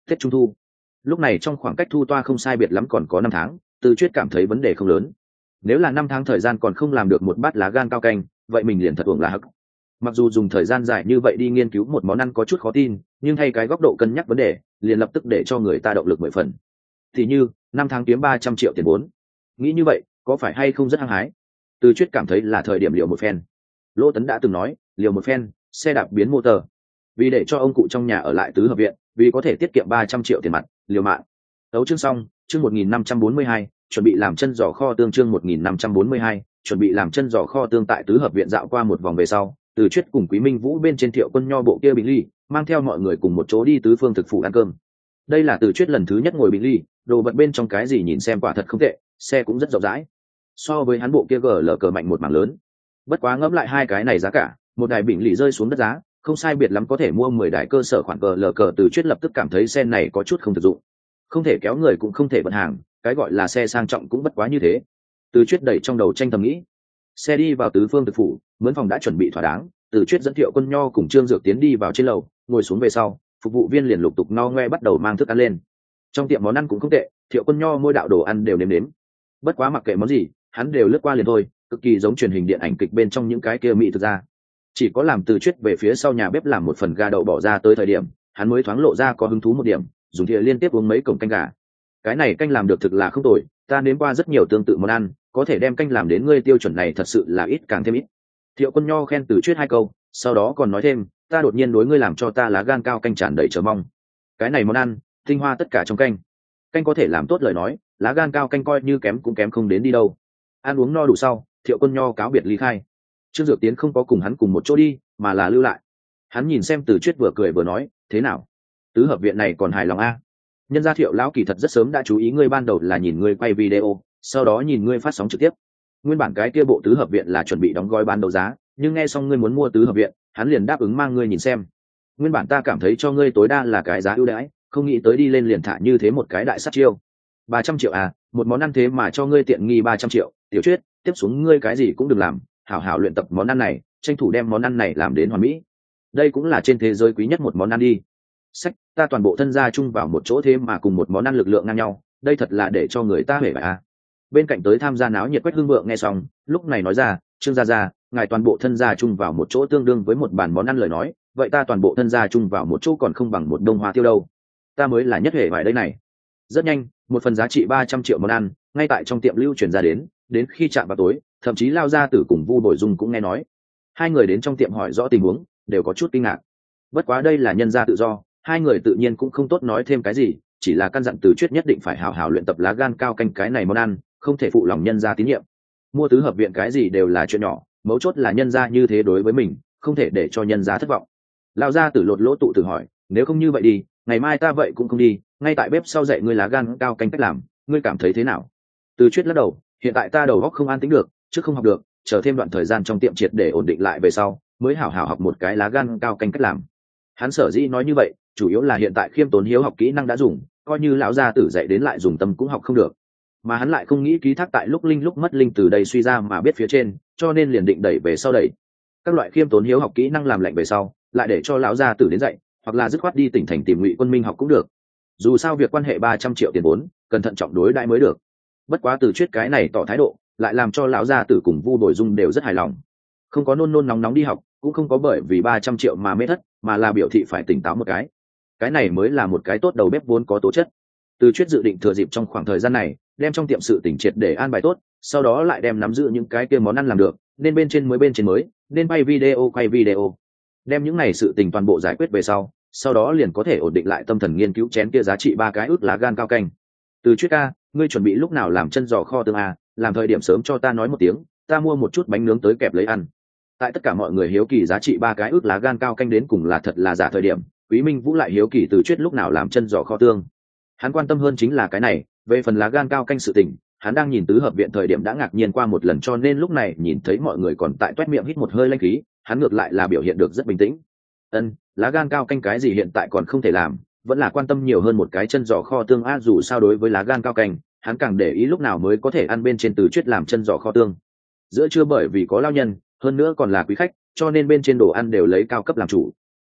Tết Trung thu. Lúc này trong khoảng cách thu toa không sai biệt lắm còn có năm tháng, Từ Chuyết cảm thấy vấn đề không lớn. Nếu là năm tháng thời gian còn không làm được một bát lá gan cao canh, vậy mình liền thật uổng là hắc. Mặc dù dùng thời gian dài như vậy đi nghiên cứu một món ăn có chút khó tin, nhưng thay cái góc độ cân nhắc vấn đề, liền lập tức để cho người ta động lực mười phần. Thì như, năm tháng kiếm ba trăm triệu tiền vốn. Nghĩ như vậy, có phải hay không rất hăng hái? Từ Chuyết cảm thấy là thời điểm liều một phen. Lỗ Tấn đã từng nói, liều một phen, xe đạp biến motor. Vì để cho ông cụ trong nhà ở lại tứ hợp viện, vì có thể tiết kiệm ba trăm triệu tiền mặt, liều mạng. Đấu chương xong, chương một nghìn năm trăm bốn mươi hai, chuẩn bị làm chân giò kho tương chương một nghìn năm trăm bốn mươi hai, chuẩn bị làm chân giò kho tương tại tứ hợp viện dạo qua một vòng về sau, Từ Chuyết cùng Quý Minh Vũ bên trên Thiệu Quân Nho bộ kia bình ly, mang theo mọi người cùng một chỗ đi tứ phương thực phủ ăn cơm. Đây là Từ Chuyết lần thứ nhất ngồi bình ly, đồ vật bên trong cái gì nhìn xem quả thật không tệ, xe cũng rất rộng rãi. So với hắn bộ kia gờ lờ cờ mạnh một mảng lớn. Bất quá ngẫm lại hai cái này giá cả, một đài bình ly rơi xuống đất giá, không sai biệt lắm có thể mua mười đài cơ sở khoản gờ lờ cờ. Từ Chuyết lập tức cảm thấy xe này có chút không thực dụng. Không thể kéo người cũng không thể vận hàng, cái gọi là xe sang trọng cũng bất quá như thế. Từ Chuyết đẩy trong đầu tranh thầm nghĩ. Xe đi vào tứ phương thực phủ, mướn phòng đã chuẩn bị thỏa đáng. Từ Chuyết dẫn Thiệu Quân Nho cùng Trương Dược tiến đi vào trên lầu, ngồi xuống về sau, phục vụ viên liền lục tục no ngoe bắt đầu mang thức ăn lên. Trong tiệm món ăn cũng không tệ, Thiệu Quân Nho mỗi đạo đồ ăn đều nếm nếm. Bất quá mặc kệ món gì, hắn đều lướt qua liền thôi, cực kỳ giống truyền hình điện ảnh kịch bên trong những cái kia mỹ thực ra. Chỉ có làm Từ Chuyết về phía sau nhà bếp làm một phần gà đậu bỏ ra tới thời điểm, hắn mới thoáng lộ ra có hứng thú một điểm, dùng thìa liên tiếp uống mấy cổng canh gà. Cái này canh làm được thực là không tồi, ta nếm qua rất nhiều tương tự món ăn, có thể đem canh làm đến ngươi tiêu chuẩn này thật sự là ít càng thêm ít. Thiệu Quân Nho khen Từ Chuyết hai câu, sau đó còn nói thêm, ta đột nhiên đối ngươi làm cho ta lá gan cao canh tràn đầy chờ mong. Cái này món ăn, tinh hoa tất cả trong canh. Canh có thể làm tốt lời nói, lá gan cao canh coi như kém cũng kém không đến đi đâu. Ăn uống no đủ sau, Thiệu Quân Nho cáo biệt ly khai. Trương Dược Tiến không có cùng hắn cùng một chỗ đi, mà là lưu lại. Hắn nhìn xem Từ Chuyết vừa cười vừa nói, thế nào? Tứ hợp viện này còn hài lòng a? Nhân gia Thiệu lão kỳ thật rất sớm đã chú ý ngươi, ban đầu là nhìn ngươi quay video, sau đó nhìn ngươi phát sóng trực tiếp. Nguyên bản cái kia bộ tứ hợp viện là chuẩn bị đóng gói bán đấu giá, nhưng nghe xong ngươi muốn mua tứ hợp viện, hắn liền đáp ứng mang ngươi nhìn xem. Nguyên bản ta cảm thấy cho ngươi tối đa là cái giá ưu đãi, không nghĩ tới đi lên liền thả như thế một cái đại sát chiêu. Ba trăm triệu à, một món ăn thế mà cho ngươi tiện nghi ba trăm triệu, Tiểu Chuyết, tiếp xuống ngươi cái gì cũng đừng làm, hảo hảo luyện tập món ăn này, tranh thủ đem món ăn này làm đến hoàn mỹ. Đây cũng là trên thế giới quý nhất một món ăn đi. Sách, ta toàn bộ thân gia chung vào một chỗ thế mà cùng một món ăn lực lượng ngang nhau, đây thật là để cho người ta hể vải à. Bên cạnh tới tham gia náo nhiệt Quách Hưng Vượng nghe xong, lúc này nói ra, Trương gia gia, ngài toàn bộ thân gia chung vào một chỗ tương đương với một bàn món ăn lời nói, vậy ta toàn bộ thân gia chung vào một chỗ còn không bằng một đông hoa tiêu đâu. Ta mới là nhất hể vải đây này. Rất nhanh, một phần giá trị ba trăm triệu món ăn, ngay tại trong tiệm lưu truyền ra đến, đến khi chạm vào tối, thậm chí Lao Gia Tử cùng Vu Bồi Dung cũng nghe nói. Hai người đến trong tiệm hỏi rõ tình huống, đều có chút kinh ngạc. Bất quá đây là nhân gia tự do, hai người tự nhiên cũng không tốt nói thêm cái gì, chỉ là căn dặn Từ Chuyết nhất định phải hào hào luyện tập lá gan cao canh cái này món ăn, không thể phụ lòng nhân gia tín nhiệm. Mua tứ hợp viện cái gì đều là chuyện nhỏ, mấu chốt là nhân gia như thế đối với mình, không thể để cho nhân gia thất vọng. Lao Gia Tử lột lỗ tụ tử hỏi, nếu không như vậy đi, ngày mai ta vậy cũng không đi, ngay tại bếp sau dạy ngươi lá gan cao canh cách làm, ngươi cảm thấy thế nào? Từ Chuyết lắc đầu, hiện tại ta đầu óc không an tĩnh được, chứ không học được, chờ thêm đoạn thời gian trong tiệm triệt để ổn định lại về sau, mới hảo hảo học một cái lá gan cao canh cách làm. Hắn sở dĩ nói như vậy, chủ yếu là hiện tại khiêm tốn hiếu học kỹ năng đã dùng, coi như lão gia tử dạy đến lại dùng tâm cũng học không được. Mà hắn lại không nghĩ ký thác tại lúc linh lúc mất linh từ đây suy ra mà biết phía trên, cho nên liền định đẩy về sau đẩy. Các loại khiêm tốn hiếu học kỹ năng làm lạnh về sau, lại để cho lão gia tử đến dạy, hoặc là dứt khoát đi tỉnh thành tìm Ngụy Quân Minh học cũng được. Dù sao việc quan hệ ba trăm triệu tiền vốn, cần thận trọng đối đãi mới được. Bất quá Từ Chuyết cái này tỏ thái độ, lại làm cho lão gia tử cùng Vu Bồi Dung đều rất hài lòng. Không có nôn nôn nóng nóng đi học, cũng không có bởi vì ba trăm triệu mà mê thất, mà là biểu thị phải tỉnh táo một cái. Cái này mới là một cái tốt đầu bếp vốn có tố chất. Từ Chuyết dự định thừa dịp trong khoảng thời gian này, đem trong tiệm sự tỉnh triệt để an bài tốt, sau đó lại đem nắm giữ những cái kia món ăn làm được, nên bên trên mới bên trên mới, nên quay video quay video. Đem những này sự tình toàn bộ giải quyết về sau, sau đó liền có thể ổn định lại tâm thần nghiên cứu chén kia giá trị ba cái ức lá gan cao canh. Từ Chuyết ca, ngươi chuẩn bị lúc nào làm chân giò kho tương à, làm thời điểm sớm cho ta nói một tiếng, ta mua một chút bánh nướng tới kẹp lấy ăn. Tại tất cả mọi người hiếu kỳ giá trị ba cái ức lá gan cao canh đến cùng là thật là giả thời điểm, Quý Minh Vũ lại hiếu kỳ Từ Chuyết lúc nào làm chân giò kho tương. Hắn quan tâm hơn chính là cái này, về phần lá gan cao canh sự tình, hắn đang nhìn tứ hợp viện thời điểm đã ngạc nhiên qua một lần, cho nên lúc này nhìn thấy mọi người còn tại toét miệng hít một hơi lanh khí, hắn ngược lại là biểu hiện được rất bình tĩnh. Ân, lá gan cao canh cái gì hiện tại còn không thể làm, vẫn là quan tâm nhiều hơn một cái chân giò kho tương a, dù sao đối với lá gan cao canh, hắn càng để ý lúc nào mới có thể ăn bên trên Từ Chuyết làm chân giò kho tương. Giữa trưa bởi vì có lao nhân, hơn nữa còn là quý khách, cho nên bên trên đồ ăn đều lấy cao cấp làm chủ.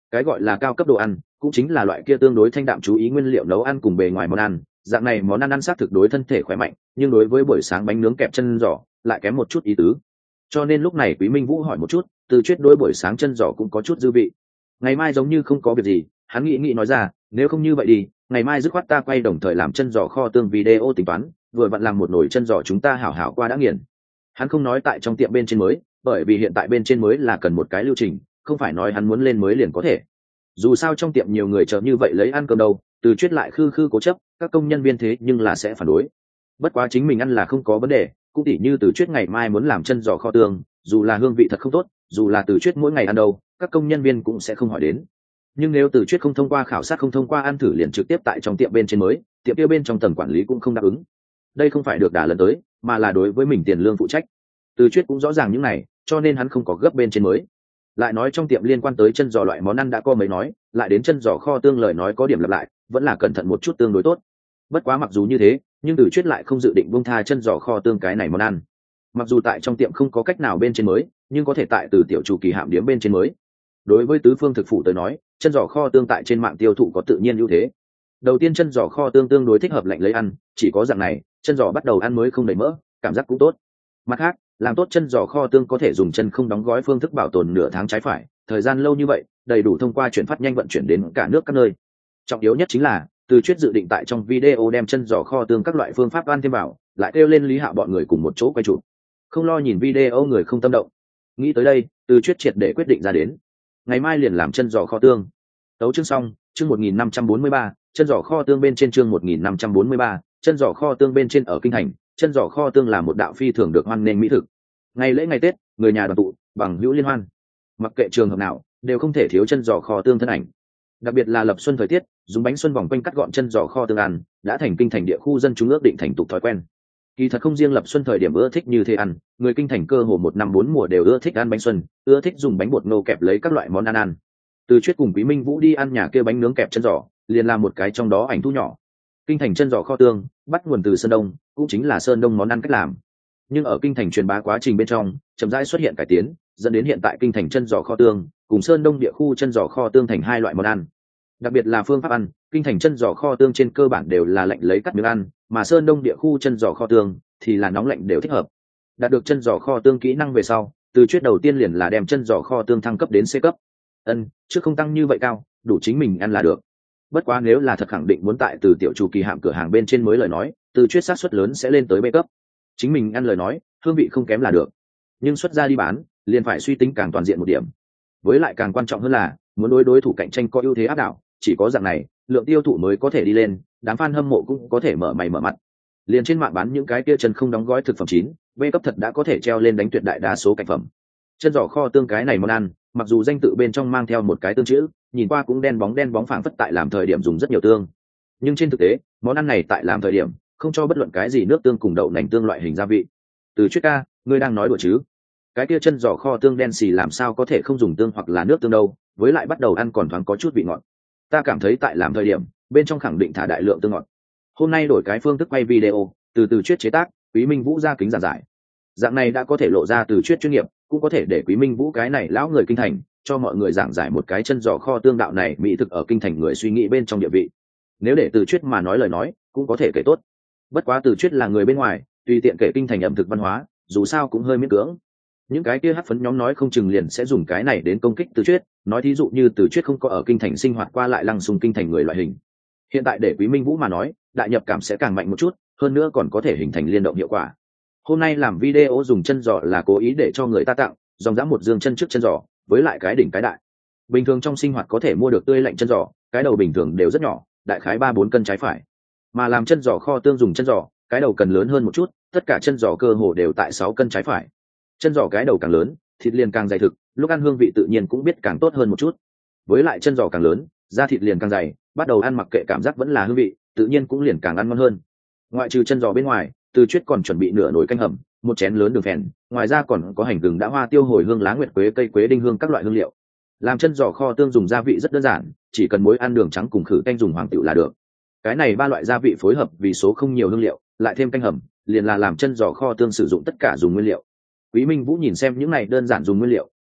Cái gọi là cao cấp đồ ăn cũng chính là loại kia tương đối thanh đạm, chú ý nguyên liệu nấu ăn cùng bề ngoài món ăn. Dạng này món ăn ăn sát thực đối thân thể khỏe mạnh, nhưng đối với buổi sáng bánh nướng kẹp chân giò lại kém một chút ý tứ. Cho nên lúc này Quý Minh Vũ hỏi một chút, Từ Chuyết đối buổi sáng chân giò cũng có chút dư vị. Ngày mai giống như không có việc gì, hắn nghĩ nghĩ nói ra, nếu không như vậy đi, ngày mai dứt khoát ta quay đồng thời làm chân giò kho tương video tính toán, vừa vặn làm một nồi chân giò chúng ta hảo hảo qua đã nghiền. Hắn không nói tại trong tiệm bên trên mới, bởi vì hiện tại bên trên mới là cần một cái lưu trình, không phải nói hắn muốn lên mới liền có thể. Dù sao trong tiệm nhiều người chờ như vậy lấy ăn cơm đâu, Từ Chuyết lại khư khư cố chấp, các công nhân viên thế nhưng là sẽ phản đối. Bất quá chính mình ăn là không có vấn đề, cũng tỉ như Từ Chuyết ngày mai muốn làm chân giò kho tương, dù là hương vị thật không tốt, dù là Từ Chuyết mỗi ngày ăn đâu, các công nhân viên cũng sẽ không hỏi đến. Nhưng nếu Từ Chuyết không thông qua khảo sát, không thông qua ăn thử liền trực tiếp tại trong tiệm bên trên mới, tiệm kia bên trong tầng quản lý cũng không đáp ứng. Đây không phải được đả lần tới, mà là đối với mình tiền lương phụ trách. Từ Chuyết cũng rõ ràng những này, cho nên hắn không có gấp bên trên mới. Lại nói trong tiệm liên quan tới chân giò loại món ăn đã có mấy nói, lại đến chân giò kho tương lời nói có điểm lặp lại, vẫn là cẩn thận một chút tương đối tốt. Bất quá mặc dù như thế, nhưng Từ Chuyết lại không dự định buông tha chân giò kho tương cái này món ăn. Mặc dù tại trong tiệm không có cách nào bên trên mới, nhưng có thể tại Từ tiểu chủ kỳ hạm điếm bên trên mới. Đối với tứ phương thực phụ tới nói, chân giò kho tương tại trên mạng tiêu thụ có tự nhiên ưu thế. Đầu tiên chân giò kho tương tương đối thích hợp lạnh lấy ăn, chỉ có dạng này, chân giò bắt đầu ăn mới không đầy mỡ, cảm giác cũng tốt. Mặt khác, làm tốt chân giò kho tương có thể dùng chân không đóng gói phương thức bảo tồn nửa tháng trái phải, thời gian lâu như vậy, đầy đủ thông qua chuyển phát nhanh vận chuyển đến cả nước các nơi. Trọng yếu nhất chính là, Từ Chuyết dự định tại trong video đem chân giò kho tương các loại phương pháp ăn thêm vào, lại kêu lên Lý Hạo bọn người cùng một chỗ quay chụp. Không lo nhìn video người không tâm động. Nghĩ tới đây, Từ Chuyết triệt để quyết định ra đến. Ngày mai liền làm chân giò kho tương. Tấu chương xong, chương một nghìn năm trăm bốn mươi ba, chân giò kho tương bên trên chương một nghìn năm trăm bốn mươi ba, chân giò kho tương bên trên ở kinh thành, chân giò kho tương là một đạo phi thường được hoan nghênh mỹ thực. Ngày lễ ngày Tết, người nhà đoàn tụ, bằng hữu liên hoan. Mặc kệ trường hợp nào, đều không thể thiếu chân giò kho tương thân ảnh. Đặc biệt là lập xuân thời tiết, dùng bánh xuân vòng quanh cắt gọn chân giò kho tương ăn, đã thành kinh thành địa khu dân chúng ước định thành tục thói quen. Kỳ thật không riêng lập xuân thời điểm ưa thích như thế ăn, người kinh thành cơ hồ một năm bốn mùa đều ưa thích ăn bánh xuân, ưa thích dùng bánh bột ngô kẹp lấy các loại món ăn ăn. Từ Chuyết cùng Quý Minh Vũ đi ăn nhà kia bánh nướng kẹp chân giò, liền làm một cái trong đó ảnh thu nhỏ. Kinh thành chân giò kho tương bắt nguồn từ Sơn Đông, cũng chính là Sơn Đông món ăn cách làm. Nhưng ở kinh thành truyền bá quá trình bên trong, chậm rãi xuất hiện cải tiến, dẫn đến hiện tại kinh thành chân giò kho tương cùng Sơn Đông địa khu chân giò kho tương thành hai loại món ăn. Đặc biệt là phương pháp ăn, kinh thành chân giò kho tương trên cơ bản đều là lạnh lấy cắt miếng ăn, mà Sơn Đông địa khu chân giò kho tương thì là nóng lạnh đều thích hợp. Đạt được chân giò kho tương kỹ năng về sau, Từ Chuyết đầu tiên liền là đem chân giò kho tương thăng cấp đến C cấp. Ân, chứ không tăng như vậy cao, đủ chính mình ăn là được. Bất quá nếu là thật khẳng định muốn tại Từ tiểu chủ kỳ hạm cửa hàng bên trên mới lời nói, Từ Chuyết xác suất lớn sẽ lên tới B cấp. Chính mình ăn lời nói, hương vị không kém là được. Nhưng xuất ra đi bán, liền phải suy tính càng toàn diện một điểm. Với lại càng quan trọng hơn là, muốn đối đối thủ cạnh tranh có ưu thế áp đảo, chỉ có dạng này, lượng tiêu thụ mới có thể đi lên, đám fan hâm mộ cũng có thể mở mày mở mặt. Liền trên mạng bán những cái kia chân không đóng gói thực phẩm chín, B cấp thật đã có thể treo lên đánh tuyệt đại đa số cảnh phẩm. Chân giò kho tương cái này món ăn, mặc dù danh tự bên trong mang theo một cái tương chữ, nhìn qua cũng đen bóng đen bóng phảng phất tại làm thời điểm dùng rất nhiều tương. Nhưng trên thực tế, món ăn này tại làm thời điểm, không cho bất luận cái gì nước tương cùng đậu nành tương loại hình gia vị. Từ Chuyết ca, ngươi đang nói đùa chứ? Cái kia chân giò kho tương đen xì làm sao có thể không dùng tương hoặc là nước tương đâu, với lại bắt đầu ăn còn thoáng có chút vị ngọt. Ta cảm thấy tại làm thời điểm, bên trong khẳng định thả đại lượng tương ngọt. Hôm nay đổi cái phương thức quay video, từ Từ Chuyết chế tác, Quý Minh Vũ ra kính giảng giải. Dạng này đã có thể lộ ra Từ Chuyết chuyên nghiệp, cũng có thể để Quý Minh Vũ cái này lão người kinh thành, cho mọi người giảng giải một cái chân giò kho tương đạo này mỹ thực ở kinh thành người suy nghĩ bên trong địa vị. Nếu để Từ Chuyết mà nói lời nói, cũng có thể kể tốt. Bất quá Từ Chuyết là người bên ngoài, tùy tiện kể kinh thành ẩm thực văn hóa, dù sao cũng hơi miễn cưỡng. Những cái kia hắc phấn nhóm nói không chừng liền sẽ dùng cái này đến công kích Từ Chuyết, nói thí dụ như Từ Chuyết không có ở kinh thành sinh hoạt qua lại lăng xung kinh thành người loại hình. Hiện tại để Quý Minh Vũ mà nói, đại nhập cảm sẽ càng mạnh một chút, hơn nữa còn có thể hình thành liên động hiệu quả. Hôm nay làm video dùng chân giò là cố ý để cho người ta tặng, dòng dã một dương chân trước chân giò, với lại cái đỉnh cái đại. Bình thường trong sinh hoạt có thể mua được tươi lạnh chân giò, cái đầu bình thường đều rất nhỏ, đại khái ba bốn cân trái phải. Mà làm chân giò kho tương dùng chân giò, cái đầu cần lớn hơn một chút, tất cả chân giò cơ hồ đều tại sáu cân trái phải. Chân giò cái đầu càng lớn, thịt liền càng dày thực, lúc ăn hương vị tự nhiên cũng biết càng tốt hơn một chút. Với lại chân giò càng lớn, da thịt liền càng dày, bắt đầu ăn mặc kệ cảm giác vẫn là hương vị, tự nhiên cũng liền càng ăn ngon hơn. Ngoại trừ chân giò bên ngoài, Từ Chuyết còn chuẩn bị nửa nồi canh hầm, một chén lớn đường phèn, ngoài ra còn có hành gừng đã hoa tiêu hồi hương lá nguyệt quế cây quế đinh hương các loại hương liệu. Làm chân giò kho tương dùng gia vị rất đơn giản, chỉ cần muối ăn đường trắng cùng khử canh dùng hoàng tiểu là được. Cái này ba loại gia vị phối hợp vì số không nhiều hương liệu, lại thêm canh hầm, liền là làm chân giò kho tương sử dụng tất cả dùng nguyên liệu. Quý Minh Vũ nhìn xem những này đơn giản dùng nguyên liệu,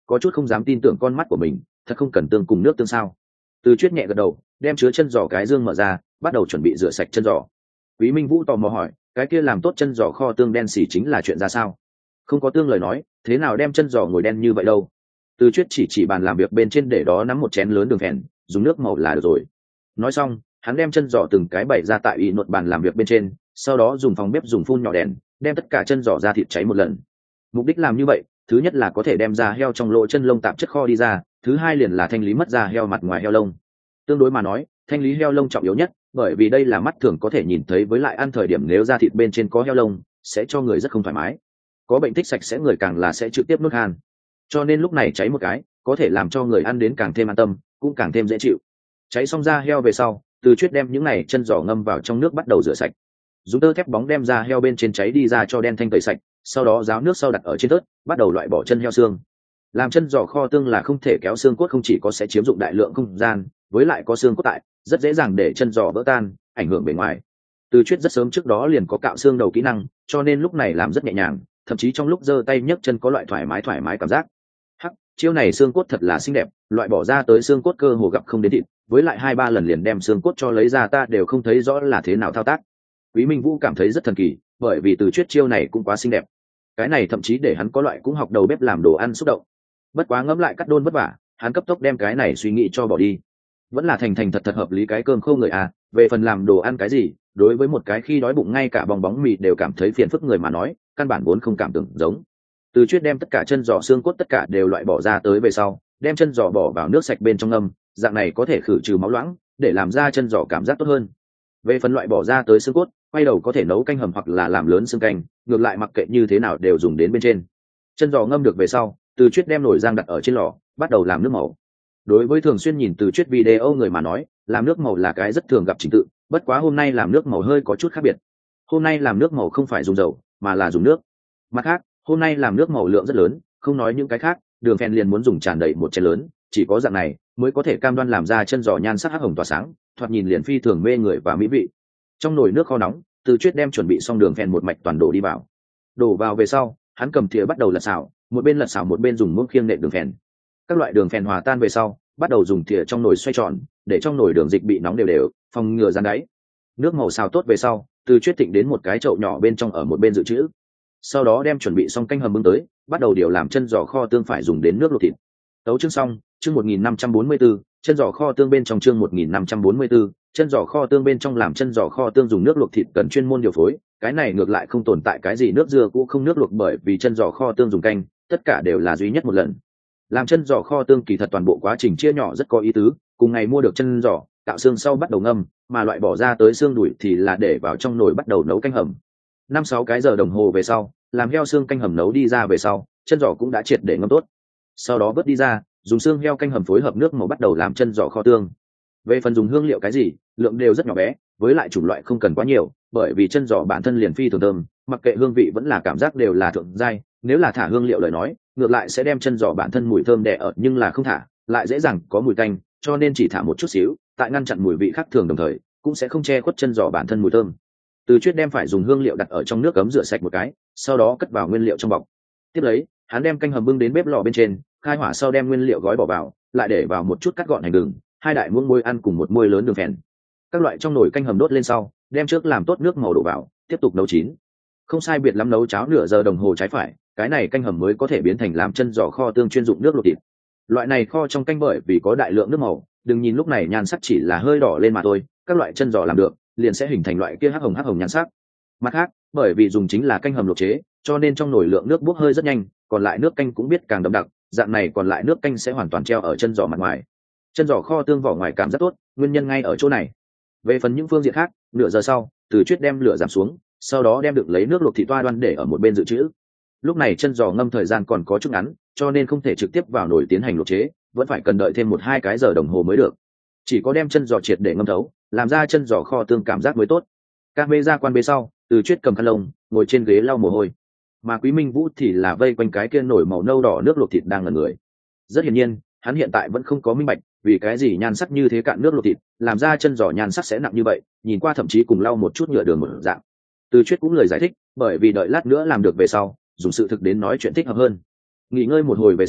có chút không dám tin tưởng con mắt của mình, thật không cần tương cùng nước tương sao? Từ Chuyết nhẹ gật đầu, đem chứa chân giò cái dương mở ra, bắt đầu chuẩn bị rửa sạch chân giò. Quý Minh Vũ tò mò hỏi, cái kia làm tốt chân giò kho tương đen xì chính là chuyện ra sao? Không có tương lời nói, thế nào đem chân giò ngồi đen như vậy đâu? Từ Chuyết chỉ chỉ bàn làm việc bên trên để đó nắm một chén lớn đường phèn, dùng nước màu là được rồi. Nói xong, hắn đem chân giò từng cái bày ra tại y nốt bàn làm việc bên trên, sau đó dùng phòng bếp dùng phun nhỏ đèn, đem tất cả chân giò ra thịt cháy một lần. Mục đích làm như vậy, thứ nhất là có thể đem da heo trong lỗ chân lông tạp chất kho đi ra, thứ hai liền là thanh lý mất da heo mặt ngoài heo lông. Tương đối mà nói, thanh lý heo lông trọng yếu nhất, bởi vì đây là mắt thường có thể nhìn thấy, với lại ăn thời điểm nếu da thịt bên trên có heo lông, sẽ cho người rất không thoải mái. Có bệnh thích sạch sẽ người càng là sẽ trực tiếp nuốt han. Cho nên lúc này cháy một cái, có thể làm cho người ăn đến càng thêm an tâm, cũng càng thêm dễ chịu. Cháy xong da heo về sau, Từ Chuyết đem những này chân giò ngâm vào trong nước bắt đầu rửa sạch. Dùng tơ thép bóng đem da heo bên trên cháy đi ra cho đen thanh tẩy sạch, sau đó ráo nước sau đặt ở trên tớt, bắt đầu loại bỏ chân heo xương. Làm chân giò kho tương là không thể kéo xương cốt, không chỉ có sẽ chiếm dụng đại lượng không gian, với lại có xương cốt tại, rất dễ dàng để chân giò vỡ tan, ảnh hưởng bề ngoài. Từ Chuyết rất sớm trước đó liền có cạo xương đầu kỹ năng, cho nên lúc này làm rất nhẹ nhàng, thậm chí trong lúc giơ tay nhấc chân có loại thoải mái thoải mái cảm giác. Hắc, chiêu này xương cốt thật là xinh đẹp, loại bỏ ra tới xương cốt cơ hồ gặp không đến thịt, với lại hai ba lần liền đem xương cốt cho lấy ra, ta đều không thấy rõ là thế nào thao tác. Quý Minh Vũ cảm thấy rất thần kỳ, bởi vì Từ Chuyết chiêu này cũng quá xinh đẹp. Cái này thậm chí để hắn có loại cũng học đầu bếp làm đồ ăn xúc động. Bất quá ngẫm lại cắt đôn vất vả, hắn cấp tốc đem cái này suy nghĩ cho bỏ đi. Vẫn là thành thành thật thật hợp lý cái cơm khô người à, về phần làm đồ ăn cái gì, đối với một cái khi đói bụng ngay cả bong bóng mì đều cảm thấy phiền phức người mà nói, căn bản vốn không cảm tưởng giống. Từ Chuyết đem tất cả chân giò xương cốt tất cả đều loại bỏ ra tới về sau, đem chân giò bỏ vào nước sạch bên trong ngâm, dạng này có thể khử trừ máu loãng, để làm ra chân giò cảm giác tốt hơn. Về phần loại bỏ ra tới xương cốt, quay đầu có thể nấu canh hầm hoặc là làm lớn xương canh, ngược lại mặc kệ như thế nào đều dùng đến bên trên. Chân giò ngâm được về sau, Từ Chuyết đem nồi rang đặt ở trên lò, bắt đầu làm nước màu. Đối với thường xuyên nhìn Từ Chuyết video người mà nói, làm nước màu là cái rất thường gặp trình tự, bất quá hôm nay làm nước màu hơi có chút khác biệt. Hôm nay làm nước màu không phải dùng dầu, mà là dùng nước. Mặt khác, hôm nay làm nước màu lượng rất lớn, không nói những cái khác, đường phèn liền muốn dùng tràn đầy một chén lớn, chỉ có dạng này mới có thể cam đoan làm ra chân giò nhan sắc hắc hồng tỏa sáng, thoạt nhìn liền phi thường mê người và mỹ vị. Trong nồi nước kho nóng, Từ Chuyết đem chuẩn bị xong đường phèn một mạch toàn đổ đi vào. Đổ vào về sau, hắn cầm thìa bắt đầu lật xào, một bên lật xào một bên dùng muỗng khiêng nện đường phèn. Các loại đường phèn hòa tan về sau, bắt đầu dùng thìa trong nồi xoay tròn, để trong nồi đường dịch bị nóng đều đều, phòng ngừa rán đáy. Nước màu xào tốt về sau, Từ Chuyết thịnh đến một cái chậu nhỏ bên trong ở một bên dự trữ. Sau đó đem chuẩn bị xong canh hầm bưng tới, bắt đầu điều làm chân giò kho tương phải dùng đến nước luộc thịt. Tấu chương xong, chương một nghìn năm trăm bốn mươi tư, chân giò kho tương bên trong chương một nghìn năm trăm bốn mươi tư, chân giò kho tương bên trong làm chân giò kho tương dùng nước luộc thịt cần chuyên môn điều phối, cái này ngược lại không tồn tại cái gì nước dưa cũ không nước luộc, bởi vì chân giò kho tương dùng canh, tất cả đều là duy nhất một lần. Làm chân giò kho tương kỳ thật toàn bộ quá trình chia nhỏ rất có ý tứ, cùng ngày mua được chân giò, cạo xương sau bắt đầu ngâm, mà loại bỏ ra tới xương đùi thì là để vào trong nồi bắt đầu nấu canh hầm. Năm sáu cái giờ đồng hồ về sau, làm heo xương canh hầm nấu đi ra về sau, chân giò cũng đã triệt để ngâm tốt. Sau đó vớt đi ra, dùng xương heo canh hầm phối hợp nước màu bắt đầu làm chân giò kho tương. Về phần dùng hương liệu cái gì, lượng đều rất nhỏ bé, với lại chủng loại không cần quá nhiều, bởi vì chân giò bản thân liền phi thường thơm, mặc kệ hương vị vẫn là cảm giác đều là thượng giai, nếu là thả hương liệu lời nói, ngược lại sẽ đem chân giò bản thân mùi thơm đè ở, nhưng là không thả, lại dễ dàng có mùi tanh, cho nên chỉ thả một chút xíu, tại ngăn chặn mùi vị khác thường đồng thời, cũng sẽ không che khuất chân giò bản thân mùi thơm. Từ Chuyết đem phải dùng hương liệu đặt ở trong nước ấm rửa sạch một cái, sau đó cất vào nguyên liệu trong bọc. Tiếp lấy, hắn đem canh hầm bưng đến bếp lò bên trên, khai hỏa sau đem nguyên liệu gói bỏ vào, lại để vào một chút cắt gọn hành gừng, hai đại muỗng muối ăn cùng một muôi lớn đường phèn. Các loại trong nồi canh hầm đốt lên sau, đem trước làm tốt nước màu đổ vào, tiếp tục nấu chín. Không sai biệt lắm nấu cháo nửa giờ đồng hồ trái phải, cái này canh hầm mới có thể biến thành làm chân giò kho tương chuyên dụng nước luộc thịt. Loại này kho trong canh bởi vì có đại lượng nước màu, đừng nhìn lúc này nhan sắc chỉ là hơi đỏ lên mà thôi, các loại chân giò làm được, liền sẽ hình thành loại kia hắc hồng hắc hồng nhan sắc. Mặt khác, bởi vì dùng chính là canh hầm luộc chế, cho nên trong nồi lượng nước bốc hơi rất nhanh, còn lại nước canh cũng biết càng đậm đặc, dạng này còn lại nước canh sẽ hoàn toàn treo ở chân giò mặt ngoài. Chân giò kho tương vỏ ngoài cảm rất tốt, nguyên nhân ngay ở chỗ này. Về phần những phương diện khác, nửa giờ sau, Từ Chuyết đem lửa giảm xuống, sau đó đem được lấy nước luộc thịt toa đoan để ở một bên dự trữ. Lúc này chân giò ngâm thời gian còn có chút ngắn, cho nên không thể trực tiếp vào nồi tiến hành luộc chế, vẫn phải cần đợi thêm một hai cái giờ đồng hồ mới được. Chỉ có đem chân giò triệt để ngâm thấu, làm ra chân giò kho tương cảm giác mới tốt. Các bê ra quan bê sau, Từ Chuyết cầm khăn lông, ngồi trên ghế lau mồ hôi. Mà Quý Minh Vũ thì là vây quanh cái kia nồi màu nâu đỏ nước luộc thịt đang ngẩn người. Rất hiển nhiên, hắn hiện tại vẫn không có minh bạch, vì cái gì nhan sắc như thế cạn nước luộc thịt, làm ra chân giò nhan sắc sẽ nặng như vậy, nhìn qua thậm chí cùng lau một chút nhựa đường một dạng. Từ Chuyết cũng lời giải thích, bởi vì đợi lát nữa làm được về sau, dùng sự thực đến nói chuyện thích hợp hơn. Nghỉ ngơi một hồi về sau,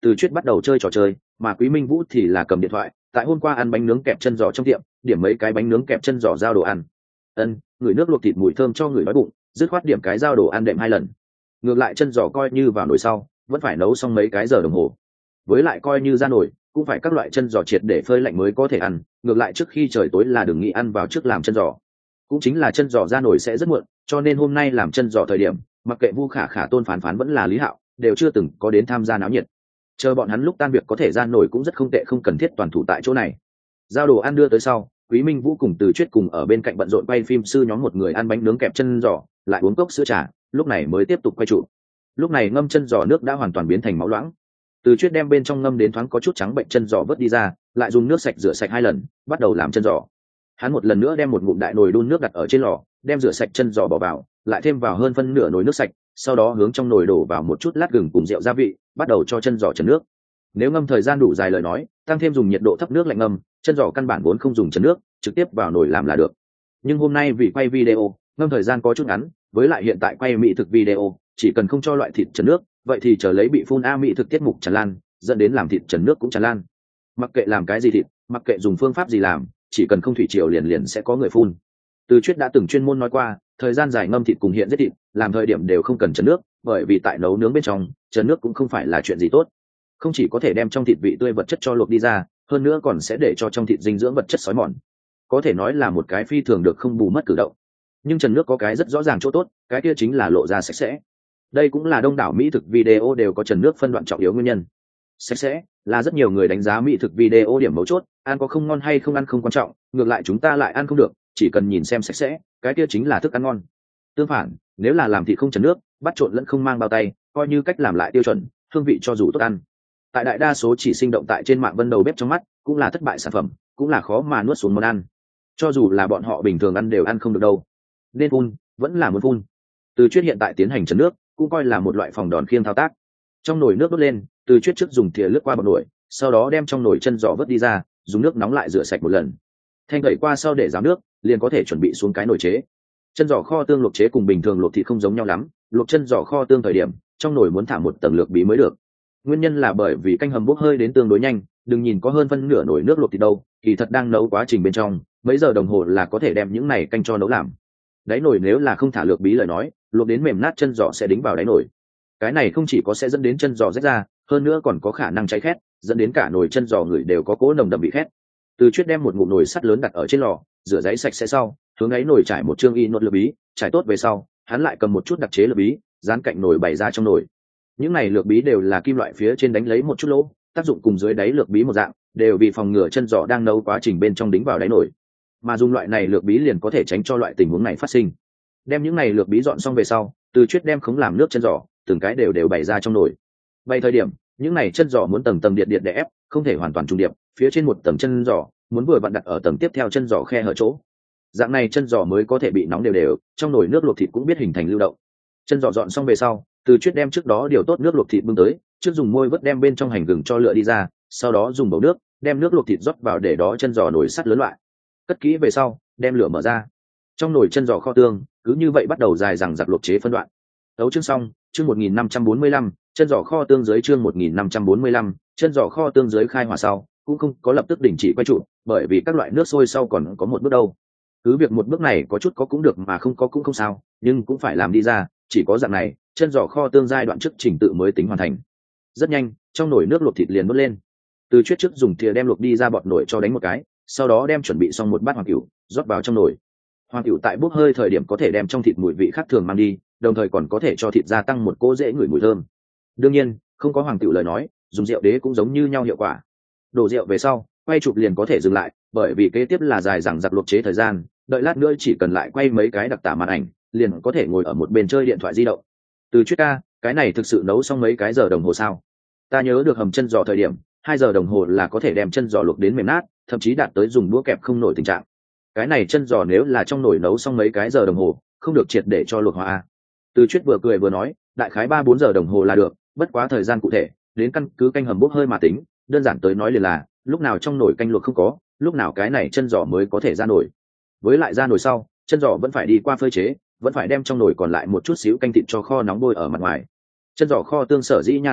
Từ Chuyết bắt đầu chơi trò chơi, mà Quý Minh Vũ thì là cầm điện thoại, tại hôm qua ăn bánh nướng kẹp chân giò trong tiệm, điểm mấy cái bánh nướng kẹp chân giò giao đồ ăn. Ân, người nước luộc thịt mùi thơm cho người đói bụng, dứt khoát điểm cái giao đồ ăn đệm hai lần. Ngược lại chân giò coi như vào nồi sau, vẫn phải nấu xong mấy cái giờ đồng hồ. Với lại coi như ra nồi, cũng phải các loại chân giò triệt để phơi lạnh mới có thể ăn, ngược lại trước khi trời tối là đừng nghĩ ăn vào trước làm chân giò. Cũng chính là chân giò ra nồi sẽ rất muộn, cho nên hôm nay làm chân giò thời điểm, mặc kệ Vu Khả Khả Tôn Phán Phán vẫn là Lý Hạo, đều chưa từng có đến tham gia náo nhiệt. Chờ bọn hắn lúc tan việc có thể ra nổi cũng rất không tệ, không cần thiết toàn thủ tại chỗ này. Giao đồ ăn đưa tới sau, Quý Minh Vũ cùng Từ Chuyết cùng ở bên cạnh bận rộn quay phim sư nhóm, một người ăn bánh nướng kẹp chân giò, lại uống cốc sữa trà, lúc này mới tiếp tục quay trụ. Lúc này ngâm chân giò nước đã hoàn toàn biến thành máu loãng. Từ Chuyết đem bên trong ngâm đến thoáng có chút trắng bệnh chân giò vớt đi ra, lại dùng nước sạch rửa sạch hai lần, bắt đầu làm chân giò. Hắn một lần nữa đem một ngụm đại nồi đun nước đặt ở trên lò, đem rửa sạch chân giò bỏ vào, lại thêm vào hơn phân nửa nồi nước sạch, sau đó hướng trong nồi đổ vào một chút lát gừng cùng rượu gia vị, bắt đầu cho chân giò chần nước. Nếu ngâm thời gian đủ dài lời nói, tăng thêm dùng nhiệt độ thấp nước lạnh ngâm, chân giò căn bản vốn không dùng chần nước, trực tiếp vào nồi làm là được. Nhưng hôm nay vì quay video, ngâm thời gian có chút ngắn, với lại hiện tại quay mỹ thực video, chỉ cần không cho loại thịt chần nước, vậy thì chờ lấy bị phun a mỹ thực tiết mục tràn lan, dẫn đến làm thịt chần nước cũng tràn lan. Mặc kệ làm cái gì thịt, mặc kệ dùng phương pháp gì làm, chỉ cần không thủy triều liền liền sẽ có người phun. Từ Chuyết đã từng chuyên môn nói qua, thời gian dài ngâm thịt cùng hiện giết thịt, làm thời điểm đều không cần chần nước, bởi vì tại nấu nướng bên trong, chần nước cũng không phải là chuyện gì tốt. Không chỉ có thể đem trong thịt vị tươi vật chất cho luộc đi ra, hơn nữa còn sẽ để cho trong thịt dinh dưỡng vật chất xói mòn, có thể nói là một cái phi thường được không bù mất cử động. Nhưng chần nước có cái rất rõ ràng chỗ tốt, cái kia chính là lộ ra sạch sẽ. Đây cũng là đông đảo mỹ thực video đều có chần nước phân đoạn trọng yếu nguyên nhân. Sạch sẽ là rất nhiều người đánh giá mỹ thực video điểm mấu chốt, ăn có không ngon hay không ăn không quan trọng, ngược lại chúng ta lại ăn không được, chỉ cần nhìn xem sạch sẽ, cái kia chính là thức ăn ngon. Tương phản, nếu là làm thịt không chần nước, bắt trộn lẫn không mang bao tay, coi như cách làm lại tiêu chuẩn, hương vị cho dù tốt ăn, tại đại đa số chỉ sinh động tại trên mạng vân đầu bếp trong mắt, cũng là thất bại sản phẩm, cũng là khó mà nuốt xuống món ăn. Cho dù là bọn họ bình thường ăn đều ăn không được đâu. Nên phun, vẫn là muốn phun. Từ Chuyết hiện tại tiến hành chần nước, cũng coi là một loại phòng đòn khiêng thao tác. Trong nồi nước đốt lên, Từ Chuyết trước dùng thìa lướt qua bọt nồi, sau đó đem trong nồi chân giò vớt đi ra, dùng nước nóng lại rửa sạch một lần. Thanh đẩy qua sau để ráo nước, liền có thể chuẩn bị xuống cái nồi chế. Chân giò kho tương luộc chế cùng bình thường luộc thịt không giống nhau lắm, luộc chân giò kho tương thời điểm, trong nồi muốn thả một tầng lược bí mới được. Nguyên nhân là bởi vì canh hầm bốc hơi đến tương đối nhanh, đừng nhìn có hơn phân nửa nồi nước luộc thịt đâu, kỳ thật đang nấu quá trình bên trong, mấy giờ đồng hồ là có thể đem những này canh cho nấu làm. Đáy nồi nếu là không thả lược bí lời nói, luộc đến mềm nát chân giò sẽ đính vào đáy nồi. Cái này không chỉ có sẽ dẫn đến chân giò rách ra, hơn nữa còn có khả năng cháy khét, dẫn đến cả nồi chân giò người đều có cỗ nồng đậm vị khét. Từ Chuyết đem một ngụm nồi sắt lớn đặt ở trên lò, rửa giấy sạch sẽ sau, hướng ấy nồi trải một chương y nốt lược bí, trải tốt về sau, hắn lại cầm một chút đặc chế lược bí, dán cạnh nồi bày ra trong nồi. Những này lược bí đều là kim loại phía trên đánh lấy một chút lỗ, tác dụng cùng dưới đáy lược bí một dạng, đều vì phòng ngừa chân giò đang nấu quá trình bên trong đính vào đáy nồi. Mà dùng loại này lược bí liền có thể tránh cho loại tình huống này phát sinh. Đem những này lược bí dọn xong về sau, Từ Chuyết đem khống làm nước chân giò, từng cái đều đều bày ra trong nồi. Bày thời điểm, những này chân giò muốn tầng tầng điện điện để ép, không thể hoàn toàn trùng điệp, phía trên một tầng chân giò muốn vừa vặn đặt ở tầng tiếp theo chân giò khe hở chỗ. Dạng này chân giò mới có thể bị nóng đều đều, trong nồi nước luộc thịt cũng biết hình thành lưu động. Chân giò dọn xong về sau, Từ Chuyết đem trước đó điều tốt nước luộc thịt bưng tới, trước dùng môi vớt đem bên trong hành gừng cho lựa đi ra, sau đó dùng bầu nước đem nước luộc thịt rót vào để đó chân giò nồi sắt lớn loại. Cất kỹ về sau, đem lửa mở ra. Trong nồi chân giò kho tương, cứ như vậy bắt đầu dài dằng dặc luộc chế phân đoạn. Tấu chương xong, chương một nghìn năm trăm bốn mươi lăm, chân giò kho tương dưới chương một nghìn năm trăm bốn mươi lăm, chân giò kho tương dưới khai hỏa sau, cũng không có lập tức đình chỉ quay trụ, bởi vì các loại nước sôi sau còn có một bước đâu. Cứ việc một bước này có chút có cũng được mà không có cũng không sao, nhưng cũng phải làm đi ra, chỉ có dạng này, chân giò kho tương giai đoạn trước trình tự mới tính hoàn thành. Rất nhanh, trong nồi nước luộc thịt liền bốc lên. Từ Chuyết trước dùng thìa đem luộc đi ra bọt nồi cho đánh một cái, sau đó đem chuẩn bị xong một bát hoàng cửu rót vào trong nồi. Hoàng cửu tại bốc hơi thời điểm có thể đem trong thịt mùi vị khác thường mang đi, đồng thời còn có thể cho thịt gia tăng một cỗ dễ ngửi mùi thơm. Đương nhiên, không có hoàng cửu lời nói, dùng rượu đế cũng giống như nhau hiệu quả. Đổ rượu về sau, quay chụp liền có thể dừng lại, bởi vì kế tiếp là dài dằng dặc luộc chế thời gian, đợi lát nữa chỉ cần lại quay mấy cái đặc tả màn ảnh, liền có thể ngồi ở một bên chơi điện thoại di động. Từ Chuyết ca, cái này thực sự nấu xong mấy cái giờ đồng hồ sao? Ta nhớ được hầm chân giò thời điểm, hai giờ đồng hồ là có thể đem chân giò luộc đến mềm nát, thậm chí đạt tới dùng đũa kẹp không nổi tình trạng. Cái này chân giò nếu là trong nồi nấu xong mấy cái giờ đồng hồ, không được triệt để cho luộc hóa. Từ Chuyết vừa cười vừa nói, đại khái ba bốn giờ đồng hồ là được, bất quá thời gian cụ thể, đến căn cứ canh hầm bốc hơi mà tính, đơn giản tới nói liền là, lúc nào trong nồi canh luộc không có, lúc nào cái này chân giò mới có thể ra nồi. Với lại ra nồi sau, chân giò vẫn phải đi qua phơi chế, vẫn phải đem trong nồi còn lại một chút xíu canh thịt cho kho nóng bôi ở mặt ngoài. Chân giò kho tương sở dĩ nhan sắc nặng,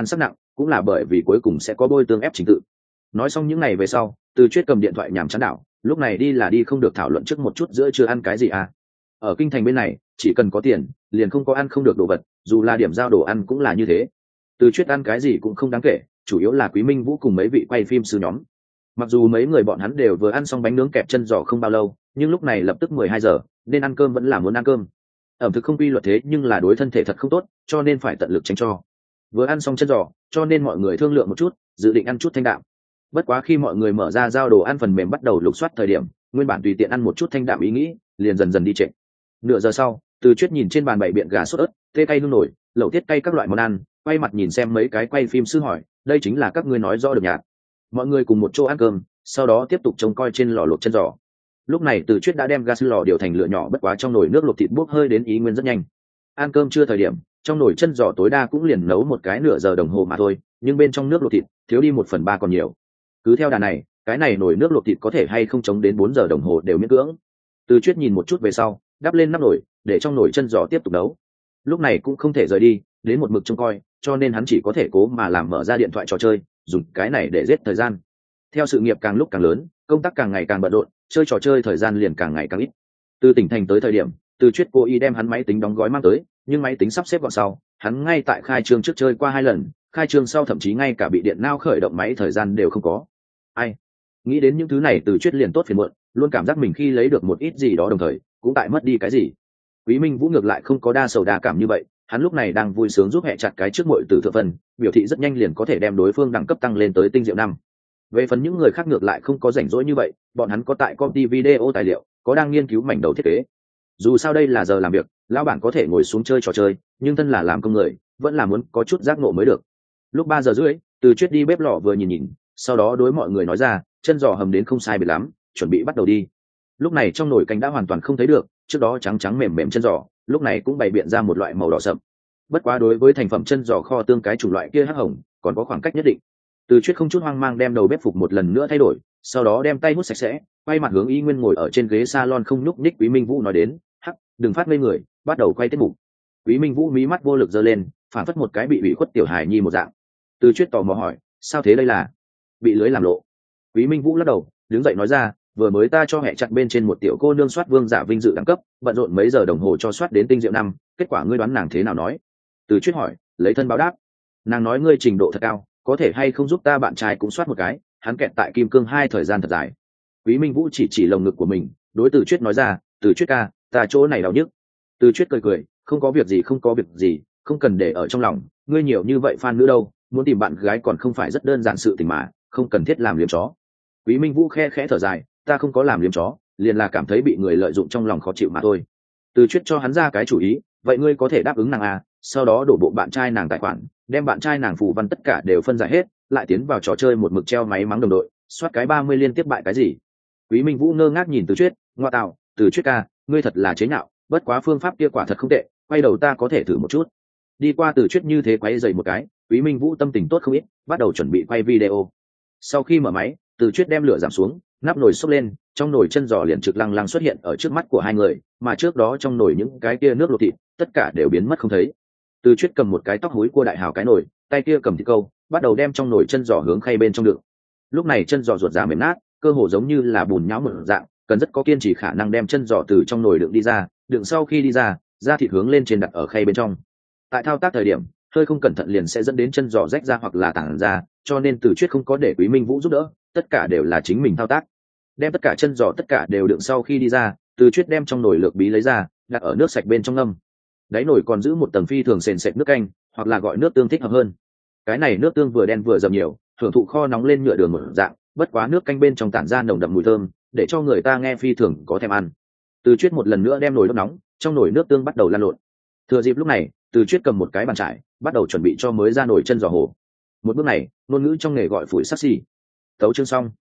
cũng là bởi vì cuối cùng sẽ có bôi tương ép trình tự. Nói xong những ngày về sau, Từ Chuyết cầm điện thoại nhàm chán đảo, lúc này đi là đi không được thảo luận trước một chút giữa chưa ăn cái gì à. Ở kinh thành bên này, chỉ cần có tiền, liền không có ăn không được đồ vật, dù là điểm giao đồ ăn cũng là như thế. Từ Chuyết ăn cái gì cũng không đáng kể, chủ yếu là Quý Minh Vũ cùng mấy vị quay phim sư nhóm. Mặc dù mấy người bọn hắn đều vừa ăn xong bánh nướng kẹp chân giò không bao lâu, nhưng lúc này lập tức mười hai giờ, nên ăn cơm vẫn là muốn ăn cơm. Ẩm thực không quy luật thế nhưng là đối thân thể thật không tốt, cho nên phải tận lực tránh cho. Vừa ăn xong chân giò, cho nên mọi người thương lượng một chút, dự định ăn chút thanh đạm. Bất quá khi mọi người mở ra giao đồ ăn phần mềm bắt đầu lục soát thời điểm, nguyên bản tùy tiện ăn một chút thanh đạm ý nghĩ, liền dần dần đi trệ. Nửa giờ sau, Từ Chuyết nhìn trên bàn bày biện gà sốt ớt, tê cay nung nổi, lẩu tiết cay các loại món ăn, quay mặt nhìn xem mấy cái quay phim sư hỏi, đây chính là các ngươi nói rõ được nhạt. Mọi người cùng một chỗ ăn cơm, sau đó tiếp tục trông coi trên lò luộc chân giò. Lúc này Từ Chuyết đã đem gas lò điều thành lửa nhỏ, bất quá trong nồi nước luộc thịt bốc hơi đến ý nguyên rất nhanh. Ăn cơm trưa thời điểm, trong nồi chân giò tối đa cũng liền nấu một cái nửa giờ đồng hồ mà thôi, nhưng bên trong nước luộc thịt thiếu đi một phần ba còn nhiều. Cứ theo đà này, cái này nồi nước luộc thịt có thể hay không chống đến bốn giờ đồng hồ đều miễn cưỡng. Từ Chuyết nhìn một chút về sau, đắp lên nắp nồi, để trong nồi chân giò tiếp tục nấu. Lúc này cũng không thể rời đi, đến một mực trông coi, cho nên hắn chỉ có thể cố mà làm mở ra điện thoại trò chơi, dùng cái này để giết thời gian. Theo sự nghiệp càng lúc càng lớn, công tác càng ngày càng bận rộn, chơi trò chơi thời gian liền càng ngày càng ít. Từ tỉnh thành tới thời điểm, Từ Chuyết cố ý đem hắn máy tính đóng gói mang tới, nhưng máy tính sắp xếp gọn sau, hắn ngay tại khai trương trước chơi qua hai lần, khai trương sau thậm chí ngay cả bị điện nao khởi động máy thời gian đều không có. Ai nghĩ đến những thứ này, Từ Chuyết liền tốt phiền muộn, luôn cảm giác mình khi lấy được một ít gì đó đồng thời cũng tại mất đi cái gì. Quý Minh Vũ ngược lại không có đa sầu đa cảm như vậy, hắn lúc này đang vui sướng giúp hẹ chặt cái trước muội tử thượng phần, biểu thị rất nhanh liền có thể đem đối phương đẳng cấp tăng lên tới tinh diệu năm. Về phần những người khác ngược lại không có rảnh rỗi như vậy, bọn hắn có tại công ty video tài liệu, có đang nghiên cứu mảnh đầu thiết kế. Dù sao đây là giờ làm việc, lão bản có thể ngồi xuống chơi trò chơi, nhưng thân là làm công người, vẫn là muốn có chút giác ngộ mới được. Lúc ba giờ rưỡi, Từ Chuyết đi bếp lò vừa nhìn nhìn, sau đó đối mọi người nói ra, chân giò hầm đến không sai biệt lắm, chuẩn bị bắt đầu đi. Lúc này trong nồi canh đã hoàn toàn không thấy được, trước đó trắng trắng mềm mềm chân giò, lúc này cũng bày biện ra một loại màu đỏ sậm. Bất quá đối với thành phẩm chân giò kho tương cái chủng loại kia hắc hồng, còn có khoảng cách nhất định. Từ Chuyết không chút hoang mang đem đầu bếp phục một lần nữa thay đổi, sau đó đem tay hút sạch sẽ, quay mặt hướng Y Nguyên ngồi ở trên ghế salon không nhúc nhích Quý Minh Vũ nói đến, hắc, đừng phát ngây người, bắt đầu quay tiết mục. Quý Minh Vũ mí mắt vô lực giơ lên, phản phất một cái bị bị khuất tiểu hài nhi một dạng. Từ Chuyết tò mò hỏi, sao thế đây là bị lưới làm lộ? Quý Minh Vũ lắc đầu, đứng dậy nói ra, vừa mới ta cho hẹ chặt bên trên một tiểu cô nương soát vương giả vinh dự đẳng cấp, bận rộn mấy giờ đồng hồ cho soát đến tinh diệu năm, kết quả ngươi đoán nàng thế nào nói? Từ Chuyết hỏi, lấy thân báo đáp. Nàng nói ngươi trình độ thật cao, có thể hay không giúp ta bạn trai cũng soát một cái, hắn kẹt tại kim cương hai thời gian thật dài. Quý Minh Vũ chỉ chỉ lồng ngực của mình, đối Từ Chuyết nói ra, Từ Chuyết ca, ta chỗ này đau nhức. Từ Chuyết cười cười, không có việc gì không có việc gì, không cần để ở trong lòng, ngươi nhiều như vậy fan nữ đâu, muốn tìm bạn gái còn không phải rất đơn giản sự tình mà, không cần thiết làm liếm chó. Quý Minh Vũ khe khẽ thở dài, ta không có làm liếm chó, liền là cảm thấy bị người lợi dụng trong lòng khó chịu mà thôi. Từ Chuyết cho hắn ra cái chủ ý, vậy ngươi có thể đáp ứng nàng à, sau đó đổ bộ bạn trai nàng tài khoản, đem bạn trai nàng phù văn tất cả đều phân giải hết, lại tiến vào trò chơi một mực treo máy mắng đồng đội, soát cái ba mươi liên tiếp bại cái gì. Quý Minh Vũ ngơ ngác nhìn Từ Chuyết, ngoa tạo, Từ Chuyết ca, ngươi thật là chế nhạo, bất quá phương pháp kia quả thật không tệ, quay đầu ta có thể thử một chút. Đi qua Từ Chuyết như thế quay dậy một cái, Quý Minh Vũ tâm tình tốt không ít, bắt đầu chuẩn bị quay video. Sau khi mở máy, Từ Chuyết đem lửa giảm xuống, nắp nồi xốc lên, trong nồi chân giò liền trực lăng lăng xuất hiện ở trước mắt của hai người, mà trước đó trong nồi những cái kia nước luộc thịt, tất cả đều biến mất không thấy. Từ Chuyết cầm một cái tóc húi cua đại hào cái nồi, tay kia cầm thịt câu, bắt đầu đem trong nồi chân giò hướng khay bên trong đựng. Lúc này chân giò ruột già mềm nát, cơ hồ giống như là bùn nhão mở dạng, cần rất có kiên trì khả năng đem chân giò từ trong nồi đựng đi ra, đựng sau khi đi ra, ra thịt hướng lên trên đặt ở khay bên trong. Tại thao tác thời điểm, hơi không cẩn thận liền sẽ dẫn đến chân giò rách ra hoặc là tản ra, cho nên Từ Chuyết không có để Quý Minh Vũ giúp đỡ, tất cả đều là chính mình thao tác. Đem tất cả chân giò tất cả đều đựng sau khi đi ra, Từ Chuyết đem trong nồi lược bí lấy ra, đặt ở nước sạch bên trong ngâm. Đáy nồi còn giữ một tầng phi thường sền sệt nước canh, hoặc là gọi nước tương thích hợp hơn. Cái này nước tương vừa đen vừa dầm nhiều, hưởng thụ kho nóng lên nhựa đường một dạng, bất quá nước canh bên trong tản ra nồng đậm mùi thơm, để cho người ta nghe phi thường có thèm ăn. Từ Chuyết một lần nữa đem nồi đốt nóng, trong nồi nước tương bắt đầu lan lộn. Thừa dịp lúc này, Từ Chuyết cầm một cái bàn trải, bắt đầu chuẩn bị cho mới ra nồi chân giò hồ. Một bước này, ngôn ngữ trong nghề gọi phủi sắc xì. Tấu chương xong.